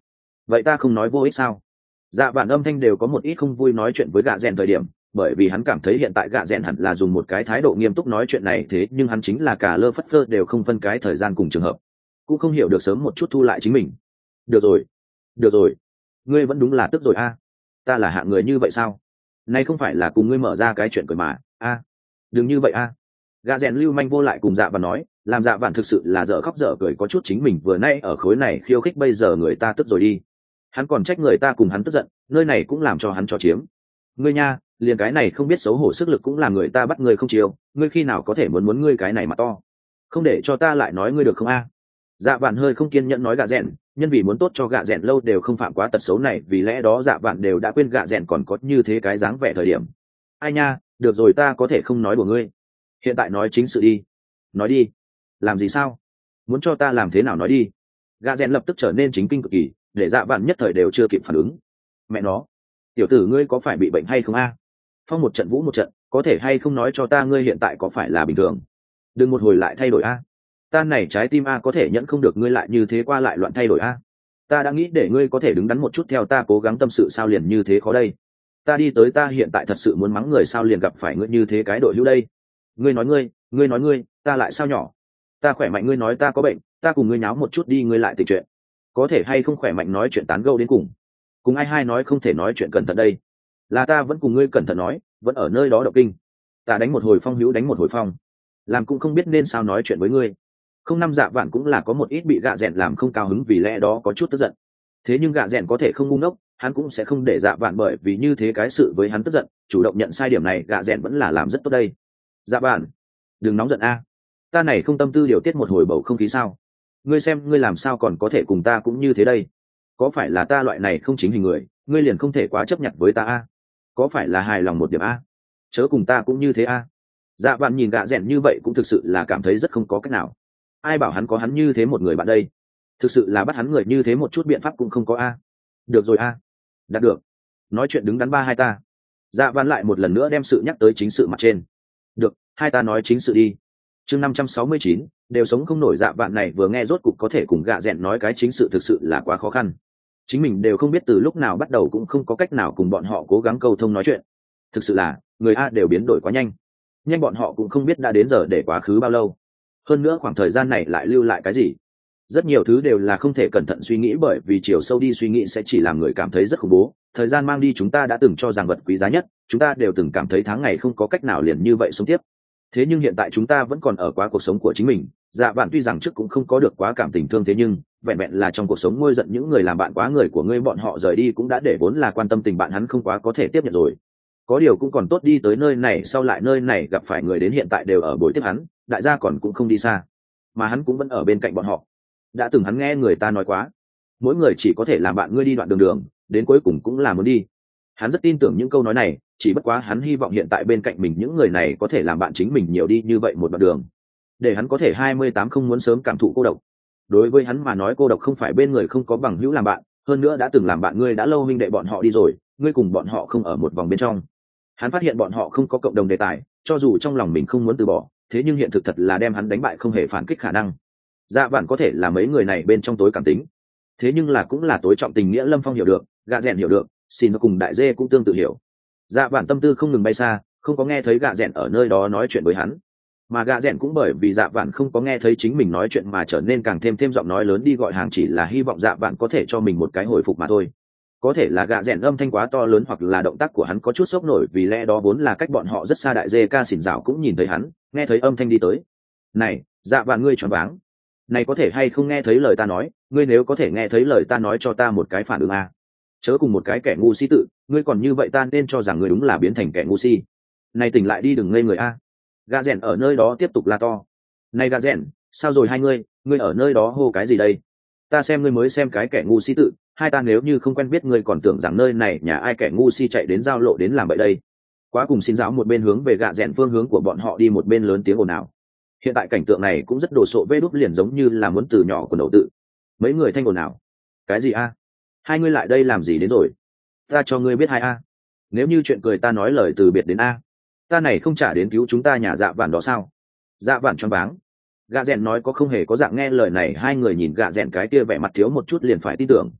vậy ta không nói vô ích sao? Dạ vạn âm thanh đều có một ít không vui nói chuyện với gạ rèn thời điểm, bởi vì hắn cảm thấy hiện tại gạ rèn hẳn là dùng một cái thái độ nghiêm túc nói chuyện này, thế nhưng hắn chính là cả lơ phất phơ đều không phân cái thời gian cùng trường hợp, cũng không hiểu được sớm một chút thu lại chính mình. Được rồi, được rồi, ngươi vẫn đúng là tức rồi a. Ta là hạng người như vậy sao? Nay không phải là cùng ngươi mở ra cái chuyện cười mà a. Đừng như vậy a. Gạ rèn lưu manh vô lại cùng dạ vạn nói, làm dạ vạn thực sự là dở khóc dở cười, có chút chính mình vừa nay ở khối này khiêu khích, bây giờ người ta tức rồi đi, hắn còn trách người ta cùng hắn tức giận, nơi này cũng làm cho hắn cho chiếm. Ngươi nha, liền cái này không biết xấu hổ sức lực cũng làm người ta bắt ngươi không chiều, ngươi khi nào có thể muốn muốn ngươi cái này mà to, không để cho ta lại nói ngươi được không a? Dạ vạn hơi không kiên nhẫn nói gạ rèn, nhân vì muốn tốt cho gạ rèn lâu đều không phạm quá tật xấu này, vì lẽ đó dạ vạn đều đã quên gạ rèn còn có như thế cái dáng vẻ thời điểm. Ai nha, được rồi, ta có thể không nói của ngươi, hiện tại nói chính sự đi. Nói đi. Làm gì sao? Muốn cho ta làm thế nào nói đi? Gạ rèn lập tức trở nên chính kinh cực kỳ, để dạ vạn nhất thời đều chưa kịp phản ứng. Mẹ nó, tiểu tử ngươi có phải bị bệnh hay không a? Phong một trận vũ một trận, có thể hay không nói cho ta ngươi hiện tại có phải là bình thường? Đừng một hồi lại thay đổi a. Ta này trái tim a có thể nhẫn không được ngươi lại như thế qua lại loạn thay đổi a. Ta đã nghĩ để ngươi có thể đứng đắn một chút theo ta cố gắng tâm sự, sao liền như thế khó đây? Ta đi tới, ta hiện tại thật sự muốn mắng người, sao liền gặp phải ngươi như thế cái đội hữu đây? Ngươi nói ngươi, ngươi nói ngươi, ta lại sao nhỏ? Ta khỏe mạnh ngươi nói ta có bệnh, ta cùng ngươi nháo một chút đi, ngươi lại tình chuyện. Có thể hay không khỏe mạnh nói chuyện tán gẫu đến cùng? Cùng ai hai nói không thể nói chuyện cẩn thận đây? Là ta vẫn cùng ngươi cẩn thận nói, vẫn ở nơi đó động kinh. Ta đánh một hồi phong hữu đánh một hồi phong, làm cũng không biết nên sao nói chuyện với ngươi. Không năm dạ vạn cũng là có một ít bị gạ rèn làm không cao hứng, vì lẽ đó có chút tức giận. Thế nhưng gạ rèn có thể không ngu ngốc, hắn cũng sẽ không để dạ vạn bởi vì như thế cái sự với hắn tức giận, chủ động nhận sai, điểm này gạ rèn vẫn là làm rất tốt đây. Dạ vạn, đừng nóng giận a, ta này không tâm tư điều tiết một hồi bầu không khí sao? Ngươi xem ngươi làm sao còn có thể cùng ta cũng như thế đây? Có phải là ta loại này không chính hình người, ngươi liền không thể quá chấp nhận với ta a? Có phải là hài lòng một điểm a? Chớ cùng ta cũng như thế a. Dạ vạn nhìn gạ rèn như vậy cũng thực sự là cảm thấy rất không có cách nào. Ai bảo hắn có hắn như thế một người bạn đây? Thực sự là bắt hắn người như thế một chút biện pháp cũng không có a. Được rồi a, đạt được, nói chuyện đứng đắn ba hai ta. Dạ vạn lại một lần nữa đem sự nhắc tới chính sự mặt trên. Được, hai ta nói chính sự đi. Chương năm trăm sáu mươi chín, đều sống không nổi. Dạ vạn này vừa nghe rốt cục có thể cùng gạ rèn nói cái chính sự, thực sự là quá khó khăn. Chính mình đều không biết từ lúc nào bắt đầu, cũng không có cách nào cùng bọn họ cố gắng câu thông nói chuyện. Thực sự là người a đều biến đổi quá nhanh, nhanh bọn họ cũng không biết đã đến giờ để quá khứ bao lâu. Hơn nữa khoảng thời gian này lại lưu lại cái gì, rất nhiều thứ đều là không thể cẩn thận suy nghĩ, bởi vì chiều sâu đi suy nghĩ sẽ chỉ làm người cảm thấy rất khủng bố. Thời gian mang đi chúng ta đã từng cho rằng vật quý giá nhất, chúng ta đều từng cảm thấy tháng ngày không có cách nào liền như vậy sống tiếp. Thế nhưng hiện tại chúng ta vẫn còn ở quá cuộc sống của chính mình. Dạ bạn tuy rằng trước cũng không có được quá cảm tình thương, thế nhưng vẹn vẹn là trong cuộc sống ngôi giận những người làm bạn quá người của ngươi, bọn họ rời đi cũng đã để vốn là quan tâm tình bạn hắn không quá có thể tiếp nhận rồi. Có điều cũng còn tốt, đi tới nơi này sau lại nơi này gặp phải người đến hiện tại đều ở buổi tiếp hắn, đại gia còn cũng không đi xa, mà hắn cũng vẫn ở bên cạnh bọn họ. Đã từng hắn nghe người ta nói quá, mỗi người chỉ có thể làm bạn ngươi đi đoạn đường đường, đến cuối cùng cũng là muốn đi. Hắn rất tin tưởng những câu nói này, chỉ bất quá hắn hy vọng hiện tại bên cạnh mình những người này có thể làm bạn chính mình nhiều đi như vậy một đoạn đường, để hắn có thể hai mươi tám không muốn sớm cảm thụ cô độc. Đối với hắn mà nói, cô độc không phải bên người không có bằng hữu làm bạn, hơn nữa đã từng làm bạn ngươi đã lâu huynh đệ bọn họ đi rồi, ngươi cùng bọn họ không ở một vòng bên trong. Hắn phát hiện bọn họ không có cộng đồng đề tài, cho dù trong lòng mình không muốn từ bỏ, thế nhưng hiện thực thật là đem hắn đánh bại, không hề phản kích khả năng. Dạ vạn có thể là mấy người này bên trong tối cảm tính, thế nhưng là cũng là tối trọng tình nghĩa. Lâm Phong hiểu được, gạ rèn hiểu được, xin cùng đại dê cũng tương tự hiểu. Dạ vạn tâm tư không ngừng bay xa, không có nghe thấy gạ rèn ở nơi đó nói chuyện với hắn, mà gạ rèn cũng bởi vì dạ vạn không có nghe thấy chính mình nói chuyện mà trở nên càng thêm thêm giọng nói lớn đi gọi hàng, chỉ là hy vọng dạ vạn có thể cho mình một cái hồi phục mà thôi. Có thể là gạ rèn âm thanh quá to lớn, hoặc là động tác của hắn có chút sốc nổi, vì lẽ đó vốn là cách bọn họ rất xa đại dê ca xỉn rào cũng nhìn thấy hắn, nghe thấy âm thanh đi tới. Này, dạ vạn ngươi choáng váng, này có thể hay không nghe thấy lời ta nói, ngươi nếu có thể nghe thấy lời ta nói cho ta một cái phản ứng a. Chớ cùng một cái kẻ ngu si tự, ngươi còn như vậy ta nên cho rằng ngươi đúng là biến thành kẻ ngu si. Này tỉnh lại đi, đừng ngây người a. Gạ rèn ở nơi đó tiếp tục la to. Này gạ rèn, sao rồi hai ngươi, ngươi ở nơi đó hô cái gì đây? Ta xem ngươi mới xem cái kẻ ngu si tự, hai ta nếu như không quen biết ngươi còn tưởng rằng nơi này nhà ai kẻ ngu si chạy đến giao lộ đến làm vậy đây. Quá cùng xin giáo một bên hướng về gạ rèn phương hướng của bọn họ đi, một bên lớn tiếng ồn ào. Hiện tại cảnh tượng này cũng rất đồ sộ, vê đút liền giống như là muốn từ nhỏ của đầu tự. Mấy người thanh ồn ào. Cái gì a? Hai ngươi lại đây làm gì đến rồi? Ta cho ngươi biết hai a. Nếu như chuyện cười ta nói lời từ biệt đến a, ta này không trả đến cứu chúng ta nhà dạ vạn đó sao? Dạ vạn choáng váng. Gạ rèn nói có không hề có dạng nghe lời này, hai người nhìn gạ rèn cái kia vẻ mặt thiếu một chút liền phải tin tưởng.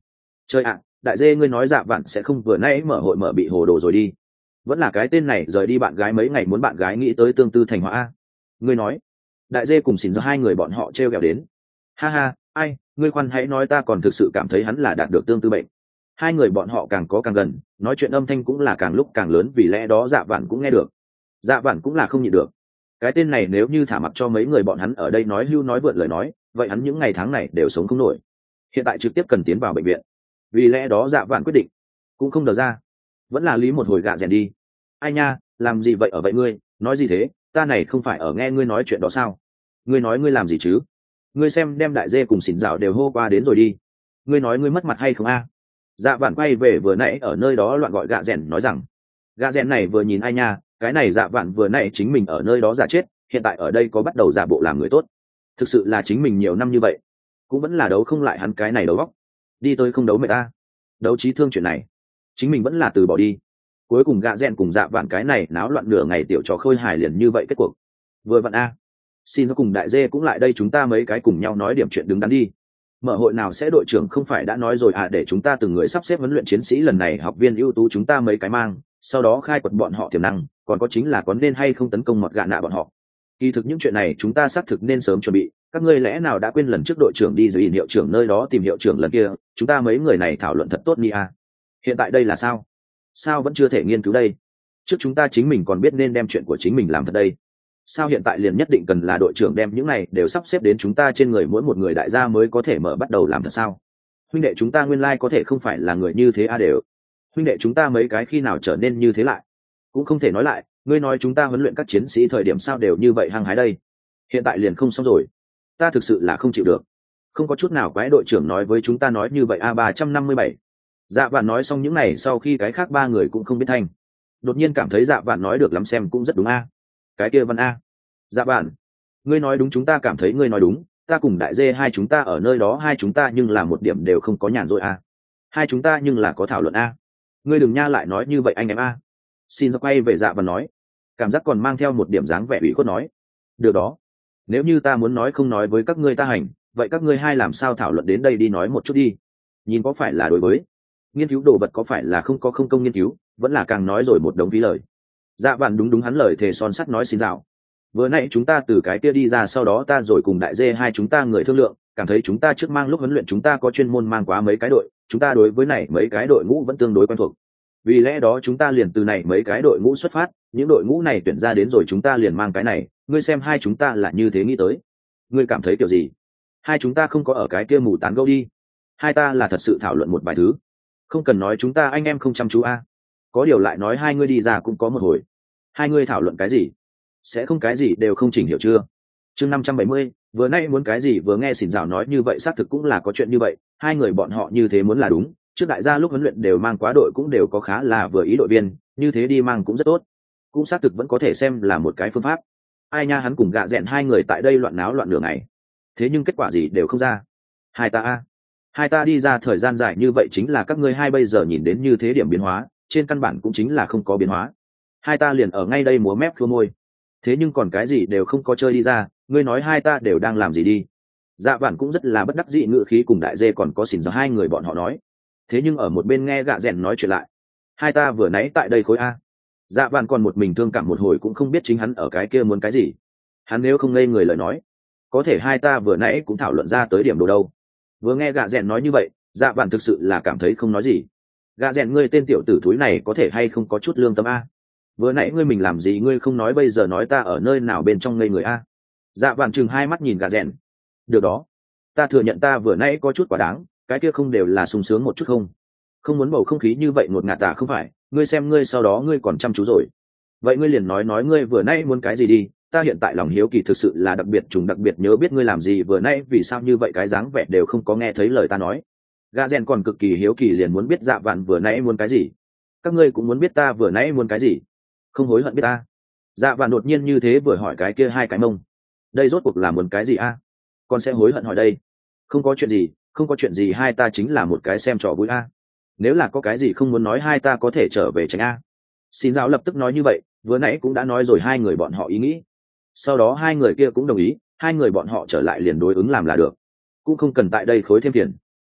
Chơi ạ, đại dê ngươi nói dạ vạn sẽ không vừa nãy mở hội mở bị hồ đồ rồi đi. Vẫn là cái tên này rời đi bạn gái mấy ngày muốn bạn gái nghĩ tới tương tư thành hóa a. Ngươi nói, đại dê cùng xỉn do hai người bọn họ treo kẹo đến. Ha ha, ai, ngươi khoan hãy nói, ta còn thực sự cảm thấy hắn là đạt được tương tư bệnh. Hai người bọn họ càng có càng gần, nói chuyện âm thanh cũng là càng lúc càng lớn, vì lẽ đó dạ vạn cũng nghe được. Dạ vạn cũng là không nhịn được. Cái tên này nếu như thả mặc cho mấy người bọn hắn ở đây nói hưu nói vượn lời nói, vậy hắn những ngày tháng này đều sống không nổi. Hiện tại trực tiếp cần tiến vào bệnh viện. Vì lẽ đó dạ vạn quyết định, cũng không đờ ra, vẫn là lý một hồi gạ rèn đi. Ai nha, làm gì vậy ở vậy ngươi, nói gì thế, ta này không phải ở nghe ngươi nói chuyện đó sao? Ngươi nói ngươi làm gì chứ? Ngươi xem đem đại dê cùng xỉn dạo đều hô qua đến rồi đi. Ngươi nói ngươi mất mặt hay không a? Dạ vạn quay về vừa nãy ở nơi đó loạn gọi gạ rèn nói rằng, gạ rèn này vừa nhìn ai nha, cái này dạ vạn vừa nãy chính mình ở nơi đó giả chết, hiện tại ở đây có bắt đầu giả bộ làm người tốt. Thực sự là chính mình nhiều năm như vậy, cũng vẫn là đấu không lại hắn cái này đầu óc. Đi tôi không đấu mệt ta, đấu trí thương chuyện này, chính mình vẫn là từ bỏ đi. Cuối cùng gạ rèn cùng dạ vạn cái này náo loạn nửa ngày tiểu trò khôi hài liền như vậy kết cuộc. Vừa vặn a, xin cùng đại dê cũng lại đây, chúng ta mấy cái cùng nhau nói điểm chuyện đứng đắn đi. Mở hội nào sẽ đội trưởng không phải đã nói rồi à, để chúng ta từng người sắp xếp huấn luyện chiến sĩ lần này học viên ưu tú chúng ta mấy cái mang, sau đó khai quật bọn họ tiềm năng, còn có chính là có nên hay không tấn công mọt gạ nạ bọn họ. Kỳ thực những chuyện này chúng ta xác thực nên sớm chuẩn bị, các ngươi lẽ nào đã quên lần trước đội trưởng đi rồi hiệu trưởng nơi đó tìm hiệu trưởng lần kia, chúng ta mấy người này thảo luận thật tốt ni à. Hiện tại đây là sao? Sao vẫn chưa thể nghiên cứu đây? Trước chúng ta chính mình còn biết nên đem chuyện của chính mình làm thật đây. Sao hiện tại liền nhất định cần là đội trưởng đem những này đều sắp xếp đến chúng ta trên người mỗi một người đại gia mới có thể mở bắt đầu làm thật sao? Huynh đệ chúng ta nguyên lai có thể không phải là người như thế a đều. Huynh đệ chúng ta mấy cái khi nào trở nên như thế lại? Cũng không thể nói lại, ngươi nói chúng ta huấn luyện các chiến sĩ thời điểm sao đều như vậy hăng hái đây. Hiện tại liền không xong rồi. Ta thực sự là không chịu được. Không có chút nào quái đội trưởng nói với chúng ta nói như vậy a. Ba trăm năm mươi bảy. Dạ vạn nói xong những này sau khi cái khác ba người cũng không biết thanh. Đột nhiên cảm thấy dạ vạn nói được lắm, xem cũng rất đúng a. Cái kia văn a. Dạ vạn, ngươi nói đúng, chúng ta cảm thấy ngươi nói đúng, ta cùng đại dê hai chúng ta ở nơi đó hai chúng ta nhưng là một điểm đều không có nhàn rỗi a. Hai chúng ta nhưng là có thảo luận a. Ngươi đừng nha lại nói như vậy anh em a. Xin ra quay về dạ vạn nói, cảm giác còn mang theo một điểm dáng vẻ ủy khuất nói, được đó, nếu như ta muốn nói không nói với các ngươi ta hành, vậy các ngươi hai làm sao thảo luận đến đây đi nói một chút đi. Nhìn có phải là đối với nghiên cứu đồ vật có phải là không có không công nghiên cứu, vẫn là càng nói rồi một đống phí lời. Dạ vạn đúng đúng, hắn lời thề son sắt nói xin dạo. Vừa nãy chúng ta từ cái kia đi ra, sau đó ta rồi cùng đại dê hai chúng ta người thương lượng, cảm thấy chúng ta trước mang lúc huấn luyện chúng ta có chuyên môn mang quá mấy cái đội, chúng ta đối với này mấy cái đội ngũ vẫn tương đối quen thuộc. Vì lẽ đó chúng ta liền từ này mấy cái đội ngũ xuất phát, những đội ngũ này tuyển ra đến rồi chúng ta liền mang cái này, ngươi xem hai chúng ta là như thế nghĩ tới. Ngươi cảm thấy kiểu gì? Hai chúng ta không có ở cái kia mù tán gẫu đi. Hai ta là thật sự thảo luận một vài thứ. Không cần nói chúng ta anh em không chăm chú a. Có điều lại nói hai ngươi đi ra cũng có một hồi. Hai ngươi thảo luận cái gì? Sẽ không cái gì đều không chỉnh hiểu chưa? Chương năm trăm bảy mươi, vừa nay muốn cái gì vừa nghe xỉn rào nói như vậy xác thực cũng là có chuyện như vậy, hai người bọn họ như thế muốn là đúng, trước đại gia lúc huấn luyện đều mang quá đội cũng đều có khá là vừa ý đội viên, như thế đi mang cũng rất tốt. Cũng xác thực vẫn có thể xem là một cái phương pháp. Ai nha, hắn cùng gạ rèn hai người tại đây loạn náo loạn nửa ngày. Thế nhưng kết quả gì đều không ra. Hai ta a, hai ta đi ra thời gian dài như vậy chính là các ngươi hai bây giờ nhìn đến như thế điểm biến hóa, trên căn bản cũng chính là không có biến hóa. Hai ta liền ở ngay đây múa mép khua môi. Thế nhưng còn cái gì đều không có chơi đi ra, ngươi nói hai ta đều đang làm gì đi. Dạ vạn cũng rất là bất đắc dĩ ngữ khí cùng đại dê còn có xỉn do hai người bọn họ nói. Thế nhưng ở một bên nghe gạ rèn nói chuyện lại. Hai ta vừa nãy tại đây khối a. Dạ vạn còn một mình thương cảm một hồi cũng không biết chính hắn ở cái kia muốn cái gì. Hắn nếu không ngây người lời nói, có thể hai ta vừa nãy cũng thảo luận ra tới điểm đồ đâu. Vừa nghe gạ rèn nói như vậy, dạ vạn thực sự là cảm thấy không nói gì. Gạ rèn, ngươi tên tiểu tử thúi này có thể hay không có chút lương tâm a. Vừa nãy ngươi mình làm gì ngươi không nói, bây giờ nói ta ở nơi nào bên trong ngây người a. Dạ vạn chừng hai mắt nhìn gạ rèn. Được đó, ta thừa nhận ta vừa nãy có chút quá đáng, cái kia không đều là sung sướng một chút không? Không muốn bầu không khí như vậy ngột ngạt à, không phải, ngươi xem ngươi sau đó ngươi còn chăm chú rồi. Vậy ngươi liền nói nói ngươi vừa nãy muốn cái gì đi, ta hiện tại lòng hiếu kỳ thực sự là đặc biệt trùng đặc biệt nhớ biết ngươi làm gì vừa nãy, vì sao như vậy cái dáng vẻ đều không có nghe thấy lời ta nói. Gạ rèn còn cực kỳ hiếu kỳ liền muốn biết dạ vạn vừa nãy muốn cái gì. Các ngươi cũng muốn biết ta vừa nãy muốn cái gì. Không hối hận biết ta. Dạ vạn đột nhiên như thế vừa hỏi cái kia hai cái mông. Đây rốt cuộc là muốn cái gì a? À? Con sẽ hối hận hỏi đây. Không có chuyện gì, không có chuyện gì, hai ta chính là một cái xem trò vui a. À? Nếu là có cái gì không muốn nói hai ta có thể trở về tránh a. Xin giáo lập tức nói như vậy, vừa nãy cũng đã nói rồi hai người bọn họ ý nghĩ. Sau đó hai người kia cũng đồng ý, hai người bọn họ trở lại liền đối ứng làm là được. Cũng không cần tại đây khối thêm phiền.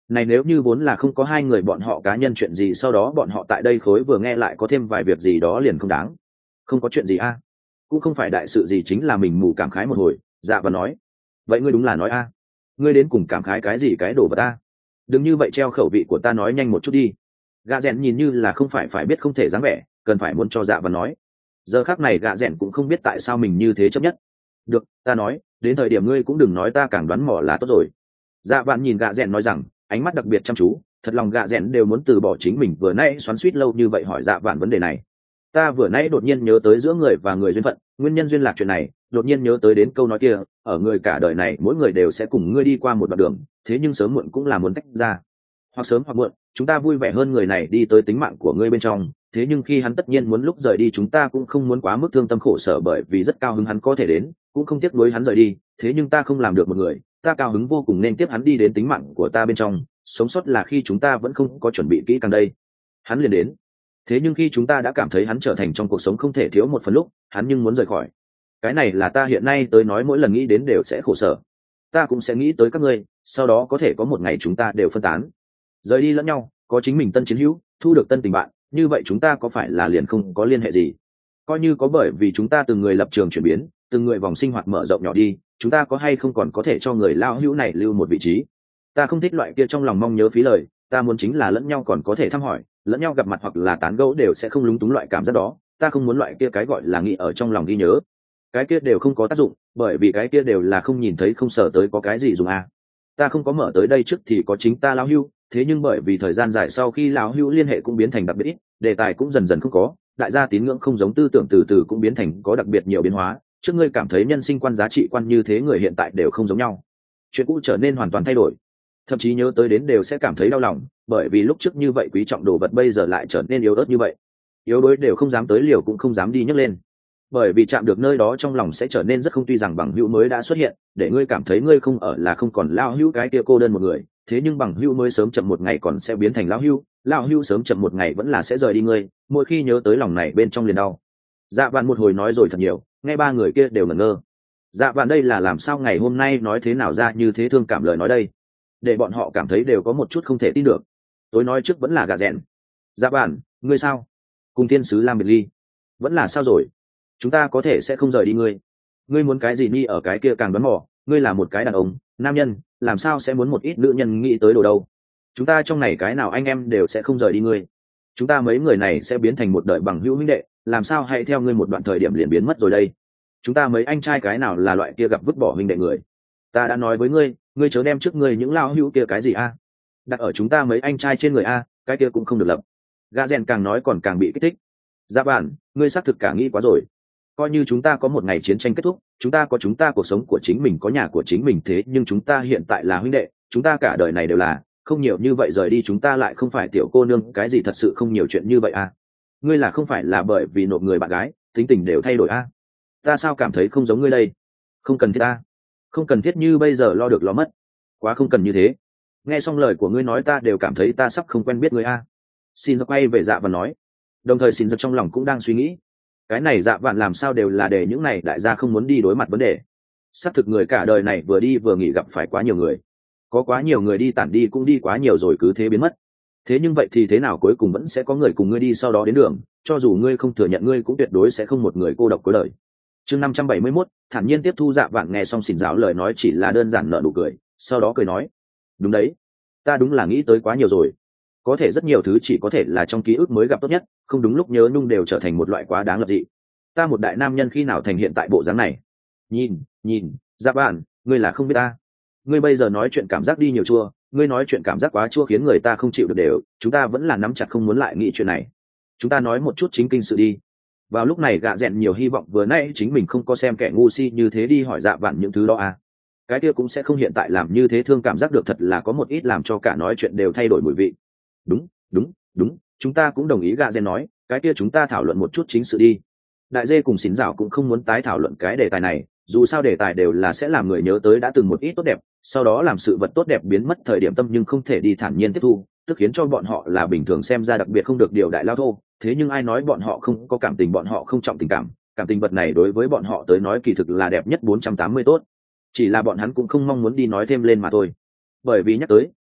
Này nếu như vốn là không có hai người bọn họ cá nhân chuyện gì, sau đó bọn họ tại đây khối vừa nghe lại có thêm vài việc gì đó liền không đáng. Không có chuyện gì a, cũng không phải đại sự gì, chính là mình mù cảm khái một hồi. Dạ và nói, vậy ngươi đúng là nói a, ngươi đến cùng cảm khái cái gì cái đồ vật ta, đừng như vậy treo khẩu vị của ta, nói nhanh một chút đi. Gạ rèn nhìn như là không phải phải biết không thể dáng vẻ, cần phải muốn cho dạ và nói. Giờ khác này gạ rèn cũng không biết tại sao mình như thế chấp nhất. Được, ta nói, đến thời điểm ngươi cũng đừng nói ta càng đoán mò là tốt rồi. Dạ bạn nhìn gạ rèn nói rằng, ánh mắt đặc biệt chăm chú, thật lòng gạ rèn đều muốn từ bỏ chính mình vừa nãy xoắn suýt lâu như vậy hỏi dạ bạn vấn đề này. Ta vừa nãy đột nhiên nhớ tới giữa người và người duyên phận, nguyên nhân duyên lạc chuyện này, đột nhiên nhớ tới đến câu nói kia, ở người cả đời này mỗi người đều sẽ cùng ngươi đi qua một đoạn đường, thế nhưng sớm muộn cũng là muốn tách ra. Hoặc sớm hoặc muộn, chúng ta vui vẻ hơn người này đi tới tính mạng của ngươi bên trong, thế nhưng khi hắn tất nhiên muốn lúc rời đi, chúng ta cũng không muốn quá mức thương tâm khổ sở, bởi vì rất cao hứng hắn có thể đến, cũng không tiếc nuối hắn rời đi, thế nhưng ta không làm được một người, ta cao hứng vô cùng nên tiếp hắn đi đến tính mạng của ta bên trong, sống sót là khi chúng ta vẫn không có chuẩn bị kỹ càng đây. Hắn liền đến. Thế nhưng khi chúng ta đã cảm thấy hắn trở thành trong cuộc sống không thể thiếu một phần lúc, hắn nhưng muốn rời khỏi. Cái này là ta hiện nay tới nói mỗi lần nghĩ đến đều sẽ khổ sở. Ta cũng sẽ nghĩ tới các ngươi, sau đó có thể có một ngày chúng ta đều phân tán, rời đi lẫn nhau, có chính mình tân chiến hữu, thu được tân tình bạn, như vậy chúng ta có phải là liền không có liên hệ gì? Coi như có, bởi vì chúng ta từng người lập trường chuyển biến, từng người vòng sinh hoạt mở rộng nhỏ đi, chúng ta có hay không còn có thể cho người lao hữu này lưu một vị trí? Ta không thích loại kia trong lòng mong nhớ phí lời, ta muốn chính là lẫn nhau còn có thể thăm hỏi, lẫn nhau gặp mặt hoặc là tán gẫu đều sẽ không lúng túng loại cảm giác đó. Ta không muốn loại kia cái gọi là nghĩ ở trong lòng ghi nhớ, cái kia đều không có tác dụng, bởi vì cái kia đều là không nhìn thấy không sợ tới có cái gì dùng à. Ta không có mở tới đây trước thì có chính ta lao hữu, thế nhưng bởi vì thời gian dài sau khi lão hữu liên hệ cũng biến thành đặc biệt ít, đề tài cũng dần dần không có, đại gia tín ngưỡng không giống, tư tưởng từ từ cũng biến thành có đặc biệt nhiều biến hóa. Trước ngươi cảm thấy nhân sinh quan giá trị quan như thế, người hiện tại đều không giống nhau, chuyện cũ trở nên hoàn toàn thay đổi, thậm chí nhớ tới đến đều sẽ cảm thấy đau lòng, bởi vì lúc trước như vậy quý trọng đồ vật bây giờ lại trở nên yếu ớt như vậy, yếu đuối đều không dám tới liều, cũng không dám đi nhấc lên, bởi vì chạm được nơi đó trong lòng sẽ trở nên rất không. Tuy rằng bằng hữu mới đã xuất hiện để ngươi cảm thấy ngươi không ở là không còn lao hữu cái kia cô đơn một người, thế nhưng bằng hữu mới sớm chậm một ngày còn sẽ biến thành lão hữu, lão hữu sớm chậm một ngày vẫn là sẽ rời đi ngươi, mỗi khi nhớ tới lòng này bên trong liền đau. Dạ bạn một hồi nói rồi thật nhiều, nghe ba người kia đều ngẩn ngơ. Dạ bạn đây là làm sao ngày hôm nay nói thế nào ra như thế thương cảm lời nói đây, để bọn họ cảm thấy đều có một chút không thể tin được. Tối nói trước vẫn là gà rèn. Dạ bạn, ngươi sao? Cùng thiên sứ Lam biệt ly, vẫn là sao rồi? Chúng ta có thể sẽ không rời đi ngươi. Ngươi muốn cái gì ni ở cái kia càng đoán mò, ngươi là một cái đàn ông, nam nhân, làm sao sẽ muốn một ít nữ nhân nghĩ tới đồ đâu. Chúng ta trong này cái nào anh em đều sẽ không rời đi ngươi. Chúng ta mấy người này sẽ biến thành một đời bằng hữu huynh đệ, làm sao hãy theo ngươi một đoạn thời điểm liền biến mất rồi đây. Chúng ta mấy anh trai cái nào là loại kia gặp vứt bỏ huynh đệ người. Ta đã nói với ngươi, ngươi chớ đem trước ngươi những lao hữu kia cái gì a đặt ở chúng ta mấy anh trai trên người a, cái kia cũng không được lập. Gã rèn càng nói còn càng bị kích thích. Dạ bản, ngươi xác thực cả nghĩ quá rồi. Coi như chúng ta có một ngày chiến tranh kết thúc, chúng ta có chúng ta cuộc sống của chính mình, có nhà của chính mình, thế nhưng chúng ta hiện tại là huynh đệ, chúng ta cả đời này đều là, không nhiều như vậy rời đi chúng ta lại không phải tiểu cô nương cái gì, thật sự không nhiều chuyện như vậy à. Ngươi là không phải là bởi vì nộp người bạn gái tính tình đều thay đổi à? Ta sao cảm thấy không giống ngươi đây. Không cần thiết ta, không cần thiết như bây giờ lo được lo mất, quá không cần như thế. Nghe xong lời của ngươi nói ta đều cảm thấy ta sắp không quen biết ngươi à. Xin giặc quay về Dạ và nói, đồng thời xin giặc trong lòng cũng đang suy nghĩ, cái này Dạ vạn làm sao đều là để những này đại gia không muốn đi đối mặt vấn đề. Xác thực người cả đời này vừa đi vừa nghỉ gặp phải quá nhiều người, có quá nhiều người đi tản đi cũng đi quá nhiều rồi cứ thế biến mất. Thế nhưng vậy thì thế nào, cuối cùng vẫn sẽ có người cùng ngươi đi sau đó đến đường, cho dù ngươi không thừa nhận ngươi cũng tuyệt đối sẽ không một người cô độc cuối đời. Chương năm trăm bảy mươi mốt, thản nhiên tiếp thu. Dạ vạn nghe xong xỉn giáo lời nói chỉ là đơn giản nở nụ cười, sau đó cười nói, đúng đấy, ta đúng là nghĩ tới quá nhiều rồi, có thể rất nhiều thứ chỉ có thể là trong ký ức mới gặp tốt nhất, không đúng lúc nhớ nhung đều trở thành một loại quá đáng lập dị. Ta một đại nam nhân khi nào thành hiện tại bộ dáng này. Nhìn nhìn Dạ bạn, ngươi là không biết ta, ngươi bây giờ nói chuyện cảm giác đi nhiều chua, ngươi nói chuyện cảm giác quá chua khiến người ta không chịu được đều, chúng ta vẫn là nắm chặt không muốn lại nghĩ chuyện này, chúng ta nói một chút chính kinh sự đi. Vào lúc này gạ rèn nhiều hy vọng vừa nãy chính mình không có xem kẻ ngu si như thế đi hỏi Dạ vạn những thứ đó à, cái kia cũng sẽ không hiện tại làm như thế, thương cảm giác được thật là có một ít làm cho cả nói chuyện đều thay đổi mùi vị. Đúng đúng đúng, chúng ta cũng đồng ý. Gạ rèn nói, cái kia chúng ta thảo luận một chút chính sự đi. Đại dê cùng xín rào cũng không muốn tái thảo luận cái đề tài này, dù sao đề tài đều là sẽ làm người nhớ tới đã từng một ít tốt đẹp, sau đó làm sự vật tốt đẹp biến mất thời điểm tâm nhưng không thể đi thản nhiên tiếp thu, tức khiến cho bọn họ là bình thường xem ra đặc biệt không được điều đại lao thô. Thế nhưng ai nói bọn họ không có cảm tình, bọn họ không trọng tình cảm, cảm tình vật này đối với bọn họ tới nói kỳ thực là đẹp nhất bốn trăm tám mươi tốt, chỉ là bọn hắn cũng không mong muốn đi nói thêm lên mà thôi. Bởi vì nhắc tới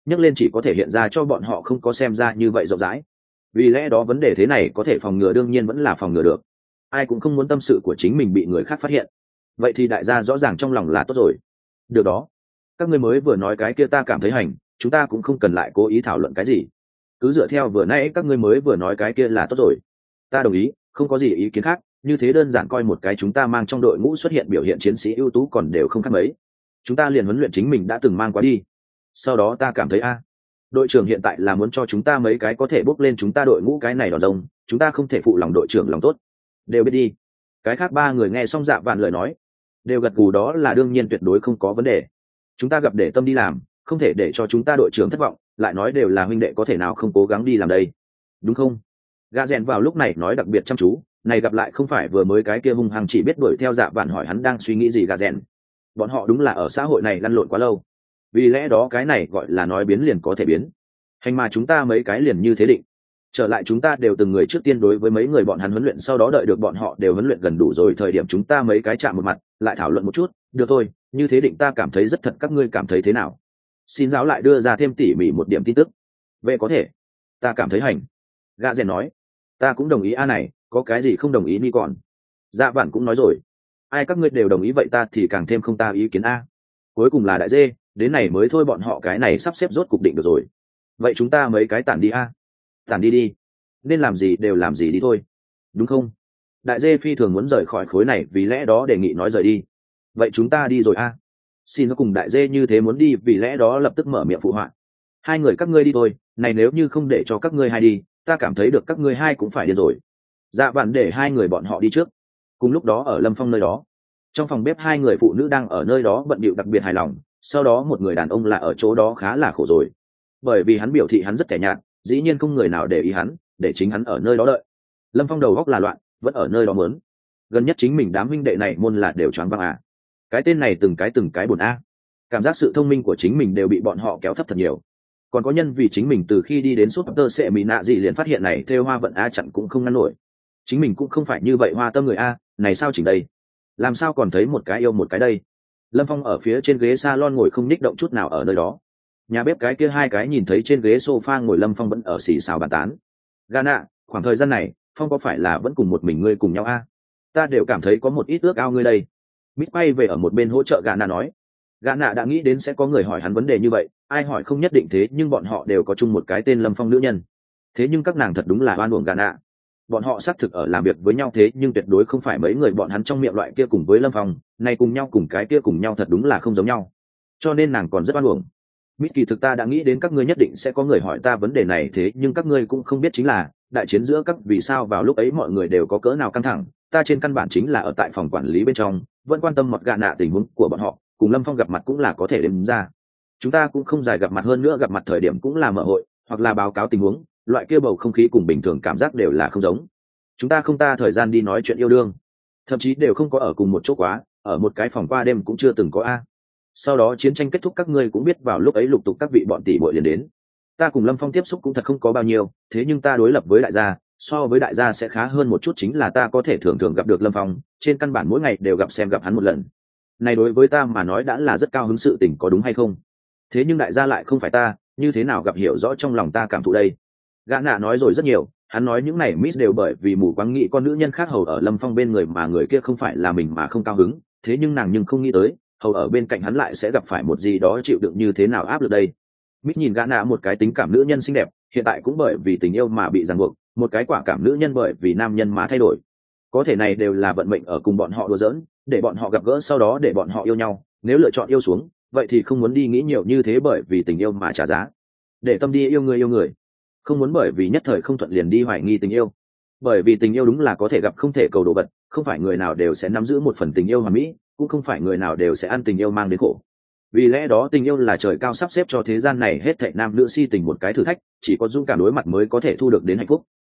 nhắc lên chỉ có thể hiện ra cho bọn họ không có xem ra như vậy rộng rãi. Vì lẽ đó vấn đề thế này có thể phòng ngừa đương nhiên vẫn là phòng ngừa được. Ai cũng không muốn tâm sự của chính mình bị người khác phát hiện. Vậy thì đại gia rõ ràng trong lòng là tốt rồi. Được đó, các ngươi mới vừa nói cái kia ta cảm thấy hành, chúng ta cũng không cần lại cố ý thảo luận cái gì. Cứ dựa theo vừa nãy các ngươi mới vừa nói cái kia là tốt rồi. Ta đồng ý, không có gì ý kiến khác, như thế đơn giản coi một cái chúng ta mang trong đội ngũ xuất hiện biểu hiện chiến sĩ ưu tú còn đều không khác mấy. Chúng ta liền huấn luyện chính mình đã từng mang qua đi. Sau đó ta cảm thấy a, đội trưởng hiện tại là muốn cho chúng ta mấy cái có thể bốc lên chúng ta đội ngũ cái này đòn rồng, chúng ta không thể phụ lòng đội trưởng lòng tốt. Đều biết đi. Cái khác ba người nghe xong Dạ Vạn lời nói, đều gật gù đó là đương nhiên tuyệt đối không có vấn đề. Chúng ta gặp để tâm đi làm, không thể để cho chúng ta đội trưởng thất vọng, lại nói đều là huynh đệ có thể nào không cố gắng đi làm đây, đúng không? Gã rèn vào lúc này nói đặc biệt chăm chú, này gặp lại không phải vừa mới cái kia hung hăng chỉ biết đuổi theo Dạ Vạn hỏi hắn đang suy nghĩ gì. Gã rèn, bọn họ đúng là ở xã hội này lăn lộn quá lâu, vì lẽ đó cái này gọi là nói biến liền có thể biến. Hành mà chúng ta mấy cái liền như thế định. Trở lại chúng ta đều từng người trước tiên đối với mấy người bọn hắn huấn luyện, sau đó đợi được bọn họ đều huấn luyện gần đủ rồi thời điểm chúng ta mấy cái chạm một mặt, lại thảo luận một chút, được thôi, như thế định ta cảm thấy rất thật, các ngươi cảm thấy thế nào? Xin giáo lại đưa ra thêm tỉ mỉ một điểm tin tức. Về có thể, ta cảm thấy hành. Gã rèn nói, ta cũng đồng ý a này, có cái gì không đồng ý đi còn. Dạ Vạn cũng nói rồi, ai các ngươi đều đồng ý vậy ta thì càng thêm không ta ý kiến a. Cuối cùng là đại dê, đến này mới thôi, bọn họ cái này sắp xếp rốt cục định được rồi. Vậy chúng ta mấy cái tản đi a. Tản đi đi, nên làm gì đều làm gì đi thôi, đúng không? Đại dê phi thường muốn rời khỏi khối này, vì lẽ đó đề nghị nói rời đi. Vậy chúng ta đi rồi a. Xin nó cùng đại dê như thế muốn đi, vì lẽ đó lập tức mở miệng phụ họa. Hai người các ngươi đi thôi, này nếu như không để cho các ngươi hai đi, ta cảm thấy được các ngươi hai cũng phải đi rồi. Dạ Vạn để hai người bọn họ đi trước. Cùng lúc đó ở Lâm Phong nơi đó, trong phòng bếp hai người phụ nữ đang ở nơi đó bận bịu đặc biệt hài lòng, sau đó một người đàn ông là ở chỗ đó khá là khổ rồi, bởi vì hắn biểu thị hắn rất kẻ nhạt, dĩ nhiên không người nào để ý hắn, để chính hắn ở nơi đó đợi. Lâm Phong đầu góc là loạn, vẫn ở nơi đó mớn. Gần nhất chính mình đám huynh đệ này môn là đều choáng váng à. Cái tên này từng cái từng cái buồn a. Cảm giác sự thông minh của chính mình đều bị bọn họ kéo thấp thật nhiều. Còn có nhân vì chính mình từ khi đi đến Super sẽ mỹ nạ gì liền phát hiện này theo hoa vận a chặn cũng không ngăn nổi. Chính mình cũng không phải như vậy hoa tâm người a, này sao chỉnh đây? Làm sao còn thấy một cái yêu một cái đây? Lâm Phong ở phía trên ghế salon ngồi không nhích động chút nào ở nơi đó. Nhà bếp cái kia hai cái nhìn thấy trên ghế sofa ngồi Lâm Phong vẫn ở xì xào bàn tán. Gana, khoảng thời gian này, Phong có phải là vẫn cùng một mình ngươi cùng nhau a? Ta đều cảm thấy có một ít ước ao ngươi đây. Mít quay về ở một bên hỗ trợ Gana nói. Gana đã nghĩ đến sẽ có người hỏi hắn vấn đề như vậy, ai hỏi không nhất định thế, nhưng bọn họ đều có chung một cái tên Lâm Phong nữ nhân. Thế nhưng các nàng thật đúng là oan uổng Gana. Bọn họ xác thực ở làm việc với nhau thế nhưng tuyệt đối không phải mấy người bọn hắn trong miệng loại kia cùng với Lâm Phong, này cùng nhau cùng cái kia cùng nhau thật đúng là không giống nhau. Cho nên nàng còn rất oan uổng. Mít kỳ thực ta đã nghĩ đến các ngươi nhất định sẽ có người hỏi ta vấn đề này, thế nhưng các ngươi cũng không biết chính là đại chiến giữa các vì sao vào lúc ấy mọi người đều có cỡ nào căng thẳng, ta trên căn bản chính là ở tại phòng quản lý bên trong, vẫn quan tâm một gạ nạ tình huống của bọn họ, cùng Lâm Phong gặp mặt cũng là có thể đếm ra. Chúng ta cũng không dài gặp mặt, hơn nữa gặp mặt thời điểm cũng là mở hội hoặc là báo cáo tình huống, loại kia bầu không khí cùng bình thường cảm giác đều là không giống. Chúng ta không ta thời gian đi nói chuyện yêu đương, thậm chí đều không có ở cùng một chỗ quá, ở một cái phòng qua đêm cũng chưa từng có a. Sau đó chiến tranh kết thúc các ngươi cũng biết vào lúc ấy lục tục các vị bọn tỷ muội liền đến. Ta cùng Lâm Phong tiếp xúc cũng thật không có bao nhiêu, thế nhưng ta đối lập với đại gia, so với đại gia sẽ khá hơn một chút, chính là ta có thể thường thường gặp được Lâm Phong, trên căn bản mỗi ngày đều gặp xem gặp hắn một lần. Này đối với ta mà nói đã là rất cao hứng sự tình, có đúng hay không? Thế nhưng đại gia lại không phải ta, như thế nào gặp hiểu rõ trong lòng ta cảm thụ đây? Gã nạ nói rồi rất nhiều, hắn nói những này Miss đều bởi vì mù quáng nghĩ con nữ nhân khác hầu ở Lâm Phong bên người mà người kia không phải là mình mà không cao hứng, thế nhưng nàng nhưng không nghĩ tới hầu ở bên cạnh hắn lại sẽ gặp phải một gì đó chịu đựng như thế nào áp lực đây. Miss nhìn gã nạ một cái tính cảm nữ nhân xinh đẹp, hiện tại cũng bởi vì tình yêu mà bị ràng buộc, một cái quả cảm nữ nhân bởi vì nam nhân mà thay đổi. Có thể này đều là vận mệnh ở cùng bọn họ đùa giỡn, để bọn họ gặp gỡ sau đó để bọn họ yêu nhau, nếu lựa chọn yêu xuống, vậy thì không muốn đi nghĩ nhiều như thế bởi vì tình yêu mà trả giá. Để tâm đi yêu người yêu người, không muốn bởi vì nhất thời không thuận liền đi hoài nghi tình yêu, bởi vì tình yêu đúng là có thể gặp không thể cầu đồ vật, không phải người nào đều sẽ nắm giữ một phần tình yêu hoàn mỹ, cũng không phải người nào đều sẽ ăn tình yêu mang đến khổ. Vì lẽ đó tình yêu là trời cao sắp xếp cho thế gian này hết thảy nam nữ si tình một cái thử thách, chỉ có dũng cảm đối mặt mới có thể thu được đến hạnh phúc.